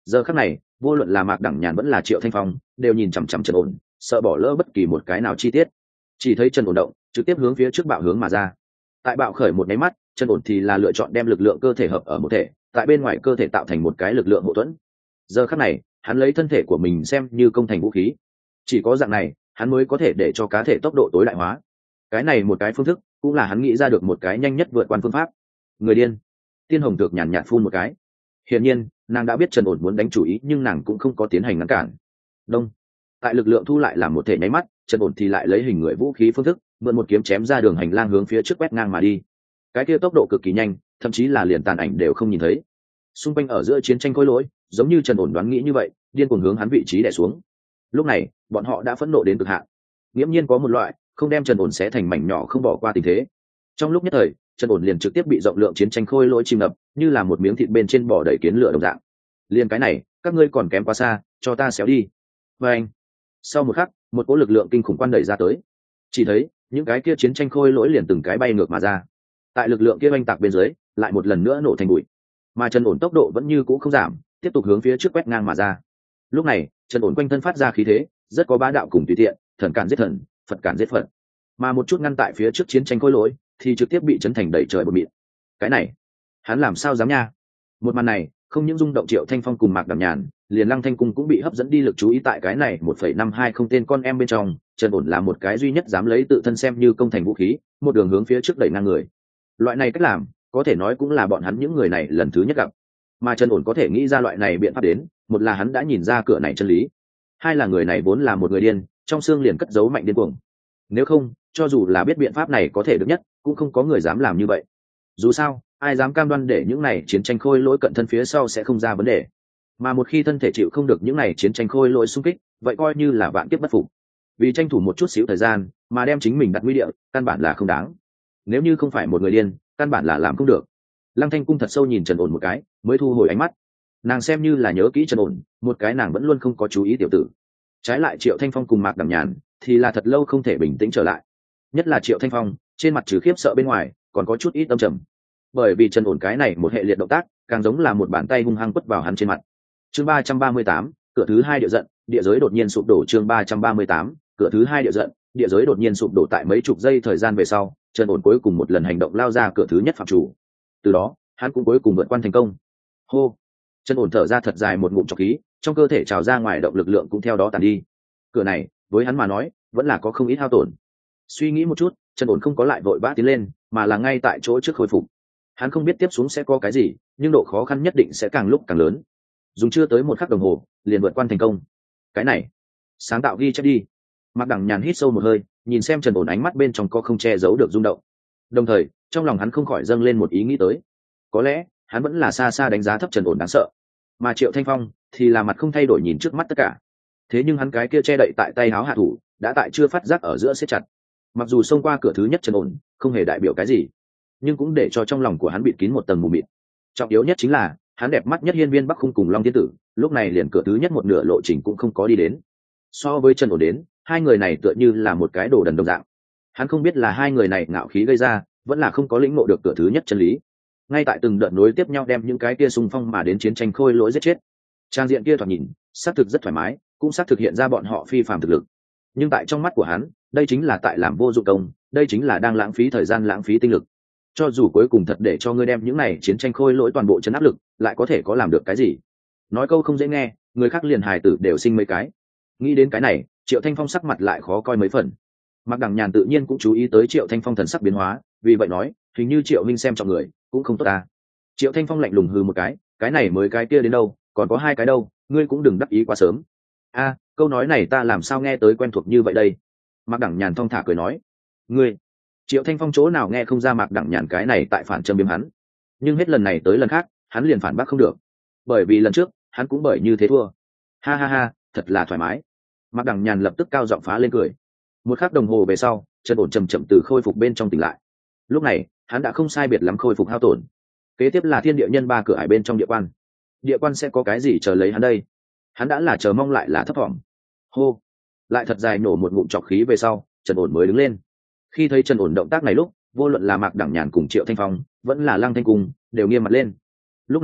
Giờ khắc này vô luận là Mạc Đẳng Nhàn vẫn là Triệu Thanh Phong đều nhìn chằm chằm Trần Ổn, sợ bỏ lỡ bất kỳ một cái nào chi tiết. Chỉ thấy Trần Ổn động trực tiếp hướng phía trước bạo hướng mà ra. Tại bạo khởi một máy mắt, Trần Ổn thì là lựa chọn đem lực lượng cơ thể hợp ở một thể, tại bên ngoài cơ thể tạo thành một cái lực lượng hậu thuẫn. Giờ khắc này hắn lấy thân thể của mình xem như công thành vũ khí, chỉ có dạng này hắn mới có thể để cho cá thể tốc độ tối đại hóa. Cái này một cái phương thức cũng là hắn nghĩ ra được một cái nhanh nhất vượt qua phương pháp. Người điên. Tiên Hồng Dược nhàn nhạt phun một cái. Hiển nhiên nàng đã biết Trần Ổn muốn đánh chủ ý, nhưng nàng cũng không có tiến hành ngăn cản. Đông. Tại lực lượng thu lại làm một thể nháy mắt, Trần Ổn thì lại lấy hình người vũ khí phương thức mượn một kiếm chém ra đường hành lang hướng phía trước quét ngang mà đi. Cái kia tốc độ cực kỳ nhanh, thậm chí là liền tàn ảnh đều không nhìn thấy. Xung quanh ở giữa chiến tranh khối lỗi giống như Trần Ổn đoán nghĩ như vậy, điên cuồng hướng hắn vị trí đè xuống. Lúc này bọn họ đã phẫn nộ đến cực hạn, nghiễm nhiên có một loại không đem Trần Ổn xé thành mảnh nhỏ không bỏ qua tình thế. Trong lúc nhất thời Trần Ổn liền trực tiếp bị rộng lượng chiến tranh khôi lỗi chìm ngập, như là một miếng thịt bên trên bò đầy kiến lửa đồng dạng. Liền cái này các ngươi còn kém quá xa, cho ta xéo đi. Và anh. Sau một khắc một cỗ lực lượng kinh khủng quan đẩy ra tới, chỉ thấy những cái kia chiến tranh khôi lỗi liền từng cái bay ngược mà ra. Tại lực lượng kia oanh tạc bên dưới lại một lần nữa nổ thành bụi, mà Trần Ổn tốc độ vẫn như cũ không giảm, tiếp tục hướng phía trước quét ngang mà ra. Lúc này Trần Ổn quanh thân phát ra khí thế rất có bá đạo cùng tùy tiện, thần cản giết thần, Phật cản giết Phật, mà một chút ngăn tại phía trước chiến tranh khôi lỗi thì trực tiếp bị chấn thành đẩy trời bột mịn. Cái này hắn làm sao dám nha. Một màn này không những rung động Triệu Thanh Phong cùng Mạc Đẳng Nhàn, liền Lăng Thanh Cung cũng bị hấp dẫn đi lực chú ý. Tại cái này 1,520 tên con em bên trong, Trần Ổn là một cái duy nhất dám lấy tự thân xem như công thành vũ khí, một đường hướng phía trước đẩy ngang người. Loại này cách làm có thể nói cũng là bọn hắn những người này lần thứ nhất gặp, mà Trần Ổn có thể nghĩ ra loại này biện pháp đến, một là hắn đã nhìn ra cửa này chân lý, hai là người này vốn là một người điên, trong xương liền cất giấu mạnh điên cuồng. Nếu không, cho dù là biết biện pháp này có thể được nhất, cũng không có người dám làm như vậy. Dù sao ai dám cam đoan để những này chiến tranh khôi lỗi cận thân phía sau sẽ không ra vấn đề, mà một khi thân thể chịu không được những này chiến tranh khôi lỗi xung kích, vậy coi như là vạn kiếp bất phục. Vì tranh thủ một chút xíu thời gian mà đem chính mình đặt nguy địa, căn bản là không đáng. Nếu như không phải một người điên, căn bản là làm không được. Lăng Thanh Cung thật sâu nhìn Trần Ổn một cái, mới thu hồi ánh mắt. Nàng xem như là nhớ kỹ Trần Ổn, một cái nàng vẫn luôn không có chú ý tiểu tử. Trái lại Triệu Thanh Phong cùng Mạc Đẳng Nhàn thì là thật lâu không thể bình tĩnh trở lại. Nhất là Triệu Thanh Phong, trên mặt trừ khiếp sợ bên ngoài còn có chút ít âm trầm, bởi vì Trần Ổn cái này một hệ liệt động tác càng giống là một bàn tay hung hăng quất vào hắn trên mặt. Chương 338, cửa thứ hai địa giận, địa giới đột nhiên sụp đổ. Chương 338, cửa thứ hai địa giận, địa giới đột nhiên sụp đổ. Tại mấy chục giây thời gian về sau, Trần Ổn cuối cùng một lần hành động lao ra cửa thứ nhất phạm chủ. Từ đó hắn cũng cuối cùng vượt qua thành công. Hô. Trần Ổn thở ra thật dài một ngụm trọc khí, trong cơ thể trào ra ngoài động lực lượng cũng theo đó tàn đi. Cửa này với hắn mà nói vẫn là có không ít hao tổn. Suy nghĩ một chút, Trần Ổn không có lại vội vã tiến lên, mà là ngay tại chỗ trước khôi phục. Hắn không biết tiếp xuống sẽ có cái gì, nhưng độ khó khăn nhất định sẽ càng lúc càng lớn. Dùng chưa tới một khắc đồng hồ liền vượt qua thành công. Cái này sáng tạo ghi chép đi. Mạc Đẳng Nhàn hít sâu một hơi, nhìn xem Trần Ổn, ánh mắt bên trong có không che giấu được rung động. Đồng thời trong lòng hắn không khỏi dâng lên một ý nghĩ tới, có lẽ hắn vẫn là xa xa đánh giá thấp Trần Ổn đáng sợ, mà Triệu Thanh Phong thì là mặt không thay đổi nhìn trước mắt tất cả. Thế nhưng hắn cái kia che đậy tại tay háo hạ thủ đã tại chưa phát giác ở giữa siết chặt. Mặc dù xông qua cửa thứ nhất Trần Ổn không hề đại biểu cái gì, nhưng cũng để cho trong lòng của hắn bịt kín một tầng mù mịt. Trọng yếu nhất chính là hắn đẹp mắt nhất Hiên Viên Bắc Khung cùng Long Thiên Tử lúc này liền cửa thứ nhất một nửa lộ trình cũng không có đi đến. So với Trần Ổn đến, hai người này tựa như là một cái đồ đần đồng dạng. Hắn không biết là hai người này ngạo khí gây ra, vẫn là không có lĩnh ngộ được cửa thứ nhất chân lý. Ngay tại từng đợt nối tiếp nhau đem những cái kia xung phong mà đến chiến tranh khôi lỗi giết chết. Trang diện kia thoạt nhìn xác thực rất thoải mái, cũng xác thực hiện ra bọn họ phi phàm thực lực. Nhưng tại trong mắt của hắn, đây chính là tại làm vô dụng công, đây chính là đang lãng phí thời gian, lãng phí tinh lực. Cho dù cuối cùng thật để cho ngươi đem những này chiến tranh khôi lỗi toàn bộ chấn áp lực, lại có thể có làm được cái gì? Nói câu không dễ nghe, người khác liền hài tử đều sinh mấy cái. Nghĩ đến cái này, Triệu Thanh Phong sắc mặt lại khó coi mấy phần. Mạc Đẳng Nhàn tự nhiên cũng chú ý tới Triệu Thanh Phong thần sắc biến hóa, vì vậy nói, hình như Triệu Minh xem trọng người cũng không tốt ta. Triệu Thanh Phong lạnh lùng hừ một cái này mới cái kia đến đâu, còn có hai cái đâu, ngươi cũng đừng đắc ý quá sớm. A, câu nói này ta làm sao nghe tới quen thuộc như vậy đây? Mạc Đẳng Nhàn thong thả cười nói, ngươi. Triệu Thanh Phong chỗ nào nghe không ra Mạc Đẳng Nhàn cái này tại phản châm biếm hắn, nhưng hết lần này tới lần khác hắn liền phản bác không được, bởi vì lần trước hắn cũng bởi như thế thua. Ha ha ha, thật là thoải mái. Mạc Đẳng Nhàn lập tức cao giọng phá lên cười. Một khắc đồng hồ về sau, Trần Ổn chậm chậm từ khôi phục bên trong tỉnh lại. Lúc này hắn đã không sai biệt lắm khôi phục hao tổn. Kế tiếp là thiên địa nhân ba cửa ải bên trong địa quan. Địa quan sẽ có cái gì chờ lấy hắn đây? Hắn đã là chờ mong lại là thấp thỏm. Hô, lại thật dài nổ một ngụm trọc khí về sau, Trần Ổn mới đứng lên. Khi thấy Trần Ổn động tác này lúc, vô luận là Mạc Đẳng Nhàn cùng Triệu Thanh Phong vẫn là Lăng Thanh Cung đều nghiêm mặt lên. Lúc này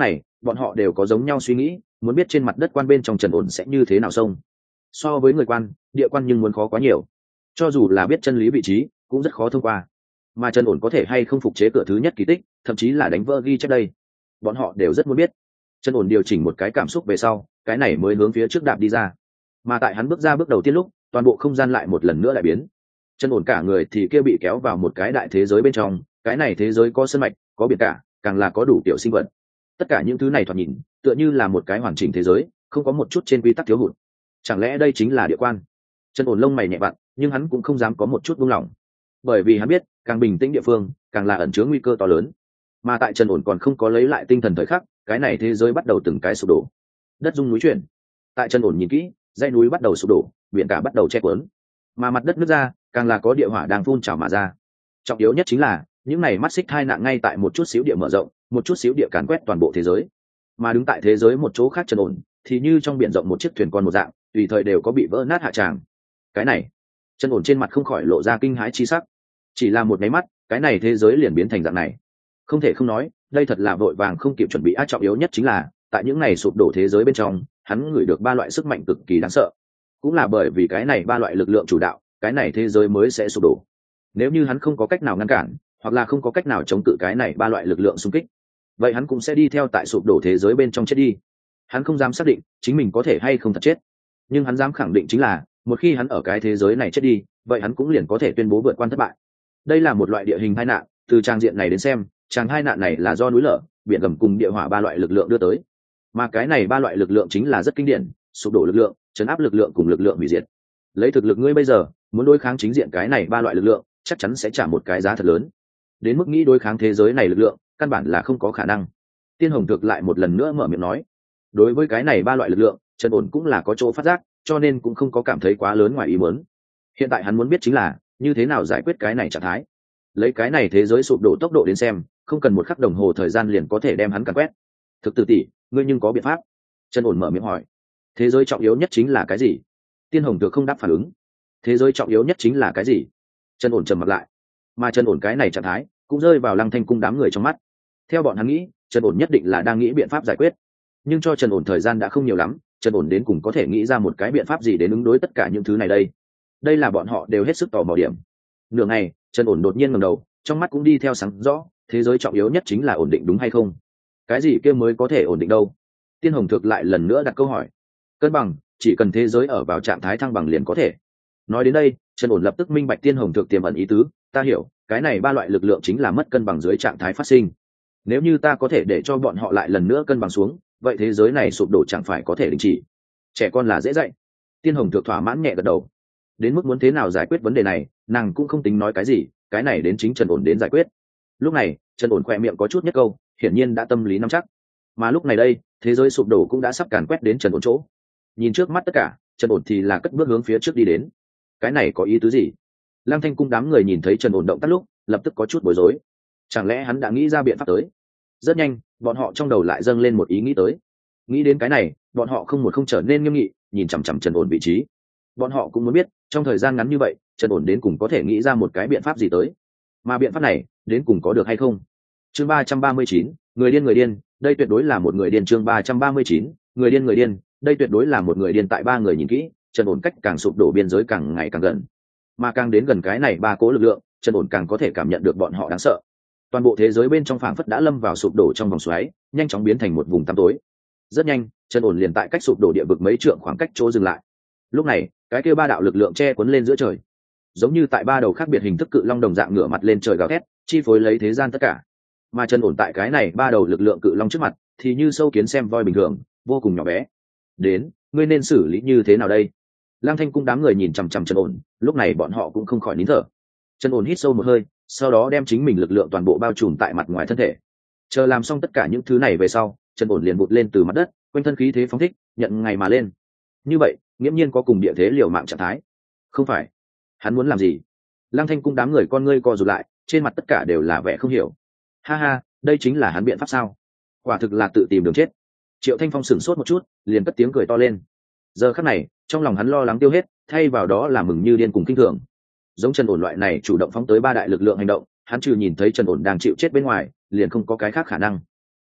bọn họ đều có giống nhau suy nghĩ, muốn biết trên mặt đất quan bên trong Trần Ổn sẽ như thế nào xông. So với người quan, địa quan nhưng muốn khó quá nhiều. Cho dù là biết chân lý vị trí, cũng rất khó thông qua. Mà Trần Ổn có thể hay không phục chế cửa thứ nhất kỳ tích, thậm chí là đánh vỡ ghi chép đây. Bọn họ đều rất muốn biết. Trần Ổn điều chỉnh một cái cảm xúc về sau, cái này mới hướng phía trước đạp đi ra. Mà tại hắn bước ra bước đầu tiên lúc, toàn bộ không gian lại một lần nữa lại biến. Trần Ổn cả người thì kia bị kéo vào một cái đại thế giới bên trong, cái này thế giới có sơn mạch, có biển cả, càng là có đủ tiểu sinh vật. Tất cả những thứ này thoạt nhìn tựa như là một cái hoàn chỉnh thế giới, không có một chút trên quy tắc thiếu hụt. Chẳng lẽ đây chính là địa quan? Trần Ổn lông mày nhẹ vặn, nhưng hắn cũng không dám có một chút buông lỏng, bởi vì hắn biết càng bình tĩnh địa phương càng là ẩn chứa nguy cơ to lớn. Mà tại Trần Ổn còn không có lấy lại tinh thần thời khắc, cái này thế giới bắt đầu từng cái sụp đổ, đất rung núi chuyển. Tại Trần Ổn nhìn kỹ, dãy núi bắt đầu sụp đổ, biển cả bắt đầu che cuốn, mà mặt đất nứt ra, càng là có địa hỏa đang phun trào mà ra. Trọng yếu nhất chính là những này mắt xích hai nạn ngay tại một chút xíu địa mở rộng, một chút xíu địa càn quét toàn bộ thế giới. Mà đứng tại thế giới một chỗ khác Trần Ổn thì như trong biển rộng một chiếc thuyền con một dạng, tùy thời đều có bị vỡ nát hạ tràng. Cái này, Trần Ổn trên mặt không khỏi lộ ra kinh hãi chi sắc. Chỉ là một cái mắt, cái này thế giới liền biến thành dạng này. Không thể không nói, đây thật là vội vàng không kịp chuẩn bị. Trọng yếu nhất chính là tại những này sụp đổ thế giới bên trong, hắn ngửi được ba loại sức mạnh cực kỳ đáng sợ. Cũng là bởi vì cái này ba loại lực lượng chủ đạo, cái này thế giới mới sẽ sụp đổ. Nếu như hắn không có cách nào ngăn cản, hoặc là không có cách nào chống cự cái này ba loại lực lượng xung kích, vậy hắn cũng sẽ đi theo tại sụp đổ thế giới bên trong chết đi. Hắn không dám xác định chính mình có thể hay không thật chết, nhưng hắn dám khẳng định chính là một khi hắn ở cái thế giới này chết đi, vậy hắn cũng liền có thể tuyên bố vượt qua thất bại. Đây là một loại địa hình tai nạn, từ trang diện này đến xem, tràng tai nạn này là do núi lở, biển gầm cùng địa hỏa ba loại lực lượng đưa tới. Mà cái này ba loại lực lượng chính là rất kinh điển, sụp đổ lực lượng, trấn áp lực lượng cùng lực lượng hủy diệt. Lấy thực lực ngươi bây giờ, muốn đối kháng chính diện cái này ba loại lực lượng, chắc chắn sẽ trả một cái giá thật lớn. Đến mức nghĩ đối kháng thế giới này lực lượng, căn bản là không có khả năng. Tiên Hồng Thực lại một lần nữa mở miệng nói, đối với cái này ba loại lực lượng, Trần Ổn cũng là có chỗ phát giác, cho nên cũng không có cảm thấy quá lớn ngoài ý muốn. Hiện tại hắn muốn biết chính là như thế nào giải quyết cái này trạng thái. Lấy cái này thế giới sụp đổ tốc độ đến xem, không cần một khắc đồng hồ thời gian liền có thể đem hắn càn quét. Thực tử tỷ, ngươi nhưng có biện pháp? Trần Ổn mở miệng hỏi. Thế giới trọng yếu nhất chính là cái gì? Tiên Hồng Thực không đáp phản ứng. Thế giới trọng yếu nhất chính là cái gì? Trần Ổn trầm mặt lại. Mà Trần Ổn cái này trạng thái cũng rơi vào Lăng Thanh cung đám người trong mắt. Theo bọn hắn nghĩ, Trần Ổn nhất định là đang nghĩ biện pháp giải quyết, nhưng cho Trần Ổn thời gian đã không nhiều lắm. Trần Ổn đến cùng có thể nghĩ ra một cái biện pháp gì đến ứng đối tất cả những thứ này đây? Đây là bọn họ đều hết sức tò mò điểm. Nửa ngày, Trần Ổn đột nhiên ngẩng đầu, trong mắt cũng đi theo sáng rõ. Thế giới trọng yếu nhất chính là ổn định, đúng hay không? Cái gì kia mới có thể ổn định đâu? Tiên Hồng Thực lại lần nữa đặt câu hỏi. Cân bằng, chỉ cần thế giới ở vào trạng thái thăng bằng liền có thể. Nói đến đây, Trần Ổn lập tức minh bạch Tiên Hồng Thực tiềm ẩn ý tứ. Ta hiểu, cái này ba loại lực lượng chính là mất cân bằng dưới trạng thái phát sinh. Nếu như ta có thể để cho bọn họ lại lần nữa cân bằng xuống, vậy thế giới này sụp đổ chẳng phải có thể đình chỉ. Trẻ con là dễ dạy. Tiên Hồng Thực thỏa mãn nhẹ gật đầu. Đến mức muốn thế nào giải quyết vấn đề này, nàng cũng không tính nói cái gì, cái này đến chính Trần Ổn đến giải quyết. Lúc này, Trần Ổn khỏe miệng có chút nhất câu, hiển nhiên đã tâm lý nắm chắc. Mà lúc này đây, thế giới sụp đổ cũng đã sắp càn quét đến Trần Ổn chỗ. Nhìn trước mắt tất cả, Trần Ổn thì là cất bước hướng phía trước đi đến. Cái này có ý tứ gì? Lăng Thanh cung đám người nhìn thấy Trần Ổn động tác lúc, lập tức có chút bối rối. Chẳng lẽ hắn đã nghĩ ra biện pháp tới? Rất nhanh, bọn họ trong đầu lại dâng lên một ý nghĩ tới. Nghĩ đến cái này, bọn họ không trở nên nghiêm nghị, nhìn chằm chằm Trần Ổn vị trí. Bọn họ cũng muốn biết, trong thời gian ngắn như vậy, Trần Ổn đến cùng có thể nghĩ ra một cái biện pháp gì tới. Mà biện pháp này, đến cùng có được hay không? Chương 339, người điên, đây tuyệt đối là một người điên. Chương 339, người điên, đây tuyệt đối là một người điên. Tại ba người nhìn kỹ, Trần Ổn cách càng sụp đổ biên giới càng ngày càng gần. Mà càng đến gần cái này ba cố lực lượng, Trần Ổn càng có thể cảm nhận được bọn họ đáng sợ. Toàn bộ thế giới bên trong phảng phất đã lâm vào sụp đổ trong vòng xoáy, nhanh chóng biến thành một vùng tăm tối. Rất nhanh, Trần Ổn liền tại cách sụp đổ địa vực mấy trượng khoảng cách chỗ dừng lại. Lúc này, cái kia ba đạo lực lượng che cuốn lên giữa trời, giống như tại ba đầu khác biệt hình thức cự long đồng dạng ngửa mặt lên trời gào thét, chi phối lấy thế gian tất cả. Mà Trần Ổn tại cái này ba đầu lực lượng cự long trước mặt, thì như sâu kiến xem voi bình thường, vô cùng nhỏ bé. Đến, ngươi nên xử lý như thế nào đây? Lăng Thanh cung đám người nhìn chằm chằm Trần Ổn, lúc này bọn họ cũng không khỏi nín thở. Trần Ổn hít sâu một hơi, sau đó đem chính mình lực lượng toàn bộ bao trùm tại mặt ngoài thân thể. Chờ làm xong tất cả những thứ này về sau, Trần Ổn liền vụt lên từ mặt đất, quanh thân khí thế phóng thích, nhận ngày mà lên. Như vậy, nghiễm nhiên có cùng địa thế liều mạng trạng thái. Không phải, hắn muốn làm gì? Lăng Thanh cung đám người con ngươi co rụt lại, trên mặt tất cả đều là vẻ không hiểu. Ha ha, đây chính là hắn biện pháp sao? Quả thực là tự tìm đường chết. Triệu Thanh Phong sửng sốt một chút, liền cất tiếng cười to lên. Giờ khắc này, trong lòng hắn lo lắng tiêu hết, thay vào đó là mừng như điên cùng kinh thường. Giống Trần Ổn loại này chủ động phóng tới ba đại lực lượng hành động, hắn trừ nhìn thấy Trần Ổn đang chịu chết bên ngoài, liền không có cái khác khả năng.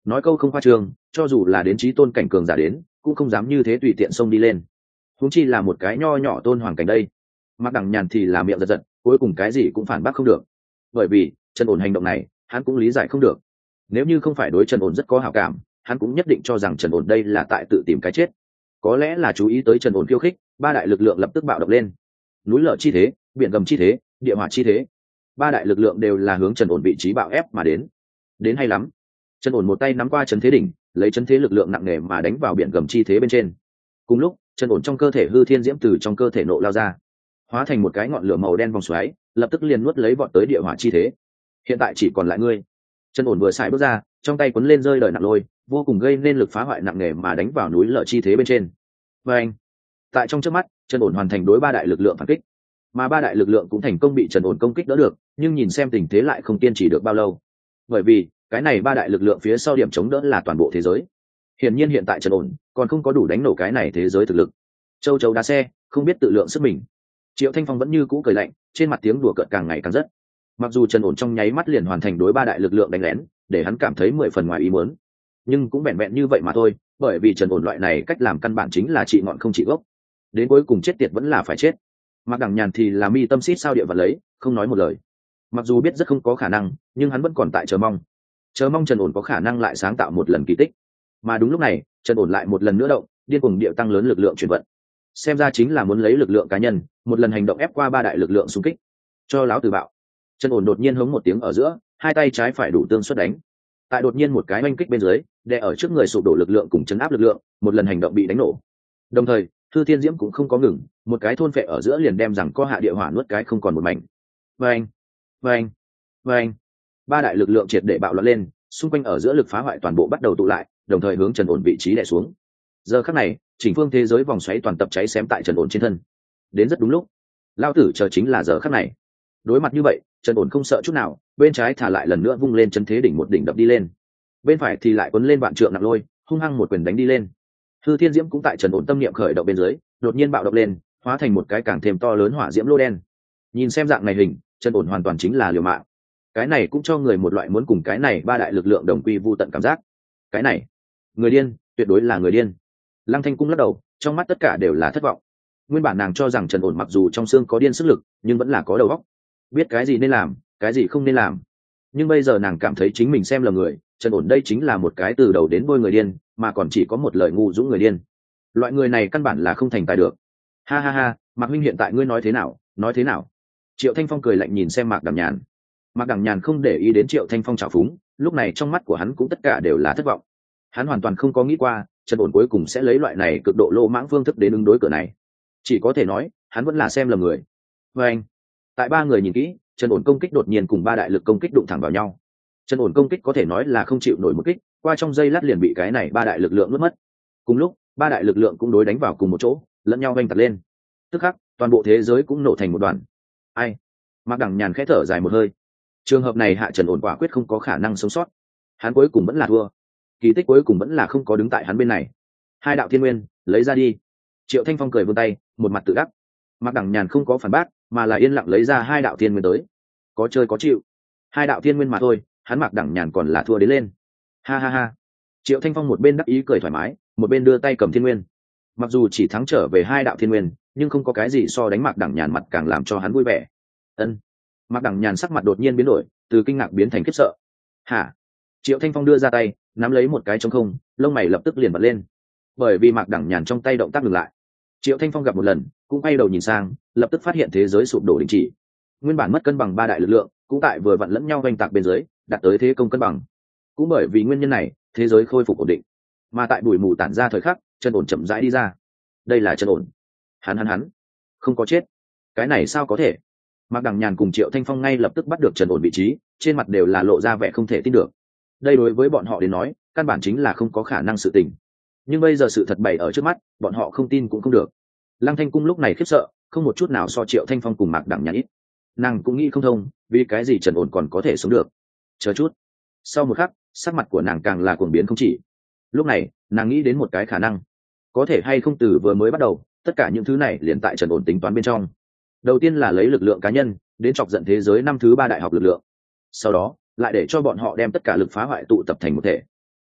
nói câu không khoa trương, cho dù là đến chí tôn cảnh cường giả đến cũng không dám như thế tùy tiện xông đi lên, huống chi là một cái nho nhỏ tôn hoàng cảnh đây. Mạc Đằng Nhàn thì là miệng giật giật, cuối cùng cái gì cũng phản bác không được, bởi vì Trần Ổn hành động này hắn cũng lý giải không được. Nếu như không phải đối Trần Ổn rất có hảo cảm, hắn cũng nhất định cho rằng Trần Ổn đây là tại tự tìm cái chết. Có lẽ là chú ý tới Trần Ổn khiêu khích, ba đại lực lượng lập tức bạo động lên. Núi lở chi thế, biển gầm chi thế, địa hỏa chi thế, ba đại lực lượng đều là hướng Trần Ổn vị trí bạo ép mà đến. Đến hay lắm. Trần Ổn một tay nắm qua trấn thế đỉnh, lấy trấn thế lực lượng nặng nề mà đánh vào biển gầm chi thế bên trên. Cùng lúc, Trần Ổn trong cơ thể hư thiên diễm từ trong cơ thể nộ lao ra, hóa thành một cái ngọn lửa màu đen vòng xoáy, lập tức liền nuốt lấy vọt tới địa hỏa chi thế. Hiện tại chỉ còn lại ngươi. Trần Ổn vừa xài bước ra, trong tay cuốn lên rơi đời nặng lôi, vô cùng gây nên lực phá hoại nặng nề mà đánh vào núi lở chi thế bên trên. Và anh, tại trong chớp mắt, Trần Ổn hoàn thành đối ba đại lực lượng phản kích, mà ba đại lực lượng cũng thành công bị Trần Ổn công kích đỡ được, nhưng nhìn xem tình thế lại không kiên trì được bao lâu, bởi vì cái này ba đại lực lượng phía sau điểm chống đỡ là toàn bộ thế giới. Hiển nhiên hiện tại Trần Ổn còn không có đủ đánh nổ cái này thế giới thực lực. Châu chấu đá xe, không biết tự lượng sức mình. Triệu Thanh Phong vẫn như cũ cười lạnh, trên mặt tiếng đùa cợt càng ngày càng rất. Mặc dù Trần Ổn trong nháy mắt liền hoàn thành đối ba đại lực lượng đánh lén, để hắn cảm thấy 10 phần ngoài ý muốn, nhưng cũng vẹn vẹn như vậy mà thôi, bởi vì Trần Ổn loại này cách làm căn bản chính là trị ngọn không trị gốc, đến cuối cùng chết tiệt vẫn là phải chết. Mạc Đằng Nhàn thì là mi tâm xít sao địa vật lấy, không nói một lời. Mặc dù biết rất không có khả năng, nhưng hắn vẫn còn tại chờ mong Trần Ổn có khả năng lại sáng tạo một lần kỳ tích. Mà đúng lúc này, Trần Ổn lại một lần nữa động, điên cuồng điệu tăng lớn lực lượng chuyển vận, xem ra chính là muốn lấy lực lượng cá nhân một lần hành động ép qua ba đại lực lượng xung kích. Cho láo từ bạo. Trần Ổn đột nhiên hống một tiếng ở giữa, hai tay trái phải đủ tương xuất đánh. Tại đột nhiên một cái oanh kích bên dưới, đè ở trước người sụp đổ lực lượng cùng chấn áp lực lượng, một lần hành động bị đánh nổ. Đồng thời, Thư Thiên Diễm cũng không có ngừng, một cái thôn phệ ở giữa liền đem rằng co hạ địa hỏa nuốt cái không còn một mảnh. Vâng, vâng, vâng. Ba đại lực lượng triệt để bạo loạn lên, xung quanh ở giữa lực phá hoại toàn bộ bắt đầu tụ lại, đồng thời hướng Trần Ổn vị trí đè xuống. Giờ khắc này, chỉnh phương thế giới vòng xoáy toàn tập cháy xém tại Trần Ổn trên thân. Đến rất đúng lúc, lao tử chờ chính là giờ khắc này. Đối mặt như vậy, Trần Ổn không sợ chút nào, bên trái thả lại lần nữa vung lên chân thế đỉnh một đỉnh đập đi lên, bên phải thì lại cuốn lên vạn trượng nặng lôi, hung hăng một quyền đánh đi lên. Hư Thiên Diễm cũng tại Trần Ổn tâm niệm khởi động bên dưới, đột nhiên bạo động lên, hóa thành một cái càng thêm to lớn hỏa diễm lô đen. Nhìn xem dạng này hình, Trần Ổn hoàn toàn chính là liều mạng. Cái này cũng cho người một loại muốn cùng cái này ba đại lực lượng đồng quy vu tận cảm giác. Cái này, người điên, tuyệt đối là người điên. Lăng Thanh Cung lắc đầu, trong mắt tất cả đều là thất vọng. Nguyên bản nàng cho rằng Trần Ổn mặc dù trong xương có điên sức lực, nhưng vẫn là có đầu óc, biết cái gì nên làm, cái gì không nên làm. Nhưng bây giờ nàng cảm thấy chính mình xem lầm người, Trần Ổn đây chính là một cái từ đầu đến đuôi người điên, mà còn chỉ có một lời ngu dũng người điên. Loại người này căn bản là không thành tài được. Ha ha ha, Mạc huynh hiện tại ngươi nói thế nào, nói thế nào? Triệu Thanh Phong cười lạnh nhìn xem Mạc Đằng Nhàn. Mạc Đằng Nhàn không để ý đến Triệu Thanh Phong trào phúng, lúc này trong mắt của hắn cũng tất cả đều là thất vọng. Hắn hoàn toàn không có nghĩ qua Trần Ổn cuối cùng sẽ lấy loại này cực độ lô mãng phương thức đến ứng đối cửa này. Chỉ có thể nói hắn vẫn là xem lầm người. Và anh, tại ba người nhìn kỹ, Trần Ổn công kích đột nhiên cùng ba đại lực công kích đụng thẳng vào nhau. Trần Ổn công kích có thể nói là không chịu nổi một kích, qua trong giây lát liền bị cái này ba đại lực lượng nuốt mất. Cùng lúc, ba đại lực lượng cũng đối đánh vào cùng một chỗ, lẫn nhau vênh tạt lên. Tức khắc, toàn bộ thế giới cũng nổ thành một đoàn. Ai? Mạc Đằng Nhàn khẽ thở dài một hơi. Trường hợp này hạ Trần Ổn quả quyết không có khả năng sống sót. Hắn cuối cùng vẫn là thua. Kỳ tích cuối cùng vẫn là không có đứng tại hắn bên này. Hai đạo thiên nguyên, lấy ra đi. Triệu Thanh Phong cười vươn tay, một mặt tự đắc. Mạc Đằng Nhàn không có phản bác, mà là yên lặng lấy ra hai đạo thiên nguyên tới. Có chơi có chịu. Hai đạo thiên nguyên mà thôi, hắn Mạc Đằng Nhàn còn là thua đến lên. Ha ha ha. Triệu Thanh Phong một bên đắc ý cười thoải mái, một bên đưa tay cầm thiên nguyên. Mặc dù chỉ thắng trở về hai đạo thiên nguyên, nhưng không có cái gì so đánh Mạc Đằng Nhàn mặt càng làm cho hắn vui vẻ. Ân. Mạc Đằng Nhàn sắc mặt đột nhiên biến đổi, từ kinh ngạc biến thành khiếp sợ. Hả? Triệu Thanh Phong đưa ra tay, nắm lấy một cái trống không, lông mày lập tức liền bật lên. Bởi vì Mạc Đằng Nhàn trong tay động tác ngừng lại. Triệu Thanh Phong gặp một lần, cũng quay đầu nhìn sang, lập tức phát hiện thế giới sụp đổ đình chỉ. Nguyên bản mất cân bằng ba đại lực lượng, cũng tại vừa vặn lẫn nhau vênh tạc bên dưới, đạt tới thế công cân bằng. Cũng bởi vì nguyên nhân này, thế giới khôi phục ổn định. Mà tại bụi mù tản ra thời khắc, Trần Ổn chậm rãi đi ra. Đây là Trần Ổn. Hắn không có chết. Cái này sao có thể? Mạc Đằng Nhàn cùng Triệu Thanh Phong ngay lập tức bắt được Trần Ổn vị trí, trên mặt đều là lộ ra vẻ không thể tin được. Đây đối với bọn họ đến nói, căn bản chính là không có khả năng sự tình. Nhưng bây giờ sự thật bày ở trước mắt, bọn họ không tin cũng không được. Lăng Thanh Cung lúc này khiếp sợ, không một chút nào so Triệu Thanh Phong cùng Mạc Đằng Nhàn ít. Nàng cũng nghĩ không thông, vì cái gì Trần Ổn còn có thể sống được. Chờ chút. Sau một khắc, sắc mặt của nàng càng là cuồng biến không chỉ. Lúc này, nàng nghĩ đến một cái khả năng. Có thể hay không từ vừa mới bắt đầu, tất cả những thứ này liền tại Trần Ổn tính toán bên trong. Đầu tiên là lấy lực lượng cá nhân đến chọc giận thế giới năm thứ ba đại học lực lượng, sau đó lại để cho bọn họ đem tất cả lực phá hoại tụ tập thành một thể.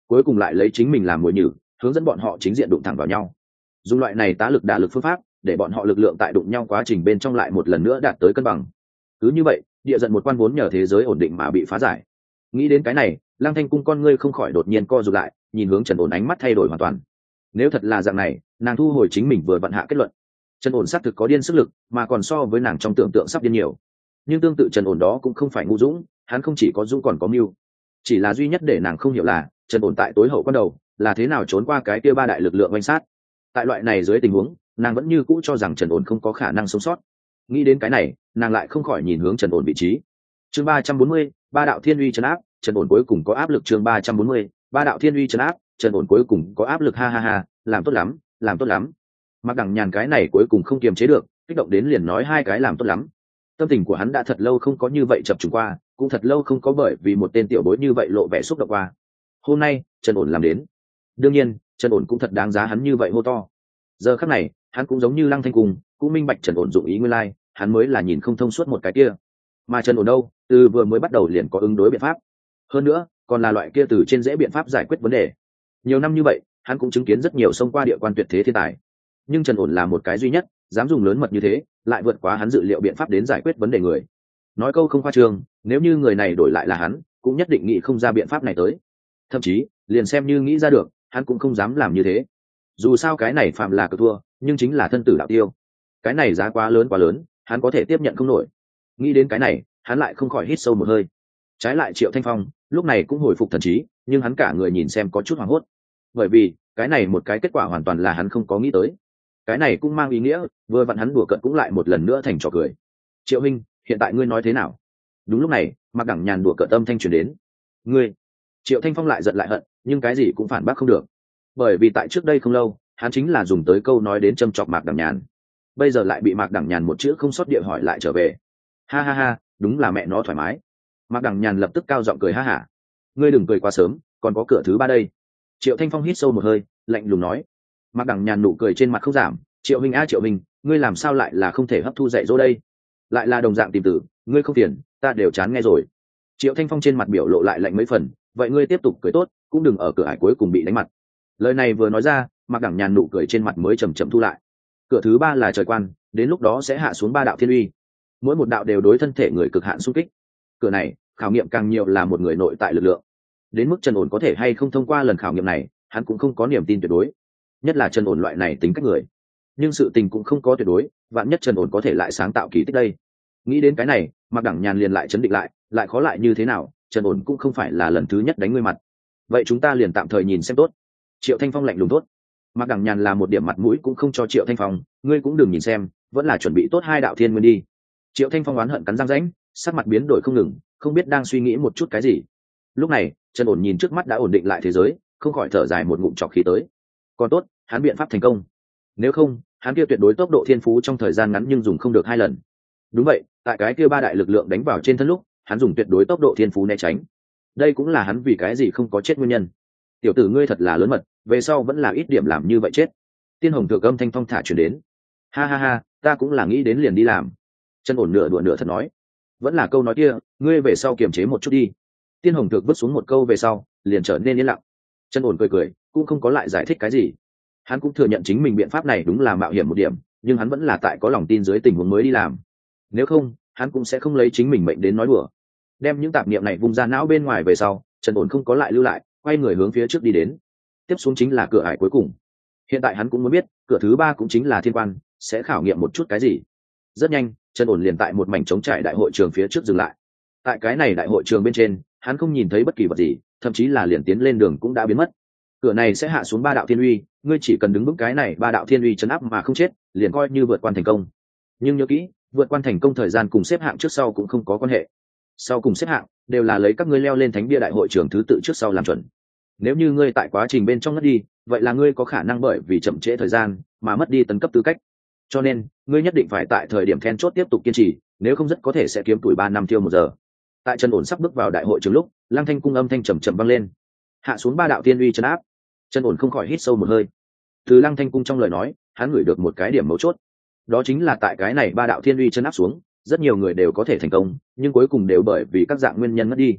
cuối cùng lại lấy chính mình làm mồi nhử, hướng dẫn bọn họ chính diện đụng thẳng vào nhau. Dùng loại này tá lực đả lực phương pháp để bọn họ lực lượng tại đụng nhau quá trình bên trong lại một lần nữa đạt tới cân bằng. Cứ như vậy, địa giận một quan vốn nhờ thế giới ổn định mà bị phá giải. Nghĩ đến cái này, Lăng Thanh Cung con ngươi không khỏi đột nhiên co rụt lại, nhìn hướng Trần Ổn, ánh mắt thay đổi hoàn toàn. Nếu thật là dạng này, nàng thu hồi chính mình vừa vận hạ kết luận. Trần Ổn xác thực có điên sức lực, mà còn so với nàng trong tưởng tượng sắp điên nhiều. Nhưng tương tự Trần Ổn đó cũng không phải ngu dũng, hắn không chỉ có dũng còn có mưu. Chỉ là duy nhất để nàng không hiểu là Trần Ổn tại tối hậu quan đầu là thế nào trốn qua cái kia ba đại lực lượng oanh sát. Tại loại này dưới tình huống, nàng vẫn như cũ cho rằng Trần Ổn không có khả năng sống sót. Nghĩ đến cái này, nàng lại không khỏi nhìn hướng Trần Ổn vị trí. Chương 340, ba đạo thiên uy trấn áp, Trần Ổn cuối cùng có áp lực. Chương 340, ba đạo thiên uy trấn áp, Trần Ổn cuối cùng có áp lực. Ha ha ha, làm tốt lắm, làm tốt lắm. Mặc Đằng Nhàn cái này cuối cùng không kiềm chế được, kích động đến liền nói hai cái làm tốt lắm. Tâm tình của hắn đã thật lâu không có như vậy chập trùng qua, cũng thật lâu không có bởi vì một tên tiểu bối như vậy lộ vẻ xúc động qua. Hôm nay, Trần Ổn làm đến. Đương nhiên, Trần Ổn cũng thật đáng giá hắn như vậy hô to. Giờ khắc này, hắn cũng giống như Lăng Thanh Cung, cũng minh bạch Trần Ổn dụng ý nguyên lai, hắn mới là nhìn không thông suốt một cái kia. Mà Trần Ổn đâu, từ vừa mới bắt đầu liền có ứng đối biện pháp. Hơn nữa, còn là loại kia từ trên dễ biện pháp giải quyết vấn đề. Nhiều năm như vậy, hắn cũng chứng kiến rất nhiều xông qua địa quan tuyệt thế thiên tài. Nhưng Trần Ổn là một cái duy nhất, dám dùng lớn mật như thế, lại vượt quá hắn dự liệu biện pháp đến giải quyết vấn đề người. Nói câu không khoa trương, nếu như người này đổi lại là hắn, cũng nhất định nghĩ không ra biện pháp này tới. Thậm chí, liền xem như nghĩ ra được, hắn cũng không dám làm như thế. Dù sao cái này phạm là cờ thua, nhưng chính là thân tử đạo tiêu. Cái này giá quá lớn, hắn có thể tiếp nhận không nổi. Nghĩ đến cái này, hắn lại không khỏi hít sâu một hơi. Trái lại Triệu Thanh Phong, lúc này cũng hồi phục thần trí, nhưng hắn cả người nhìn xem có chút hoảng hốt. Bởi vì, cái này một cái kết quả hoàn toàn là hắn không có nghĩ tới. Cái này cũng mang ý nghĩa, vừa vặn hắn đùa cợt cũng lại một lần nữa thành trò cười. Triệu huynh, hiện tại ngươi nói thế nào? Đúng lúc này, Mạc Đẳng Nhàn đùa cợt âm thanh truyền đến. Ngươi? Triệu Thanh Phong lại giận lại hận, nhưng cái gì cũng phản bác không được. Bởi vì tại trước đây không lâu, hắn chính là dùng tới câu nói đến châm chọc Mạc Đẳng Nhàn. Bây giờ lại bị Mạc Đẳng Nhàn một chữ không sót địa hỏi lại trở về. Ha ha ha, đúng là mẹ nó thoải mái. Mạc Đẳng Nhàn lập tức cao giọng cười ha hả. Ngươi đừng cười quá sớm, còn có cửa thứ ba đây. Triệu Thanh Phong hít sâu một hơi, lạnh lùng nói. Mạc Đẳng Nhàn nụ cười trên mặt không giảm. Triệu huynh Triệu huynh, ngươi làm sao lại là không thể hấp thu dạy dỗ đây? Lại là đồng dạng tìm tử, ngươi không tiền, ta đều chán nghe rồi. Triệu Thanh Phong trên mặt biểu lộ lại lạnh mấy phần. Vậy ngươi tiếp tục cười tốt, cũng đừng ở cửa ải cuối cùng bị đánh mặt. Lời này vừa nói ra, Mạc Đẳng Nhàn nụ cười trên mặt mới chậm chậm thu lại. Cửa thứ ba là trời quan, đến lúc đó sẽ hạ xuống ba đạo thiên uy, mỗi một đạo đều đối thân thể người cực hạn xung kích. Cửa này khảo nghiệm càng nhiều là một người nội tại lực lượng. Đến mức Trần Ổn có thể hay không thông qua lần khảo nghiệm này, hắn cũng không có niềm tin tuyệt đối. Nhất là Trần Ổn loại này tính cách người. Nhưng sự tình cũng không có tuyệt đối, vạn nhất Trần Ổn có thể lại sáng tạo kỳ tích đây. Nghĩ đến cái này, Mạc Đẳng Nhàn liền lại chấn định lại khó lại như thế nào, Trần Ổn cũng không phải là lần thứ nhất đánh ngươi mặt. Vậy chúng ta liền tạm thời nhìn xem tốt. Triệu Thanh Phong lạnh lùng tốt. Mạc Đẳng Nhàn là một điểm mặt mũi cũng không cho Triệu Thanh Phong, ngươi cũng đừng nhìn xem, vẫn là chuẩn bị tốt hai đạo thiên nguyên đi. Triệu Thanh Phong oán hận cắn răng rãnh, sắc mặt biến đổi không ngừng, không biết đang suy nghĩ một chút cái gì. Lúc này, Trần Ổn nhìn trước mắt đã ổn định lại thế giới, không khỏi thở dài một ngụm trọc khí tới. Còn tốt, hắn biện pháp thành công. Nếu không, hắn kia tuyệt đối tốc độ thiên phú trong thời gian ngắn nhưng dùng không được hai lần. Đúng vậy, tại cái kia ba đại lực lượng đánh vào trên thân lúc, hắn dùng tuyệt đối tốc độ thiên phú né tránh. Đây cũng là hắn vì cái gì không có chết nguyên nhân. Tiểu tử ngươi thật là lớn mật, về sau vẫn là ít điểm làm như vậy chết. Tiên Hồng Thượng âm thanh thong thả truyền đến. Ha ha ha, ta cũng là nghĩ đến liền đi làm. Trần Ổn nửa đùa nửa thật nói. Vẫn là câu nói kia, ngươi về sau kiềm chế một chút đi. Tiên Hồng Thượng vứt xuống một câu về sau, liền trở nên yên lặng. Trần Ổn cười, cũng không có lại giải thích cái gì. Hắn cũng thừa nhận chính mình biện pháp này đúng là mạo hiểm một điểm, nhưng hắn vẫn là tại có lòng tin dưới tình huống mới đi làm. Nếu không, hắn cũng sẽ không lấy chính mình mệnh đến nói đùa. Đem những tạp niệm này vung ra não bên ngoài về sau, Trần Ổn không có lại lưu lại, quay người hướng phía trước đi đến. Tiếp xuống chính là cửa ải cuối cùng. Hiện tại hắn cũng muốn biết, cửa thứ ba cũng chính là thiên quan, sẽ khảo nghiệm một chút cái gì. Rất nhanh, Trần Ổn liền tại một mảnh trống trải đại hội trường phía trước dừng lại. Tại cái này đại hội trường bên trên, hắn không nhìn thấy bất kỳ vật gì, thậm chí là liền tiến lên đường cũng đã biến mất. Cửa này sẽ hạ xuống ba đạo thiên uy, ngươi chỉ cần đứng vững cái này ba đạo thiên uy chấn áp mà không chết, liền coi như vượt quan thành công. Nhưng nhớ kỹ, vượt quan thành công thời gian cùng xếp hạng trước sau cũng không có quan hệ. Sau cùng xếp hạng đều là lấy các ngươi leo lên thánh bia đại hội trường thứ tự trước sau làm chuẩn. Nếu như ngươi tại quá trình bên trong ngất đi, vậy là ngươi có khả năng bởi vì chậm trễ thời gian mà mất đi tấn cấp tư cách. Cho nên, ngươi nhất định phải tại thời điểm then chốt tiếp tục kiên trì, nếu không rất có thể sẽ kiếm tuổi 3 năm tiêu 1 giờ. Tại Trần Ổn sắp bước vào đại hội trường lúc, Lăng Thanh Cung âm thanh trầm trầm vang lên. Hạ xuống ba đạo thiên uy trấn áp. Trần Ổn không khỏi hít sâu một hơi. Từ Lăng Thanh Cung trong lời nói, hắn ngửi được một cái điểm mấu chốt. Đó chính là tại cái này ba đạo thiên uy trấn áp xuống, rất nhiều người đều có thể thành công, nhưng cuối cùng đều bởi vì các dạng nguyên nhân mất đi.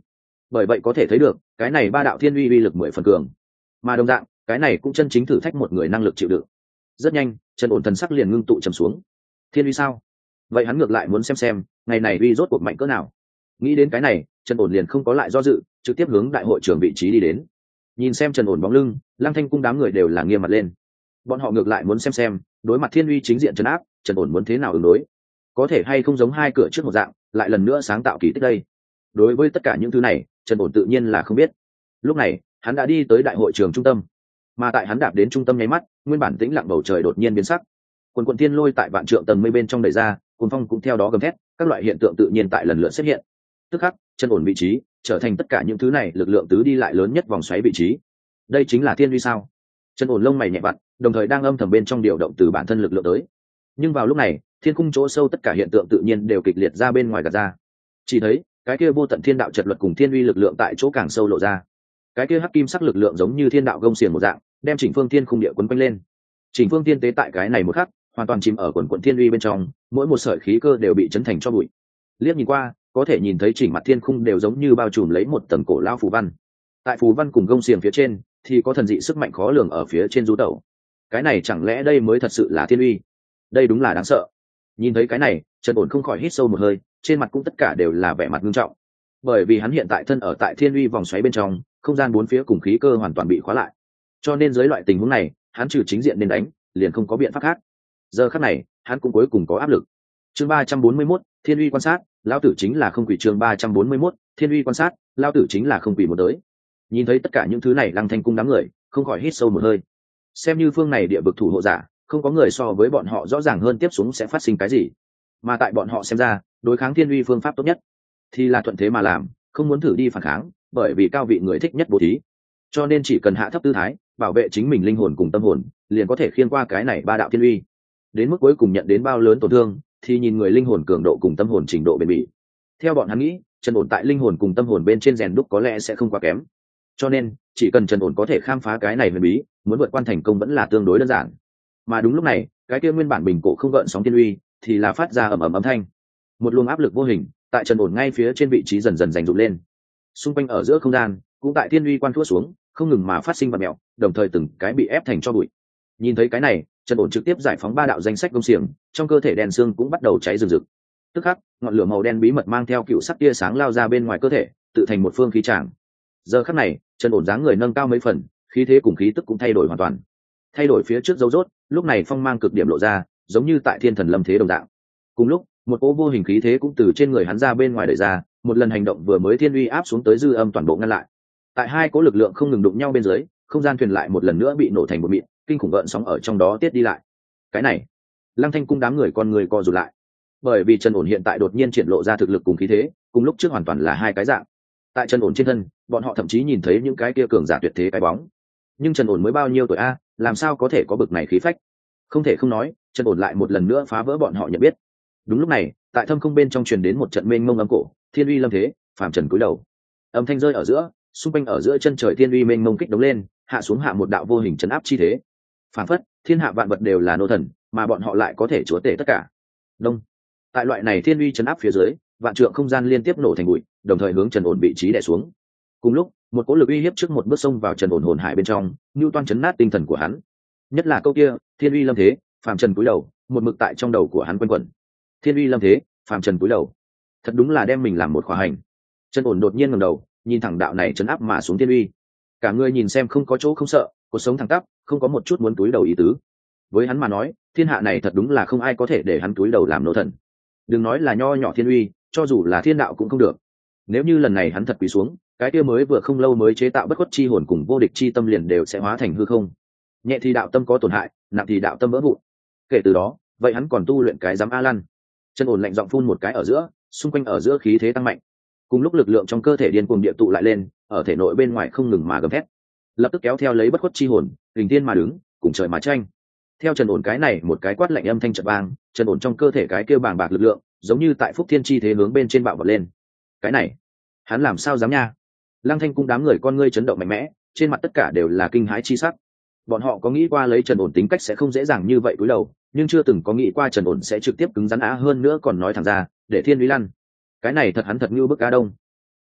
bởi vậy có thể thấy được cái này ba đạo thiên uy uy lực 10 phần cường, mà đồng dạng cái này cũng chân chính thử thách một người năng lực chịu đựng. Rất nhanh Trần Ổn thần sắc liền ngưng tụ trầm xuống. Thiên uy sao? Vậy hắn ngược lại muốn xem ngày này uy rốt cuộc mạnh cỡ nào. Nghĩ đến cái này, Trần Ổn liền không có lại do dự, trực tiếp hướng đại hội trưởng vị trí đi đến. Nhìn xem Trần Ổn bóng lưng, Lăng Thanh cung đám người đều là nghiêm mặt lên. Bọn họ ngược lại muốn xem đối mặt thiên uy chính diện trấn áp, Trần Ổn muốn thế nào ứng đối, có thể hay không giống hai cửa trước một dạng lại lần nữa sáng tạo kỳ tích đây. Đối với tất cả những thứ này, Trần Ổn tự nhiên là không biết. Lúc này hắn đã đi tới đại hội trường trung tâm, mà tại hắn đạp đến trung tâm nháy mắt, nguyên bản tĩnh lặng bầu trời đột nhiên biến sắc. Quần thiên lôi tại vạn trượng tầng mây bên trong đẩy ra, cuồng phong cũng theo đó gầm thét, các loại hiện tượng tự nhiên tại lần lượt xuất hiện. Tức khắc Trần Ổn vị trí trở thành tất cả những thứ này lực lượng tứ đi lại lớn nhất vòng xoáy vị trí. Đây chính là thiên uy sao? Trần Ổn lông mày nhẹ vặn, đồng thời đang âm thầm bên trong điều động từ bản thân lực lượng tới. Nhưng vào lúc này thiên cung chỗ sâu tất cả hiện tượng tự nhiên đều kịch liệt ra bên ngoài gạt ra. Chỉ thấy cái kia vô tận thiên đạo trật luật cùng thiên uy lực lượng tại chỗ càng sâu lộ ra. Cái kia hắc kim sắc lực lượng giống như thiên đạo gông xiềng một dạng, đem chỉnh phương thiên khung địa quấn quanh lên. Chỉnh phương thiên tế tại cái này một khắc hoàn toàn chìm ở quần quần thiên uy bên trong, mỗi một sợi khí cơ đều bị chấn thành cho bụi. Liếc nhìn qua có thể nhìn thấy chỉnh mặt thiên khung đều giống như bao trùm lấy một tầng cổ lao phù văn. Tại phù văn cùng gông xiềng phía trên thì có thần dị sức mạnh khó lường ở phía trên du tẩu. Cái này chẳng lẽ đây mới thật sự là thiên uy? Đây đúng là đáng sợ. Nhìn thấy cái này, Trần Ổn không khỏi hít sâu một hơi, trên mặt cũng tất cả đều là vẻ mặt nghiêm trọng. Bởi vì hắn hiện tại thân ở tại thiên uy vòng xoáy bên trong, không gian bốn phía cùng khí cơ hoàn toàn bị khóa lại. Cho nên dưới loại tình huống này, hắn trừ chính diện nên đánh, liền không có biện pháp khác. Giờ khắc này, hắn cũng cuối cùng có áp lực. Chương 341, Thiên uy quan sát, lão tử chính là không quỷ. Chương 341, Thiên uy quan sát, lão tử chính là không quỷ một tới. Nhìn thấy tất cả những thứ này, Lăng Thanh cung đám người không khỏi hít sâu một hơi. Xem như phương này địa vực thủ hộ giả, không có người so với bọn họ rõ ràng hơn tiếp xuống sẽ phát sinh cái gì. Mà tại bọn họ xem ra, đối kháng thiên uy phương pháp tốt nhất thì là thuận thế mà làm, không muốn thử đi phản kháng, bởi vì cao vị người thích nhất bố thí. Cho nên chỉ cần hạ thấp tư thái, bảo vệ chính mình linh hồn cùng tâm hồn, liền có thể khiên qua cái này ba đạo thiên uy. Đến mức cuối cùng nhận đến bao lớn tổn thương, thì nhìn người linh hồn cường độ cùng tâm hồn trình độ bền bỉ. Theo bọn hắn nghĩ, Trần Ổn tại linh hồn cùng tâm hồn bên trên rèn đúc có lẽ sẽ không quá kém. Cho nên chỉ cần Trần Ổn có thể khám phá cái này huyền bí, muốn vượt qua thành công vẫn là tương đối đơn giản. Mà đúng lúc này, cái kia nguyên bản bình cổ không gợn sóng thiên uy thì là phát ra ầm ầm âm thanh. Một luồng áp lực vô hình tại Trần Ổn ngay phía trên vị trí dần dần dành dụm lên. Xung quanh ở giữa không gian cũng tại thiên uy quan thua xuống, không ngừng mà phát sinh vật mèo, đồng thời từng cái bị ép thành cho bụi. Nhìn thấy cái này, Trần Ổn trực tiếp giải phóng ba đạo danh sách công xiềng, trong cơ thể đèn xương cũng bắt đầu cháy rừng rực. Tức khắc, ngọn lửa màu đen bí mật mang theo cựu sắc tia sáng lao ra bên ngoài cơ thể, tự thành một phương khí tràng. Giờ khắc này, Trần Ổn dáng người nâng cao mấy phần, khí thế cùng khí tức cũng thay đổi hoàn toàn. Thay đổi phía trước dấu rốt, lúc này phong mang cực điểm lộ ra, giống như tại thiên thần lâm thế đồng dạng. Cùng lúc, một cỗ vô hình khí thế cũng từ trên người hắn ra bên ngoài đẩy ra, một lần hành động vừa mới thiên uy áp xuống tới dư âm toàn bộ ngăn lại. Tại hai cỗ lực lượng không ngừng đụng nhau bên dưới, không gian thuyền lại một lần nữa bị nổ thành một mịn, kinh khủng gợn sóng ở trong đó tiết đi lại. Cái này, Lăng Thanh cung đám người con người co rụt lại, bởi vì Trần Ổn hiện tại đột nhiên triển lộ ra thực lực cùng khí thế, cùng lúc trước hoàn toàn là hai cái dạng. Tại Trần Ổn trên thân, bọn họ thậm chí nhìn thấy những cái kia cường giả tuyệt thế cái bóng. Nhưng Trần Ổn mới bao nhiêu tuổi a, làm sao có thể có bực này khí phách? Không thể không nói, Trần Ổn lại một lần nữa phá vỡ bọn họ nhận biết. Đúng lúc này, tại thâm không bên trong truyền đến một trận mênh mông âm cổ, thiên uy lâm thế, phàm trần cúi đầu. Âm thanh rơi ở giữa, xung quanh ở giữa chân trời thiên uy mênh mông kích động lên, hạ xuống hạ một đạo vô hình trấn áp chi thế. Phản phất, thiên hạ vạn vật đều là nô thần, mà bọn họ lại có thể chúa tể tất cả. Đông. Tại loại này thiên uy trấn áp phía dưới, vạn trượng không gian liên tiếp nổ thành bụi, đồng thời hướng Trần Ổn vị trí đè xuống. Cùng lúc, một cỗ lực uy hiếp trước một bước xông vào Trần Ổn hồn hải bên trong, nhu toan chấn nát tinh thần của hắn. Nhất là câu kia, thiên uy lâm thế, phàm trần cúi đầu, một mực tại trong đầu của hắn quanh quẩn. Thiên uy lâm thế, phàm trần cúi đầu. Thật đúng là đem mình làm một khóa hành. Trần Ổn đột nhiên ngẩng đầu, nhìn thẳng đạo này chấn áp mà xuống thiên uy. Cả người nhìn xem không có chỗ không sợ, cuộc sống thẳng tắp, không có một chút muốn cúi đầu ý tứ. Với hắn mà nói, thiên hạ này thật đúng là không ai có thể để hắn cúi đầu làm nô thần. Đừng nói là nho nhỏ thiên uy, cho dù là thiên đạo cũng không được. Nếu như lần này hắn thật quỳ xuống, cái kia mới vừa không lâu mới chế tạo bất khuất chi hồn cùng vô địch chi tâm liền đều sẽ hóa thành hư không. Nhẹ thì đạo tâm có tổn hại, nặng thì đạo tâm vỡ vụn. Kể từ đó, vậy hắn còn tu luyện cái dám a lăn. Trần Ổn lạnh giọng phun một cái ở giữa, xung quanh ở giữa khí thế tăng mạnh. Cùng lúc lực lượng trong cơ thể điên cuồng địa tụ lại lên, ở thể nội bên ngoài không ngừng mà gầm thét. Lập tức kéo theo lấy bất khuất chi hồn, hình thiên mà đứng, cùng trời mà tranh. Theo Trần Ổn cái này một cái quát lạnh âm thanh chợt vang, Trần Ổn trong cơ thể cái kêu bàng bạc lực lượng, giống như tại phúc thiên chi thế hướng bên trên bạo vọt lên. Cái này, hắn làm sao dám nha? Lăng Thanh cung đám người con ngươi chấn động mạnh mẽ, trên mặt tất cả đều là kinh hãi chi sắc. Bọn họ có nghĩ qua lấy Trần Ổn tính cách sẽ không dễ dàng như vậy cúi đầu, nhưng chưa từng có nghĩ qua Trần Ổn sẽ trực tiếp cứng rắn á hơn nữa còn nói thẳng ra, để thiên lý lăn. Cái này thật hắn thật như bức cá đông.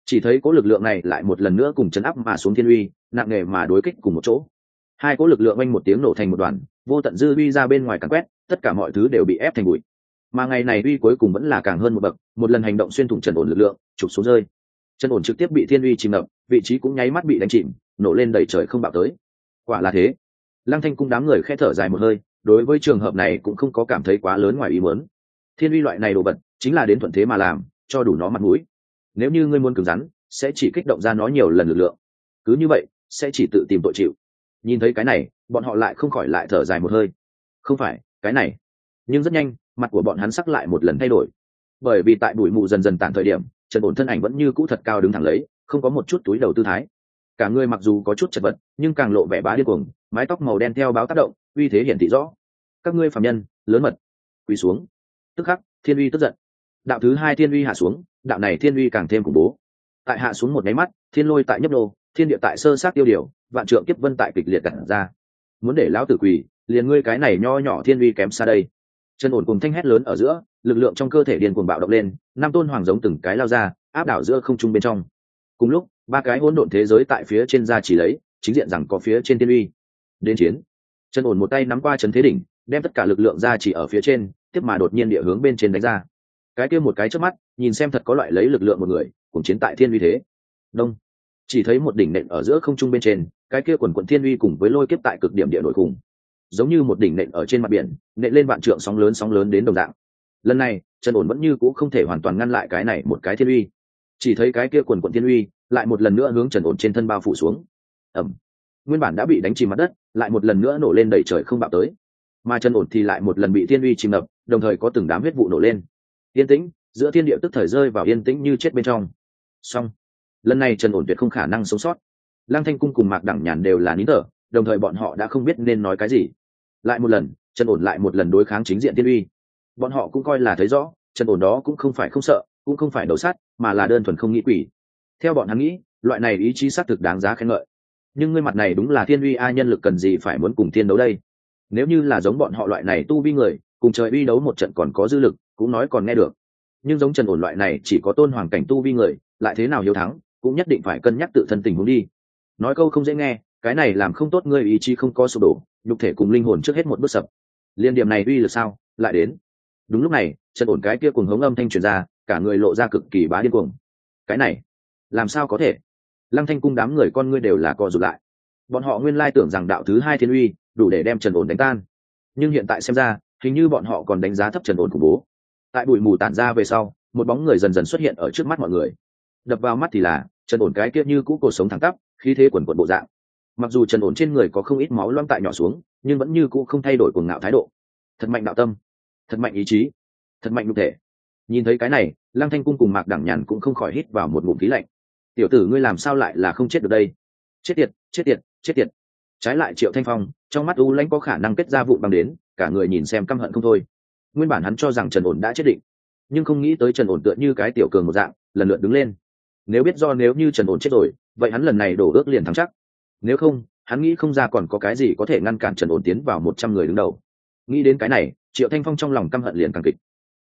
Chỉ thấy cỗ lực lượng này lại một lần nữa cùng chấn áp mà xuống thiên uy, nặng nề mà đối kích cùng một chỗ. Hai cỗ lực lượng oanh một tiếng nổ thành một đoàn, vô tận dư uy ra bên ngoài càn quét, tất cả mọi thứ đều bị ép thành bụi. Mà ngày này uy cuối cùng vẫn là càng hơn một bậc, một lần hành động xuyên thủng Trần Ổn lực lượng, chụp xuống rơi. Trần Ổn trực tiếp bị thiên uy chìm ngập, vị trí cũng nháy mắt bị đánh chìm, nổ lên đầy trời không bạo tới. Quả là thế. Lăng Thanh Cung đám người khẽ thở dài một hơi, đối với trường hợp này cũng không có cảm thấy quá lớn ngoài ý muốn. Thiên uy loại này đồ vật, chính là đến thuận thế mà làm, cho đủ nó mặt mũi. Nếu như ngươi muốn cứng rắn, sẽ chỉ kích động ra nó nhiều lần lực lượng. Cứ như vậy, sẽ chỉ tự tìm tội chịu. Nhìn thấy cái này, bọn họ lại không khỏi lại thở dài một hơi. Không phải, cái này. Nhưng rất nhanh, mặt của bọn hắn sắc lại một lần thay đổi. Bởi vì tại bụi mù dần dần tản thời điểm, Trần Ổn thân ảnh vẫn như cũ thật cao đứng thẳng lấy, không có một chút túi đầu tư thái. Cả người mặc dù có chút chật vật, nhưng càng lộ vẻ bá điên cuồng, mái tóc màu đen theo báo tác động, uy thế hiển thị rõ. Các ngươi phàm nhân, lớn mật, quỳ xuống. Tức khắc, thiên uy tức giận. Đạo thứ hai thiên uy hạ xuống, đạo này thiên uy càng thêm khủng bố. Tại hạ xuống một cái mắt, thiên lôi tại nhấp đô, thiên địa tại sơ sát tiêu điều, vạn trượng kiếp vân tại kịch liệt đặt ra. Muốn để lão tử quỳ, liền ngươi cái này nho nhỏ thiên uy kém xa đây. Trần Ổn cùng thanh hét lớn ở giữa, lực lượng trong cơ thể điên cuồng bạo động lên, năm tôn hoàng giống từng cái lao ra, áp đảo giữa không trung bên trong. Cùng lúc, ba cái hỗn độn thế giới tại phía trên ra chỉ lấy, chính diện rằng có phía trên thiên uy. Đến chiến. Trần Ổn một tay nắm qua trấn thế đỉnh, đem tất cả lực lượng ra chỉ ở phía trên, tiếp mà đột nhiên địa hướng bên trên đánh ra. Cái kia một cái chớp mắt, nhìn xem thật có loại lấy lực lượng một người, cùng chiến tại thiên uy thế. Đông. Chỉ thấy một đỉnh nện ở giữa không trung bên trên, cái kia quần quần thiên uy cùng với lôi kiếp tại cực điểm địa nổi khủng, giống như một đỉnh nện ở trên mặt biển, nện lên vạn trượng sóng lớn đến đồng dạng. Lần này, Trần Ổn vẫn như cũ không thể hoàn toàn ngăn lại cái này một cái thiên uy. Chỉ thấy cái kia quần quần thiên uy lại một lần nữa hướng Trần Ổn trên thân bao phủ xuống. Ầm. Nguyên bản đã bị đánh chìm mặt đất, lại một lần nữa nổ lên đầy trời không bạo tới. Mà Trần Ổn thì lại một lần bị thiên uy chìm ngập, đồng thời có từng đám huyết vụ nổ lên. Yên tĩnh, giữa thiên địa tức thời rơi vào yên tĩnh như chết bên trong. Xong, lần này Trần Ổn tuyệt không khả năng sống sót. Lăng Thanh Cung cùng Mạc Đẳng Nhàn đều là nín thở, đồng thời bọn họ đã không biết nên nói cái gì. Lại một lần, Trần Ổn lại một lần đối kháng chính diện thiên uy. Bọn họ cũng coi là thấy rõ, Trần Ổn đó cũng không phải không sợ, cũng không phải đầu sát, mà là đơn thuần không nghĩ quỷ. Theo bọn hắn nghĩ, loại này ý chí xác thực đáng giá khen ngợi. Nhưng ngươi mặt này đúng là thiên uy ai, nhân lực cần gì phải muốn cùng thiên đấu đây? Nếu như là giống bọn họ loại này tu vi người, cùng trời uy đấu một trận còn có dư lực, cũng nói còn nghe được. Nhưng giống Trần Ổn loại này chỉ có tôn hoàng cảnh tu vi người, lại thế nào hiếu thắng, cũng nhất định phải cân nhắc tự thân tình huống đi. Nói câu không dễ nghe, cái này làm không tốt, ngươi ý chí không có sụp đổ, nhục thể cùng linh hồn trước hết một bước sập. Liên điểm này uy lực sao, lại đến. Đúng lúc này, Trần Ổn cái kia cuồng hống âm thanh truyền ra, cả người lộ ra cực kỳ bá điên cuồng. Cái này, làm sao có thể? Lăng Thanh Cung đám người con ngươi đều là co rụt lại. Bọn họ nguyên lai tưởng rằng đạo thứ hai thiên uy đủ để đem Trần Ổn đánh tan, nhưng hiện tại xem ra, hình như bọn họ còn đánh giá thấp Trần Ổn khủng bố. Tại bụi mù tản ra về sau, một bóng người dần dần xuất hiện ở trước mắt mọi người. Đập vào mắt thì là Trần Ổn cái kia như cũ cổ sống thẳng tắp, khí thế quần quần bộ dạng. Mặc dù Trần Ổn trên người có không ít máu loang tại nhỏ xuống, nhưng vẫn như cũ không thay đổi cuồng ngạo thái độ. Thật mạnh đạo tâm, thật mạnh ý chí, thật mạnh nhục thể. Nhìn thấy cái này, Lăng Thanh Cung cùng Mạc Đẳng Nhàn cũng không khỏi hít vào một ngụm khí lạnh. Tiểu tử ngươi làm sao lại là không chết được đây? Chết tiệt, chết tiệt, chết tiệt. Trái lại Triệu Thanh Phong, trong mắt u lãnh có khả năng kết ra vụn băng đến, cả người nhìn xem căm hận không thôi. Nguyên bản hắn cho rằng Trần Ổn đã chết định, nhưng không nghĩ tới Trần Ổn tựa như cái tiểu cường một dạng, lần lượt đứng lên. Nếu biết do nếu như Trần Ổn chết rồi, vậy hắn lần này đổ ước liền thắng chắc. Nếu không, hắn nghĩ không ra còn có cái gì có thể ngăn cản Trần Ổn tiến vào 100 người đứng đầu. Nghĩ đến cái này, Triệu Thanh Phong trong lòng căm hận liền càng kịch.